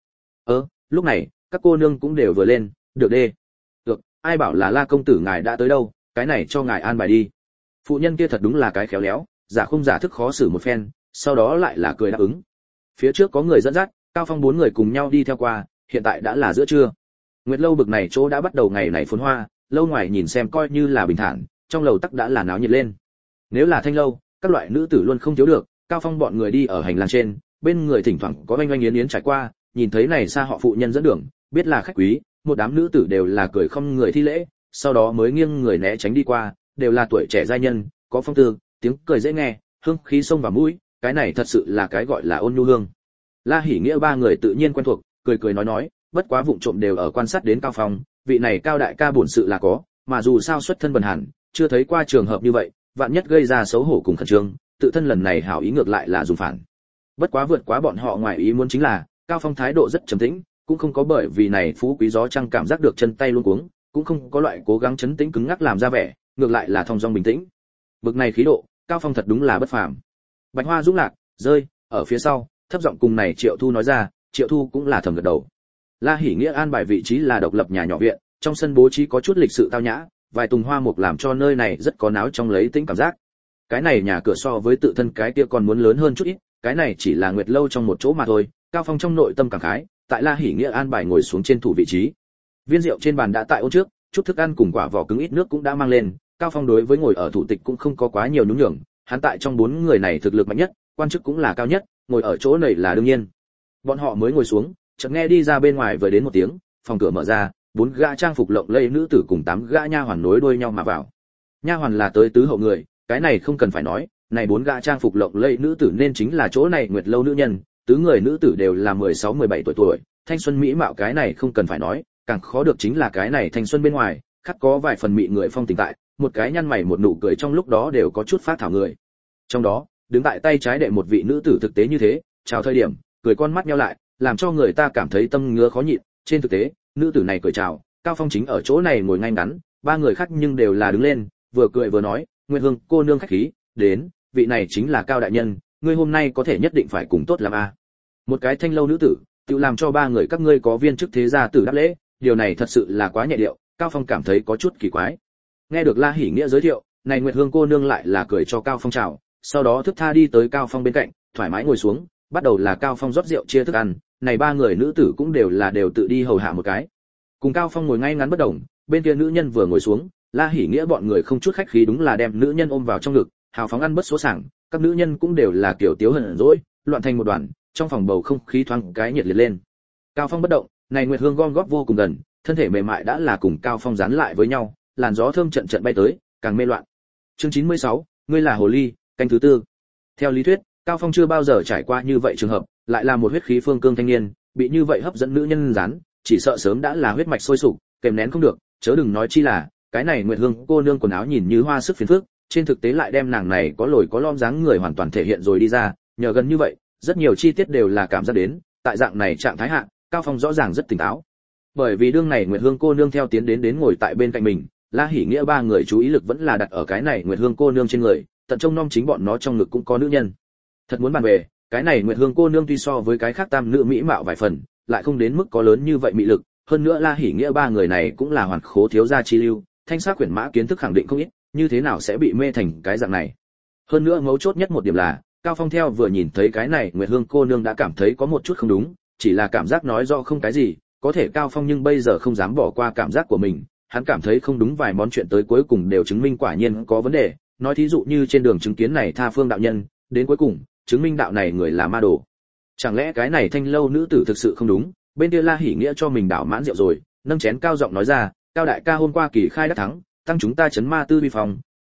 [SPEAKER 1] Lúc này, các cô nương cũng đều vừa lên, được đê. Được, ai bảo là La công tử ngài đã tới đâu, cái này cho ngài an bài đi. Phụ nhân kia thật đúng là cái khéo léo, giả không giả thức khó xử một phen, sau đó lại là cười đáp ứng. Phía trước có người dẫn dắt, Cao Phong 4 người cùng nhau đi theo qua, hiện tại đã là giữa trưa. Nguyệt lâu bực này chỗ đã bắt đầu ngày này phồn hoa, lâu ngoài nhìn xem coi như là bình thản, trong lầu tắc đã là náo nhiệt lên. Nếu là thanh lâu, các loại nữ tử luôn không thiếu được, Cao Phong bọn người đi ở hành lang trên, bên người thỉnh thoảng có oanh oanh yến yến trải qua, nhìn thấy này Sa họ phụ nhân dẫn đường, biết là khách quý, một đám nữ tử đều là cười không người thi lễ, sau đó mới nghiêng người né tránh đi qua, đều là tuổi trẻ giai nhân, có phong tư, tiếng cười dễ nghe, hương khí xông vào mũi, cái này thật sự là cái gọi là ôn nhu hương. La hỉ nghĩa ba người tự nhiên quen thuộc, cười cười nói, bất quá vụng trộm đều ở quan sát đến Cao Phong, vị này Cao đại ca bổn sự là có, mà dù sao xuất thân bần hàn, chưa thấy qua trường hợp như vậy, vạn nhất gây ra xấu hổ cùng khẩn trương, tự thân lần này hảo ý ngược lại là dùng phản. Bất quá vượt quá bọn họ ngoài ý muốn chính là, Cao Phong thái độ rất trầm tĩnh, cũng không có bởi vì này phú quý gió trăng cảm giác được chân tay luống cuống, cũng không có loại cố gắng chấn tĩnh cứng ngắc làm ra vẻ, ngược lại là thong dong bình tĩnh. Bực này khí độ, Cao Phong thật đúng là bất phàm. Bạch hoa dũng lạc, rơi ở phía sau, thấp giọng cùng này Triệu Thu nói ra, Triệu Thu cũng là thầm gật đầu. La hỉ nghĩa an bài vị trí là độc lập nhà nhỏ viện, trong sân bố trí có chút lịch sự tao nhã, vài tùng hoa mục làm cho nơi này rất có náo trong lấy tĩnh cảm giác. Cái này nhà cửa so với tự thân cái kia còn muốn lớn hơn chút ít, cái này chỉ là Nguyệt lâu trong một chỗ mà thôi. Cao Phong trong nội tâm cảm khái, tại La hỉ nghĩa an bài ngồi xuống trên thủ vị trí. Viên rượu trên bàn đã tại ôn trước, chút thức ăn cùng quả vỏ cứng ít nước cũng đã mang lên. Cao Phong đối với ngồi ở thủ tịch cũng không có quá nhiều nhún nhường, hắn tại trong 4 người này thực lực mạnh nhất, quan chức cũng là cao nhất, ngồi ở chỗ này là đương nhiên. Bọn họ mới ngồi xuống, chợt nghe đi ra bên ngoài vừa đến một tiếng, phòng cửa mở ra, 4 gã trang phục lộng lẫy nữ tử cùng 8 gã nha hoàn nối đuôi nhau mà vào. Nha hoàn là tới tứ hậu người, cái này không cần phải nói, này 4 gã trang phục lộng lẫy nữ tử nên chính là chỗ này Nguyệt lâu nữ nhân, tứ người nữ tử đều là 16-17 tuổi, thanh xuân mỹ mạo cái này không cần phải nói, càng khó được chính là cái này thanh xuân bên ngoài, khắc có vài phần mị người phong tình tại, một cái nhăn mày một nụ cười trong lúc đó đều có chút phát thảo người. Trong đó, đứng tại tay trái đệ một vị nữ tử thực tế như thế, chào thời điểm, cười con mắt nheo lại, làm cho người ta cảm thấy tâm ngứa khó nhịn, trên thực tế, nữ tử này cười chào, Cao Phong chính ở chỗ này ngồi ngay ngắn, 3 người khác nhưng đều là đứng lên, vừa cười vừa nói, Nguyệt Hương cô nương khách khí, đến, vị này chính là Cao đại nhân, ngươi hôm nay có thể nhất định phải cùng tốt làm a. Một cái thanh lâu nữ tử, tự làm cho 3 người các ngươi có viên chức thế gia tử đáp lễ, điều này thật sự là quá nhẹ điệu, Cao Phong cảm thấy có chút kỳ quái. Nghe được La hỉ nghĩa giới thiệu, này Nguyệt Hương cô nương lại là cười cho Cao Phong chào, sau đó thức tha đi tới Cao Phong bên cạnh, thoải mái ngồi xuống, bắt đầu là Cao Phong rót rượu chia thức ăn, này 3 người nữ tử cũng đều tự đi hầu hạ một cái. Cùng Cao Phong ngồi ngay ngắn bất động, bên kia nữ nhân vừa ngồi xuống, La hỉ nghĩa bọn người không chút khách khí đúng là đem nữ nhân ôm vào trong ngực, hào phóng ăn bất số sảng, các nữ nhân cũng đều là kiểu tiếu hờn dỗi, loạn thành một đoàn, trong phòng bầu không khí thoáng cái nhiệt liệt lên. Cao Phong bất động, này Nguyệt Hương gom góp vô cùng gần, thân thể mềm mại đã là cùng Cao Phong dán lại với nhau, làn gió thơm trận trận bay tới, càng mê loạn. Chương 96, ngươi là hồ ly, canh thứ tư. Theo lý thuyết, Cao Phong chưa bao giờ trải qua như vậy trường hợp, lại là một huyết khí phương cương thanh niên, bị như vậy hấp dẫn nữ nhân dán, chỉ sợ sớm đã là huyết mạch sôi sục, kềm nén không được, chớ đừng nói chi là, cái này Nguyệt Hương cô nương quần áo nhìn như hoa sức phiền phức, trên thực tế lại đem nàng này có lồi có lõm dáng người hoàn toàn thể hiện rồi đi ra, nhờ gần như vậy, rất nhiều chi tiết đều là cảm giác đến, tại dạng này trạng thái hạ, Cao Phong rõ ràng rất tỉnh táo. Bởi vì đương này Nguyệt Hương cô nương theo tiến đến ngồi tại bên cạnh mình, La hỉ nghĩa 3 người chú ý lực vẫn là đặt ở cái này Nguyệt Hương cô nương trên người, tận trông nom chính bọn nó trong ngực cũng có nữ nhân. Thật muốn bàn về, cái này Nguyệt Hương cô nương tuy so với cái khác tam nữ mỹ mạo vài phần, lại không đến mức có lớn như vậy mị lực, hơn nữa La hỉ nghĩa 3 người này cũng là hoàn khố thiếu gia chi lưu, thanh sắc quyển mã kiến thức khẳng định không ít, như thế nào sẽ bị mê thành cái dạng này. Hơn nữa mấu chốt nhất một điểm là, Cao Phong theo vừa nhìn thấy cái này Nguyệt Hương cô nương đã cảm thấy có một chút không đúng, chỉ là cảm giác nói do không cái gì, có thể Cao Phong nhưng bây giờ không dám bỏ qua cảm giác của mình, hắn cảm thấy không đúng vài món chuyện tới cuối cùng đều chứng minh quả nhiên có vấn đề, nói thí dụ như trên đường chứng kiến này tha phương đạo nhân, đến cuối cùng, chứng minh đạo này người là ma đồ. Chẳng lẽ cái này thanh lâu nữ tử thực sự không đúng? Bên kia La hỉ nghĩa cho mình đảo mãn rượu rồi, nâng chén cao giọng nói ra, Cao đại ca hôm qua kỳ khai đắc thắng, tăng chúng ta chấn ma tư vi phòng,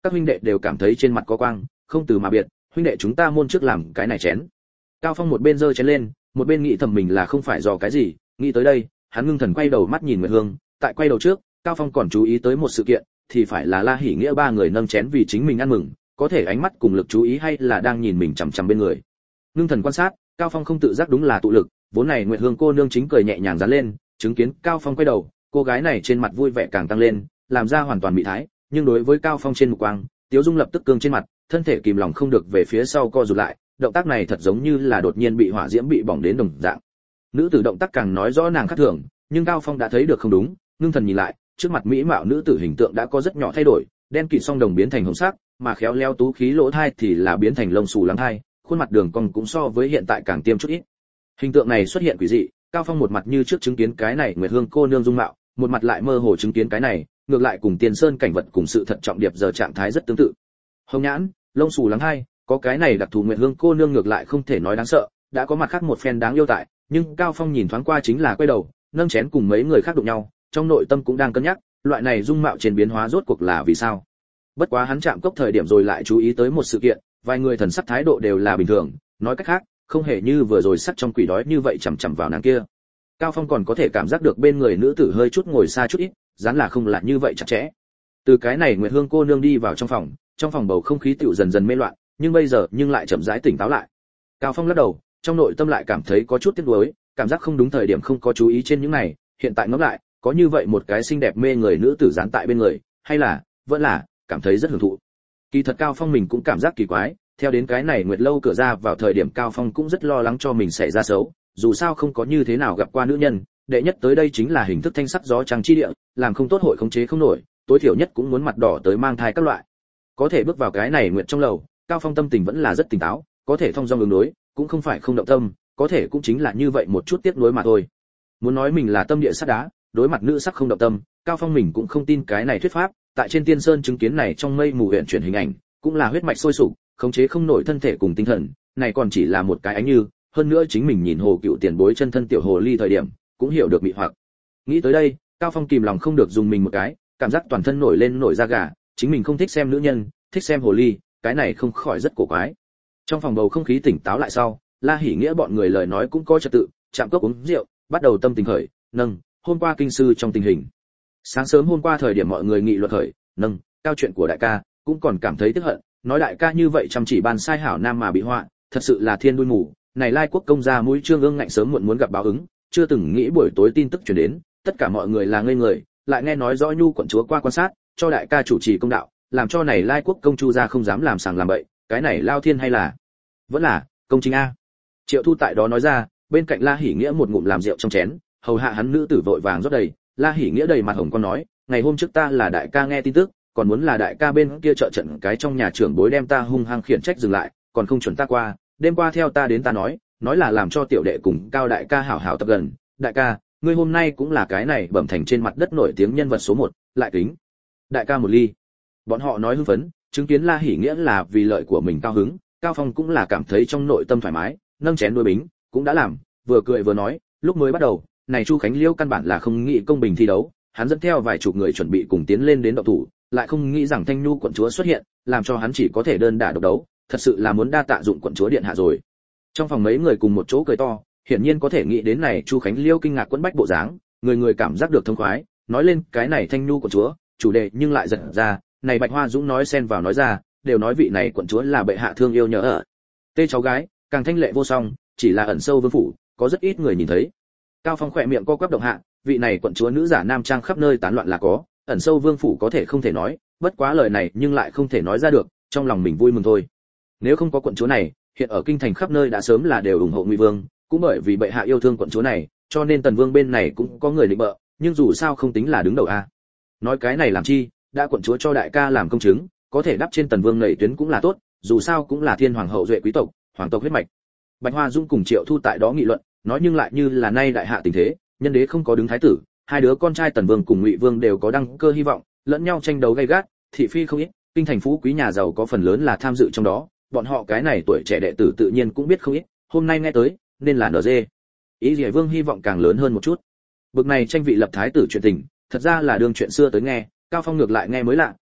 [SPEAKER 1] các huynh đệ đều cảm thấy trên mặt có quang, không từ mà biệt, huynh đệ chúng ta môn trước làm cái này chén. Cao Phong một bên giơ chén lên, một bên nghĩ thầm mình là không phải do cái gì, nghĩ tới đây, hắn ngưng thần quay đầu mắt nhìn Nguyệt Hương, tại quay đầu trước, Cao Phong còn chú ý tới một sự kiện, thì phải là La Hỉ Nghĩa ba người nâng chén vì chính mình ăn mừng, có thể ánh mắt cùng lực chú ý hay là đang nhìn mình chằm chằm bên người. Ngưng thần quan sát, Cao Phong không tự giác đúng là tụ lực, vốn này Nguyệt Hương cô nương chính cười nhẹ nhàng dán lên, chứng kiến Cao Phong quay đầu, cô gái này trên mặt vui vẻ càng tăng lên, làm ra hoàn toàn bị thái, nhưng đối với Cao Phong trên mục quang, Tiếu Dung lập tức cương trên mặt, thân thể kìm lòng không được về phía sau co rụt lại, động tác này thật giống như là đột nhiên bị hỏa diễm bị bỏng đến đồng dạng. Nữ tử động tác càng nói rõ nàng khác thường, nhưng Cao Phong đã thấy được không đúng, ngưng thần nhìn lại, trước mặt mỹ mạo nữ tử hình tượng đã có rất nhỏ thay đổi, đen kịt song đồng biến thành hồng sắc, mà khéo léo tú khí lỗ thai thì là biến thành lông xù lắng thai, khuôn mặt đường cong cũng so với hiện tại càng tiêm chút ít. Hình tượng này xuất hiện quỷ dị, Cao Phong một mặt như trước chứng kiến cái này Nguyệt Hương cô nương dung mạo, một mặt lại mơ hồ chứng kiến cái này, ngược lại cùng Tiền Sơn cảnh vật cùng sự thật trọng điệp giờ trạng thái rất tương tự. Hồng nhãn, lông xù lắng hai, có cái này đặc thù Nguyệt Hương cô nương ngược lại không thể nói đáng sợ, đã có mặt khác một phen đáng yêu tại, nhưng Cao Phong nhìn thoáng qua chính là quay đầu, nâng chén cùng mấy người khác đụng nhau, trong nội tâm cũng đang cân nhắc, loại này dung mạo trên biến hóa rốt cuộc là vì sao. Bất quá hắn chạm cốc thời điểm rồi lại chú ý tới một sự kiện, vài người thần sắc thái độ đều là bình thường, nói cách khác, không hề như vừa rồi sắc trong quỷ đói như vậy chằm chằm vào nàng kia. Cao Phong còn có thể cảm giác được bên người nữ tử hơi chút ngồi xa chút ít, dáng là không là như vậy chặt chẽ. Từ cái này Nguyệt Hương cô nương đi vào trong phòng bầu không khí tựu dần dần mê loạn, nhưng bây giờ nhưng lại chậm rãi tỉnh táo lại. Cao Phong lắc đầu, trong nội tâm lại cảm thấy có chút tiếc nuối, cảm giác không đúng thời điểm không có chú ý trên những này, hiện tại ngẫm lại, có như vậy một cái xinh đẹp mê người nữ tử dán tại bên người, hay là, vẫn là, cảm thấy rất hưởng thụ. Kỳ thật Cao Phong mình cũng cảm giác kỳ quái, theo đến cái này Nguyệt lâu cửa ra vào thời điểm Cao Phong cũng rất lo lắng cho mình xảy ra xấu, dù sao không có như thế nào gặp qua nữ nhân, đệ nhất tới đây chính là hình thức thanh sắc gió trăng chi địa, làm không tốt hội khống chế không nổi, tối thiểu nhất cũng muốn mặt đỏ tới mang thai các loại. Có thể bước vào cái này Nguyệt trong lầu, Cao Phong tâm tình vẫn là rất tỉnh táo, có thể thông dong ứng đối, cũng không phải không động tâm, có thể cũng chính là như vậy một chút tiếc nuối mà thôi. Muốn nói mình là tâm địa sắt đá, đối mặt nữ sắc không động tâm, Cao Phong mình cũng không tin cái này thuyết pháp, tại trên Tiên Sơn chứng kiến này trong mây mù huyện chuyển hình ảnh, cũng là huyết mạch sôi sục, khống chế không nổi thân thể cùng tinh thần, này còn chỉ là một cái ánh như, hơn nữa chính mình nhìn Hồ Cựu tiền bối chân thân tiểu hồ ly thời điểm, cũng hiểu được bị hoặc. Nghĩ tới đây, Cao Phong kìm lòng không được dùng mình một cái, cảm giác toàn thân nổi lên nổi da gà, chính mình không thích xem nữ nhân, thích xem hồ ly, cái này không khỏi rất cổ quái. Trong phòng bầu không khí tỉnh táo lại sau, La Hỉ Nghĩa bọn người lời nói cũng có trật tự, chạm cốc uống rượu, bắt đầu tâm tình khởi, nâng, hôm qua kinh sư trong tình hình. Sáng sớm hôm qua thời điểm mọi người nghị luận khởi, nâng, cao chuyện của đại ca, cũng còn cảm thấy tức hận, nói đại ca như vậy chăm chỉ ban sai hảo nam mà bị họa, thật sự là thiên đuôi mù, này Lai quốc công gia mũi trương ương ngạnh sớm muộn muốn gặp báo ứng, chưa từng nghĩ buổi tối tin tức truyền đến, tất cả mọi người là ngây người, lại nghe nói rõ Nhu quận chúa qua quan sát, cho đại ca chủ trì công đạo, làm cho này Lai quốc công chu gia không dám làm sàng làm bậy, cái này lao thiên hay là vẫn là công chính a. Triệu Thu tại đó nói ra, bên cạnh La Hỉ Nghĩa một ngụm làm rượu trong chén, hầu hạ hắn nữ tử vội vàng rót đầy. La Hỉ Nghĩa đầy mặt hồng con nói, ngày hôm trước ta là đại ca nghe tin tức, còn muốn là đại ca bên kia trợ trận cái trong nhà trưởng bối đem ta hung hăng khiển trách dừng lại, còn không chuẩn ta qua, đêm qua theo ta đến ta nói là làm cho tiểu đệ cùng Cao đại ca hảo hảo tập gần, đại ca, ngươi hôm nay cũng là cái này bẩm thành trên mặt đất nổi tiếng nhân vật số 1, lại kính đại ca một ly. Bọn họ nói hưng phấn, chứng kiến La Hỉ Nghĩa là vì lợi của mình cao hứng, Cao Phong cũng là cảm thấy trong nội tâm thoải mái, nâng chén đuôi bính, cũng đã làm, vừa cười vừa nói, lúc mới bắt đầu, này Chu Khánh Liêu căn bản là không nghĩ công bình thi đấu, hắn dẫn theo vài chục người chuẩn bị cùng tiến lên đến động thủ, lại không nghĩ rằng Thanh Nhu quận chúa xuất hiện, làm cho hắn chỉ có thể đơn đả độc đấu, thật sự là muốn đa tạ dụng quận chúa điện hạ rồi. Trong phòng mấy người cùng một chỗ cười to, hiển nhiên có thể nghĩ đến này Chu Khánh Liêu kinh ngạc quẫn bách bộ dáng, người người cảm giác được thông khoái, nói lên cái này Thanh Nhu quận chúa, chủ đề nhưng lại giật ra, này Bạch Hoa Dũng nói xen vào nói ra, đều nói vị này quận chúa là bệ hạ thương yêu nhớ ở. Tê cháu gái, càng thanh lệ vô song, chỉ là ẩn sâu vương phủ, có rất ít người nhìn thấy. Cao Phong khỏe miệng co quắp động hạ, vị này quận chúa nữ giả nam trang khắp nơi tán loạn là có, ẩn sâu vương phủ có thể không thể nói, bất quá lời này nhưng lại không thể nói ra được, trong lòng mình vui mừng thôi. Nếu không có quận chúa này, hiện ở kinh thành khắp nơi đã sớm là đều ủng hộ Ngụy Vương, cũng bởi vì bệ hạ yêu thương quận chúa này, cho nên Tần Vương bên này cũng có người định bợ, nhưng dù sao không tính là đứng đầu a. Nói cái này làm chi, đã quận chúa cho đại ca làm công chứng, có thể đắp trên Tần Vương nảy tuyến cũng là tốt, dù sao cũng là thiên hoàng hậu duệ quý tộc, hoàng tộc huyết mạch. Bạch Hoa Dung cùng Triệu Thu tại đó nghị luận, nói nhưng lại như là nay đại hạ tình thế, nhân đế không có đứng thái tử, hai đứa con trai Tần Vương cùng Ngụy Vương đều có đăng cơ hy vọng, lẫn nhau tranh đấu gay gắt, thị phi không ít, kinh thành phú quý nhà giàu có phần lớn là tham dự trong đó, bọn họ cái này tuổi trẻ đệ tử tự nhiên cũng biết không ít, hôm nay nghe tới, nên là NG. Ý Liễu Vương hy vọng càng lớn hơn một chút. Bực này tranh vị lập thái tử chuyện tình, thật ra là đương chuyện xưa tới nghe, Cao Phong ngược lại nghe mới lạ,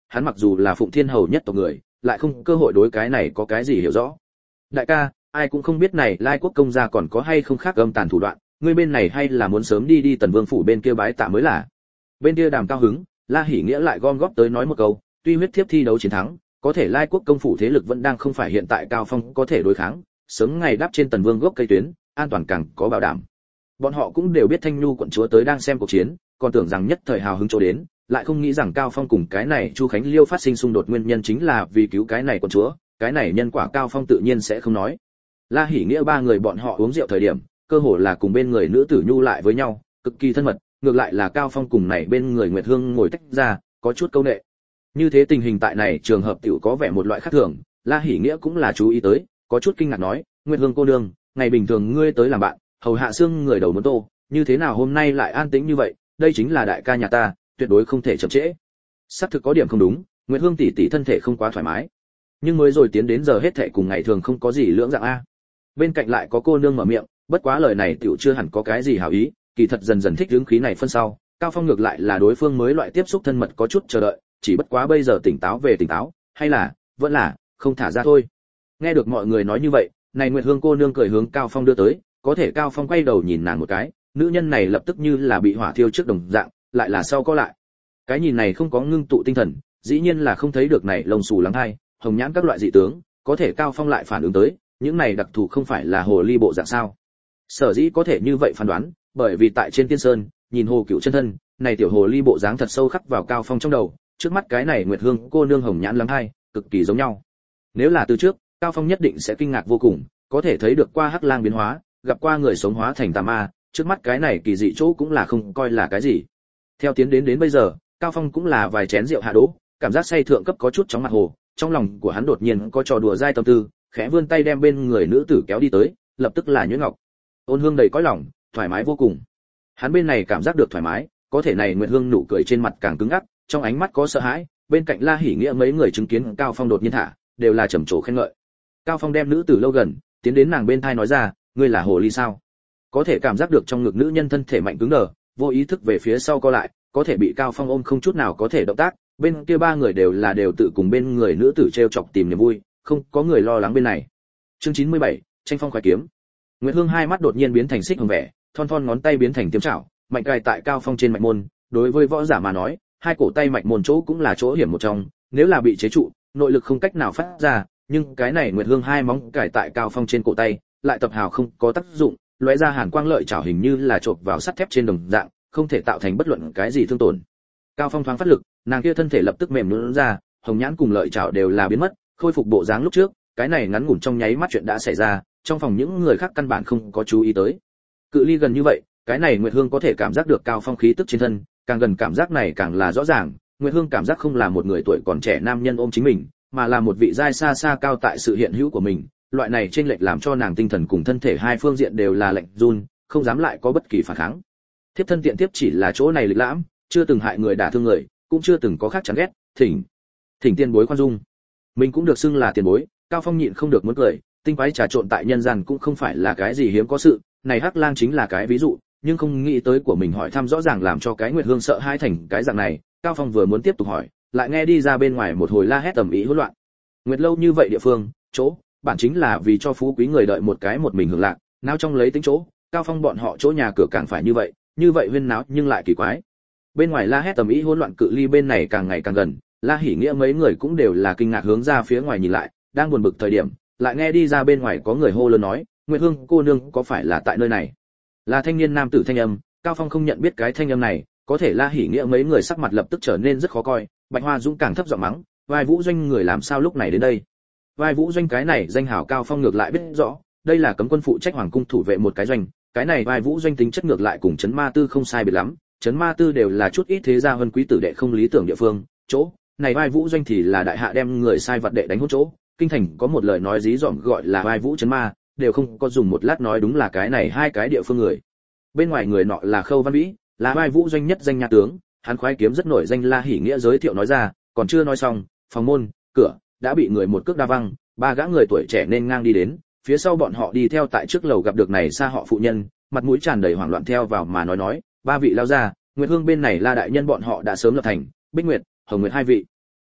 [SPEAKER 1] hắn mặc dù là Phụng Thiên hầu nhất tộc người, lại không cơ hội đối cái này có cái gì hiểu rõ. Đại ca, ai cũng không biết này Lai quốc công gia còn có hay không khác âm tàn thủ đoạn, ngươi bên này hay là muốn sớm đi Tần Vương phủ bên kia bái tạ mới là. Bên kia Đàm cao hứng, La Hỉ Nghĩa lại gom góp tới nói một câu, tuy huyết thiếp thi đấu chiến thắng, có thể Lai quốc công phủ thế lực vẫn đang không phải hiện tại Cao Phong có thể đối kháng, sớm ngày đáp trên Tần Vương gốc cây tuyến, an toàn càng có bảo đảm. Bọn họ cũng đều biết Thanh Nhu quận chúa tới đang xem cuộc chiến, còn tưởng rằng nhất thời hào hứng chỗ đến, lại không nghĩ rằng Cao Phong cùng cái này Chu Khánh Liêu phát sinh xung đột nguyên nhân chính là vì cứu cái này quận chúa, cái này nhân quả Cao Phong tự nhiên sẽ không nói. La Hỉ Nghĩa ba người bọn họ uống rượu thời điểm, cơ hồ là cùng bên người nữ tử Nhu lại với nhau, cực kỳ thân mật, ngược lại là Cao Phong cùng này bên người Nguyệt Hương ngồi tách ra, có chút câu nệ. Như thế tình hình tại này trường hợp tiểu có vẻ một loại khác thường, La Hỉ Nghĩa cũng là chú ý tới, có chút kinh ngạc nói, Nguyệt Hương cô nương, ngày bình thường ngươi tới làm bạn, hầu hạ xương người đầu muốn tô, như thế nào hôm nay lại an tĩnh như vậy, đây chính là đại ca nhà ta, tuyệt đối không thể chậm trễ. Xác thực có điểm không đúng, Nguyệt Hương tỷ tỷ thân thể không quá thoải mái, nhưng mới rồi tiến đến giờ hết thệ cùng ngày thường không có gì lưỡng dạng a. Bên cạnh lại có cô nương mở miệng, bất quá lời này tiểu chưa hẳn có cái gì hảo ý, kỳ thật dần dần thích hứng khí này phân sau, Cao Phong ngược lại là đối phương mới loại tiếp xúc thân mật có chút chờ đợi, chỉ bất quá bây giờ tỉnh táo về tỉnh táo, hay là vẫn là không thả ra thôi. Nghe được mọi người nói như vậy, này Nguyệt Hương cô nương cười hướng Cao Phong đưa tới, có thể Cao Phong quay đầu nhìn nàng một cái, nữ nhân này lập tức như là bị hỏa thiêu trước đồng dạng, lại là sau có lại. Cái nhìn này không có ngưng tụ tinh thần, dĩ nhiên là không thấy được này lông xù lắng hai, hồng nhãn các loại dị tướng, có thể Cao Phong lại phản ứng tới, những này đặc thù không phải là hồ ly bộ dạng sao? Sở dĩ có thể như vậy phán đoán, bởi vì tại trên Tiên Sơn, nhìn hồ cựu chân thân, này tiểu hồ ly bộ dáng thật sâu khắc vào Cao Phong trong đầu, trước mắt cái này Nguyệt Hương cô nương hồng nhãn lắng hai, cực kỳ giống nhau. Nếu là từ trước, Cao Phong nhất định sẽ kinh ngạc vô cùng, có thể thấy được qua hắc lang biến hóa, gặp qua người sống hóa thành tà ma, trước mắt cái này kỳ dị chỗ cũng là không coi là cái gì. Theo tiến đến bây giờ, Cao Phong cũng là vài chén rượu hạ đỗ, cảm giác say thượng cấp có chút chóng mặt hồ, trong lòng của hắn đột nhiên có trò đùa dai tâm tư, khẽ vươn tay đem bên người nữ tử kéo đi tới, lập tức là Nhuyễn Ngọc. Ôn Hương đầy cõi lòng, thoải mái vô cùng. Hắn bên này cảm giác được thoải mái, có thể này Nguyệt Hương nụ cười trên mặt càng cứng ngắc, trong ánh mắt có sợ hãi, bên cạnh La Hỉ Nghĩa mấy người chứng kiến Cao Phong đột nhiên thả, đều là trầm trồ khen ngợi. Cao Phong đem nữ tử lâu gần, tiến đến nàng bên thai nói ra, ngươi là hồ ly sao? Có thể cảm giác được trong ngực nữ nhân thân thể mạnh cứng đờ, vô ý thức về phía sau co lại, có thể bị Cao Phong ôm không chút nào có thể động tác, bên kia ba người đều tự cùng bên người nữ tử treo chọc tìm niềm vui, không có người lo lắng bên này. Chương 97, tranh phong khoái kiếm. Nguyệt Hương hai mắt đột nhiên biến thành xích hồng vẻ, thon ngón tay biến thành tiêm chảo, mạnh cài tại Cao Phong trên mạch môn, đối với võ giả mà nói, hai cổ tay mạch môn chỗ cũng là chỗ hiểm một trong, nếu là bị chế trụ, nội lực không cách nào phát ra, nhưng cái này Nguyệt Hương hai móng cài tại Cao Phong trên cổ tay, lại tập hào không có tác dụng, lóe ra hàn quang lợi chảo hình như là chộp vào sắt thép trên đồng dạng, không thể tạo thành bất luận cái gì thương tổn. Cao Phong thoáng phát lực, nàng kia thân thể lập tức mềm nhũn ra, hồng nhãn cùng lợi chảo đều là biến mất, khôi phục bộ dáng lúc trước, cái này ngắn ngủn trong nháy mắt chuyện đã xảy ra, trong phòng những người khác căn bản không có chú ý tới. Cự ly gần như vậy, cái này Nguyệt Hương có thể cảm giác được Cao Phong khí tức trên thân, càng gần cảm giác này càng là rõ ràng, Nguyệt Hương cảm giác không là một người tuổi còn trẻ nam nhân ôm chính mình, mà là một vị giai xa xa cao tại sự hiện hữu của mình, loại này chênh lệch làm cho nàng tinh thần cùng thân thể hai phương diện đều là lạnh run, không dám lại có bất kỳ phản kháng. Thiếp thân tiện tiếp chỉ là chỗ này lịch lãm, chưa từng hại người đả thương người, cũng chưa từng có khác chán ghét, thỉnh tiền bối khoan dung. Mình cũng được xưng là tiền bối, Cao Phong nhịn không được muốn cười, tinh quái trà trộn tại nhân gian cũng không phải là cái gì hiếm có sự, này Hắc Lang chính là cái ví dụ, nhưng không nghĩ tới của mình hỏi thăm rõ ràng làm cho cái Nguyệt Hương sợ hai thành cái dạng này, Cao Phong vừa muốn tiếp tục hỏi, lại nghe đi ra bên ngoài một hồi la hét ầm ĩ hỗn loạn. Nguyệt lâu như vậy địa phương, chỗ, bản chính là vì cho phú quý người đợi một cái một mình hưởng lạc, nào trong lấy tính chỗ, Cao Phong bọn họ chỗ nhà cửa càng phải như vậy huyên náo nhưng lại kỳ quái. Bên ngoài la hét ầm ĩ hỗn loạn cự ly bên này càng ngày càng gần, La Hỉ Nghĩa mấy người cũng đều là kinh ngạc hướng ra phía ngoài nhìn lại, đang buồn bực thời điểm, lại nghe đi ra bên ngoài có người hô lớn nói, Nguyệt Hương cô nương có phải là tại nơi này? Là thanh niên nam tử thanh âm, Cao Phong không nhận biết cái thanh âm này, có thể La Hỉ Nghĩa mấy người sắc mặt lập tức trở nên rất khó coi, Bạch Hoa Dũng càng thấp giọng mắng, Vai Vũ Doanh người làm sao lúc này đến đây? Vai Vũ Doanh cái này danh hào Cao Phong ngược lại biết rõ, đây là cấm quân phụ trách hoàng cung thủ vệ một cái doanh, cái này Vai Vũ Doanh tính chất ngược lại cùng Trấn Ma Tư không sai biệt lắm, Trấn Ma Tư đều là chút ít thế gia vân quý tử đệ không lý tưởng địa phương, chỗ này Vai Vũ Doanh thì là đại hạ đem người sai vật đệ đánh hốt chỗ, kinh thành có một lời nói dí dỏm gọi là Vai Vũ Trấn Ma, đều không có dùng một lát nói đúng là cái này hai cái địa phương người. Bên ngoài người nọ là Khâu Văn Vĩ, là Vai Vũ Doanh nhất danh nha tướng, hắn khoái kiếm rất nổi danh. La Hỉ Nghĩa giới thiệu nói ra, còn chưa nói xong, phòng môn, cửa đã bị người một cước đa văng, ba gã người tuổi trẻ nên ngang đi đến, phía sau bọn họ đi theo tại trước lầu gặp được này xa họ phụ nhân, mặt mũi tràn đầy hoảng loạn theo vào mà nói, ba vị lao ra, Nguyệt Hương bên này La đại nhân bọn họ đã sớm lập thành, Bích Nguyệt, Hồng Nguyệt hai vị.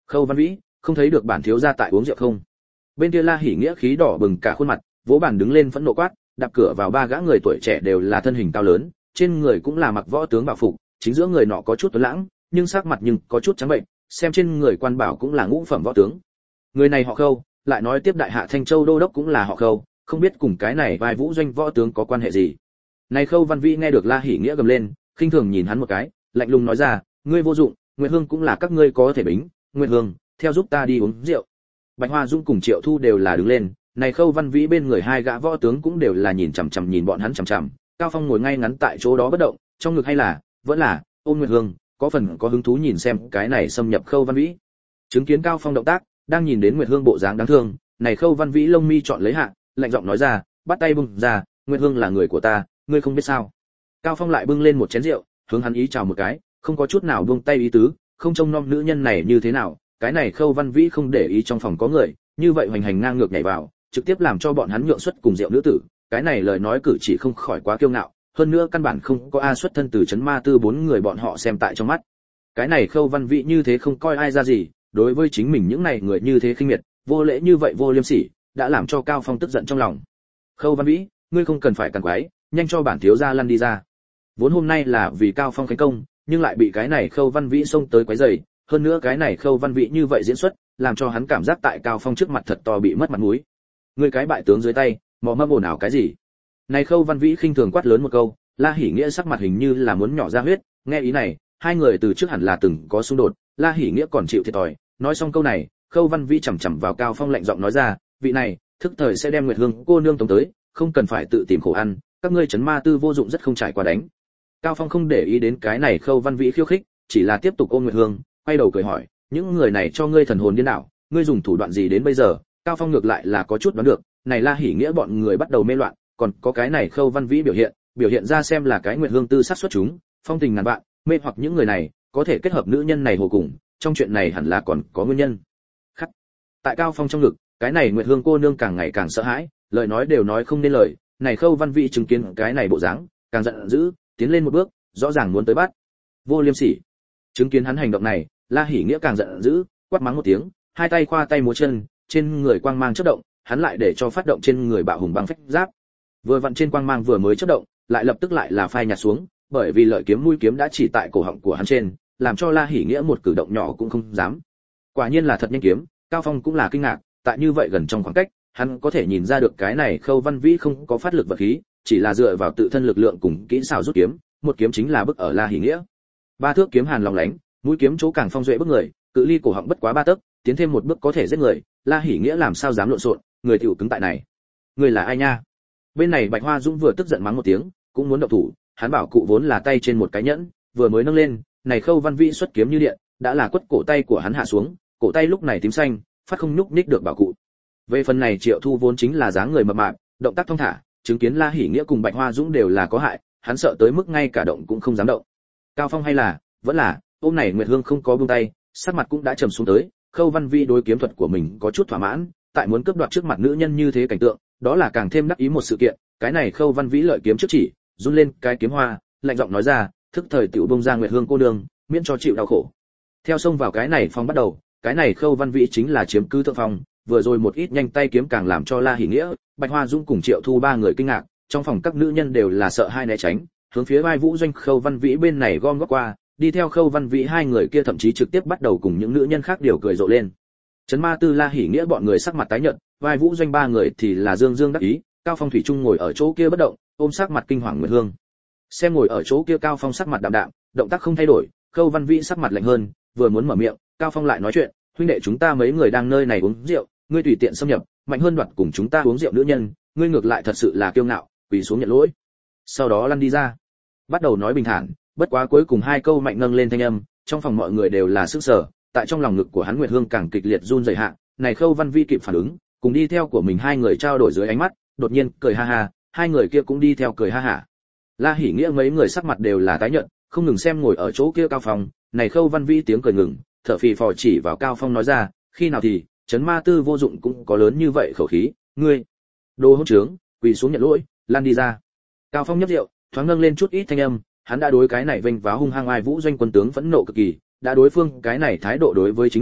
[SPEAKER 1] Khâu Văn Vĩ, không thấy được bản thiếu gia tại uống rượu không? Bên kia La Hỉ Nghĩa khí đỏ bừng cả khuôn mặt, vỗ bàn đứng lên phẫn nộ quát, đạp cửa vào ba gã người tuổi trẻ đều là thân hình cao lớn, trên người cũng là mặc võ tướng bảo phục, chính giữa người nọ có chút tuấn lãng, nhưng sắc mặt nhưng có chút trắng bệnh, xem trên người quan bảo cũng là ngũ phẩm võ tướng. Người này họ Khâu, lại nói tiếp đại hạ Thanh Châu đô đốc cũng là họ Khâu, không biết cùng cái này vai vũ doanh võ tướng có quan hệ gì. Này Khâu Văn Vĩ nghe được La Hỉ Nghĩa gầm lên, khinh thường nhìn hắn một cái, lạnh lùng nói ra, ngươi vô dụng, Nguyệt Hương cũng là các ngươi có thể bính, Nguyệt Hương, theo giúp ta đi uống rượu. Bạch Hoa Dung cùng Triệu Thu đều là đứng lên, này Khâu Văn Vĩ bên người hai gã võ tướng cũng đều là nhìn chằm chằm nhìn bọn hắn chằm chằm. Cao Phong ngồi ngay ngắn tại chỗ đó bất động, trong ngực hay là vẫn là ôm Nguyệt Hương, có phần có hứng thú nhìn xem cái này xâm nhập Khâu Văn Vĩ. Chứng kiến Cao Phong động tác, đang nhìn đến Nguyệt Hương bộ dáng đáng thương, này Khâu Văn Vĩ lông mi chọn lấy hạ, lạnh giọng nói ra, bắt tay bung ra, Nguyệt Hương là người của ta, ngươi không biết sao? Cao Phong lại bưng lên một chén rượu, hướng hắn ý chào một cái, không có chút nào buông tay ý tứ, không trông nom nữ nhân này như thế nào. Cái này Khâu Văn Vĩ không để ý trong phòng có người, như vậy hoành hành ngang ngược nhảy vào, trực tiếp làm cho bọn hắn nhượng xuất cùng rượu nữ tử. Cái này lời nói cử chỉ không khỏi quá kiêu ngạo, hơn nữa căn bản không có a xuất thân từ trấn ma tư bốn người bọn họ xem tại trong mắt. Cái này Khâu Văn Vĩ như thế không coi ai ra gì, đối với chính mình những này người như thế khinh miệt, vô lễ như vậy vô liêm sỉ, đã làm cho Cao Phong tức giận trong lòng. Khâu Văn Vĩ, ngươi không cần phải cằn quái, nhanh cho bản thiếu gia lăn đi ra. Vốn hôm nay là vì Cao Phong khánh công, nhưng lại bị cái này Khâu Văn Vĩ xông tới quấy rầy, hơn nữa cái này Khâu Văn Vĩ như vậy diễn xuất, làm cho hắn cảm giác tại Cao Phong trước mặt thật to bị mất mặt mũi. Ngươi cái bại tướng dưới tay, mò mẫm ồn ào cái gì? Này Khâu Văn Vĩ khinh thường quát lớn một câu, La Hỉ Nghĩa sắc mặt hình như là muốn nhỏ ra huyết, nghe ý này, hai người từ trước hẳn là từng có xung đột, La Hỉ Nghĩa còn chịu thiệt thòi, nói xong câu này, Khâu Văn Vĩ chằm chằm vào Cao Phong lạnh giọng nói ra, vị này, thức thời sẽ đem Nguyệt Hương cô nương tống tới, không cần phải tự tìm khổ ăn, các ngươi trấn ma tư vô dụng rất không trải qua đánh. Cao Phong không để ý đến cái này Khâu Văn Vĩ khiêu khích, chỉ là tiếp tục ôm Nguyệt Hương, quay đầu cười hỏi, những người này cho ngươi thần hồn điên đảo, ngươi dùng thủ đoạn gì đến bây giờ? Cao Phong ngược lại là có chút đoán được, này La Hỉ Nghĩa bọn người bắt đầu mê loạn, còn có cái này Khâu Văn Vĩ biểu hiện ra xem là cái Nguyệt Hương tư sát xuất chúng, phong tình ngàn vạn, mê hoặc những người này, có thể kết hợp nữ nhân này hồ cùng, trong chuyện này hẳn là còn có nguyên nhân. Khắc. Tại Cao Phong trong ngực, cái này Nguyệt Hương cô nương càng ngày càng sợ hãi, lời nói đều nói không nên lời, này Khâu Văn Vĩ chứng kiến cái này bộ dáng, càng giận dữ, tiến lên một bước, rõ ràng muốn tới bắt. Vô liêm sỉ. Chứng kiến hắn hành động này, La Hỉ Nghĩa càng giận dữ, quát mắng một tiếng, hai tay khoa tay múa chân, trên người quang mang chớp động, hắn lại để cho phát động trên người Bạo Hùng băng phách giáp. Vừa vặn trên quang mang vừa mới chớp động, lại lập tức lại là phai nhạt xuống, bởi vì lợi kiếm mũi kiếm đã chỉ tại cổ họng của hắn trên, làm cho La Hỉ Nghĩa một cử động nhỏ cũng không dám. Quả nhiên là thật nhanh kiếm, Cao Phong cũng là kinh ngạc, tại như vậy gần trong khoảng cách, hắn có thể nhìn ra được cái này Khâu Văn Vĩ không có phát lực vật khí, chỉ là dựa vào tự thân lực lượng cùng kỹ xảo rút kiếm, một kiếm chính là bức ở La Hỉ Nghĩa. Ba thước kiếm hàn lòng lánh, mũi kiếm chỗ càng phong duệ bức người, cự ly cổ họng bất quá ba tấc, tiến thêm một bước có thể giết người, La Hỉ Nghĩa làm sao dám lộn xộn, người tiểu cứng tại này. Người là ai nha? Bên này Bạch Hoa Dũng vừa tức giận mắng một tiếng, cũng muốn động thủ, hắn bảo cụ vốn là tay trên một cái nhẫn, vừa mới nâng lên, này Khâu Văn Vĩ xuất kiếm như điện, đã là quất cổ tay của hắn hạ xuống, cổ tay lúc này tím xanh, phát không nhúc nhích được bảo cụ. Về phần này Triệu Thu vốn chính là dáng người mập mạp, động tác thong thả, chứng kiến La Hỉ Nghĩa cùng Bạch Hoa Dũng đều là có hại, hắn sợ tới mức ngay cả động cũng không dám động. Cao Phong hay là, vẫn là, ôm này Nguyệt Hương không có buông tay, sắc mặt cũng đã trầm xuống tới, Khâu Văn Vĩ đối kiếm thuật của mình có chút thỏa mãn, tại muốn cướp đoạt trước mặt nữ nhân như thế cảnh tượng, đó là càng thêm đắc ý một sự kiện, cái này Khâu Văn Vĩ lợi kiếm trước chỉ, run lên cái kiếm hoa, lạnh giọng nói ra, thức thời tiểu bông ra Nguyệt Hương cô nương, miễn cho chịu đau khổ. Theo xông vào cái này phong bắt đầu, cái này Khâu Văn Vĩ chính là chiếm cứ thượng phong, vừa rồi một ít nhanh tay kiếm càng làm cho La Hỉ Nghĩa, Bạch Hoa Dũng cùng Triệu Thu ba người kinh ngạc, trong phòng các nữ nhân đều là sợ hai né tránh, hướng phía vai vũ doanh Khâu Văn Vĩ bên này gom góp qua, đi theo Khâu Văn Vĩ hai người kia thậm chí trực tiếp bắt đầu cùng những nữ nhân khác điều cười rộ lên. Trấn Ma Tư La Hỉ Nghĩa bọn người sắc mặt tái nhợt, vai vũ doanh ba người thì là dương dương đắc ý, Cao Phong thủy chung ngồi ở chỗ kia bất động, ôm sắc mặt kinh hoàng Nguyệt Hương. Xem ngồi ở chỗ kia Cao Phong sắc mặt đạm đạm, động tác không thay đổi, Khâu Văn Vĩ sắc mặt lạnh hơn, vừa muốn mở miệng, Cao Phong lại nói chuyện, huynh đệ chúng ta mấy người đang nơi này uống rượu, ngươi tùy tiện xâm nhập, mạnh hơn đoạt cùng chúng ta uống rượu nữ nhân, ngươi ngược lại thật sự là kiêu ngạo, quỳ xuống nhận lỗi. Sau đó lăn đi ra. Bắt đầu nói bình thản, bất quá cuối cùng hai câu mạnh nâng lên thanh âm, trong phòng mọi người đều là sức sở, tại trong lòng ngực của hắn Nguyệt Hương càng kịch liệt run rẩy hạ, này Khâu Văn Vĩ kịp phản ứng, cùng đi theo của mình hai người trao đổi dưới ánh mắt, đột nhiên cười ha ha, hai người kia cũng đi theo cười ha hả. La Hỉ Nghĩa mấy người sắc mặt đều là tái nhợt, không ngừng xem ngồi ở chỗ kia Cao Phong, này Khâu Văn Vĩ tiếng cười ngừng, thở phì phò chỉ vào Cao Phong nói ra, khi nào thì Trấn Ma Tư vô dụng cũng có lớn như vậy khẩu khí, ngươi đồ hỗn trướng, quỳ xuống nhận lỗi, lan đi ra. Cao Phong nhấp rượu, thoáng nâng lên chút ít thanh âm, hắn đã đối cái này vênh váo hung hăng ai vũ doanh quân tướng phẫn nộ cực kỳ, đã đối phương cái này thái độ đối với chính mình,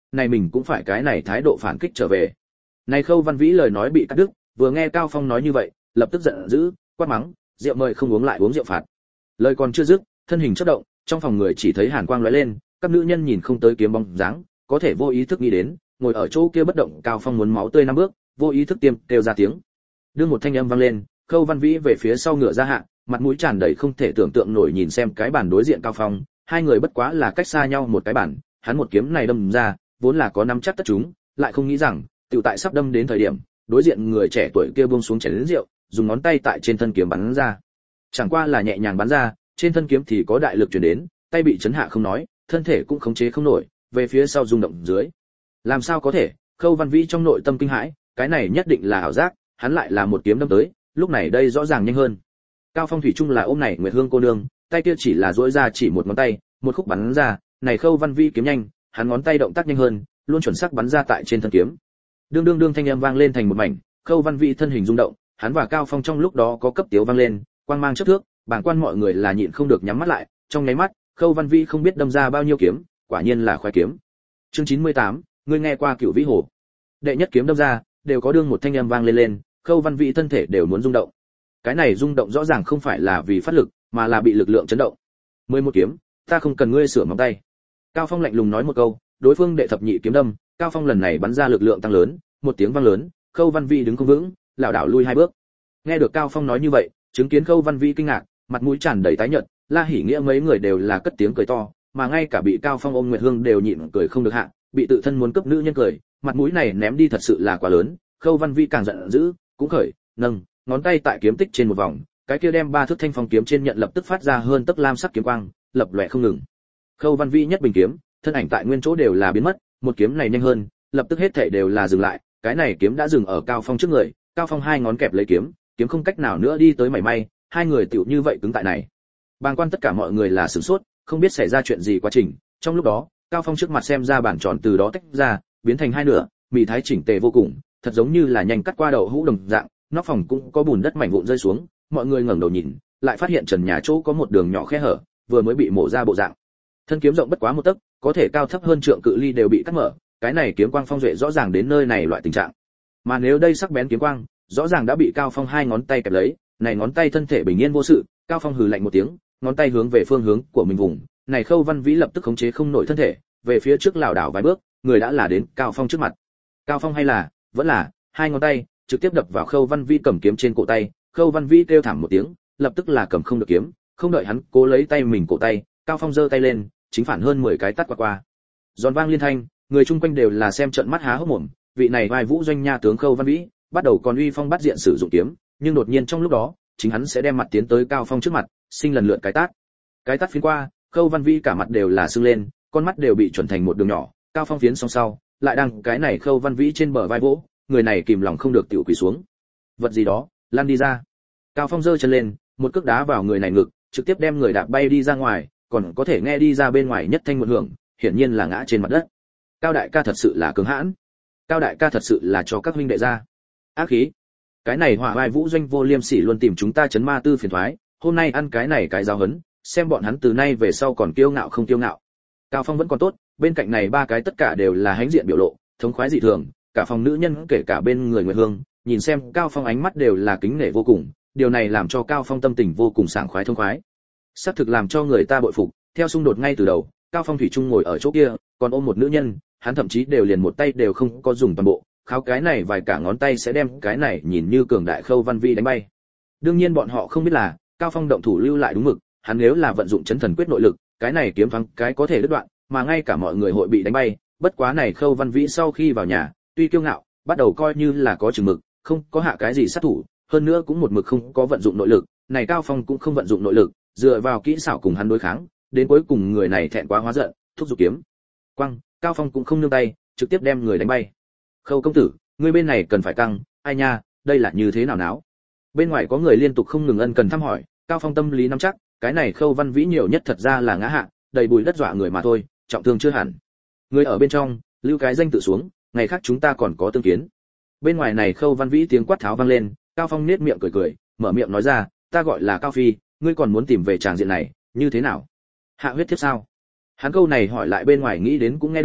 [SPEAKER 1] này mình cũng phải cái này thái độ phản kích trở về. Này Khâu Văn Vĩ lời nói bị cắt đứt, vừa nghe Cao Phong nói như vậy, lập tức giận dữ, quát mắng, rượu mời không uống lại uống rượu phạt. Lời còn chưa dứt, thân hình chớp động, trong phòng người chỉ thấy hàn quang lóe lên, các nữ nhân nhìn không tới kiếm bóng dáng, có thể vô ý thức nghĩ đến, ngồi ở chỗ kia bất động Cao Phong muốn máu tươi năm bước, vô ý thức tiêm kêu ra tiếng. Đương một thanh âm vang lên, Khâu Văn Vĩ về phía sau ngựa ra hạ, mặt mũi tràn đầy không thể tưởng tượng nổi nhìn xem cái bàn đối diện Cao Phong, hai người bất quá là cách xa nhau một cái bàn, hắn một kiếm này đâm ra, vốn là có nắm chắc tất chúng, lại không nghĩ rằng, tiểu tại sắp đâm đến thời điểm, đối diện người trẻ tuổi kia buông xuống chén lớn rượu, dùng ngón tay tại trên thân kiếm bắn ra. Chẳng qua là nhẹ nhàng bắn ra, trên thân kiếm thì có đại lực truyền đến, tay bị chấn hạ không nói, thân thể cũng khống chế không nổi, về phía sau rung động dưới. Làm sao có thể? Khâu Văn Vĩ trong nội tâm kinh hãi, cái này nhất định là ảo giác, hắn lại là một kiếm đâm tới, lúc này đây rõ ràng nhanh hơn. Cao Phong thủy chung là ôm này Nguyệt Hương cô nương, tay kia chỉ là duỗi ra chỉ một ngón tay, một khúc bắn ra, này Khâu Văn Vĩ kiếm nhanh, hắn ngón tay động tác nhanh hơn, luôn chuẩn xác bắn ra tại trên thân kiếm. Đương đương đương thanh âm vang lên thành một mảnh, Khâu Văn Vĩ thân hình rung động, hắn và Cao Phong trong lúc đó có cấp tiếu vang lên, quang mang chớp thước, bàng quan mọi người là nhịn không được nhắm mắt lại, trong nháy mắt, Khâu Văn Vĩ không biết đâm ra bao nhiêu kiếm, quả nhiên là khoái kiếm. Chương 98, ngươi nghe qua Cửu Vĩ Hồ. Đệ nhất kiếm đâm ra, đều có đương một thanh âm vang lên, Khâu Văn Vĩ thân thể đều muốn rung động. Cái này rung động rõ ràng không phải là vì phát lực, mà là bị lực lượng chấn động. 11 kiếm, ta không cần ngươi sửa móng tay. Cao Phong lạnh lùng nói một câu, đối phương đệ thập nhị kiếm đâm, Cao Phong lần này bắn ra lực lượng tăng lớn, một tiếng vang lớn, Khâu Văn Vĩ đứng không vững, lảo đảo lui hai bước. Nghe được Cao Phong nói như vậy, chứng kiến Khâu Văn Vĩ kinh ngạc, mặt mũi tràn đầy tái nhợt, La Hỉ Nghĩa mấy người đều là cất tiếng cười to, mà ngay cả bị Cao Phong ôm Nguyệt Hương đều nhịn cười không được hạ, bị tự thân muốn cướp nữ nhân cười, mặt mũi này ném đi thật sự là quá lớn. Khâu Văn Vĩ càng giận dữ, cũng khởi, nâng ngón tay tại kiếm tích trên một vòng, cái kia đem ba thước thanh phong kiếm trên nhận lập tức phát ra hơn tấc lam sắc kiếm quang, lập lòe không ngừng. Khâu Văn Vĩ nhất bình kiếm, thân ảnh tại nguyên chỗ đều là biến mất, một kiếm này nhanh hơn, lập tức hết thảy đều là dừng lại, cái này kiếm đã dừng ở Cao Phong trước người, Cao Phong hai ngón kẹp lấy kiếm, kiếm không cách nào nữa đi tới mảy may, hai người tiểu như vậy cứng tại này. Bàng quan tất cả mọi người là sửng sốt, không biết xảy ra chuyện gì quá trình. Trong lúc đó, Cao Phong trước mặt xem ra bản tròn từ đó tách ra, biến thành hai nửa, mì thái chỉnh tề vô cùng, thật giống như là nhanh cắt qua đầu hũ đồng dạng, nóc phòng cũng có bùn đất mảnh vụn rơi xuống, mọi người ngẩng đầu nhìn, lại phát hiện trần nhà chỗ có một đường nhỏ khe hở, vừa mới bị mổ ra bộ dạng. Thân kiếm rộng bất quá một tấc, có thể cao thấp hơn trượng cự ly đều bị cắt mở, cái này kiếm quang phong duệ rõ ràng đến nơi này loại tình trạng. Mà nếu đây sắc bén kiếm quang, rõ ràng đã bị Cao Phong hai ngón tay kẹp lấy, này ngón tay thân thể bình yên vô sự, Cao Phong hừ lạnh một tiếng, ngón tay hướng về phương hướng của mình vùng, này Khâu Văn Vĩ lập tức khống chế không nổi thân thể, về phía trước lảo đảo vài bước, người đã là đến Cao Phong trước mặt. Cao Phong hay là, vẫn là, hai ngón tay trực tiếp đập vào Khâu Văn Vĩ cầm kiếm trên cổ tay, Khâu Văn Vĩ kêu thảm một tiếng, lập tức là cầm không được kiếm, không đợi hắn cố lấy tay mình cổ tay, Cao Phong giơ tay lên, chính phản hơn 10 cái tát qua. Giòn vang liên thanh, người chung quanh đều là xem trợn mắt há hốc mồm, vị này vai vũ doanh nha tướng Khâu Văn Vĩ, bắt đầu còn uy phong bắt diện sử dụng kiếm, nhưng đột nhiên trong lúc đó, chính hắn sẽ đem mặt tiến tới Cao Phong trước mặt, sinh lần lượt cái tát. Cái tát phiến qua, Khâu Văn Vĩ cả mặt đều là sưng lên, con mắt đều bị chuẩn thành một đường nhỏ, Cao Phong phiến xong sau, lại đang cái này Khâu Văn Vĩ trên bờ vai vỗ, người này kìm lòng không được tiểu quỳ xuống. Vật gì đó, lăn đi ra. Cao Phong giơ chân lên, một cước đá vào người này ngực, trực tiếp đem người đạp bay đi ra ngoài, còn có thể nghe đi ra bên ngoài nhất thanh một hưởng, hiển nhiên là ngã trên mặt đất. Cao đại ca thật sự là cứng hãn. Cao đại ca thật sự là cho các huynh đệ ra ác khí. Cái này hỏa vai vũ doanh vô liêm sỉ luôn tìm chúng ta chấn ma tư phiền toái, hôm nay ăn cái này cái giáo hấn, xem bọn hắn từ nay về sau còn kiêu ngạo không kiêu ngạo. Cao Phong vẫn còn tốt, bên cạnh này ba cái tất cả đều là hãnh diện biểu lộ, thống khoái dị thường, cả phòng nữ nhân kể cả bên người Nguyệt Hương, nhìn xem Cao Phong ánh mắt đều là kính nể vô cùng, điều này làm cho Cao Phong tâm tình vô cùng sảng khoái thông khoái. Sắp thực làm cho người ta bội phục, theo xung đột ngay từ đầu, Cao Phong thủy chung ngồi ở chỗ kia, còn ôm một nữ nhân, hắn thậm chí đều liền một tay đều không có dùng toàn bộ, kháo cái này vài cả ngón tay sẽ đem cái này nhìn như cường đại Khâu Văn Vĩ đánh bay. Đương nhiên bọn họ không biết là, Cao Phong động thủ lưu lại đúng mực, hắn nếu là vận dụng chấn thần quyết nội lực, cái này kiếm thoáng cái có thể đứt đoạn, mà ngay cả mọi người hội bị đánh bay, bất quá này Khâu Văn Vĩ sau khi vào nhà, tuy kiêu ngạo, bắt đầu coi như là có chừng mực, không có hạ cái gì sát thủ, hơn nữa cũng một mực không có vận dụng nội lực, này Cao Phong cũng không vận dụng nội lực, dựa vào kỹ xảo cùng hắn đối kháng, đến cuối cùng người này thẹn quá hóa giận, thúc giục kiếm. Quăng, Cao Phong cũng không nương tay, trực tiếp đem người đánh bay. Khâu công tử, ngươi bên này cần phải căng, ai nha, đây là như thế nào náo? Bên ngoài có người liên tục không ngừng ân cần thăm hỏi, Cao Phong tâm lý nắm chắc, cái này Khâu Văn Vĩ nhiều nhất thật ra là ngã hạ, đầy bụi đất dọa người mà thôi, trọng thương chưa hẳn. Người ở bên trong, lưu cái danh tự xuống, ngày khác chúng ta còn có tương kiến. Bên ngoài này Khâu Văn Vĩ tiếng quát tháo vang lên, Cao Phong nhếch miệng cười cười, mở miệng nói ra, ta gọi là Cao Phi, ngươi còn muốn tìm về tràng diện này, như thế nào? Hạ huyết thiếp sao? Hắn câu này hỏi lại bên ngoài nghĩ đến cũng nghe được,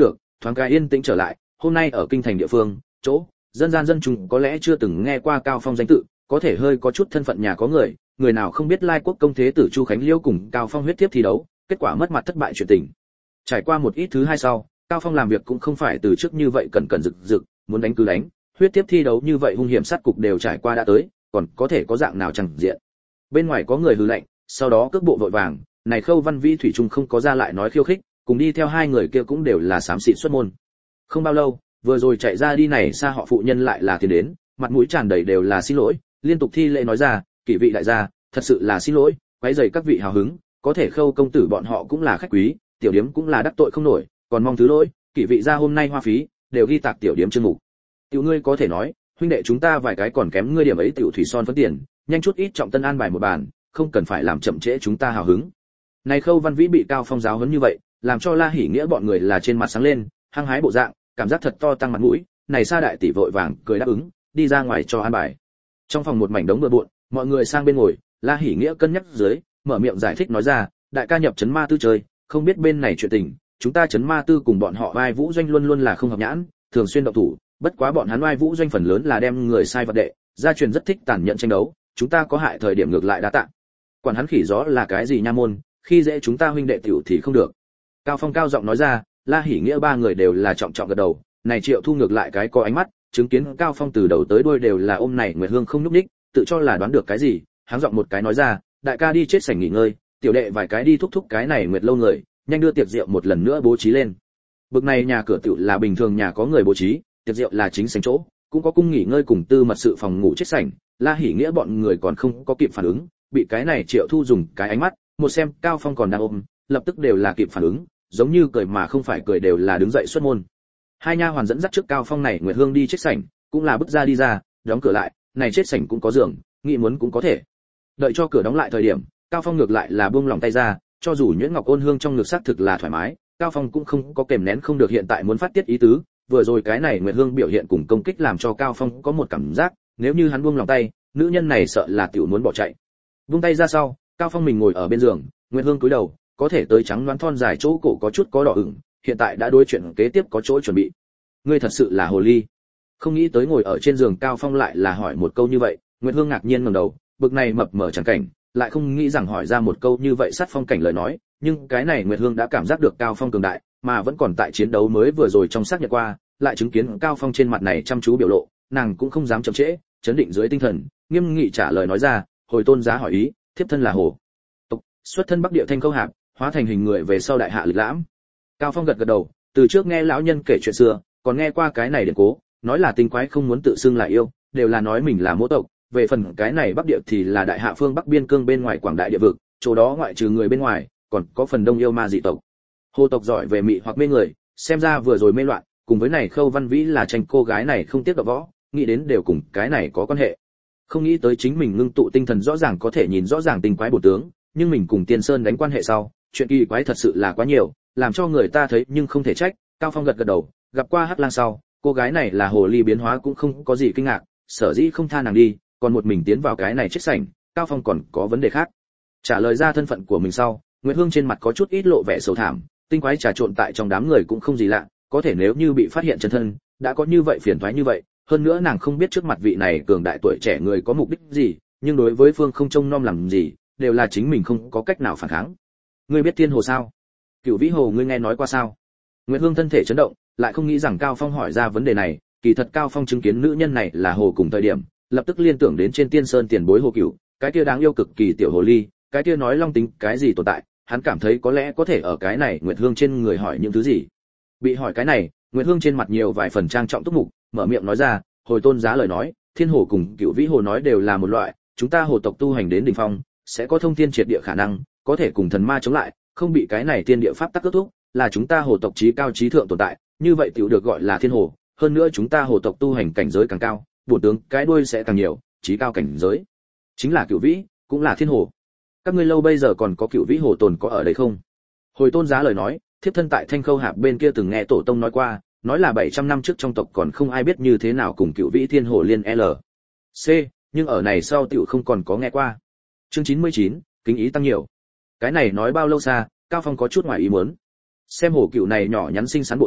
[SPEAKER 1] thoáng cái yên tĩnh trở lại. Hôm nay ở kinh thành địa phương chỗ dân gian dân chúng có lẽ chưa từng nghe qua Cao Phong danh tự, có thể hơi có chút thân phận nhà có người nào không biết Lai Quốc công thế tử Chu Khánh Liêu cùng Cao Phong huyết tiếp thi đấu, kết quả mất mặt thất bại chuyện tình. Trải qua một ít thứ hai sau, Cao Phong làm việc cũng không phải từ trước như vậy cẩn cẩn rực rực, muốn đánh cứ đánh, huyết tiếp thi đấu như vậy hung hiểm sát cục đều trải qua đã tới, còn có thể có dạng nào chẳng diện. Bên ngoài có người hừ lạnh, sau đó cước bộ vội vàng, này Khâu Văn Vĩ thủy chung không có ra lại nói khiêu khích, cùng đi theo hai người kia cũng đều là xám xịt xuất môn. Không bao lâu, vừa rồi chạy ra đi này xa họ phụ nhân lại là tiến đến, mặt mũi tràn đầy đều là xin lỗi, liên tục thi lễ nói ra, kỷ vị đại gia, thật sự là xin lỗi, quấy rầy các vị hào hứng, có thể Khâu công tử bọn họ cũng là khách quý, tiểu điếm cũng là đắc tội không nổi, còn mong thứ lỗi, kỷ vị gia hôm nay hoa phí đều ghi tạc tiểu điếm chương mục. Tiểu ngươi có thể nói, huynh đệ chúng ta vài cái còn kém ngươi điểm ấy tiểu thủy son phấn tiền, nhanh chút ít trọng tân an bài một bàn, không cần phải làm chậm trễ chúng ta hào hứng. Này Khâu Văn Vĩ bị Cao Phong giáo huấn như vậy, làm cho La Hỉ Nghĩa bọn người là trên mặt sáng lên, hăng hái bộ dạng, cảm giác thật to tăng mặt mũi, này Sa đại tỷ vội vàng cười đáp ứng, đi ra ngoài cho an bài. Trong phòng một mảnh đống bừa bộn, mọi người sang bên ngồi, La Hỉ Nghĩa cân nhắc dưới, mở miệng giải thích nói ra, đại ca nhập trấn ma tư chơi, không biết bên này chuyện tình, chúng ta trấn ma tư cùng bọn họ Oai Vũ doanh luôn luôn là không hợp nhãn, thường xuyên động thủ, bất quá bọn hắn Oai Vũ doanh phần lớn là đem người sai vật đệ, gia truyền rất thích tàn nhẫn tranh đấu, chúng ta có hại thời điểm ngược lại đã tạ. Quản hắn khỉ gió là cái gì nha môn, khi dễ chúng ta huynh đệ tiểu thì không được. Cao Phong cao giọng nói ra, La Hỉ Nghĩa ba người đều là trọng trọng gật đầu, này Triệu Thu ngược lại cái có ánh mắt, chứng kiến Cao Phong từ đầu tới đuôi đều là ôm này Nguyệt Hương không nhúc nhích, tự cho là đoán được cái gì, háng giọng một cái nói ra, đại ca đi chết sảnh nghỉ ngơi, tiểu đệ vài cái đi thúc thúc cái này Nguyệt lâu người, nhanh đưa tiệc rượu một lần nữa bố trí lên. Bực này nhà cửa tiểu là bình thường nhà có người bố trí, tiệc rượu là chính sảnh chỗ, cũng có cung nghỉ ngơi cùng tư mật sự phòng ngủ chết sảnh, La Hỉ Nghĩa bọn người còn không có kịp phản ứng, bị cái này Triệu Thu dùng cái ánh mắt, một xem Cao Phong còn đang ôm, lập tức đều là kịp phản ứng, giống như cười mà không phải cười đều là đứng dậy xuất môn. Hai nha hoàn dẫn dắt trước Cao Phong này Nguyệt Hương đi chết sảnh, cũng là bước ra đi ra, đóng cửa lại, này chết sảnh cũng có giường, nghĩ muốn cũng có thể. Đợi cho cửa đóng lại thời điểm, Cao Phong ngược lại là buông lòng tay ra, cho dù Nhuyễn Ngọc Ôn Hương trong ngực xác thực là thoải mái, Cao Phong cũng không có kềm nén không được hiện tại muốn phát tiết ý tứ, vừa rồi cái này Nguyệt Hương biểu hiện cùng công kích làm cho Cao Phong có một cảm giác, nếu như hắn buông lòng tay, nữ nhân này sợ là tiểu muốn bỏ chạy. Buông tay ra sau, Cao Phong mình ngồi ở bên giường, Nguyệt Hương cúi đầu, có thể tới trắng đoán thon dài chỗ cổ có chút có đỏ ửng, hiện tại đã đối chuyện kế tiếp có chỗ chuẩn bị. Ngươi thật sự là hồ ly. Không nghĩ tới ngồi ở trên giường Cao Phong lại là hỏi một câu như vậy, Nguyệt Hương ngạc nhiên ngẩng đầu, bực này mập mờ chẳng cảnh, lại không nghĩ rằng hỏi ra một câu như vậy sát phong cảnh lời nói, nhưng cái này Nguyệt Hương đã cảm giác được Cao Phong cường đại, mà vẫn còn tại chiến đấu mới vừa rồi trong xác nhận qua, lại chứng kiến Cao Phong trên mặt này chăm chú biểu lộ, nàng cũng không dám chậm trễ, chấn định dưới tinh thần, nghiêm nghị trả lời nói ra, hồi tôn giá hỏi ý, thiếp thân là hồ tộc, xuất thân Bắc Địa Thanh Khâu Hạp, hóa thành hình người về sau đại hạ lịch lãm. Cao Phong gật gật đầu, từ trước nghe lão nhân kể chuyện xưa, còn nghe qua cái này điển cố, nói là tinh quái không muốn tự xưng là yêu, đều là nói mình là mỗ tộc, về phần cái này Bắc Địa thì là đại hạ phương Bắc biên cương bên ngoài quảng đại địa vực, chỗ đó ngoại trừ người bên ngoài, còn có phần đông yêu ma dị tộc. Hồ tộc giỏi về mị hoặc mê người, xem ra vừa rồi mê loạn, cùng với này Khâu Văn Vĩ là tranh cô gái này không tiếc gặp võ, nghĩ đến đều cùng cái này có quan hệ. Không nghĩ tới chính mình ngưng tụ tinh thần rõ ràng có thể nhìn rõ ràng tinh quái bổ tướng, nhưng mình cùng Tiên Sơn đánh quan hệ sau, chuyện kỳ quái thật sự là quá nhiều, làm cho người ta thấy nhưng không thể trách. Cao Phong gật gật đầu, gặp qua Hắc Lang sau, cô gái này là hồ ly biến hóa cũng không có gì kinh ngạc, sở dĩ không tha nàng đi, còn một mình tiến vào cái này chết sảnh, Cao Phong còn có vấn đề khác. Trả lời ra thân phận của mình sau, Nguyệt Hương trên mặt có chút ít lộ vẻ sầu thảm, tinh quái trà trộn tại trong đám người cũng không gì lạ, có thể nếu như bị phát hiện chân thân, đã có như vậy phiền toái như vậy, hơn nữa nàng không biết trước mặt vị này cường đại tuổi trẻ người có mục đích gì, nhưng đối với phương không trông nom làm gì, đều là chính mình không có cách nào phản kháng. Ngươi biết Thiên Hồ sao? Cửu Vĩ Hồ ngươi nghe nói qua sao? Nguyệt Hương thân thể chấn động, lại không nghĩ rằng Cao Phong hỏi ra vấn đề này, kỳ thật Cao Phong chứng kiến nữ nhân này là hồ cùng thời điểm, lập tức liên tưởng đến trên Tiên Sơn tiền bối Hồ Cửu, cái kia đáng yêu cực kỳ tiểu hồ ly, cái kia nói long tính cái gì tồn tại, hắn cảm thấy có lẽ có thể ở cái này Nguyệt Hương trên người hỏi những thứ gì. Bị hỏi cái này, Nguyệt Hương trên mặt nhiều vài phần trang trọng túc mục, mở miệng nói ra, hồi tôn giá lời nói, Thiên Hồ cùng Cửu Vĩ Hồ nói đều là một loại, chúng ta hồ tộc tu hành đến đỉnh phong, sẽ có thông thiên triệt địa khả năng, có thể cùng thần ma chống lại, không bị cái này tiên địa pháp tắc ước thúc, là chúng ta hồ tộc chí cao chí thượng tồn tại, như vậy tiểu được gọi là Thiên Hồ, hơn nữa chúng ta hồ tộc tu hành cảnh giới càng cao, bổn tướng cái đuôi sẽ càng nhiều, chí cao cảnh giới chính là Cửu Vĩ, cũng là Thiên Hồ. Các ngươi lâu bây giờ còn có Cửu Vĩ Hồ tồn có ở đây không? Hồi tôn giá lời nói, thiếp thân tại Thanh Khâu Hạp bên kia từng nghe tổ tông nói qua, nói là 700 năm trước trong tộc còn không ai biết như thế nào cùng Cửu Vĩ Thiên Hồ liên L. C, nhưng ở này sau tiểu không còn có nghe qua. Chương 99, kính ý tăng nhiều. Cái này nói bao lâu xa, Cao Phong có chút ngoài ý muốn. Xem Hồ Cửu này nhỏ nhắn xinh xắn bộ dạng,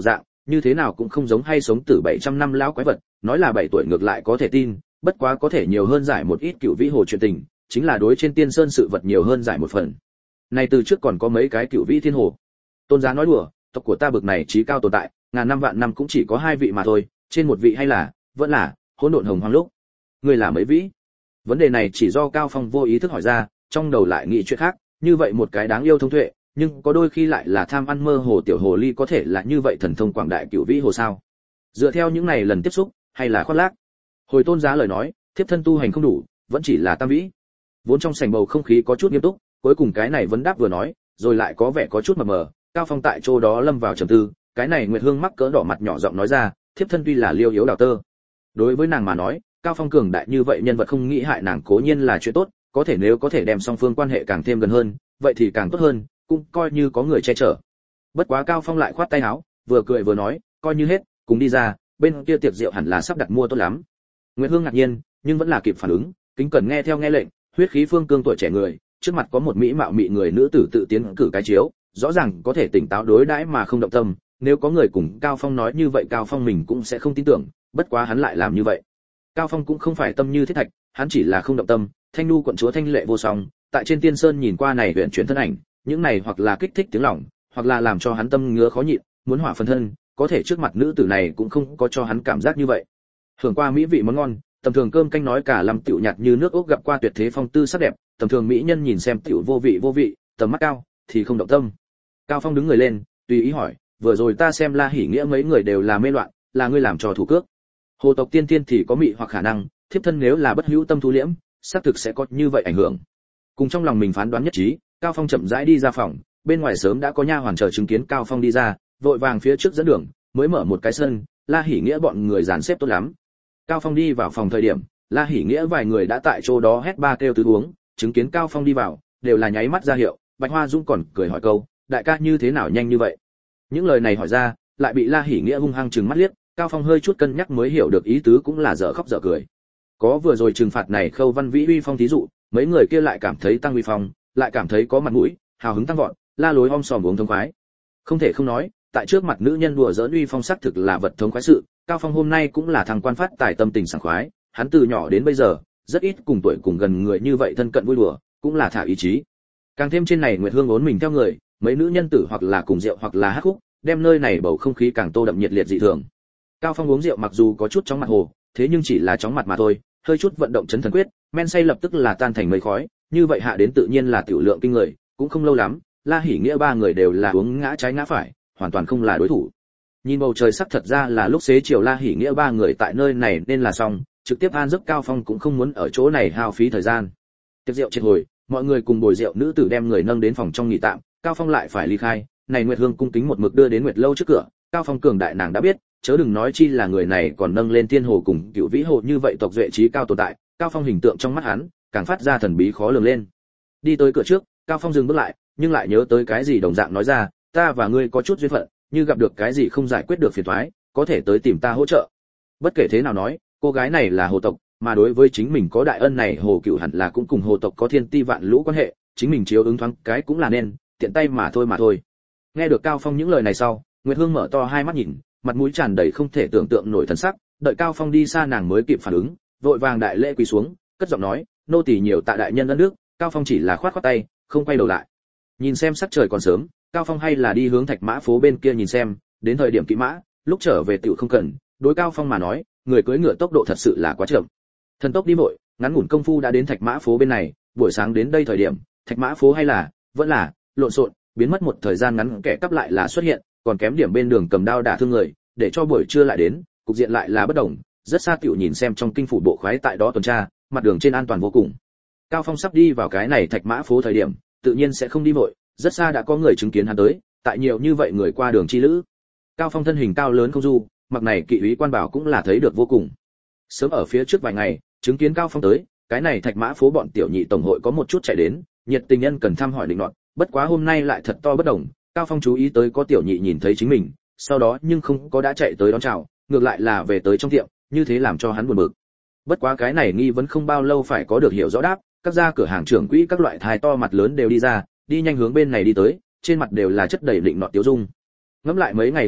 [SPEAKER 1] như thế nào cũng không giống hay sống từ 700 năm lão quái vật, nói là 7 tuổi ngược lại có thể tin, bất quá có thể nhiều hơn giải một ít cựu vĩ hồ chuyện tình, chính là đối trên tiên sơn sự vật nhiều hơn giải một phần. Này từ trước còn có mấy cái cựu vĩ thiên hồ. Tôn Giá nói đùa, tộc của ta bực này trí cao tồn tại, ngàn năm vạn năm cũng chỉ có 2 vị mà thôi, trên một vị hay là, vẫn là hỗn độn hồng hoang lúc. Người là mấy vĩ? Vấn đề này chỉ do Cao Phong vô ý thức hỏi ra, trong đầu lại nghĩ chuyện khác, như vậy một cái đáng yêu thông tuệ, nhưng có đôi khi lại là tham ăn mơ hồ tiểu hồ ly có thể là như vậy thần thông quảng đại cửu vĩ hồ sao? Dựa theo những này lần tiếp xúc, hay là khoác lác? Hồi Tôn Giá lời nói, thiếp thân tu hành không đủ, vẫn chỉ là tam vĩ. Vốn trong sảnh bầu không khí có chút nghiêm túc, cuối cùng cái này vấn đáp vừa nói, rồi lại có vẻ có chút mờ mờ, Cao Phong tại chỗ đó lâm vào trầm tư, cái này Nguyệt Hương mắc cỡ đỏ mặt nhỏ giọng nói ra, thiếp thân tuy là liêu yếu đào tơ. Đối với nàng mà nói, Cao Phong cường đại như vậy nhân vật không nghĩ hại nàng cố nhiên là chuyện tốt, có thể nếu có thể đem song phương quan hệ càng thêm gần hơn, vậy thì càng tốt hơn, cũng coi như có người che chở. Bất quá Cao Phong lại khoát tay áo, vừa cười vừa nói, coi như hết, cùng đi ra, bên kia tiệc rượu hẳn là sắp đặt mua tốt lắm. Nguyệt Hương ngạc nhiên, nhưng vẫn là kịp phản ứng, kính cẩn nghe theo nghe lệnh, huyết khí phương cương tuổi trẻ người, trước mặt có một mỹ mạo mị người nữ tử tự tiến cử cái chiếu, rõ ràng có thể tỉnh táo đối đãi mà không động tâm, nếu có người cùng Cao Phong nói như vậy Cao Phong mình cũng sẽ không tin tưởng, bất quá hắn lại làm như vậy. Cao Phong cũng không phải tâm như thiết thạch, hắn chỉ là không động tâm, thanh nu quận chúa thanh lệ vô song, tại trên tiên sơn nhìn qua này huyền chuyển thân ảnh, những này hoặc là kích thích tiếng lòng, hoặc là làm cho hắn tâm ngứa khó nhịn, muốn hỏa phân thân, có thể trước mặt nữ tử này cũng không có cho hắn cảm giác như vậy. Hưởng qua mỹ vị món ngon, tầm thường cơm canh nói cả lâm tiểu nhạt như nước ốc gặp qua tuyệt thế phong tư sắc đẹp, tầm thường mỹ nhân nhìn xem tiểu vô vị, tầm mắt cao thì không động tâm. Cao Phong đứng người lên, tùy ý hỏi, vừa rồi ta xem La Hỉ Nghĩa mấy người đều là mê loạn, là ngươi làm trò thủ cước. Hồ tộc tiên tiên thì có mị hoặc khả năng, thiếp thân nếu là bất hữu tâm thu liễm, xác thực sẽ có như vậy ảnh hưởng. Cùng trong lòng mình phán đoán nhất trí, Cao Phong chậm rãi đi ra phòng, bên ngoài sớm đã có nha hoàn chờ chứng kiến Cao Phong đi ra, vội vàng phía trước dẫn đường, mới mở một cái sân, La Hỉ Nghĩa bọn người dàn xếp tốt lắm. Cao Phong đi vào phòng thời điểm, La Hỉ Nghĩa vài người đã tại chỗ đó hét ba kêu tứ uống, chứng kiến Cao Phong đi vào, đều là nháy mắt ra hiệu, Bạch Hoa Dung còn cười hỏi câu, đại ca như thế nào nhanh như vậy? Những lời này hỏi ra, lại bị La Hỉ Nghĩa hung hăng trừng mắt liếc, Cao Phong hơi chút cân nhắc mới hiểu được ý tứ cũng là dở khóc dở cười. Có vừa rồi trừng phạt này Khâu Văn Vĩ uy phong thí dụ, mấy người kia lại cảm thấy tăng uy phong, lại cảm thấy có mặt mũi, hào hứng tăng vọt, la lối om sòm uống thông khoái. Không thể không nói, tại trước mặt nữ nhân đùa giỡn uy phong sắc thực là vật thống khoái sự, Cao Phong hôm nay cũng là thằng quan phát tài tâm tình sảng khoái, hắn từ nhỏ đến bây giờ, rất ít cùng tuổi cùng gần người như vậy thân cận vui đùa, cũng là thả ý chí. Càng thêm trên này Nguyệt Hương ốn mình theo người, mấy nữ nhân tử hoặc là cùng rượu hoặc là hát khúc, đem nơi này bầu không khí càng tô đậm nhiệt liệt dị thường. Cao Phong uống rượu mặc dù có chút chóng mặt hồ, thế nhưng chỉ là chóng mặt mà thôi, hơi chút vận động chấn thần quyết, men say lập tức là tan thành mây khói, như vậy hạ đến tự nhiên là tiểu lượng kinh người, cũng không lâu lắm, La Hỉ Nghĩa ba người đều là uống ngã trái ngã phải, hoàn toàn không là đối thủ. Nhìn bầu trời sắc thật ra là lúc xế chiều La Hỉ Nghĩa ba người tại nơi này nên là xong, trực tiếp an giấc Cao Phong cũng không muốn ở chỗ này hao phí thời gian. Tiệc rượu triệt hồi, mọi người cùng bồi rượu nữ tử đem người nâng đến phòng trong nghỉ tạm, Cao Phong lại phải ly khai, này Nguyệt Hương cung kính một mực đưa đến Nguyệt lâu trước cửa, Cao Phong cường đại nàng đã biết, chớ đừng nói chi là người này còn nâng lên tiên hồ cùng cựu vĩ hồ như vậy tộc duệ trí cao tồn tại, Cao Phong hình tượng trong mắt hắn càng phát ra thần bí khó lường lên. Đi tới cửa trước, Cao Phong dừng bước lại, nhưng lại nhớ tới cái gì đồng dạng nói ra, ta và ngươi có chút duyên phận, như gặp được cái gì không giải quyết được phiền toái, có thể tới tìm ta hỗ trợ. Bất kể thế nào nói, cô gái này là hồ tộc, mà đối với chính mình có đại ân này hồ cựu hẳn là cũng cùng hồ tộc có thiên ti vạn lũ quan hệ, chính mình chiếu ứng thoáng cái cũng là nên, tiện tay mà thôi. Nghe được Cao Phong những lời này sau, Nguyệt Hương mở to hai mắt nhìn, mặt mũi tràn đầy không thể tưởng tượng nổi thần sắc, đợi Cao Phong đi xa nàng mới kịp phản ứng, vội vàng đại lễ quỳ xuống, cất giọng nói, nô tỳ nhiều tạ đại nhân ân đức. Cao Phong chỉ là khoát khoát tay, không quay đầu lại. Nhìn xem sắc trời còn sớm, Cao Phong hay là đi hướng Thạch Mã phố bên kia nhìn xem, đến thời điểm kỵ mã, lúc trở về tiểu không cần, đối Cao Phong mà nói, người cưỡi ngựa tốc độ thật sự là quá chậm. Thần tốc đi vội, ngắn ngủn công phu đã đến Thạch Mã phố bên này, buổi sáng đến đây thời điểm, Thạch Mã phố hay là vẫn là lộn xộn, biến mất một thời gian ngắn kẻ cắp lại là xuất hiện, còn kém điểm bên đường cầm đao đả thương người, để cho buổi trưa lại đến, cục diện lại là bất đồng, rất xa tiểu nhìn xem trong kinh phủ bộ khoái tại đó tuần tra, mặt đường trên an toàn vô cùng. Cao Phong sắp đi vào cái này Thạch Mã phố thời điểm, tự nhiên sẽ không đi vội, rất xa đã có người chứng kiến hắn tới, tại nhiều như vậy người qua đường chi lữ. Cao Phong thân hình cao lớn không du, mặc này kỵ úy quan bảo cũng là thấy được vô cùng. Sớm ở phía trước vài ngày, chứng kiến Cao Phong tới, cái này Thạch Mã phố bọn tiểu nhị tổng hội có một chút chạy đến, nhiệt tình nhân cần thăm hỏi định nọt, bất quá hôm nay lại thật to bất đồng, Cao Phong chú ý tới có tiểu nhị nhìn thấy chính mình, sau đó nhưng không có đã chạy tới đón chào, ngược lại là về tới trong tiệm, như thế làm cho hắn buồn bực. Bất quá cái này nghi vấn không bao lâu phải có được hiểu rõ đáp, các gia cửa hàng trưởng quỹ các loại thai to mặt lớn đều đi ra, đi nhanh hướng bên này đi tới, trên mặt đều là chất đầy định nọt tiêu dung. Ngẫm lại mấy ngày hôm trước,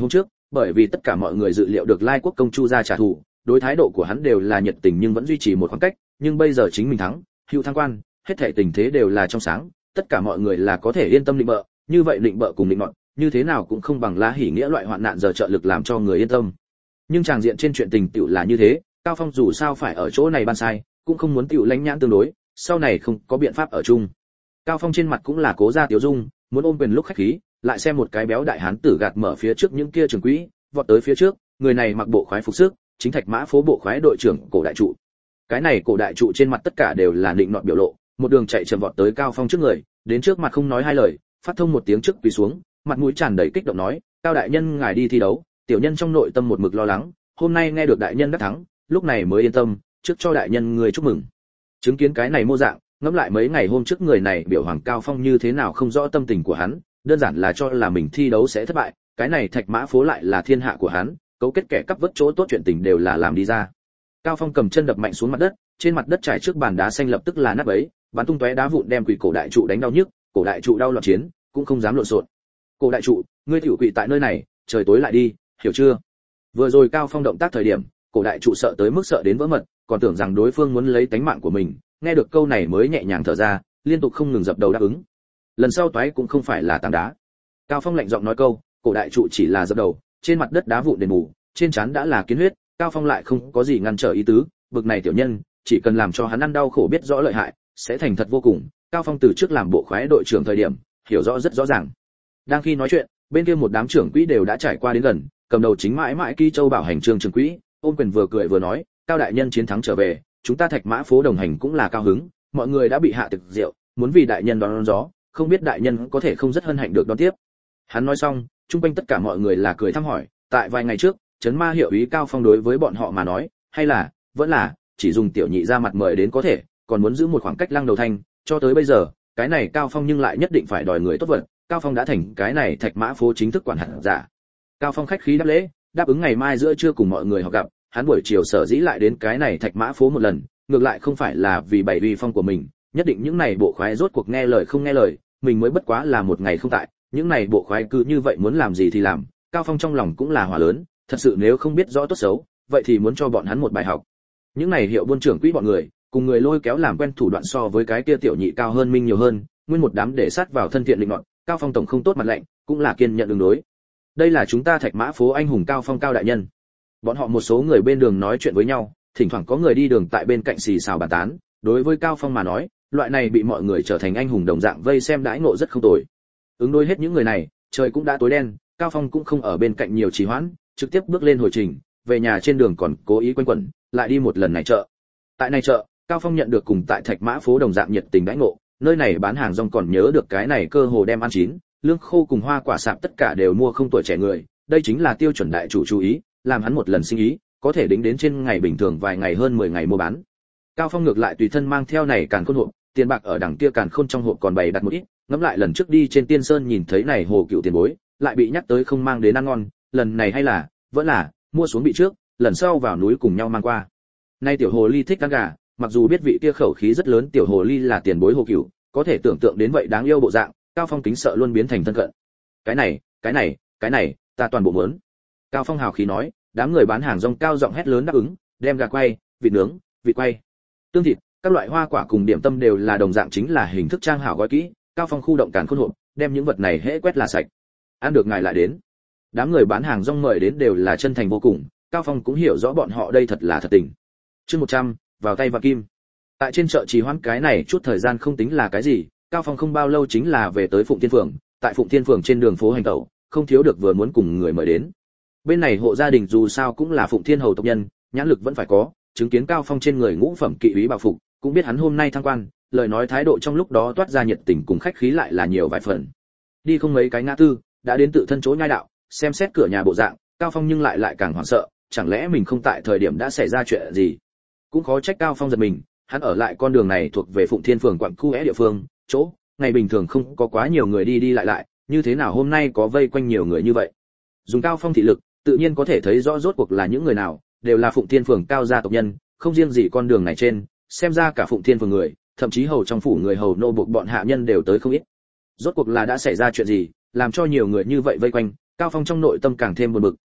[SPEAKER 1] bởi vì tất cả mọi người dự liệu được Lai Quốc công Chu gia trả thù, đối thái độ của hắn đều là nhiệt tình nhưng vẫn duy trì một khoảng cách, nhưng bây giờ chính mình thắng, hữu thăng quan, hết thảy tình thế đều là trong sáng, tất cả mọi người là có thể yên tâm định bợ, như vậy định bợ cùng định nọt, như thế nào cũng không bằng La Hỉ Nghĩa loại hoạn nạn giờ trợ lực làm cho người yên tâm. Nhưng tràng diện trên chuyện tình tiểu là như thế, Cao Phong dù sao phải ở chỗ này ban sai, cũng không muốn tiểu lãnh nhãn tương đối, sau này không có biện pháp ở chung. Cao Phong trên mặt cũng là cố ra tiểu dung, muốn ôm quyền lúc khách khí, lại xem một cái béo đại hán tử gạt mở phía trước những kia trường quỹ, vọt tới phía trước, người này mặc bộ khoái phục sức, chính Thạch Mã phố bộ khoái đội trưởng Cổ đại trụ. Cái này Cổ đại trụ trên mặt tất cả đều là định nọt biểu lộ, một đường chạy chậm vọt tới Cao Phong trước người, đến trước mặt không nói hai lời, phát thông một tiếng trước quỳ xuống, mặt mũi tràn đầy kích động nói, "Cao đại nhân ngài đi thi đấu." Tiểu nhân trong nội tâm một mực lo lắng, hôm nay nghe được đại nhân đắc thắng, lúc này mới yên tâm, trước cho đại nhân người chúc mừng. Chứng kiến cái này mô dạng, ngẫm lại mấy ngày hôm trước người này biểu Hoàng Cao Phong như thế nào không rõ tâm tình của hắn, đơn giản là cho là mình thi đấu sẽ thất bại, cái này Thạch Mã phố lại là thiên hạ của hắn, cấu kết kẻ cắp vớt chỗ tốt chuyện tình đều là làm đi ra. Cao Phong cầm chân đập mạnh xuống mặt đất, trên mặt đất trải trước bàn đá xanh lập tức là nát bấy, bắn tung tóe đá vụn đem quỷ Cổ đại trụ đánh đau nhức, Cổ đại trụ đau loạn chiến, cũng không dám lộn xộn. "Cổ đại trụ, ngươi tiểu quỷ tại nơi này, trời tối lại đi, hiểu chưa?" Vừa rồi Cao Phong động tác thời điểm, Cổ đại trụ sợ tới mức sợ đến vỡ mật, còn tưởng rằng đối phương muốn lấy tánh mạng của mình, nghe được câu này mới nhẹ nhàng thở ra, liên tục không ngừng dập đầu đáp ứng. Lần sau toái cũng không phải là tảng đá. Cao Phong lạnh giọng nói câu, Cổ đại trụ chỉ là dập đầu, trên mặt đất đá vụn đền bù, trên trán đã là kiến huyết, Cao Phong lại không có gì ngăn trở ý tứ, bực này tiểu nhân, chỉ cần làm cho hắn ăn đau khổ biết rõ lợi hại, sẽ thành thật vô cùng. Cao Phong từ trước làm bộ khoái đội trưởng thời điểm, hiểu rõ rất rõ ràng. Đang khi nói chuyện, bên kia một đám trưởng quỹ đều đã trải qua đến gần, cầm đầu chính mãi mãi Kỳ Châu bảo hành trường trưởng quỹ, ôm quyền vừa cười vừa nói, Cao đại nhân chiến thắng trở về, chúng ta Thạch Mã phố đồng hành cũng là cao hứng, mọi người đã bị hạ thực rượu, muốn vì đại nhân đón gió, không biết đại nhân có thể không rất hân hạnh được đón tiếp. Hắn nói xong, chung quanh tất cả mọi người là cười thăm hỏi, tại vài ngày trước, trấn ma hiệu úy Cao Phong đối với bọn họ mà nói, hay là, vẫn là, chỉ dùng tiểu nhị ra mặt mời đến có thể, còn muốn giữ một khoảng cách lăng đầu thanh, cho tới bây giờ, cái này Cao Phong nhưng lại nhất định phải đòi người tốt vật, Cao Phong đã thành cái này Thạch Mã phố chính thức quản hạt giả. Cao Phong khách khí đáp lễ, đáp ứng ngày mai giữa trưa cùng mọi người họp gặp, hắn buổi chiều sở dĩ lại đến cái này Thạch Mã phố một lần, ngược lại không phải là vì bày uy phong của mình, nhất định những này bộ khoái rốt cuộc nghe lời không nghe lời, mình mới bất quá là một ngày không tại, những này bộ khoái cứ như vậy muốn làm gì thì làm, Cao Phong trong lòng cũng là hỏa lớn, thật sự nếu không biết rõ tốt xấu, vậy thì muốn cho bọn hắn một bài học. Những này hiệu buôn trưởng quỹ bọn người, cùng người lôi kéo làm quen thủ đoạn so với cái kia tiểu nhị cao hơn minh nhiều hơn, nguyên một đám để sát vào thân thiện định nọt, Cao Phong tổng không tốt mặt lạnh, cũng là kiên nhận đường đối. Đây là chúng ta Thạch Mã phố anh hùng Cao Phong Cao đại nhân. Bọn họ một số người bên đường nói chuyện với nhau, thỉnh thoảng có người đi đường tại bên cạnh xì xào bàn tán, đối với Cao Phong mà nói, loại này bị mọi người trở thành anh hùng đồng dạng vây xem đãi ngộ rất không tồi. Ứng đối hết những người này, trời cũng đã tối đen, Cao Phong cũng không ở bên cạnh nhiều trì hoãn, trực tiếp bước lên hồi trình, về nhà trên đường còn cố ý quanh quẩn, lại đi một lần này chợ. Tại này chợ, Cao Phong nhận được cùng tại Thạch Mã phố đồng dạng nhiệt tình đãi ngộ, nơi này bán hàng rong còn nhớ được cái này cơ hồ đem ăn chín, lương khô cùng hoa quả sạp tất cả đều mua không tuổi trẻ người, đây chính là tiêu chuẩn đại chủ chú ý, làm hắn một lần sinh ý, có thể đính đến trên ngày bình thường vài ngày hơn 10 ngày mua bán. Cao Phong ngược lại tùy thân mang theo này càn khôn hộp, tiền bạc ở đằng kia càn khôn trong hộp còn bày đặt một ít, ngẫm lại lần trước đi trên Tiên Sơn nhìn thấy này hồ cựu tiền bối, lại bị nhắc tới không mang đến ăn ngon, lần này hay là, vẫn là mua xuống bị trước, lần sau vào núi cùng nhau mang qua. Nay tiểu hồ ly thích ăn gà, mặc dù biết vị kia khẩu khí rất lớn tiểu hồ ly là tiền bối hồ cựu, có thể tưởng tượng đến vậy đáng yêu bộ dạng, Cao Phong kính sợ luôn biến thành thân cận. Cái này, ta toàn bộ muốn. Cao Phong hào khí nói, đám người bán hàng rong cao giọng hét lớn đáp ứng, đem gà quay, vịt nướng, vịt quay, tương thịt, các loại hoa quả cùng điểm tâm đều là đồng dạng chính là hình thức trang hảo gói kỹ, Cao Phong khu động càn khôn hộp, đem những vật này hễ quét là sạch. Ăn được ngài lại đến. Đám người bán hàng rong mời đến đều là chân thành vô cùng, Cao Phong cũng hiểu rõ bọn họ đây thật là thật tình. Chương 100, vào tay và kim. Tại trên chợ trì hoãn cái này chút thời gian không tính là cái gì, Cao Phong không bao lâu chính là về tới Phụng Thiên phường, tại Phụng Thiên phường trên đường phố hành tẩu, không thiếu được vừa muốn cùng người mời đến. Bên này hộ gia đình dù sao cũng là Phụng Thiên hầu tộc nhân, nhãn lực vẫn phải có, chứng kiến Cao Phong trên người ngũ phẩm kỵ úy bảo phục, cũng biết hắn hôm nay thăng quan, lời nói thái độ trong lúc đó toát ra nhiệt tình cùng khách khí lại là nhiều vài phần. Đi không mấy cái ngã tư, đã đến tự thân chỗ nhai đạo, xem xét cửa nhà bộ dạng, Cao Phong nhưng lại càng hoảng sợ, chẳng lẽ mình không tại thời điểm đã xảy ra chuyện gì? Cũng khó trách Cao Phong giật mình, hắn ở lại con đường này thuộc về Phụng Thiên phường quận khu é địa phương, chỗ ngày bình thường không có quá nhiều người đi lại, như thế nào hôm nay có vây quanh nhiều người như vậy? Dùng Cao Phong thị lực, tự nhiên có thể thấy rõ rốt cuộc là những người nào, đều là Phụng Thiên phường cao gia tộc nhân, không riêng gì con đường này trên, xem ra cả Phụng Thiên phường người, thậm chí hầu trong phủ người hầu nô buộc bọn hạ nhân đều tới không ít. Rốt cuộc là đã xảy ra chuyện gì, làm cho nhiều người như vậy vây quanh, Cao Phong trong nội tâm càng thêm buồn bực,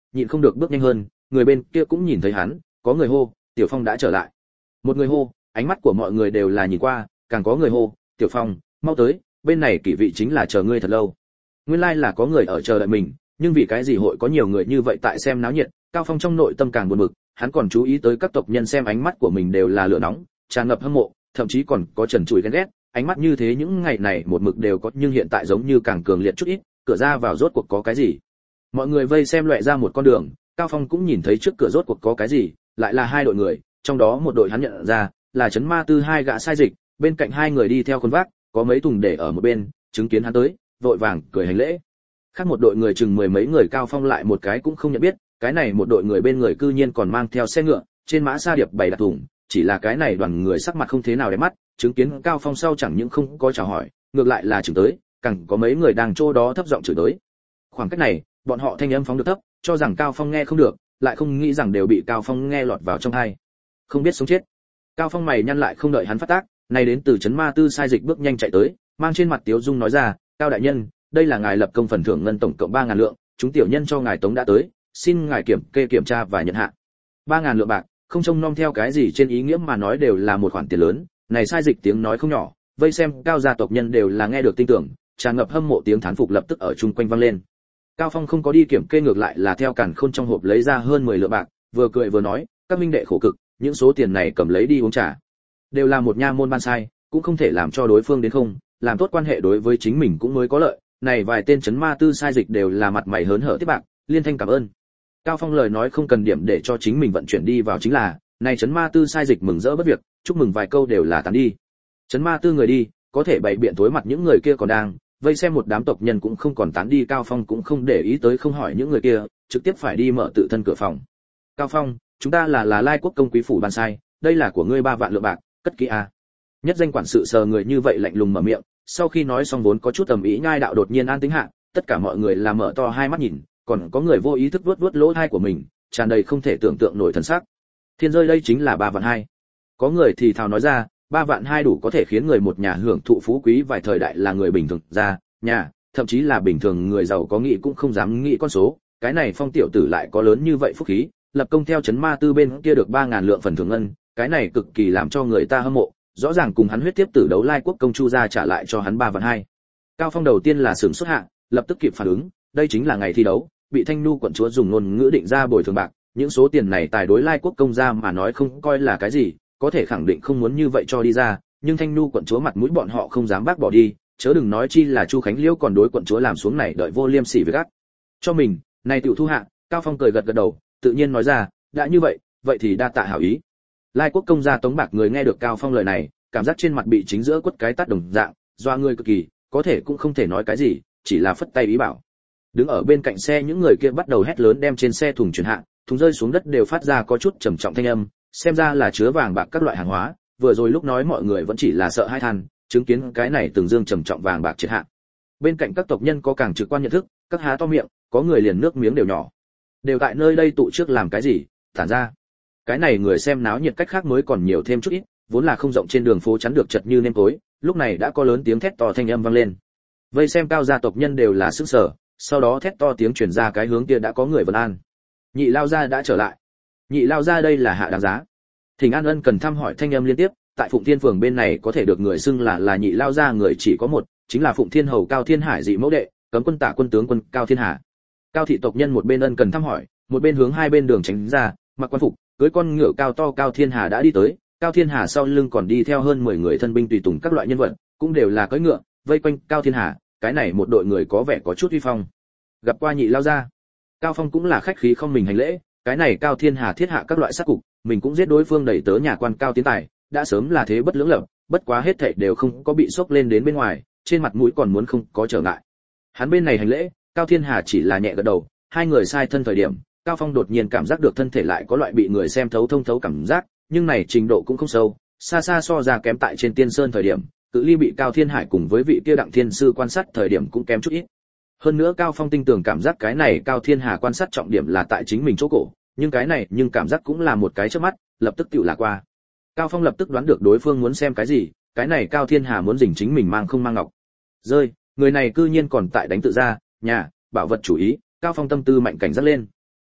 [SPEAKER 1] nhịn không được bước nhanh hơn, người bên kia cũng nhìn thấy hắn, có người hô, Tiểu Phong đã trở lại. Một người hô, ánh mắt của mọi người đều là nhìn qua, càng có người hô, Tiểu Phong, mau tới, bên này kỷ vị chính là chờ ngươi thật lâu. Nguyên lai là có người ở chờ đợi mình, nhưng vì cái gì hội có nhiều người như vậy tại xem náo nhiệt, Cao Phong trong nội tâm càng buồn bực, hắn còn chú ý tới các tộc nhân xem ánh mắt của mình đều là lửa nóng, tràn ngập hâm mộ, thậm chí còn có trần trụi ghen ghét, ánh mắt như thế những ngày này một mực đều có, nhưng hiện tại giống như càng cường liệt chút ít, cửa ra vào rốt cuộc có cái gì. Mọi người vây xem loẹ ra một con đường, Cao Phong cũng nhìn thấy trước cửa rốt cuộc có cái gì, lại là hai đội người, trong đó một đội hắn nhận ra là Trấn Ma Tư hai gã sai dịch, bên cạnh hai người đi theo khuôn vác, có mấy thùng để ở một bên, chứng kiến hắn tới, vội vàng cười hành lễ. Khác một đội người chừng mười mấy người Cao Phong lại một cái cũng không nhận biết, cái này một đội người bên người cư nhiên còn mang theo xe ngựa, trên mã sa điệp bày đặt thùng, chỉ là cái này đoàn người sắc mặt không thế nào đẹp mắt, chứng kiến Cao Phong sau chẳng những không có chào hỏi, ngược lại là chừng tới, càng có mấy người đang chỗ đó thấp giọng chửi tới. Khoảng cách này, bọn họ thanh âm phóng được thấp, cho rằng Cao Phong nghe không được, lại không nghĩ rằng đều bị Cao Phong nghe lọt vào trong tai. Không biết sống chết. Cao Phong mày nhăn lại không đợi hắn phát tác, này đến từ Trấn Ma Tư sai dịch bước nhanh chạy tới, mang trên mặt tiếu dung nói ra, Cao đại nhân, đây là ngài lập công phần thưởng ngân tổng cộng 3000 lượng, chúng tiểu nhân cho ngài tống đã tới, xin ngài kiểm tra và nhận hạ. 3000 lượng bạc, không trông nom theo cái gì trên ý nghĩa mà nói đều là một khoản tiền lớn, này sai dịch tiếng nói không nhỏ, vây xem Cao gia tộc nhân đều là nghe được tin tưởng, tràn ngập hâm mộ tiếng thán phục lập tức ở chung quanh vang lên. Cao Phong không có đi kiểm kê, ngược lại là theo càn khôn trong hộp lấy ra hơn 10 lượng bạc, vừa cười vừa nói, các minh đệ khổ cực, những số tiền này cầm lấy đi uống trà. Đều là một nha môn ban sai, cũng không thể làm cho đối phương đến không, làm tốt quan hệ đối với chính mình cũng mới có lợi. Này vài tên Trấn Ma Tư sai dịch đều là mặt mày hớn hở tiếp bạc, liên thanh cảm ơn. Cao Phong lời nói không cần điểm để cho chính mình vận chuyển đi vào chính là, này Trấn Ma Tư sai dịch mừng rỡ bất việc, chúc mừng vài câu đều là tán đi. Trấn Ma Tư người đi, có thể bày biện tối mặt những người kia còn đang vây xem một đám tộc nhân cũng không còn tán đi. Cao Phong cũng không để ý tới không hỏi những người kia, trực tiếp phải đi mở tự thân cửa phòng. Cao Phong, chúng ta là Lai Quốc công quý phủ ban sai, đây là của ngươi 3 vạn lượng bạc, cất kỹ a. Nhất danh quản sự sờ người như vậy lạnh lùng mở miệng, sau khi nói xong vốn có chút tầm ý nhai đạo đột nhiên an tĩnh hạ, tất cả mọi người là mở to hai mắt nhìn, còn có người vô ý thức vuốt lỗ tai của mình, tràn đầy không thể tưởng tượng nổi thần sắc. Thiên rơi đây chính là 3 vạn 2. Có người thì thào nói ra, 3 vạn 2 đủ có thể khiến người một nhà hưởng thụ phú quý vài thời đại là người bình thường ra, nhà, thậm chí là bình thường người giàu có nghĩ cũng không dám nghĩ con số, cái này Phong tiểu tử lại có lớn như vậy phúc khí, lập công theo Trấn Ma Tư bên kia được 3000 lượng phần thưởng ngân, cái này cực kỳ làm cho người ta hâm mộ, rõ ràng cùng hắn huyết tiếp tử đấu Lai Quốc công Chu gia trả lại cho hắn 3 vạn 2. Cao Phong đầu tiên là sửng sốt hạ, lập tức kịp phản ứng, đây chính là ngày thi đấu, bị Thanh Nu quận chúa dùng ngôn ngữ định ra bồi thường bạc, những số tiền này tài đối Lai Quốc công gia mà nói không coi là cái gì, có thể khẳng định không muốn như vậy cho đi ra, nhưng Thanh Nu quận chúa mặt mũi bọn họ không dám bác bỏ đi, chớ đừng nói chi là Chu Khánh Liễu còn đối quận chúa làm xuống này đợi vô liêm sỉ với gắt. Cho mình, này tiểu thu hạ, Cao Phong cười gật gật đầu, tự nhiên nói ra, đã như vậy, vậy thì đa tạ hảo ý. Lai Quốc công gia tống bạc người nghe được Cao Phong lời này, cảm giác trên mặt bị chính giữa quất cái tát đồng dạng, doa người cực kỳ, có thể cũng không thể nói cái gì, chỉ là phất tay ý bảo. Đứng ở bên cạnh xe những người kia bắt đầu hét lớn đem trên xe thùng chuyển hạ, thùng rơi xuống đất đều phát ra có chút trầm trọng thanh âm, xem ra là chứa vàng bạc các loại hàng hóa, vừa rồi lúc nói mọi người vẫn chỉ là sợ hai than, chứng kiến cái này từng dương trầm trọng vàng bạc triệt hạ. Bên cạnh các tộc nhân có càng trực quan nhận thức, các há to miệng, có người liền nước miếng đều nhỏ. Đều tại nơi đây tụ trước làm cái gì, tản ra. Cái này người xem náo nhiệt cách khác mới còn nhiều thêm chút ít, vốn là không rộng trên đường phố chắn được chật như nêm tối, lúc này đã có lớn tiếng thét to thanh âm vang lên. Vây xem Cao gia tộc nhân đều là sửng sở, sau đó thét to tiếng truyền ra cái hướng kia đã có người vân an. Nhị lao gia đã trở lại. Nhị lao gia đây là hạ đáng giá. Thỉnh An Ân cần thăm hỏi thanh âm liên tiếp, tại Phụng Thiên phường bên này có thể được người xưng là nhị lao gia người chỉ có một, chính là Phụng Thiên hầu Cao Thiên Hải dị mẫu đệ, cấm quân tả quân tướng quân Cao Thiên Hà. Cao thị tộc nhân một bên ân cần thăm hỏi, một bên hướng hai bên đường tránh ra, mặc quan phục, cưỡi con ngựa cao to Cao Thiên Hà đã đi tới, Cao Thiên Hà sau lưng còn đi theo hơn 10 người thân binh tùy tùng các loại nhân vật, cũng đều là cưỡi ngựa, vây quanh Cao Thiên Hà, cái này một đội người có vẻ có chút uy phong. Gặp qua nhị lao gia, Cao Phong cũng là khách khí không mình hành lễ, cái này Cao Thiên Hà thiết hạ các loại sát cục, mình cũng giết đối phương đẩy tớ nhà quan Cao Tiến Tài, đã sớm là thế bất lưỡng lập, bất quá hết thảy đều không có bị sốc lên đến bên ngoài, trên mặt mũi còn muốn không có trở ngại. Hắn bên này hành lễ, Cao Thiên Hà chỉ là nhẹ gật đầu, hai người sai thân thời điểm, Cao Phong đột nhiên cảm giác được thân thể lại có loại bị người xem thấu thông thấu cảm giác, nhưng này trình độ cũng không sâu, xa xa so ra kém tại trên Tiên Sơn thời điểm, cự ly bị Cao Thiên Hải cùng với vị kia Đặng Thiên sư quan sát thời điểm cũng kém chút ít. Hơn nữa Cao Phong tinh tường cảm giác cái này Cao Thiên Hà quan sát trọng điểm là tại chính mình chỗ cổ, nhưng cái này nhưng cảm giác cũng là một cái chớp mắt, lập tức tựu là qua. Cao Phong lập tức đoán được đối phương muốn xem cái gì, cái này Cao Thiên Hà muốn dình chính mình mang không mang ngọc. Rơi, người này cư nhiên còn tại đánh tự ra, nhà, bảo vật chủ ý, Cao Phong tâm tư mạnh cảnh giác lên.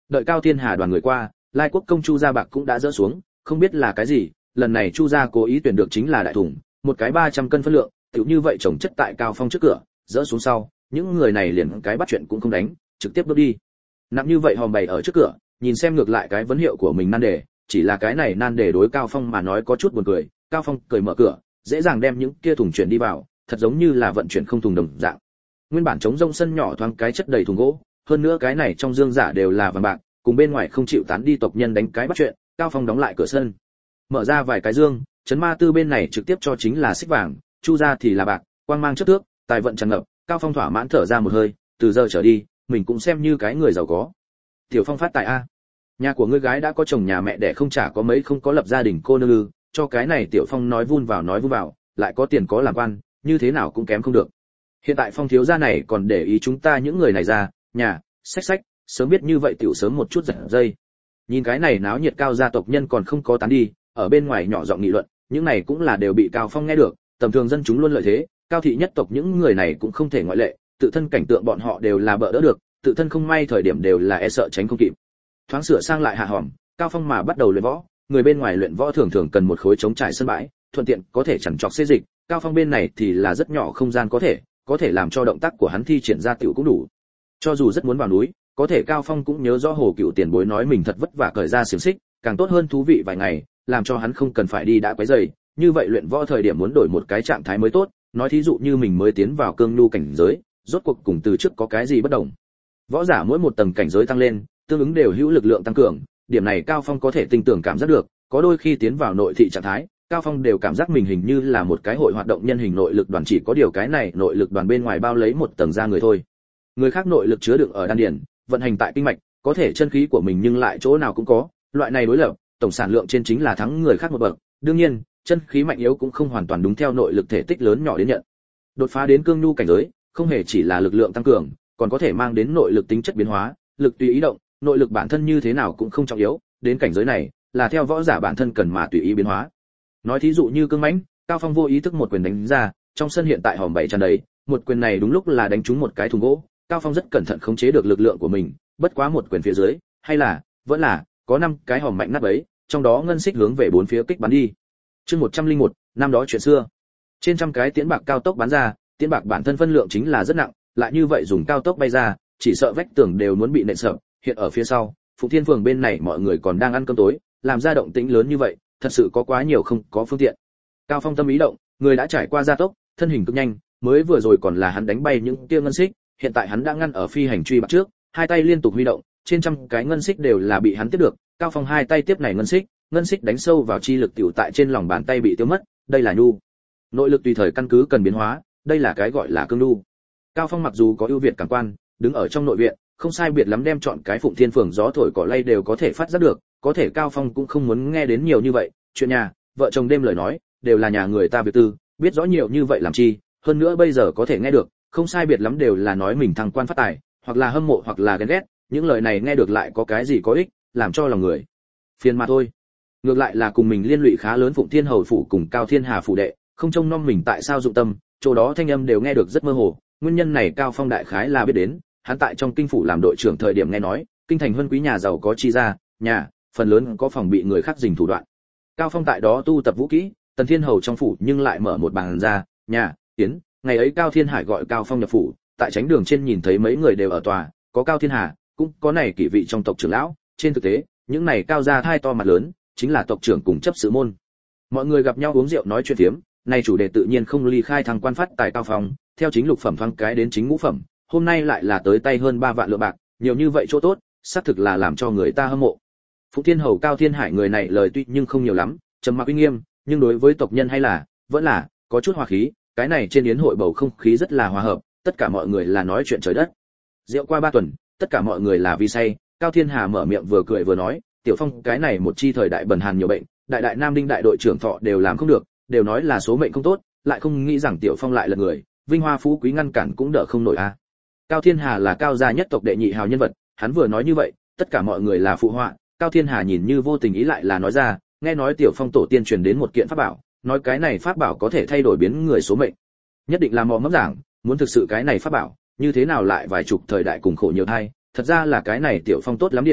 [SPEAKER 1] đợi Cao Thiên Hà đoàn người qua, Lai Quốc công Chu gia bạc cũng đã dỡ xuống, không biết là cái gì, lần này Chu gia cố ý tuyển được chính là đại thùng, một cái 300 cân phân lượng, tựu như vậy chồng chất tại Cao Phong trước cửa, dỡ xuống sau, những người này liền cái bắt chuyện cũng không đánh, trực tiếp bước đi. Nặng như vậy hòm bày ở trước cửa, nhìn xem ngược lại cái vấn hiệu của mình nan đề, chỉ là cái này nan đề đối Cao Phong mà nói có chút buồn cười, Cao Phong cười mở cửa, dễ dàng đem những kia thùng chuyển đi vào, thật giống như là vận chuyển không thùng đồng dạng. Nguyên bản trống rông sân nhỏ thoáng cái chất đầy thùng gỗ, hơn nữa cái này trong dương giả đều là vàng bạc, cùng bên ngoài không chịu tán đi tộc nhân đánh cái bắt chuyện, Cao Phong đóng lại cửa sân. Mở ra vài cái dương, Trấn Ma Tư bên này trực tiếp cho chính là xích vàng, Chu gia thì là bạc, quang mang chất thước, tài vận tràn ngập, Cao Phong thỏa mãn thở ra một hơi, từ giờ trở đi, mình cũng xem như cái người giàu có. Tiểu Phong phát tài a. Nhà của ngươi gái đã có chồng nhà mẹ đẻ không trả có mấy không có lập gia đình cô nương ư? Cho cái này Tiểu Phong nói vun vào, lại có tiền có làm quan, như thế nào cũng kém không được. Hiện tại Phong thiếu gia này còn để ý chúng ta những người này ra, nhà, sách, sớm biết như vậy tiểu sớm một chút giật dây. Nhìn cái này náo nhiệt Cao gia tộc nhân còn không có tán đi, ở bên ngoài nhỏ giọng nghị luận, những này cũng là đều bị Cao Phong nghe được, tầm thường dân chúng luôn lợi thế, Cao thị nhất tộc những người này cũng không thể ngoại lệ, tự thân cảnh tượng bọn họ đều là bỡ đỡ được, tự thân không may thời điểm đều là e sợ tránh không kịp. Thoáng sửa sang lại hạ hòm, Cao Phong mà bắt đầu luyện võ, người bên ngoài luyện võ thường thường cần một khối trống trải sân bãi, thuận tiện có thể chằn chọc xê dịch, Cao Phong bên này thì là rất nhỏ không gian có thể làm cho động tác của hắn thi triển ra tiểu cũng đủ. Cho dù rất muốn vào núi, có thể Cao Phong cũng nhớ rõ Hồ Cựu tiền bối nói mình thật vất vả cởi ra xiềng xích, càng tốt hơn thú vị vài ngày, làm cho hắn không cần phải đi đã quấy rầy, như vậy luyện võ thời điểm muốn đổi một cái trạng thái mới tốt, nói thí dụ như mình mới tiến vào cương nhu cảnh giới, rốt cuộc cùng từ trước có cái gì bất đồng. Võ giả mỗi một tầng cảnh giới tăng lên, tương ứng đều hữu lực lượng tăng cường, điểm này Cao Phong có thể tinh tường cảm giác được, có đôi khi tiến vào nội thị trạng thái, Cao Phong đều cảm giác mình hình như là một cái hội hoạt động nhân hình nội lực đoàn, chỉ có điều cái này nội lực đoàn bên ngoài bao lấy một tầng da người thôi. Người khác nội lực chứa đựng ở đan điền, vận hành tại kinh mạch, có thể chân khí của mình nhưng lại chỗ nào cũng có, loại này đối lập, tổng sản lượng trên chính là thắng người khác một bậc, đương nhiên, chân khí mạnh yếu cũng không hoàn toàn đúng theo nội lực thể tích lớn nhỏ đến nhận. Đột phá đến cương nhu cảnh giới, không hề chỉ là lực lượng tăng cường, còn có thể mang đến nội lực tính chất biến hóa, lực tùy ý động, nội lực bản thân như thế nào cũng không trọng yếu, đến cảnh giới này, là theo võ giả bản thân cần mà tùy ý biến hóa. Nói thí dụ như cương mãnh, Cao Phong vô ý thức một quyền đánh ra, trong sân hiện tại hòm bảy tràn đầy, một quyền này đúng lúc là đánh trúng một cái thùng gỗ, Cao Phong rất cẩn thận khống chế được lực lượng của mình, bất quá một quyền phía dưới, hay là, vẫn là, có 5 cái hòm mạnh nát bấy, trong đó ngân xích hướng về bốn phía kích bắn đi. Chương 101, năm đó chuyện xưa. Trên trăm cái tiễn bạc cao tốc bắn ra, tiễn bạc bản thân phân lượng chính là rất nặng, lại như vậy dùng cao tốc bay ra, chỉ sợ vách tường đều muốn bị nện sập. Hiện ở phía sau, Phụng Thiên phường bên này mọi người còn đang ăn cơm tối, làm ra động tĩnh lớn như vậy, thật sự có quá nhiều không có phương tiện. Cao Phong tâm ý động, người đã trải qua gia tốc, thân hình cực nhanh, mới vừa rồi còn là hắn đánh bay những tia ngân xích, hiện tại hắn đã ngăn ở phi hành truy bạc trước, hai tay liên tục huy động, trên trăm cái ngân xích đều là bị hắn tiếp được, Cao Phong hai tay tiếp này ngân xích đánh sâu vào chi lực tiểu tại trên lòng bàn tay bị tiêu mất, đây là nhu. Nội lực tùy thời căn cứ cần biến hóa, đây là cái gọi là cương nhu. Cao Phong mặc dù có ưu việt cảm quan, đứng ở trong nội viện, không sai biệt lắm đem chọn cái Phụng Thiên phường gió thổi cỏ lay đều có thể phát giác được, có thể Cao Phong cũng không muốn nghe đến nhiều như vậy, chuyện nhà, vợ chồng đêm lời nói, đều là nhà người ta việc tư, biết rõ nhiều như vậy làm chi, hơn nữa bây giờ có thể nghe được, không sai biệt lắm đều là nói mình thăng quan phát tài, hoặc là hâm mộ hoặc là ghen ghét, những lời này nghe được lại có cái gì có ích, làm cho lòng người phiền mà thôi. Ngược lại là cùng mình liên lụy khá lớn Phụng Thiên hầu phủ cùng Cao Thiên Hà phủ đệ, không trông nom mình tại sao dụng tâm, chỗ đó thanh âm đều nghe được rất mơ hồ, nguyên nhân này Cao Phong đại khái là biết đến, hắn tại trong kinh phủ làm đội trưởng thời điểm nghe nói, kinh thành huân quý nhà giàu có chi ra, nhà, phần lớn có phòng bị người khác dình thủ đoạn. Cao Phong tại đó tu tập vũ kỹ, Tần Thiên hầu trong phủ nhưng lại mở một bàn ra, nhà, tiến, ngày ấy Cao Thiên Hải gọi Cao Phong nhập phủ, tại tránh đường trên nhìn thấy mấy người đều ở tòa, có Cao Thiên Hà, cũng có này kỷ vị trong tộc trưởng lão, trên thực tế, những này cao gia thai to mặt lớn, chính là tộc trưởng cùng chấp sự môn. Mọi người gặp nhau uống rượu nói chuyện phiếm, này chủ đề tự nhiên không ly khai thằng quan phát tài Cao Phong, theo chính lục phẩm thoáng cái đến chính ngũ phẩm, hôm nay lại là tới tay hơn 3 vạn lượng bạc, nhiều như vậy chỗ tốt, xác thực là làm cho người ta hâm mộ. Phụng Thiên hầu Cao Thiên Hải người này lời tuy nhưng không nhiều lắm, trầm mặc uy nghiêm, nhưng đối với tộc nhân hay là vẫn là có chút hòa khí, cái này trên yến hội bầu không khí rất là hòa hợp, tất cả mọi người là nói chuyện trời đất. Rượu qua 3 tuần, tất cả mọi người là vi say, Cao Thiên Hà mở miệng vừa cười vừa nói, Tiểu Phong cái này một chi thời đại bần hàn nhiều bệnh, đại Nam Đinh đại đội trưởng thọ đều làm không được, đều nói là số mệnh không tốt, lại không nghĩ rằng Tiểu Phong lại là người, vinh hoa phú quý ngăn cản cũng đỡ không nổi a. Cao Thiên Hà là Cao gia nhất tộc đệ nhị hào nhân vật, hắn vừa nói như vậy, tất cả mọi người là phụ họa, Cao Thiên Hà nhìn như vô tình ý lại là nói ra, nghe nói Tiểu Phong tổ tiên truyền đến một kiện pháp bảo, nói cái này pháp bảo có thể thay đổi biến người số mệnh. Nhất định là mò mẫm giảng, muốn thực sự cái này pháp bảo, như thế nào lại vài chục thời đại cùng khổ nhiều thai, thật ra là cái này Tiểu Phong tốt lắm điểm,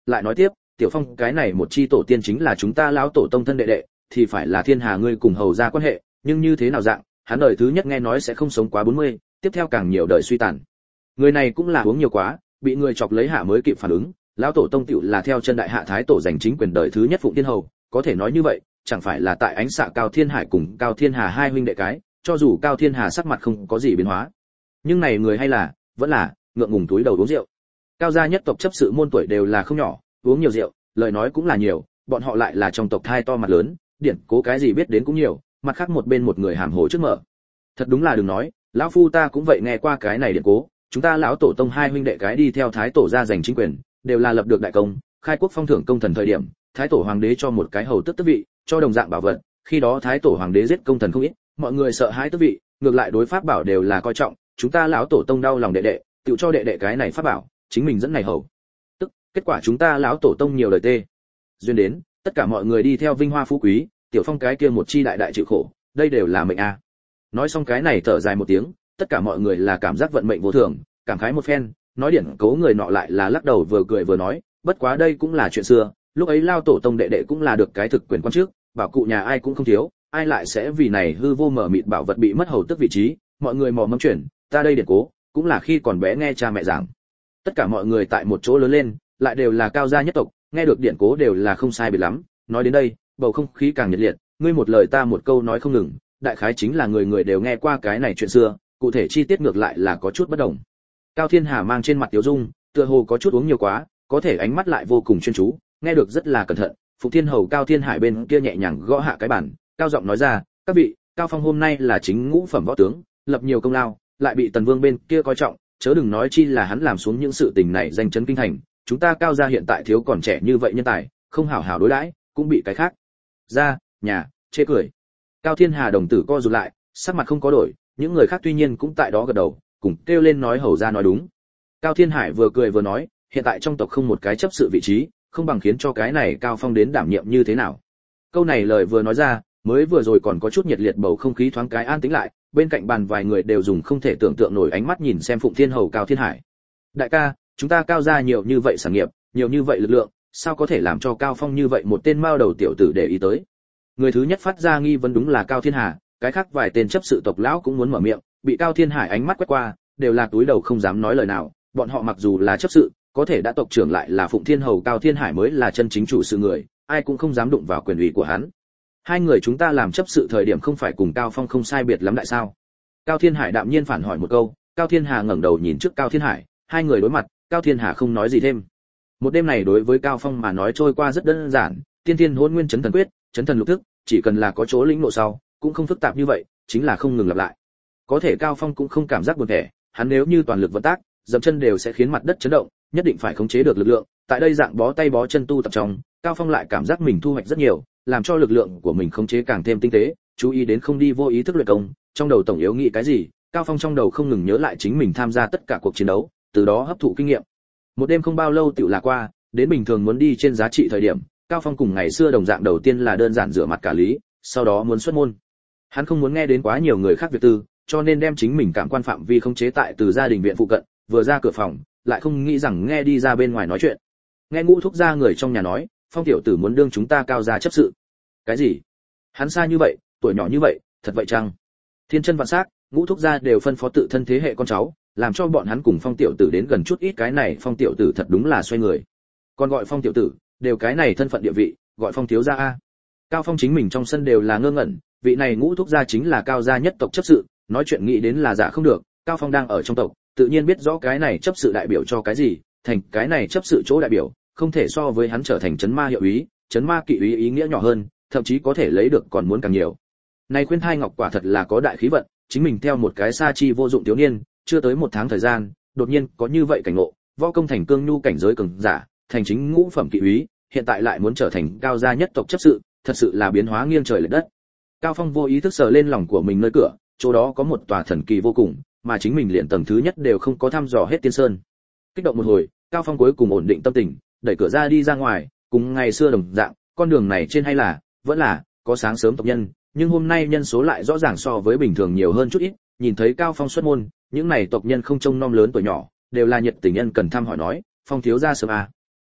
[SPEAKER 1] lại nói tiếp, Tiểu Phong cái này một chi tổ tiên chính là chúng ta lão tổ tông thân đệ đệ, thì phải là Thiên Hà ngươi cùng hầu ra quan hệ, nhưng như thế nào dạng, hắn đời thứ nhất nghe nói sẽ không sống quá 40, tiếp theo càng nhiều đời suy tàn. Người này cũng là uống nhiều quá, bị người chọc lấy hạ mới kịp phản ứng, lão tổ tông tiểu là theo chân đại hạ thái tổ giành chính quyền đời thứ nhất Phụng Thiên Hầu, có thể nói như vậy, chẳng phải là tại ánh xạ Cao Thiên Hải cùng Cao Thiên Hà hai huynh đệ cái, cho dù Cao Thiên Hà sắc mặt không có gì biến hóa, nhưng này người hay là vẫn là ngượng ngùng túi đầu uống rượu. Cao gia nhất tộc chấp sự môn tuổi đều là không nhỏ, uống nhiều rượu, lời nói cũng là nhiều, bọn họ lại là trong tộc thai to mặt lớn, điển cố cái gì biết đến cũng nhiều, mặt khác một bên một người hàm hồ trước mở. Thật đúng là đừng nói, lão phu ta cũng vậy nghe qua cái này điển cố, chúng ta lão tổ tông hai huynh đệ cái đi theo thái tổ ra giành chính quyền, đều là lập được đại công, khai quốc phong thưởng công thần thời điểm, thái tổ hoàng đế cho một cái hầu tước tước vị, cho đồng dạng bảo vật, khi đó thái tổ hoàng đế giết công thần không ít, mọi người sợ hãi tước vị, ngược lại đối pháp bảo đều là coi trọng, chúng ta lão tổ tông đau lòng đệ đệ, tự cho đệ đệ cái này pháp bảo, chính mình dẫn này hầu. Tức, kết quả chúng ta lão tổ tông nhiều đời tê. Duyên đến, tất cả mọi người đi theo vinh hoa phú quý, Tiểu Phong cái kia một chi đại đại chịu khổ, đây đều là mệnh a. Nói xong cái này thở dài một tiếng, tất cả mọi người là cảm giác vận mệnh vô thường, cảm khái một phen, nói điển cố người nọ lại là lắc đầu vừa cười vừa nói, bất quá đây cũng là chuyện xưa, lúc ấy lao tổ tông đệ đệ cũng là được cái thực quyền quan trước, bảo cụ nhà ai cũng không thiếu, ai lại sẽ vì này hư vô mở mịt bảo vật bị mất hầu tức vị trí, mọi người mò mẫm chuyển, ta đây điển cố, cũng là khi còn bé nghe cha mẹ giảng. Tất cả mọi người tại một chỗ lớn lên, lại đều là cao gia nhất tộc, nghe được điển cố đều là không sai biệt lắm, nói đến đây, bầu không khí càng nhiệt liệt, ngươi một lời ta một câu nói không ngừng, đại khái chính là người người đều nghe qua cái này chuyện xưa, cụ thể chi tiết ngược lại là có chút bất đồng. Cao Thiên Hà mang trên mặt tiểu dung, tựa hồ có chút uống nhiều quá, có thể ánh mắt lại vô cùng chuyên chú, nghe được rất là cẩn thận. Phục Thiên Hầu Cao Thiên Hải bên kia nhẹ nhàng gõ hạ cái bàn, cao giọng nói ra, các vị, Cao Phong hôm nay là chính ngũ phẩm võ tướng, lập nhiều công lao, lại bị Tần Vương bên kia coi trọng, chớ đừng nói chi là hắn làm xuống những sự tình này danh chấn kinh thành, chúng ta Cao gia hiện tại thiếu còn trẻ như vậy nhân tài, không hảo hảo đối đãi, cũng bị cái khác ra nhà chê cười. Cao Thiên Hà đồng tử co rụt lại, sắc mặt không có đổi, những người khác tuy nhiên cũng tại đó gật đầu, cùng kêu lên nói hầu ra nói đúng. Cao Thiên Hải vừa cười vừa nói, hiện tại trong tộc không một cái chấp sự vị trí, không bằng khiến cho cái này Cao Phong đến đảm nhiệm như thế nào. Câu này lời vừa nói ra, mới vừa rồi còn có chút nhiệt liệt bầu không khí thoáng cái an tĩnh lại, bên cạnh bàn vài người đều dùng không thể tưởng tượng nổi ánh mắt nhìn xem Phụng Thiên Hầu Cao Thiên Hải. Đại ca, chúng ta Cao gia nhiều như vậy sản nghiệp, nhiều như vậy lực lượng, sao có thể làm cho Cao Phong như vậy một tên mao đầu tiểu tử để ý tới. Người thứ nhất phát ra nghi vấn đúng là Cao Thiên Hà, cái khác vài tên chấp sự tộc lão cũng muốn mở miệng, bị Cao Thiên Hải ánh mắt quét qua, đều là túi đầu không dám nói lời nào, bọn họ mặc dù là chấp sự, có thể đã tộc trưởng lại là Phụng Thiên Hầu Cao Thiên Hải mới là chân chính chủ sự người, ai cũng không dám đụng vào quyền uy của hắn. Hai người chúng ta làm chấp sự thời điểm không phải cùng Cao Phong không sai biệt lắm đại sao? Cao Thiên Hải đạm nhiên phản hỏi một câu, Cao Thiên Hà ngẩng đầu nhìn trước Cao Thiên Hải, hai người đối mặt, Cao Thiên Hà không nói gì thêm. Một đêm này đối với Cao Phong mà nói trôi qua rất đơn giản, tiên thiên hôn nguyên chấn thần quyết, chấn thần lục thức, chỉ cần là có chỗ lĩnh ngộ sau, cũng không phức tạp như vậy, chính là không ngừng lặp lại. Có thể Cao Phong cũng không cảm giác buồn tẻ, hắn nếu như toàn lực vận tác, dậm chân đều sẽ khiến mặt đất chấn động, nhất định phải khống chế được lực lượng. Tại đây dạng bó tay bó chân tu tập trong, Cao Phong lại cảm giác mình thu hoạch rất nhiều, làm cho lực lượng của mình khống chế càng thêm tinh tế, chú ý đến không đi vô ý thức luyện công, trong đầu tổng yếu nghĩ cái gì, Cao Phong trong đầu không ngừng nhớ lại chính mình tham gia tất cả cuộc chiến đấu, từ đó hấp thụ kinh nghiệm. Một đêm không bao lâu tiểu là qua, đến bình thường muốn đi trên giá trị thời điểm, Cao Phong cùng ngày xưa đồng dạng đầu tiên là đơn giản rửa mặt cả lý, sau đó muốn xuất môn. Hắn không muốn nghe đến quá nhiều người khác việc tư, cho nên đem chính mình cảm quan phạm vi khống chế tại từ gia đình viện phụ cận, vừa ra cửa phòng, lại không nghĩ rằng nghe đi ra bên ngoài nói chuyện. Nghe Ngũ thúc gia người trong nhà nói, Phong tiểu tử muốn đương chúng ta Cao gia chấp sự. Cái gì? Hắn xa như vậy, tuổi nhỏ như vậy, thật vậy chăng? Thiên chân vạn sắc, Ngũ thúc gia đều phân phó tự thân thế hệ con cháu, làm cho bọn hắn cùng Phong tiểu tử đến gần chút ít, cái này Phong tiểu tử thật đúng là xoay người. Còn gọi Phong tiểu tử, đều cái này thân phận địa vị, gọi Phong thiếu gia a. Cao Phong chính mình trong sân đều là ngơ ngẩn, vị này Ngũ thúc gia chính là Cao gia nhất tộc chấp sự, nói chuyện nghĩ đến là giả không được, Cao Phong đang ở trong tộc, tự nhiên biết rõ cái này chấp sự đại biểu cho cái gì, thành cái này chấp sự chỗ đại biểu, không thể so với hắn trở thành chấn ma hiệu úy, chấn ma kỵ úy ý nghĩa nhỏ hơn, thậm chí có thể lấy được còn muốn càng nhiều. Này khuyên thai ngọc quả thật là có đại khí vận, chính mình theo một cái sa chi vô dụng thiếu niên, chưa tới một tháng thời gian, đột nhiên có như vậy cảnh ngộ, võ công thành cương nhu cảnh giới cường giả, thành chính ngũ phẩm kỵ úy, hiện tại lại muốn trở thành Cao gia nhất tộc chấp sự, thật sự là biến hóa nghiêng trời lệch đất. Cao Phong vô ý thức sờ lên lòng của mình nơi cửa, chỗ đó có một tòa thần kỳ vô cùng, mà chính mình liền tầng thứ nhất đều không có thăm dò hết tiên sơn. Kích động một hồi, Cao Phong cuối cùng ổn định tâm tình, đẩy cửa ra đi ra ngoài, cùng ngày xưa đồng dạng, con đường này trên hay là vẫn là có sáng sớm tộc nhân, nhưng hôm nay nhân số lại rõ ràng so với bình thường nhiều hơn chút ít. Nhìn thấy Cao Phong xuất môn, những này tộc nhân không trông nom lớn tuổi nhỏ, đều là nhiệt tình nhân cần thăm hỏi nói, Phong thiếu gia sớm à.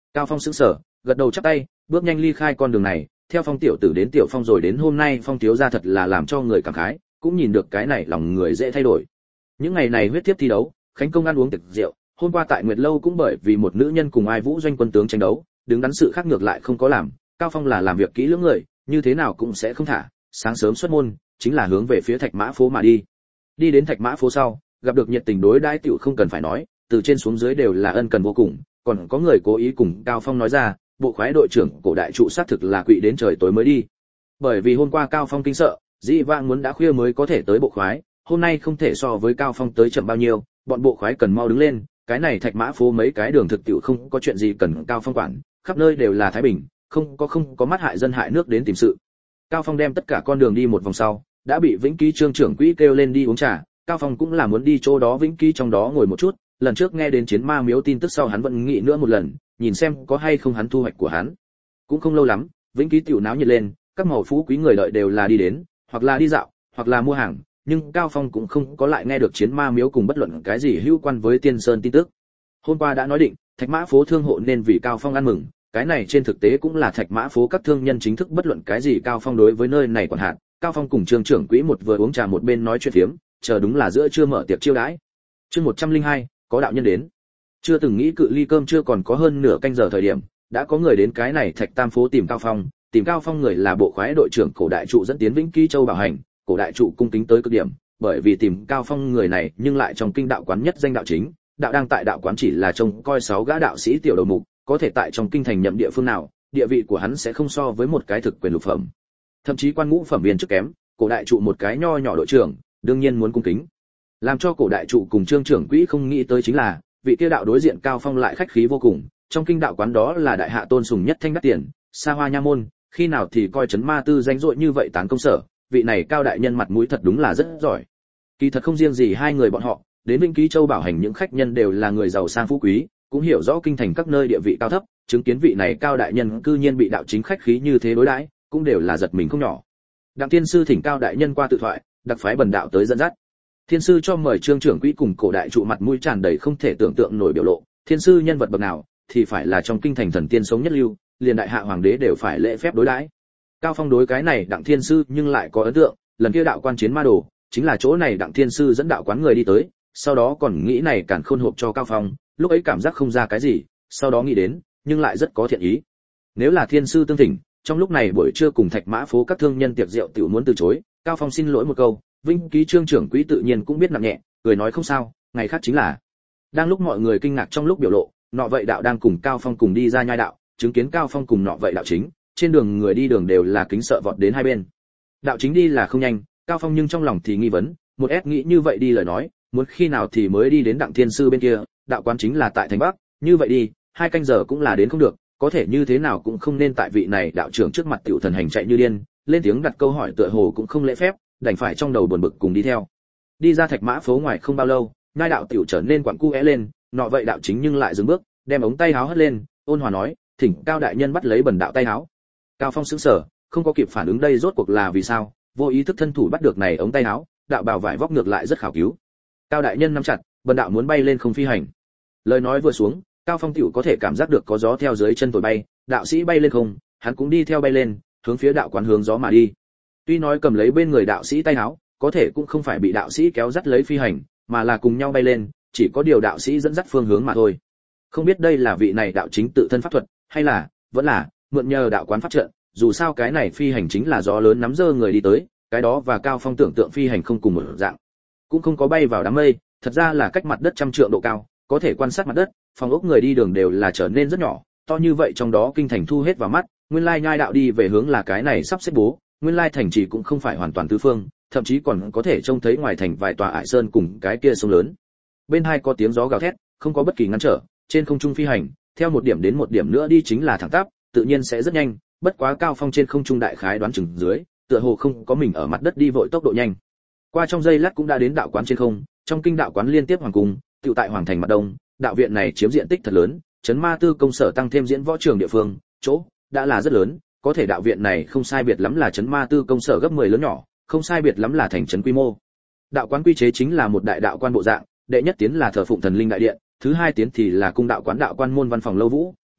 [SPEAKER 1] Cao Phong sững sờ, gật đầu chắp tay, bước nhanh ly khai con đường này, theo Phong tiểu tử đến tiểu Phong rồi đến hôm nay Phong thiếu gia thật là làm cho người cảm khái, cũng nhìn được cái này lòng người dễ thay đổi. Những ngày này huyết tiếp thi đấu, khánh công ăn uống tiệc rượu, hôm qua tại Nguyệt lâu cũng bởi vì một nữ nhân cùng Ai Vũ doanh quân tướng tranh đấu, đứng đắn sự khác ngược lại không có làm, Cao Phong là làm việc kỹ lưỡng người, như thế nào cũng sẽ không thả, sáng sớm xuất môn, chính là hướng về phía Thạch Mã phố mà đi. Đi đến Thạch Mã phố sau, gặp được nhiệt tình đối đãi tiểu không cần phải nói, từ trên xuống dưới đều là ân cần vô cùng, còn có người cố ý cùng Cao Phong nói ra, bộ khoái đội trưởng cổ đại trụ xác thực là quỵ đến trời tối mới đi. Bởi vì hôm qua Cao Phong kinh sợ, dĩ vãng muốn đã khuya mới có thể tới bộ khoái, hôm nay không thể so với Cao Phong tới chậm bao nhiêu, bọn bộ khoái cần mau đứng lên, cái này Thạch Mã phố mấy cái đường thực tiểu không có chuyện gì cần Cao Phong quản, khắp nơi đều là thái bình, không có mắt hại dân hại nước đến tìm sự. Cao Phong đem tất cả con đường đi một vòng sau, đã bị Vĩnh Ký Trương trưởng quỹ kêu lên đi uống trà, Cao Phong cũng là muốn đi chỗ đó Vĩnh Ký trong đó ngồi một chút, lần trước nghe đến chiến ma miếu tin tức sau hắn vẫn nghĩ nữa một lần, nhìn xem có hay không hắn thu hoạch của hắn. Cũng không lâu lắm, Vĩnh Ký tiểu náo nhiệt lên, các màu phú quý người đợi đều là đi đến, hoặc là đi dạo, hoặc là mua hàng, nhưng Cao Phong cũng không có lại nghe được chiến ma miếu cùng bất luận cái gì hữu quan với Tiên Sơn tin tức. Hôm qua đã nói định, Thạch Mã phố thương hộ nên vì Cao Phong ăn mừng, cái này trên thực tế cũng là Thạch Mã phố các thương nhân chính thức bất luận cái gì Cao Phong đối với nơi này quản hạt. Cao Phong cùng Trương trưởng quỹ một vừa uống trà một bên nói chuyện phiếm, chờ đúng là giữa trưa mở tiệc chiêu đãi. Chương 102, có đạo nhân đến. Chưa từng nghĩ cự ly cơm chưa còn có hơn nửa canh giờ thời điểm, đã có người đến cái này Thạch Tam phố tìm Cao Phong người là bộ khoái đội trưởng cổ đại trụ dẫn tiến Vĩnh Ký Châu bảo hành, cổ đại trụ cung kính tới cực điểm, bởi vì tìm Cao Phong người này nhưng lại trong kinh đạo quán nhất danh đạo chính, đạo đang tại đạo quán chỉ là trông coi 6 gã đạo sĩ tiểu đầu mục, có thể tại trong kinh thành nhậm địa phương nào, địa vị của hắn sẽ không so với một cái thực quyền lục phẩm. Thậm chí quan ngũ phẩm viên chức kém, cổ đại trụ một cái nho nhỏ đội trưởng, đương nhiên muốn cung kính. Làm cho cổ đại trụ cùng Trương trưởng quỹ không nghĩ tới chính là, vị kia đạo đối diện Cao Phong lại khách khí vô cùng, trong kinh đạo quán đó là đại hạ tôn sùng nhất thanh đắt tiền, xa hoa nha môn, khi nào thì coi chấn ma tư danh dội như vậy tán công sở, vị này Cao đại nhân mặt mũi thật đúng là rất giỏi. Kỳ thật không riêng gì hai người bọn họ, đến Vĩnh Ký Châu bảo hành những khách nhân đều là người giàu sang phú quý, cũng hiểu rõ kinh thành các nơi địa vị cao thấp, chứng kiến vị này Cao đại nhân cư nhiên bị đạo chính khách khí như thế đối đãi, cũng đều là giật mình không nhỏ. Đặng Thiên sư thỉnh Cao đại nhân qua tự thoại, đặc phái bần đạo tới dẫn dắt. Thiên sư cho mời Trương trưởng quỹ cùng cổ đại trụ mặt mũi tràn đầy không thể tưởng tượng nổi biểu lộ, thiên sư nhân vật bậc nào thì phải là trong kinh thành thần tiên sống nhất lưu, liền đại hạ hoàng đế đều phải lễ phép đối đãi. Cao Phong đối cái này Đặng Thiên sư nhưng lại có ấn tượng, lần kia đạo quan chiến ma đồ, chính là chỗ này Đặng Thiên sư dẫn đạo quán người đi tới, sau đó còn nghĩ này càn khôn hộp cho Cao Phong, lúc ấy cảm giác không ra cái gì, sau đó nghĩ đến, nhưng lại rất có thiện ý. Nếu là thiên sư tương thỉnh, trong lúc này buổi trưa cùng Thạch Mã phố các thương nhân tiệc rượu tiểu muốn từ chối, Cao Phong xin lỗi một câu, Vĩnh Ký Trương trưởng quỹ tự nhiên cũng biết nặng nhẹ, cười nói không sao, ngày khác chính là. Đang lúc mọi người kinh ngạc trong lúc biểu lộ, nọ vậy đạo đang cùng Cao Phong cùng đi ra nhai đạo, chứng kiến Cao Phong cùng nọ vậy đạo chính, trên đường người đi đường đều là kính sợ vọt đến hai bên. Đạo chính đi là không nhanh, Cao Phong nhưng trong lòng thì nghi vấn, một ép nghĩ như vậy đi lời nói, muốn khi nào thì mới đi đến Đặng Thiên sư bên kia, đạo quán chính là tại thành Bắc, như vậy đi, 2 canh giờ cũng là đến không được, có thể như thế nào cũng không nên tại vị này đạo trưởng trước mặt tiểu thần hành chạy như điên, lên tiếng đặt câu hỏi tựa hồ cũng không lễ phép, đành phải trong đầu buồn bực cùng đi theo. Đi ra Thạch Mã phố ngoài không bao lâu, nhai đạo tiểu trở nên quặn cu é lên, nọ vậy đạo chính nhưng lại dừng bước, đem ống tay áo hất lên, ôn hòa nói, thỉnh Cao đại nhân bắt lấy bần đạo tay áo. Cao Phong sững sờ, không có kịp phản ứng đây rốt cuộc là vì sao, vô ý thức thân thủ bắt được này ống tay áo, đạo bào vải vóc ngược lại rất khảo cứu. Cao đại nhân nắm chặt, bần đạo muốn bay lên không phi hành. Lời nói vừa xuống, Cao Phong tiểu có thể cảm giác được có gió theo dưới chân thổi bay, đạo sĩ bay lên không, hắn cũng đi theo bay lên, hướng phía đạo quán hướng gió mà đi. Tuy nói cầm lấy bên người đạo sĩ tay áo, có thể cũng không phải bị đạo sĩ kéo dắt lấy phi hành, mà là cùng nhau bay lên, chỉ có điều đạo sĩ dẫn dắt phương hướng mà thôi. Không biết đây là vị này đạo chính tự thân pháp thuật, hay là vẫn là mượn nhờ đạo quán pháp trận, dù sao cái này phi hành chính là gió lớn nắm dơ người đi tới, cái đó và Cao Phong tưởng tượng phi hành không cùng một dạng. Cũng không có bay vào đám mây, thật ra là cách mặt đất 100 trượng độ cao, có thể quan sát mặt đất, phòng ốc người đi đường đều là trở nên rất nhỏ, to như vậy trong đó kinh thành thu hết vào mắt, nguyên lai nhai đạo đi về hướng là cái này sắp xếp bố, nguyên lai thành trì cũng không phải hoàn toàn tứ phương, thậm chí còn có thể trông thấy ngoài thành vài tòa ải sơn cùng cái kia sông lớn. Bên hai có tiếng gió gào thét, không có bất kỳ ngăn trở, trên không trung phi hành, theo một điểm đến một điểm nữa đi chính là thẳng tắp, tự nhiên sẽ rất nhanh, bất quá Cao Phong trên không trung đại khái đoán chừng dưới, tựa hồ không có mình ở mặt đất đi vội tốc độ nhanh. Qua trong giây lát cũng đã đến đạo quán trên không, trong kinh đạo quán liên tiếp hoàng cung, tựu tại hoàng thành mặt đông, đạo viện này chiếm diện tích thật lớn, trấn ma tư công sở tăng thêm diễn võ trường địa phương, chỗ đã là rất lớn, có thể đạo viện này không sai biệt lắm là trấn ma tư công sở gấp 10 lớn nhỏ, không sai biệt lắm là thành trấn quy mô. Đạo quán quy chế chính là một đại đạo quan bộ dạng, đệ nhất tiến là thờ phụng thần linh đại điện, thứ hai tiến thì là cung đạo quán đạo quan môn văn phòng lâu vũ,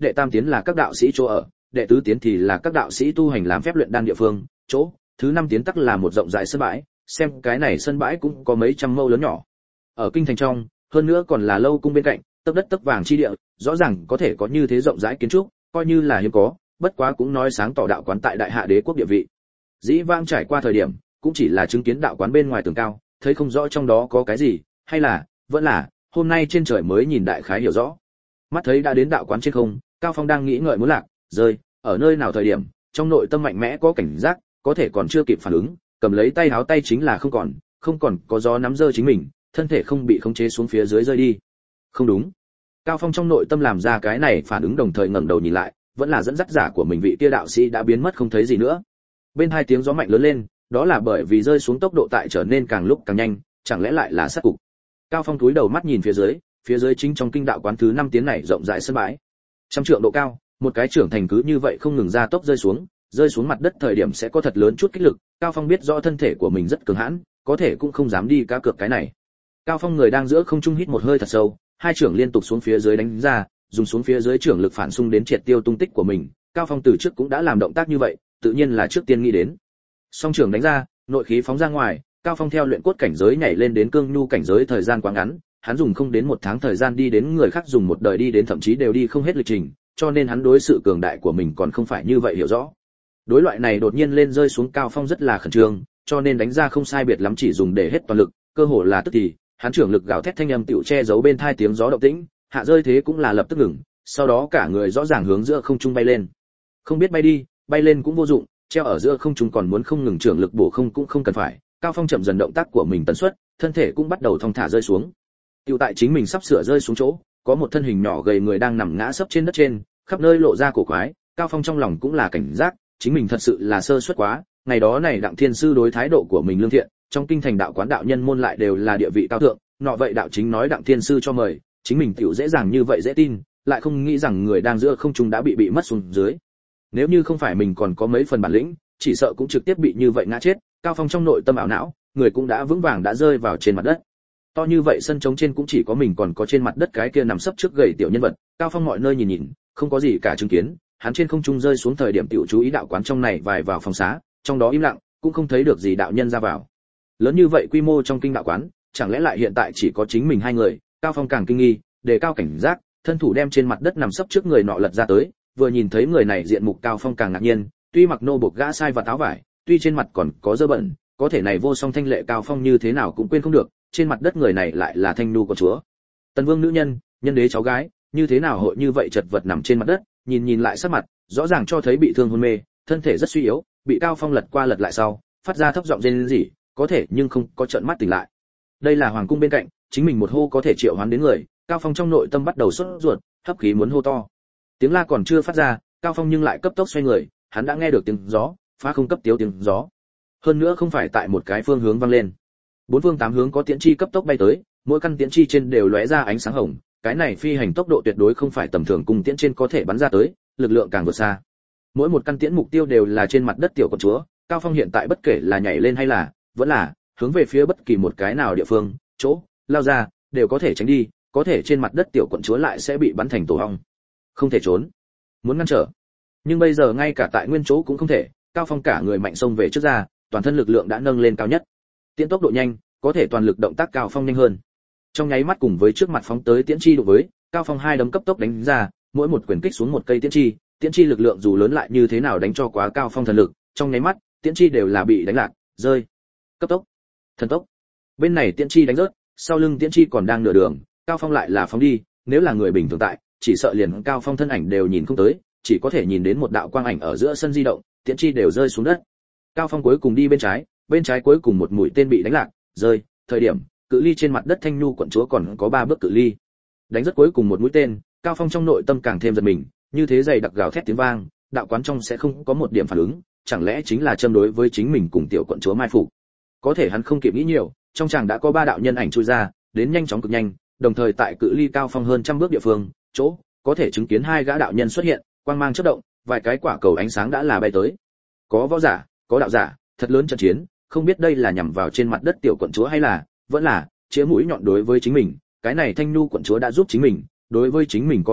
[SPEAKER 1] đệ tam tiến là các đạo sĩ chỗ ở, đệ tứ tiến thì là các đạo sĩ tu hành làm phép luyện đan địa phương chỗ, thứ năm tiến tắc là một rộng rãi sân bãi, xem cái này sân bãi cũng có mấy trăm mâu lớn nhỏ. Ở kinh thành trong, hơn nữa còn là lâu cung bên cạnh, tấc đất tấc vàng chi địa, rõ ràng có thể có như thế rộng rãi kiến trúc, coi như là hiếm có, bất quá cũng nói sáng tỏ đạo quán tại Đại Hạ Đế quốc địa vị. Dĩ vãng trải qua thời điểm, cũng chỉ là chứng kiến đạo quán bên ngoài tường cao, thấy không rõ trong đó có cái gì, hay là, vẫn là, hôm nay trên trời mới nhìn đại khái hiểu rõ. Mắt thấy đã đến đạo quán trên không, Cao Phong đang nghĩ ngợi muốn lạc, rơi, ở nơi nào thời điểm, trong nội tâm mạnh mẽ có cảnh giác, có thể còn chưa kịp phản ứng, cầm lấy tay háo tay chính là không còn có gió nắm rơi chính mình, thân thể không bị khống chế xuống phía dưới rơi đi. Không đúng. Cao Phong trong nội tâm làm ra cái này phản ứng đồng thời ngẩng đầu nhìn lại, vẫn là dẫn dắt giả của mình vị kia đạo sĩ đã biến mất không thấy gì nữa. Bên hai tiếng gió mạnh lớn lên, đó là bởi vì rơi xuống tốc độ tại trở nên càng lúc càng nhanh, chẳng lẽ lại là sát cục. Cao Phong cúi đầu mắt nhìn phía dưới chính trong kinh đạo quán thứ 5 tiến này rộng rãi sân bãi. Trăm trượng độ cao, một cái trưởng thành cứ như vậy không ngừng ra tốc rơi xuống mặt đất thời điểm sẽ có thật lớn chút kích lực. Cao Phong biết rõ thân thể của mình rất cường hãn, có thể cũng không dám đi cá cược cái này. Cao Phong người đang giữa không trung hít một hơi thật sâu, hai trưởng liên tục xuống phía dưới đánh ra, dùng xuống phía dưới trưởng lực phản xung đến triệt tiêu tung tích của mình. Cao Phong từ trước cũng đã làm động tác như vậy, tự nhiên là trước tiên nghĩ đến. Song trưởng đánh ra, nội khí phóng ra ngoài, Cao Phong theo luyện cốt cảnh giới nhảy lên đến cương nhu cảnh giới thời gian quá ngắn, hắn dùng không đến 1 tháng thời gian đi đến người khác dùng một đời đi đến thậm chí đều đi không hết lịch trình, cho nên hắn đối sự cường đại của mình còn không phải như vậy hiểu rõ. Đối loại này đột nhiên lên rơi xuống Cao Phong rất là khẩn trương, cho nên đánh ra không sai biệt lắm chỉ dùng để hết toàn lực, cơ hồ là tức thì, hắn trưởng lực gào thét thanh âm tiểu che giấu bên tai tiếng gió động tĩnh, hạ rơi thế cũng là lập tức ngừng, sau đó cả người rõ ràng hướng giữa không trung bay lên. Không biết bay đi, bay lên cũng vô dụng, treo ở giữa không trung còn muốn không ngừng trưởng lực bổ không cũng không cần phải. Cao Phong chậm dần động tác của mình tần suất, thân thể cũng bắt đầu thong thả rơi xuống. Tiểu tại chính mình sắp sửa rơi xuống chỗ, có một thân hình nhỏ gầy người đang nằm ngã sấp trên đất trên, khắp nơi lộ ra cổ quái. Cao Phong trong lòng cũng là cảnh giác, chính mình thật sự là sơ suất quá. Ngày đó này Đặng Thiên sư đối thái độ của mình lương thiện, trong kinh thành đạo quán đạo nhân môn lại đều là địa vị cao thượng, nọ vậy đạo chính nói Đặng Thiên sư cho mời, chính mình tiểu dễ dàng như vậy dễ tin, lại không nghĩ rằng người đang giữa không trung đã bị mất xuống dưới. Nếu như không phải mình còn có mấy phần bản lĩnh, chỉ sợ cũng trực tiếp bị như vậy ngã chết. Cao Phong trong nội tâm ảo não, người cũng đã vững vàng đã rơi vào trên mặt đất. To như vậy sân trống trên cũng chỉ có mình còn có trên mặt đất cái kia nằm sấp trước gầy tiểu nhân vật. Cao Phong mọi nơi nhìn, không có gì cả chứng kiến, hắn trên không trung rơi xuống thời điểm tiểu chú ý đạo quán trong này vài vào phòng xá, trong đó im lặng, cũng không thấy được gì đạo nhân ra vào. Lớn như vậy quy mô trong kinh đạo quán, chẳng lẽ lại hiện tại chỉ có chính mình hai người? Cao Phong càng kinh nghi, đề cao cảnh giác, thân thủ đem trên mặt đất nằm sấp trước người nọ lật ra tới, vừa nhìn thấy người này diện mục Cao Phong càng ngạc nhiên, tuy mặc nô buộc gã sai và áo vải, tuy trên mặt còn có dơ bẩn, có thể này vô song thanh lệ Cao Phong như thế nào cũng quên không được, trên mặt đất người này lại là Thanh Nu của chúa, Tần Vương nữ nhân, nhân đế cháu gái, như thế nào hội như vậy chật vật nằm trên mặt đất, nhìn lại sắc mặt, rõ ràng cho thấy bị thương hôn mê, thân thể rất suy yếu, bị Cao Phong lật qua lật lại sau, phát ra thấp giọng rên rỉ, có thể nhưng không có trợn mắt tỉnh lại. Đây là hoàng cung bên cạnh, chính mình một hô có thể triệu hoán đến người, Cao Phong trong nội tâm bắt đầu sốt ruột, hấp khí muốn hô to. Tiếng la còn chưa phát ra, Cao Phong nhưng lại cấp tốc xoay người, hắn đã nghe được tiếng gió, phá không cấp tiếu tiếng gió. Hơn nữa không phải tại một cái phương hướng vang lên. 4 phương 8 hướng có tiễn chi cấp tốc bay tới, mỗi căn tiễn chi trên đều lóe ra ánh sáng hồng, cái này phi hành tốc độ tuyệt đối không phải tầm thường cung tiễn trên có thể bắn ra tới, lực lượng càng vượt xa. Mỗi một căn tiễn mục tiêu đều là trên mặt đất tiểu quận chúa, Cao Phong hiện tại bất kể là nhảy lên hay là vẫn là hướng về phía bất kỳ một cái nào địa phương, chỗ lao ra, đều có thể tránh đi, có thể trên mặt đất tiểu quận chúa lại sẽ bị bắn thành tổ ong. Không thể trốn, muốn ngăn trở. Nhưng bây giờ ngay cả tại nguyên chỗ cũng không thể, Cao Phong cả người mạnh xông về trước ra, toàn thân lực lượng đã nâng lên cao nhất. Tiễn tốc độ nhanh, có thể toàn lực động tác Cao Phong nhanh hơn. Trong nháy mắt cùng với trước mặt phóng tới tiễn chi đụng với, Cao Phong hai đấm cấp tốc đánh ra, mỗi một quyền kích xuống một cây tiễn chi lực lượng dù lớn lại như thế nào đánh cho quá Cao Phong thần lực, trong nháy mắt, tiễn chi đều là bị đánh lạc, rơi. Cấp tốc, thần tốc. Bên này tiễn chi đánh rớt, sau lưng tiễn chi còn đang nửa đường, Cao Phong lại là phóng đi, nếu là người bình thường tại, chỉ sợ liền Cao Phong thân ảnh đều nhìn không tới, chỉ có thể nhìn đến một đạo quang ảnh ở giữa sân di động, tiễn chi đều rơi xuống đất. Cao Phong cuối cùng đi bên trái cuối cùng một mũi tên bị đánh lạc, rơi, thời điểm, cự ly trên mặt đất Thanh Nhu quận chúa còn có 3 bước cự ly. Đánh rất cuối cùng một mũi tên, Cao Phong trong nội tâm càng thêm giật mình, như thế dày đặc gào thét tiếng vang, đạo quán trong sẽ không có một điểm phản ứng, chẳng lẽ chính là châm đối với chính mình cùng tiểu quận chúa mai phục. Có thể hắn không kịp nghĩ nhiều, trong chàng đã có 3 đạo nhân ảnh chui ra, đến nhanh chóng cực nhanh, đồng thời tại cự ly Cao Phong hơn trăm bước địa phương, chỗ có thể chứng kiến 2 gã đạo nhân xuất hiện, quang mang chớp động, vài cái quả cầu ánh sáng đã là bay tới. Có võ giả, có đạo giả, thật lớn trận chiến, không biết đây là nhằm vào trên mặt đất tiểu quận chúa hay là vẫn là chĩa mũi nhọn đối với chính mình. Cái này Thanh Nhu quận chúa đã giúp chính mình, đối với chính mình có ân,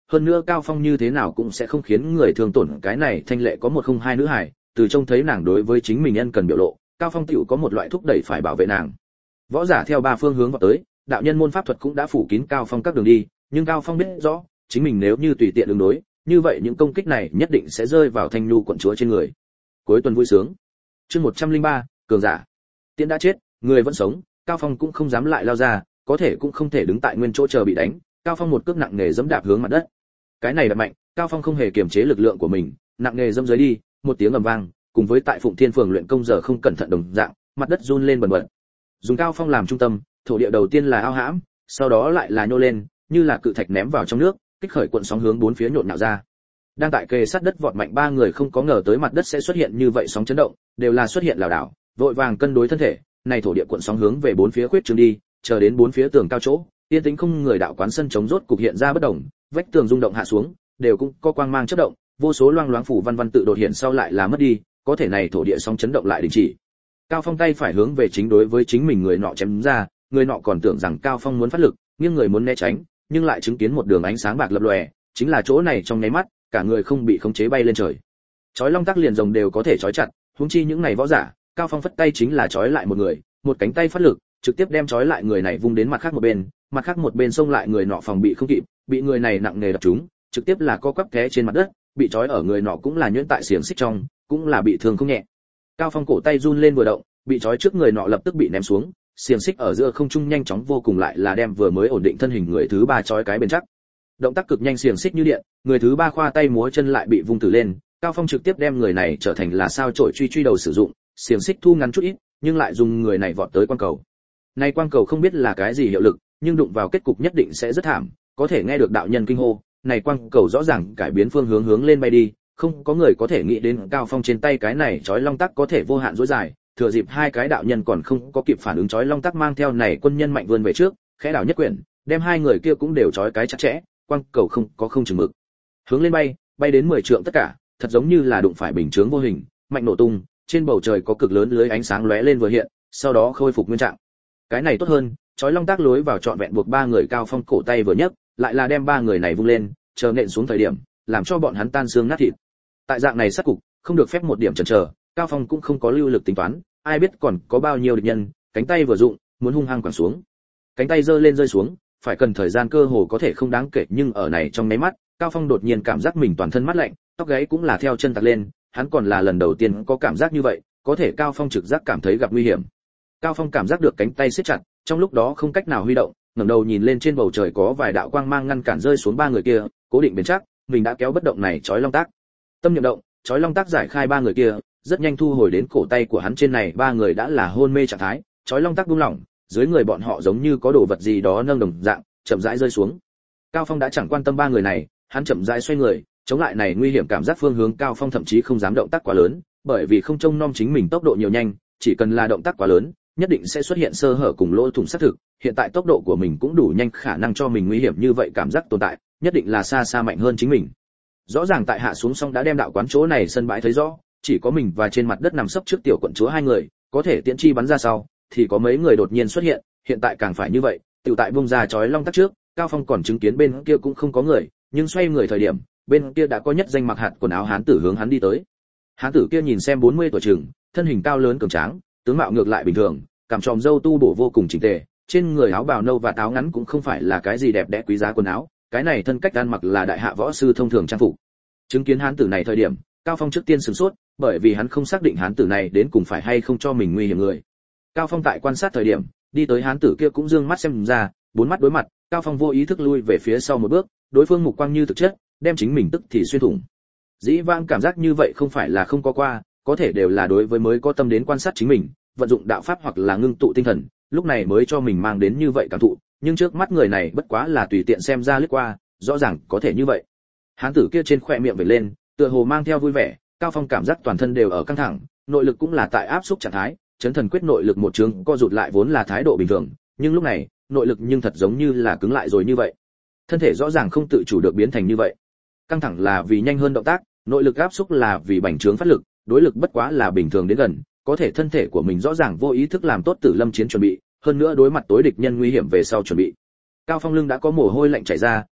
[SPEAKER 1] hơn nữa Cao Phong như thế nào cũng sẽ không khiến người thương tổn cái này thanh lệ có 102 nữ hải, từ trông thấy nàng đối với chính mình ân cần biểu lộ, Cao Phong tựu có một loại thúc đẩy phải bảo vệ nàng. Võ giả theo ba phương hướng vào tới, đạo nhân môn pháp thuật cũng đã phủ kín Cao Phong các đường đi, nhưng Cao Phong biết rõ, chính mình nếu như tùy tiện ứng đối, như vậy những công kích này nhất định sẽ rơi vào Thanh Nhu quận chúa trên người. Cuối tuần vui sướng. Chương 103, cường giả. Tiễn đã chết, người vẫn sống, Cao Phong cũng không dám lại lao ra, có thể cũng không thể đứng tại nguyên chỗ chờ bị đánh, Cao Phong một cước nặng nề giẫm đạp hướng mặt đất. Cái này đập mạnh, Cao Phong không hề kiềm chế lực lượng của mình, nặng nề giẫm dưới đi, một tiếng ầm vang, cùng với tại Phụng Thiên phường luyện công giờ không cẩn thận đồng dạng, mặt đất run lên bần bật. Dùng Cao Phong làm trung tâm, thổ địa đầu tiên là ao hãm, sau đó lại là nhô lên, như là cự thạch ném vào trong nước, kích khởi cuộn sóng hướng bốn phía nhộn nhạo ra. Đang tại kề sát đất vọt mạnh ba người không có ngờ tới mặt đất sẽ xuất hiện như vậy sóng chấn động, đều là xuất hiện lảo đảo, vội vàng cân đối thân thể, này thổ địa cuộn sóng hướng về bốn phía khuyết trương đi, chờ đến bốn phía tường cao chỗ, yên tĩnh không người đạo quán sân chống rốt cục hiện ra bất động, vách tường rung động hạ xuống, đều cũng có quang mang chớp động, vô số loang loáng phủ văn văn tự đột hiện sau lại là mất đi, có thể này thổ địa sóng chấn động lại đình chỉ. Cao Phong tay phải hướng về chính đối với chính mình người nọ chém ra, người nọ còn tưởng rằng Cao Phong muốn phát lực, nhưng người muốn né tránh, nhưng lại chứng kiến một đường ánh sáng bạc lập lòe, chính là chỗ này trong nháy mắt, cả người không bị khống chế bay lên trời. Chói long tắc liền rồng đều có thể chói chặt, huống chi những này võ giả, Cao Phong phất tay chính là chói lại một người, một cánh tay phát lực, trực tiếp đem chói lại người này vung đến mặt khác một bên xông lại người nọ phòng bị không kịp, bị người này nặng nề đập trúng, trực tiếp là co quắp té trên mặt đất, bị chói ở người nọ cũng là nhuyễn tại xiềng xích trong, cũng là bị thương không nhẹ. Cao Phong cổ tay run lên vừa động, bị chói trước người nọ lập tức bị ném xuống, xiềng xích ở giữa không trung nhanh chóng vô cùng lại là đem vừa mới ổn định thân hình người thứ ba chói cái bên chắc. Động tác cực nhanh xiềng xích như điện, người thứ ba khoa tay múa chân lại bị vung tử lên, Cao Phong trực tiếp đem người này trở thành là sao chổi truy đầu sử dụng, xiềng xích thu ngắn chút ít, nhưng lại dùng người này vọt tới quang cầu. Này quang cầu không biết là cái gì hiệu lực, nhưng đụng vào kết cục nhất định sẽ rất thảm, có thể nghe được đạo nhân kinh hô, này quang cầu rõ ràng cải biến phương hướng lên bay đi, không có người có thể nghĩ đến Cao Phong trên tay cái này chói long tắc có thể vô hạn dối dài, thừa dịp hai cái đạo nhân còn không có kịp phản ứng chói long tắc mang theo này quân nhân mạnh vươn về trước, khẽ đảo nhất quyển, đem hai người kia cũng đều chói cái chặt chẽ, quang cầu không chừng mực. Hướng lên bay đến 10 trượng tất cả, thật giống như là đụng phải bình chướng vô hình, mạnh nổ tung, trên bầu trời có cực lớn lưới ánh sáng lóe lên vừa hiện, sau đó khôi phục nguyên trạng. Cái này tốt hơn, chói long tác lối vào trọn vẹn buộc ba người Cao Phong cổ tay vừa nhấc, lại là đem ba người này vung lên, chờ nện xuống thời điểm, làm cho bọn hắn tan xương nát thịt. Tại dạng này sát cục, không được phép một điểm chần chờ, Cao Phong cũng không có lưu lực tính toán, ai biết còn có bao nhiêu địch nhân, cánh tay vừa dụng, muốn hung hăng quẳng xuống. Cánh tay giơ lên rơi xuống, phải cần thời gian cơ hồ có thể không đáng kể, nhưng ở này trong nháy mắt, Cao Phong đột nhiên cảm giác mình toàn thân mát lạnh, tóc gáy cũng là theo chân tạt lên, hắn còn là lần đầu tiên có cảm giác như vậy, có thể Cao Phong trực giác cảm thấy gặp nguy hiểm. Cao Phong cảm giác được cánh tay siết chặt, trong lúc đó không cách nào huy động, ngẩng đầu nhìn lên trên bầu trời có vài đạo quang mang ngăn cản rơi xuống ba người kia, cố định bền chắc, mình đã kéo bất động này chói long tác. Tâm niệm động, chói long tác giải khai ba người kia, rất nhanh thu hồi đến cổ tay của hắn, trên này ba người đã là hôn mê trạng thái, chói long tác buông lỏng, dưới người bọn họ giống như có đồ vật gì đó nâng đồng dạng, chậm rãi rơi xuống. Cao Phong đã chẳng quan tâm ba người này, hắn chậm rãi xoay người, chống lại này nguy hiểm cảm giác phương hướng. Cao Phong thậm chí không dám động tác quá lớn, bởi vì không trông nom chính mình tốc độ nhiều nhanh, chỉ cần là động tác quá lớn, nhất định sẽ xuất hiện sơ hở cùng lỗ thủng xác thực. Hiện tại tốc độ của mình cũng đủ nhanh, khả năng cho mình nguy hiểm như vậy cảm giác tồn tại, nhất định là xa xa mạnh hơn chính mình. Rõ ràng tại hạ xuống xong đã đem đạo quán chỗ này sân bãi thấy rõ, chỉ có mình và trên mặt đất nằm sấp trước tiểu quận chúa hai người, có thể tiễn chi bắn ra sau, thì có mấy người đột nhiên xuất hiện, hiện tại càng phải như vậy, tiểu tại bung ra chói long tắc trước, Cao Phong còn chứng kiến bên kia cũng không có người, nhưng xoay người thời điểm, bên kia đã có nhất danh mặc hạt quần áo hán tử hướng hắn đi tới. Hán tử kia nhìn xem 40 tuổi chừng, thân hình cao lớn cường tráng, tướng mạo ngược lại bình thường, cằm tròm râu tu bổ vô cùng chỉnh tề, trên người áo bào nâu và áo ngắn cũng không phải là cái gì đẹp đẽ quý giá quần áo, cái này thân cách ăn mặc là đại hạ võ sư thông thường trang phục. Chứng kiến hán tử này thời điểm, Cao Phong trước tiên sửng sốt, bởi vì hắn không xác định hán tử này đến cùng phải hay không cho mình nguy hiểm người. Cao Phong tại quan sát thời điểm, đi tới hán tử kia cũng dương mắt xem ra, bốn mắt đối mặt, Cao Phong vô ý thức lui về phía sau một bước, đối phương mục quang như thực chất, đem chính mình tức thì xuyên thủng. Dĩ vãng cảm giác như vậy không phải là không có qua, có thể đều là đối với mới có tâm đến quan sát chính mình, vận dụng đạo pháp hoặc là ngưng tụ tinh thần, lúc này mới cho mình mang đến như vậy cảm thụ, nhưng trước mắt người này bất quá là tùy tiện xem ra lướt qua, rõ ràng có thể như vậy. Hán tử kia trên khóe miệng vểnh lên, tựa hồ mang theo vui vẻ, Cao Phong cảm giác toàn thân đều ở căng thẳng, nội lực cũng là tại áp xúc trạng thái, chấn thần quyết nội lực một trường co rụt lại vốn là thái độ bình thường, nhưng lúc này, nội lực nhưng thật giống như là cứng lại rồi như vậy. Thân thể rõ ràng không tự chủ được biến thành như vậy. Căng thẳng là vì nhanh hơn động tác, nội lực áp xúc là vì bành trướng phát lực, đối lực bất quá là bình thường đến gần, có thể thân thể của mình rõ ràng vô ý thức làm tốt tử lâm chiến chuẩn bị, hơn nữa đối mặt tối địch nhân nguy hiểm về sau chuẩn bị. Cao Phong lưng đã có mồ hôi lạnh chảy ra,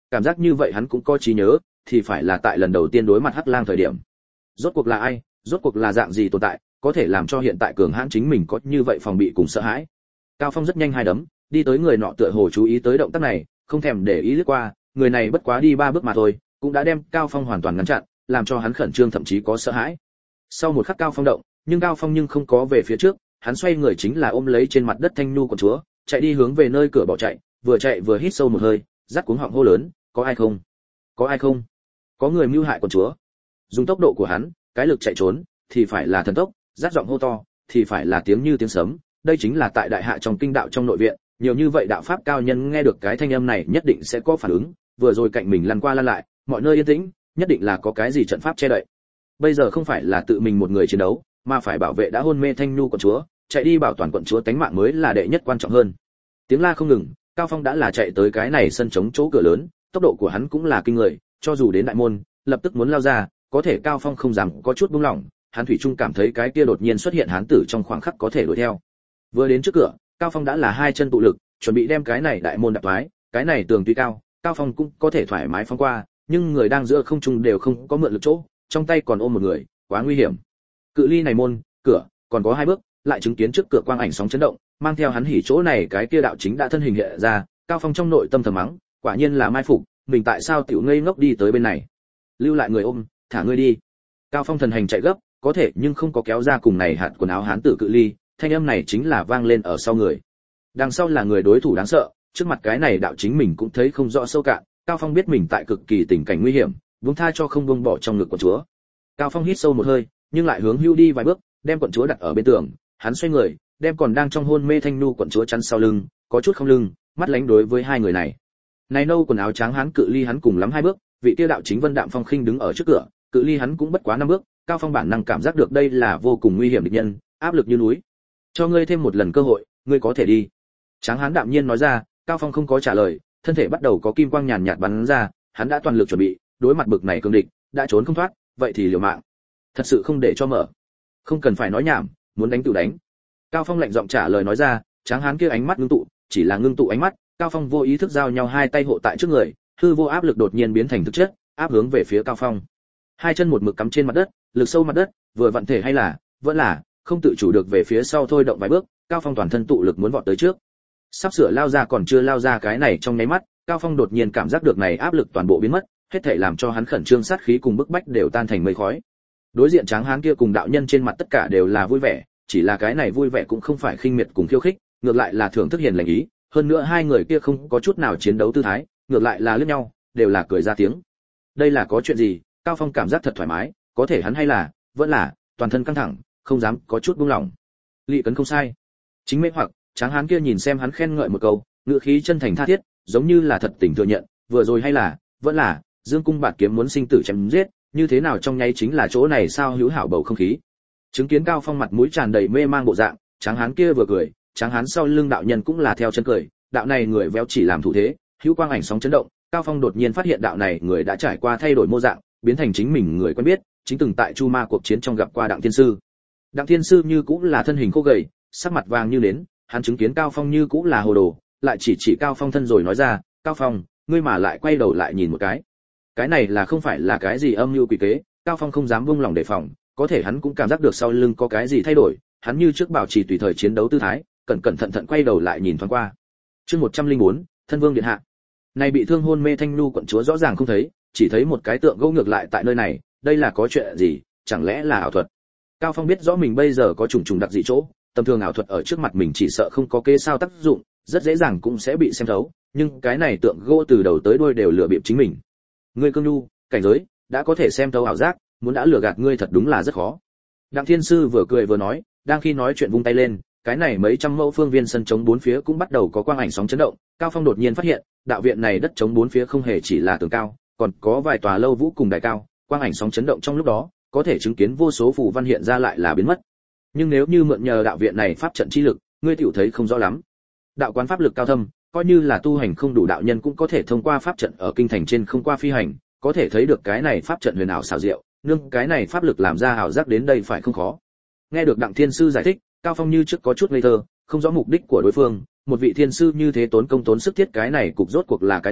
[SPEAKER 1] cảm giác như vậy hắn cũng có trí nhớ, thì phải là tại lần đầu tiên đối mặt Hắc Lang thời điểm. Rốt cuộc là ai, rốt cuộc là dạng gì tồn tại, có thể làm cho hiện tại cường hãn chính mình có như vậy phòng bị cùng sợ hãi. Cao Phong rất nhanh hai đấm, đi tới người nọ tựa hồ chú ý tới động tác này, không thèm để ý lướt qua, người này bất quá đi 3 bước mà thôi, cũng đã đem Cao Phong hoàn toàn ngăn chặn, làm cho hắn khẩn trương thậm chí có sợ hãi. Sau một khắc Cao Phong động, nhưng Cao Phong không có về phía trước, hắn xoay người chính là ôm lấy trên mặt đất Thanh Nhu quận chúa, chạy đi hướng về nơi cửa bỏ chạy, vừa chạy vừa hít sâu một hơi, rát cuống họng hô lớn, có ai không? Có ai không? Có người mưu hại quận chúa. Dùng tốc độ của hắn, cái lực chạy trốn thì phải là thần tốc, rát giọng hô to thì phải là tiếng như tiếng sấm. Đây chính là tại đại hạ trong kinh đạo trong nội viện, nhiều như vậy đạo pháp cao nhân nghe được cái thanh âm này nhất định sẽ có phản ứng, vừa rồi cạnh mình lăn qua lăn lại, mọi nơi yên tĩnh, nhất định là có cái gì trận pháp che đậy. Bây giờ không phải là tự mình một người chiến đấu, mà phải bảo vệ đã hôn mê Thanh Nhu quận chúa, chạy đi bảo toàn quận chúa tánh mạng mới là đệ nhất quan trọng hơn. Tiếng la không ngừng, Cao Phong đã là chạy tới cái này sân trống chỗ cửa lớn, tốc độ của hắn cũng là kinh người, cho dù đến đại môn, lập tức muốn lao ra, có thể Cao Phong không dám có chút buông lỏng, hắn thủy chung cảm thấy cái kia đột nhiên xuất hiện hán tử trong khoảng khắc có thể đuổi theo. Vừa đến trước cửa, Cao Phong đã là hai chân tụ lực, chuẩn bị đem cái này đại môn đập thoái, cái này tường tuy cao, Cao Phong cũng có thể thoải mái phóng qua, nhưng người đang giữa không trung đều không có mượn lực chỗ, trong tay còn ôm một người, quá nguy hiểm. Cự ly này môn, cửa, còn có 2 bước, lại chứng kiến trước cửa quang ảnh sóng chấn động, mang theo hắn hỉ chỗ này cái kia đạo chính đã thân hình hiện ra, Cao Phong trong nội tâm thầm mắng, quả nhiên là mai phục, mình tại sao tiểu ngây ngốc đi tới bên này. Lưu lại người ôm, thả ngươi đi. Cao Phong thần hành chạy gấp, có thể nhưng không có kéo ra cùng này hạt quần áo hán tử cự ly, thanh âm này chính là vang lên ở sau người. Đằng sau là người đối thủ đáng sợ, trước mặt cái này đạo chính mình cũng thấy không rõ sâu cạn, Cao Phong biết mình tại cực kỳ tình cảnh nguy hiểm, buông tha cho không buông bỏ trong ngực quận chúa. Cao Phong hít sâu một hơi, nhưng lại hướng hưu đi vài bước, đem quận chúa đặt ở bên tường, hắn xoay người, đem còn đang trong hôn mê Thanh Nhu quận chúa chắn sau lưng, có chút không lưng, mắt lánh đối với hai người này. Này nâu quần áo trắng hắn cự ly hắn cùng lắm 2 bước, vị tiêu đạo chính Vân Đạm Phong khinh đứng ở trước cửa, cự ly hắn cũng bất quá 5 bước, Cao Phong bản năng cảm giác được đây là vô cùng nguy hiểm địch nhân, áp lực như núi. Cho ngươi thêm một lần cơ hội, ngươi có thể đi. Tráng hán đạm nhiên nói ra, Cao Phong không có trả lời, thân thể bắt đầu có kim quang nhàn nhạt bắn ra, hắn đã toàn lực chuẩn bị, đối mặt bực này cường địch, đã trốn không thoát, vậy thì liều mạng. Thật sự không để cho mở. Không cần phải nói nhảm, muốn đánh tự đánh. Cao Phong lạnh giọng trả lời nói ra, tráng hán kia ánh mắt ngưng tụ, chỉ là ngưng tụ ánh mắt, Cao Phong vô ý thức giao nhau hai tay hộ tại trước người, hư vô áp lực đột nhiên biến thành thực chất, áp hướng về phía Cao Phong. Hai chân một mực cắm trên mặt đất, lực sâu mặt đất, vừa vận thể hay là, vẫn là không tự chủ được về phía sau thôi động vài bước, Cao Phong toàn thân tụ lực muốn vọt tới trước. Sắp sửa lao ra còn chưa lao ra cái này trong nháy mắt, Cao Phong đột nhiên cảm giác được này áp lực toàn bộ biến mất, hết thảy làm cho hắn khẩn trương sát khí cùng bức bách đều tan thành mây khói. Đối diện tráng hán kia cùng đạo nhân trên mặt tất cả đều là vui vẻ, chỉ là cái này vui vẻ cũng không phải khinh miệt cùng khiêu khích, ngược lại là thưởng thức hiền lành ý, hơn nữa hai người kia không có chút nào chiến đấu tư thái, ngược lại là liếc nhau, đều là cười ra tiếng. Đây là có chuyện gì? Cao Phong cảm giác thật thoải mái, có thể hắn hay là, vẫn là, toàn thân căng thẳng, không dám có chút buông lỏng. Lị Cấn không sai. Chính mê hoặc, tráng hán kia nhìn xem hắn khen ngợi một câu, ngữ khí chân thành tha thiết, giống như là thật tình thừa nhận, vừa rồi hay là, vẫn là, Dương cung bạt kiếm muốn sinh tử chém giết, như thế nào trong nháy chính là chỗ này sao hữu hảo bầu không khí. Chứng kiến Cao Phong mặt mũi tràn đầy mê mang bộ dạng, tráng hán kia vừa cười, tráng hán sau lưng đạo nhân cũng là theo chân cười, đạo này người véo chỉ làm thủ thế, hữu quang ảnh sóng chấn động, Cao Phong đột nhiên phát hiện đạo này người đã trải qua thay đổi mô dạng, biến thành chính mình người quen biết, chính từng tại Chu Ma cuộc chiến trong gặp qua Đặng Thiên Sư. Đặng Thiên Sư như cũng là thân hình khô gầy, sắc mặt vàng như nến, hắn chứng kiến Cao Phong như cũng là hồ đồ, lại chỉ Cao Phong thân rồi nói ra, Cao Phong, ngươi mà lại quay đầu lại nhìn một cái này là không phải là cái gì âm mưu quỷ kế. Cao Phong không dám buông lòng đề phòng, có thể hắn cũng cảm giác được sau lưng có cái gì thay đổi, hắn như trước bảo trì tùy thời chiến đấu tư thái, cẩn thận quay đầu lại nhìn thoáng qua. Chương 104, Thân Vương điện hạ. Này bị thương hôn mê Thanh Nhu quận chúa rõ ràng không thấy, chỉ thấy một cái tượng gỗ ngược lại tại nơi này, đây là có chuyện gì, chẳng lẽ là ảo thuật? Cao Phong biết rõ mình bây giờ có trùng đặc dị chỗ, tầm thường ảo thuật ở trước mặt mình chỉ sợ không có kế sao tác dụng, rất dễ dàng cũng sẽ bị xem thấu, nhưng cái này tượng gỗ từ đầu tới đuôi đều lừa bịp chính mình. Ngươi Cương Nhu, cảnh giới, đã có thể xem thấu ảo giác, muốn đã lừa gạt ngươi thật đúng là rất khó. Đặng Thiên Sư vừa cười vừa nói, đang khi nói chuyện vung tay lên, cái này mấy trăm mẫu phương viên sân trống bốn phía cũng bắt đầu có quang ảnh sóng chấn động. Cao Phong đột nhiên phát hiện, đạo viện này đất trống bốn phía không hề chỉ là tường cao, còn có vài tòa lâu vũ cùng đài cao, quang ảnh sóng chấn động trong lúc đó, có thể chứng kiến vô số phù văn hiện ra lại là biến mất. Nhưng nếu như mượn nhờ đạo viện này pháp trận chi lực, ngươi tiểu thấy không rõ lắm. Đạo quán pháp lực cao thâm, coi như là tu hành không đủ đạo nhân cũng có thể thông qua pháp trận ở kinh thành trên không qua phi hành, có thể thấy được cái này pháp trận huyền ảo xảo diệu, nương cái này pháp lực làm ra ảo giác đến đây phải không khó. Nghe được Đặng Thiên Sư giải thích, Cao Phong như trước có chút ngây thơ, không rõ mục đích của đối phương, một vị thiên sư như thế tốn công tốn sức thiết cái này cục rốt cuộc là cái gì,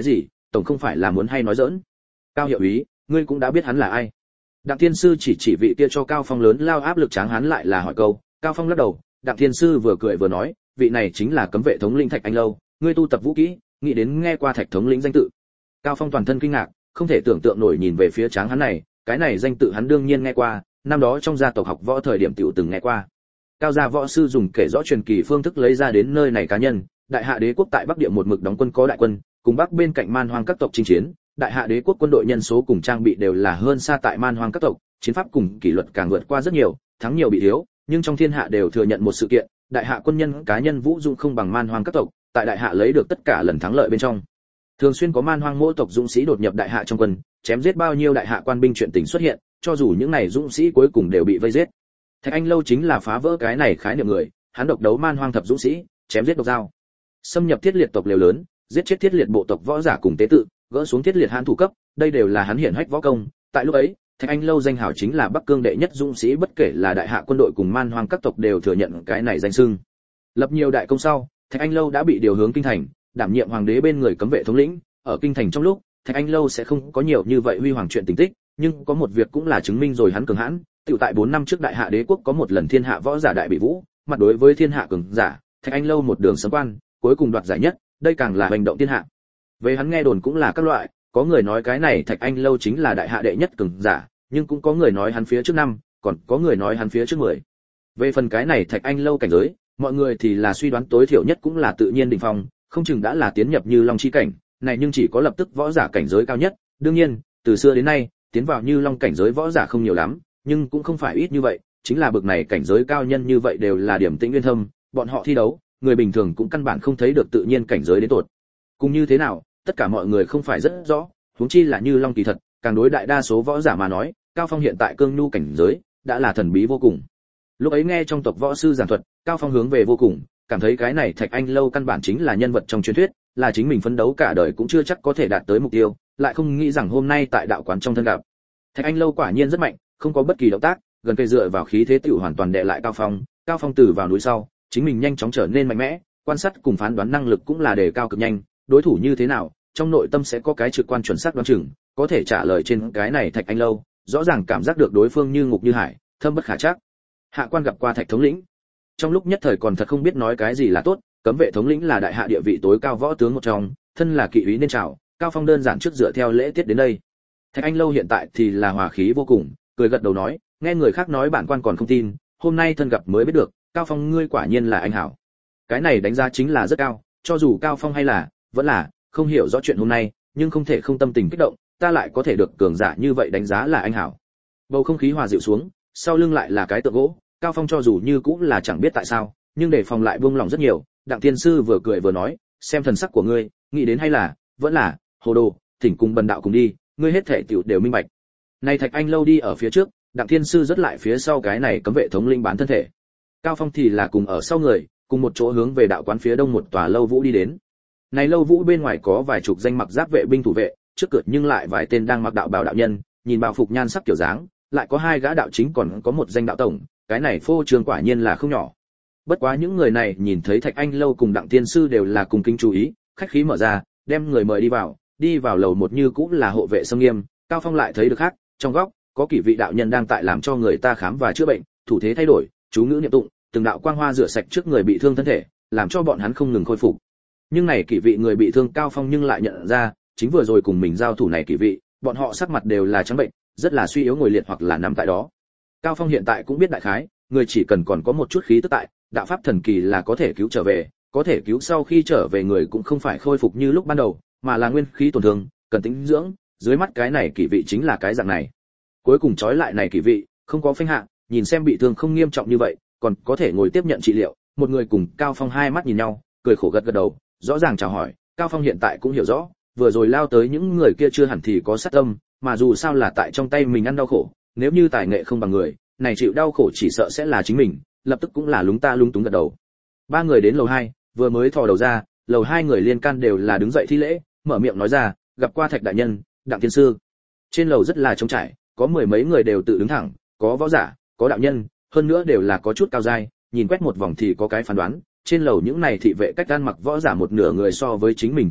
[SPEAKER 1] tổng không phải là muốn hay nói giỡn. Cao hiệu úy, ngươi cũng đã biết hắn là ai. Đặng Thiên Sư chỉ vị kia cho Cao Phong lớn lao áp lực tráng hắn lại là hỏi câu. Cao Phong lắc đầu, Đặng Thiên Sư vừa cười vừa nói, vị này chính là cấm vệ thống lĩnh Thạch Anh Lâu, ngươi tu tập vũ kỹ, nghĩ đến nghe qua Thạch thống lĩnh danh tự. Cao Phong toàn thân kinh ngạc, không thể tưởng tượng nổi nhìn về phía tráng hắn này, cái này danh tự hắn đương nhiên nghe qua, năm đó trong gia tộc học võ thời điểm tiểu từng nghe qua. Cao gia võ sư dùng kể rõ truyền kỳ phương thức lấy ra đến nơi này cá nhân, Đại Hạ Đế quốc tại Bắc Địa một mực đóng quân có đại quân, cùng Bắc bên cạnh Man Hoang các tộc chinh chiến, Đại Hạ Đế quốc quân đội nhân số cùng trang bị đều là hơn xa tại Man Hoang các tộc, chiến pháp cùng kỷ luật càng vượt qua rất nhiều, thắng nhiều bị thiếu, nhưng trong thiên hạ đều thừa nhận một sự kiện, Đại Hạ quân nhân cá nhân vũ dũng không bằng Man Hoang các tộc, tại Đại Hạ lấy được tất cả lần thắng lợi bên trong. Thường xuyên có Man Hoang mỗi tộc dũng sĩ đột nhập Đại Hạ trong quân, chém giết bao nhiêu Đại Hạ quan binh chuyện tình xuất hiện, cho dù những này dũng sĩ cuối cùng đều bị vây giết. Thạch Anh Lâu chính là phá vỡ cái này khái niệm người, hắn độc đấu Man Hoang thập dũng sĩ, chém giết độc dao, xâm nhập thiết liệt tộc lều lớn, giết chết thiết liệt bộ tộc võ giả cùng tế tự, gỡ xuống thiết liệt hãn thủ cấp, đây đều là hắn hiển hách võ công. Tại lúc ấy, Thạch Anh Lâu danh hào chính là Bắc Cương đệ nhất dũng sĩ, bất kể là Đại Hạ quân đội cùng Man Hoang các tộc đều thừa nhận cái này danh xưng. Lập nhiều đại công sau, Thạch Anh Lâu đã bị điều hướng kinh thành, đảm nhiệm hoàng đế bên người cấm vệ thống lĩnh. Ở kinh thành trong lúc, Thạch Anh Lâu sẽ không có nhiều như vậy huy hoàng chuyện tình tích, nhưng có một việc cũng là chứng minh rồi hắn cường hãn. Tiểu tại 4 năm trước Đại Hạ Đế quốc có một lần thiên hạ võ giả đại bị vũ, mặt đối với thiên hạ cường giả, Thạch Anh Lâu một đường sấm quan, cuối cùng đoạt giải nhất, đây càng là hành động thiên hạ. Về hắn nghe đồn cũng là các loại, có người nói cái này Thạch Anh Lâu chính là Đại Hạ đệ nhất cường giả, nhưng cũng có người nói hắn phía trước 5, còn có người nói hắn phía trước 10. Về phần cái này Thạch Anh Lâu cảnh giới, mọi người thì là suy đoán tối thiểu nhất cũng là tự nhiên đỉnh phong, không chừng đã là tiến nhập Như Long chi cảnh, này nhưng chỉ có lập tức võ giả cảnh giới cao nhất, đương nhiên, từ xưa đến nay, tiến vào Như Long cảnh giới võ giả không nhiều lắm, nhưng cũng không phải ít như vậy, chính là bậc này cảnh giới cao nhân như vậy đều là điểm tĩnh nguyên thâm, bọn họ thi đấu, người bình thường cũng căn bản không thấy được tự nhiên cảnh giới đến tột. Cùng như thế nào, tất cả mọi người không phải rất rõ, huống chi là Như Long kỳ thật, càng đối đại đa số võ giả mà nói, Cao Phong hiện tại cương nhu cảnh giới đã là thần bí vô cùng. Lúc ấy nghe trong tộc võ sư giảng thuật, Cao Phong hướng về vô cùng, cảm thấy cái này Thạch Anh Lâu căn bản chính là nhân vật trong truyền thuyết, là chính mình phấn đấu cả đời cũng chưa chắc có thể đạt tới mục tiêu, lại không nghĩ rằng hôm nay tại đạo quán trong thân gặp. Thạch Anh Lâu quả nhiên rất mạnh, không có bất kỳ động tác, gần cây dựa vào khí thế tiểu hoàn toàn đè lại Cao Phong. Cao Phong từ vào núi sau, chính mình nhanh chóng trở nên mạnh mẽ, quan sát cùng phán đoán năng lực cũng là đề cao cực nhanh, đối thủ như thế nào, trong nội tâm sẽ có cái trực quan chuẩn xác đoán chừng, có thể trả lời trên cái này Thạch Anh Lâu, rõ ràng cảm giác được đối phương như ngục như hải, thâm bất khả trắc. Hạ quan gặp qua Thạch thống lĩnh. Trong lúc nhất thời còn thật không biết nói cái gì là tốt, cấm vệ thống lĩnh là Đại Hạ địa vị tối cao võ tướng một trong, thân là kỵ úy nên chào, Cao Phong đơn giản trước dựa theo lễ tiết đến đây. Thạch Anh Lâu hiện tại thì là hòa khí vô cùng, cười gật đầu nói, nghe người khác nói bản quan còn không tin, hôm nay thân gặp mới biết được, Cao Phong ngươi quả nhiên là anh hảo. Cái này đánh giá chính là rất cao, cho dù Cao Phong hay là vẫn là không hiểu rõ chuyện hôm nay, nhưng không thể không tâm tình kích động, ta lại có thể được cường giả như vậy đánh giá là anh hảo. Bầu không khí hòa dịu xuống, sau lưng lại là cái tượng gỗ, Cao Phong cho dù như cũng là chẳng biết tại sao, nhưng để phòng lại buông lòng rất nhiều. Đặng Thiên Sư vừa cười vừa nói, xem thần sắc của ngươi, nghĩ đến hay là vẫn là hồ đồ, thỉnh cùng bần đạo cùng đi, ngươi hết thể tiểu đều minh bạch. Này Thạch Anh Lâu đi ở phía trước, Đặng Thiên Sư rất lại phía sau cái này cấm vệ thống linh bán thân thể. Cao Phong thì là cùng ở sau người, cùng một chỗ hướng về đạo quán phía đông một tòa lâu vũ đi đến. Này lâu vũ bên ngoài có vài chục danh mặc giáp vệ binh thủ vệ, trước cửa nhưng lại vài tên đang mặc đạo bào đạo nhân, nhìn bào phục nhan sắc kiểu dáng, lại có 2 gã đạo chính còn có một danh đạo tổng, cái này phô trương quả nhiên là không nhỏ. Bất quá những người này nhìn thấy Thạch Anh Lâu cùng Đặng Thiên Sư đều là cùng kính chú ý, khách khí mở ra, đem người mời đi vào lầu một như cũng là hộ vệ sâm nghiêm. Cao Phong lại thấy được khác, trong góc có kỷ vị đạo nhân đang tại làm cho người ta khám và chữa bệnh, thủ thế thay đổi, chú ngữ niệm tụng, từng đạo quang hoa rửa sạch trước người bị thương thân thể, làm cho bọn hắn không ngừng khôi phục. Nhưng này kỷ vị người bị thương Cao Phong nhưng lại nhận ra, chính vừa rồi cùng mình giao thủ này kỷ vị, bọn họ sắc mặt đều là trắng bệnh, rất là suy yếu ngồi liệt hoặc là nằm tại đó. Cao Phong hiện tại cũng biết đại khái, người chỉ cần còn có một chút khí tức tại, đạo pháp thần kỳ là có thể cứu trở về, có thể cứu sau khi trở về người cũng không phải khôi phục như lúc ban đầu, mà là nguyên khí tổn thương, cần tĩnh dưỡng, dưới mắt cái này kỷ vị chính là cái dạng này. Cuối cùng trói lại này kỷ vị, không có phanh hạ, nhìn xem bị thương không nghiêm trọng như vậy, còn có thể ngồi tiếp nhận trị liệu. Một người cùng Cao Phong hai mắt nhìn nhau, cười khổ gật gật đầu, rõ ràng chào hỏi. Cao Phong hiện tại cũng hiểu rõ, vừa rồi lao tới những người kia chưa hẳn thì có sát tâm, mà dù sao là tại trong tay mình ăn đau khổ, nếu như tài nghệ không bằng người, này chịu đau khổ chỉ sợ sẽ là chính mình, lập tức cũng là lúng túng gật đầu. 3 người đến lầu 2, vừa mới thò đầu ra, lầu 2 người liên can đều là đứng dậy thi lễ, mở miệng nói ra, gặp qua Thạch đại nhân, Đặng Thiên Sư. Trên lầu rất là trống trải, có 10 mấy người đều tự đứng thẳng, có võ giả, có đạo nhân, hơn nữa đều là có chút cao giai, nhìn quét một vòng thì có cái phán đoán, trên lầu những này thị vệ cách ăn mặc võ giả một nửa người so với chính mình cường đại,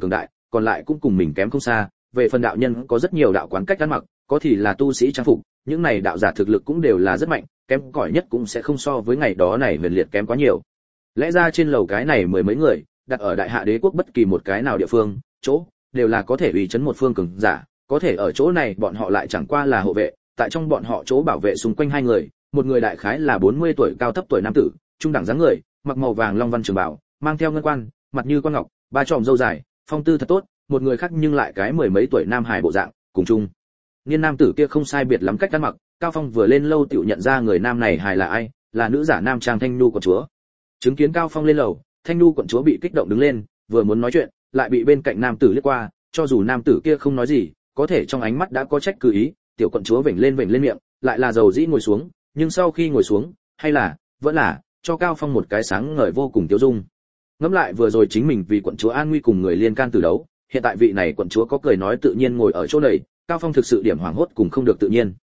[SPEAKER 1] còn lại cũng cùng mình kém không xa. Về phần đạo nhân có rất nhiều đạo quán cách ăn mặc, có thì là tu sĩ trang phục, những này đạo giả thực lực cũng đều là rất mạnh, kém cỏi nhất cũng sẽ không so với ngày đó này huyền liệt kém quá nhiều. Lẽ ra trên lầu cái này mười mấy người, đặt ở Đại Hạ Đế quốc bất kỳ một cái nào địa phương, chỗ đều là có thể uy chấn một phương cường giả, có thể ở chỗ này bọn họ lại chẳng qua là hộ vệ, tại trong bọn họ chỗ bảo vệ xung quanh hai người, một người đại khái là 40 tuổi cao thấp tuổi nam tử, trung đẳng dáng người, mặc màu vàng long văn trường bào, mang theo ngân quan, mặt như con ngọc, ba tròm râu dài, phong tư thật tốt, một người khác nhưng lại cái mười mấy tuổi nam hài bộ dạng, cùng chung. Niên nam tử kia không sai biệt lắm cách ăn mặc, Cao Phong vừa lên lâu tiểu nhận ra người nam này hài là ai, là nữ giả nam trang Thanh Nu quận chúa. Chứng kiến Cao Phong lên lầu, Thanh Nu quận chúa bị kích động đứng lên, vừa muốn nói chuyện, lại bị bên cạnh nam tử liếc qua, cho dù nam tử kia không nói gì, có thể trong ánh mắt đã có trách cứ ý, tiểu quận chúa vểnh lên miệng, lại là dầu dĩ ngồi xuống, nhưng sau khi ngồi xuống, hay là, vẫn là, cho Cao Phong một cái sáng ngời vô cùng tiêu dung. Ngẫm lại vừa rồi chính mình vì quận chúa an nguy cùng người liên can từ đấu, hiện tại vị này quận chúa có cười nói tự nhiên ngồi ở chỗ này, Cao Phong thực sự điểm hoảng hốt cùng không được tự nhiên.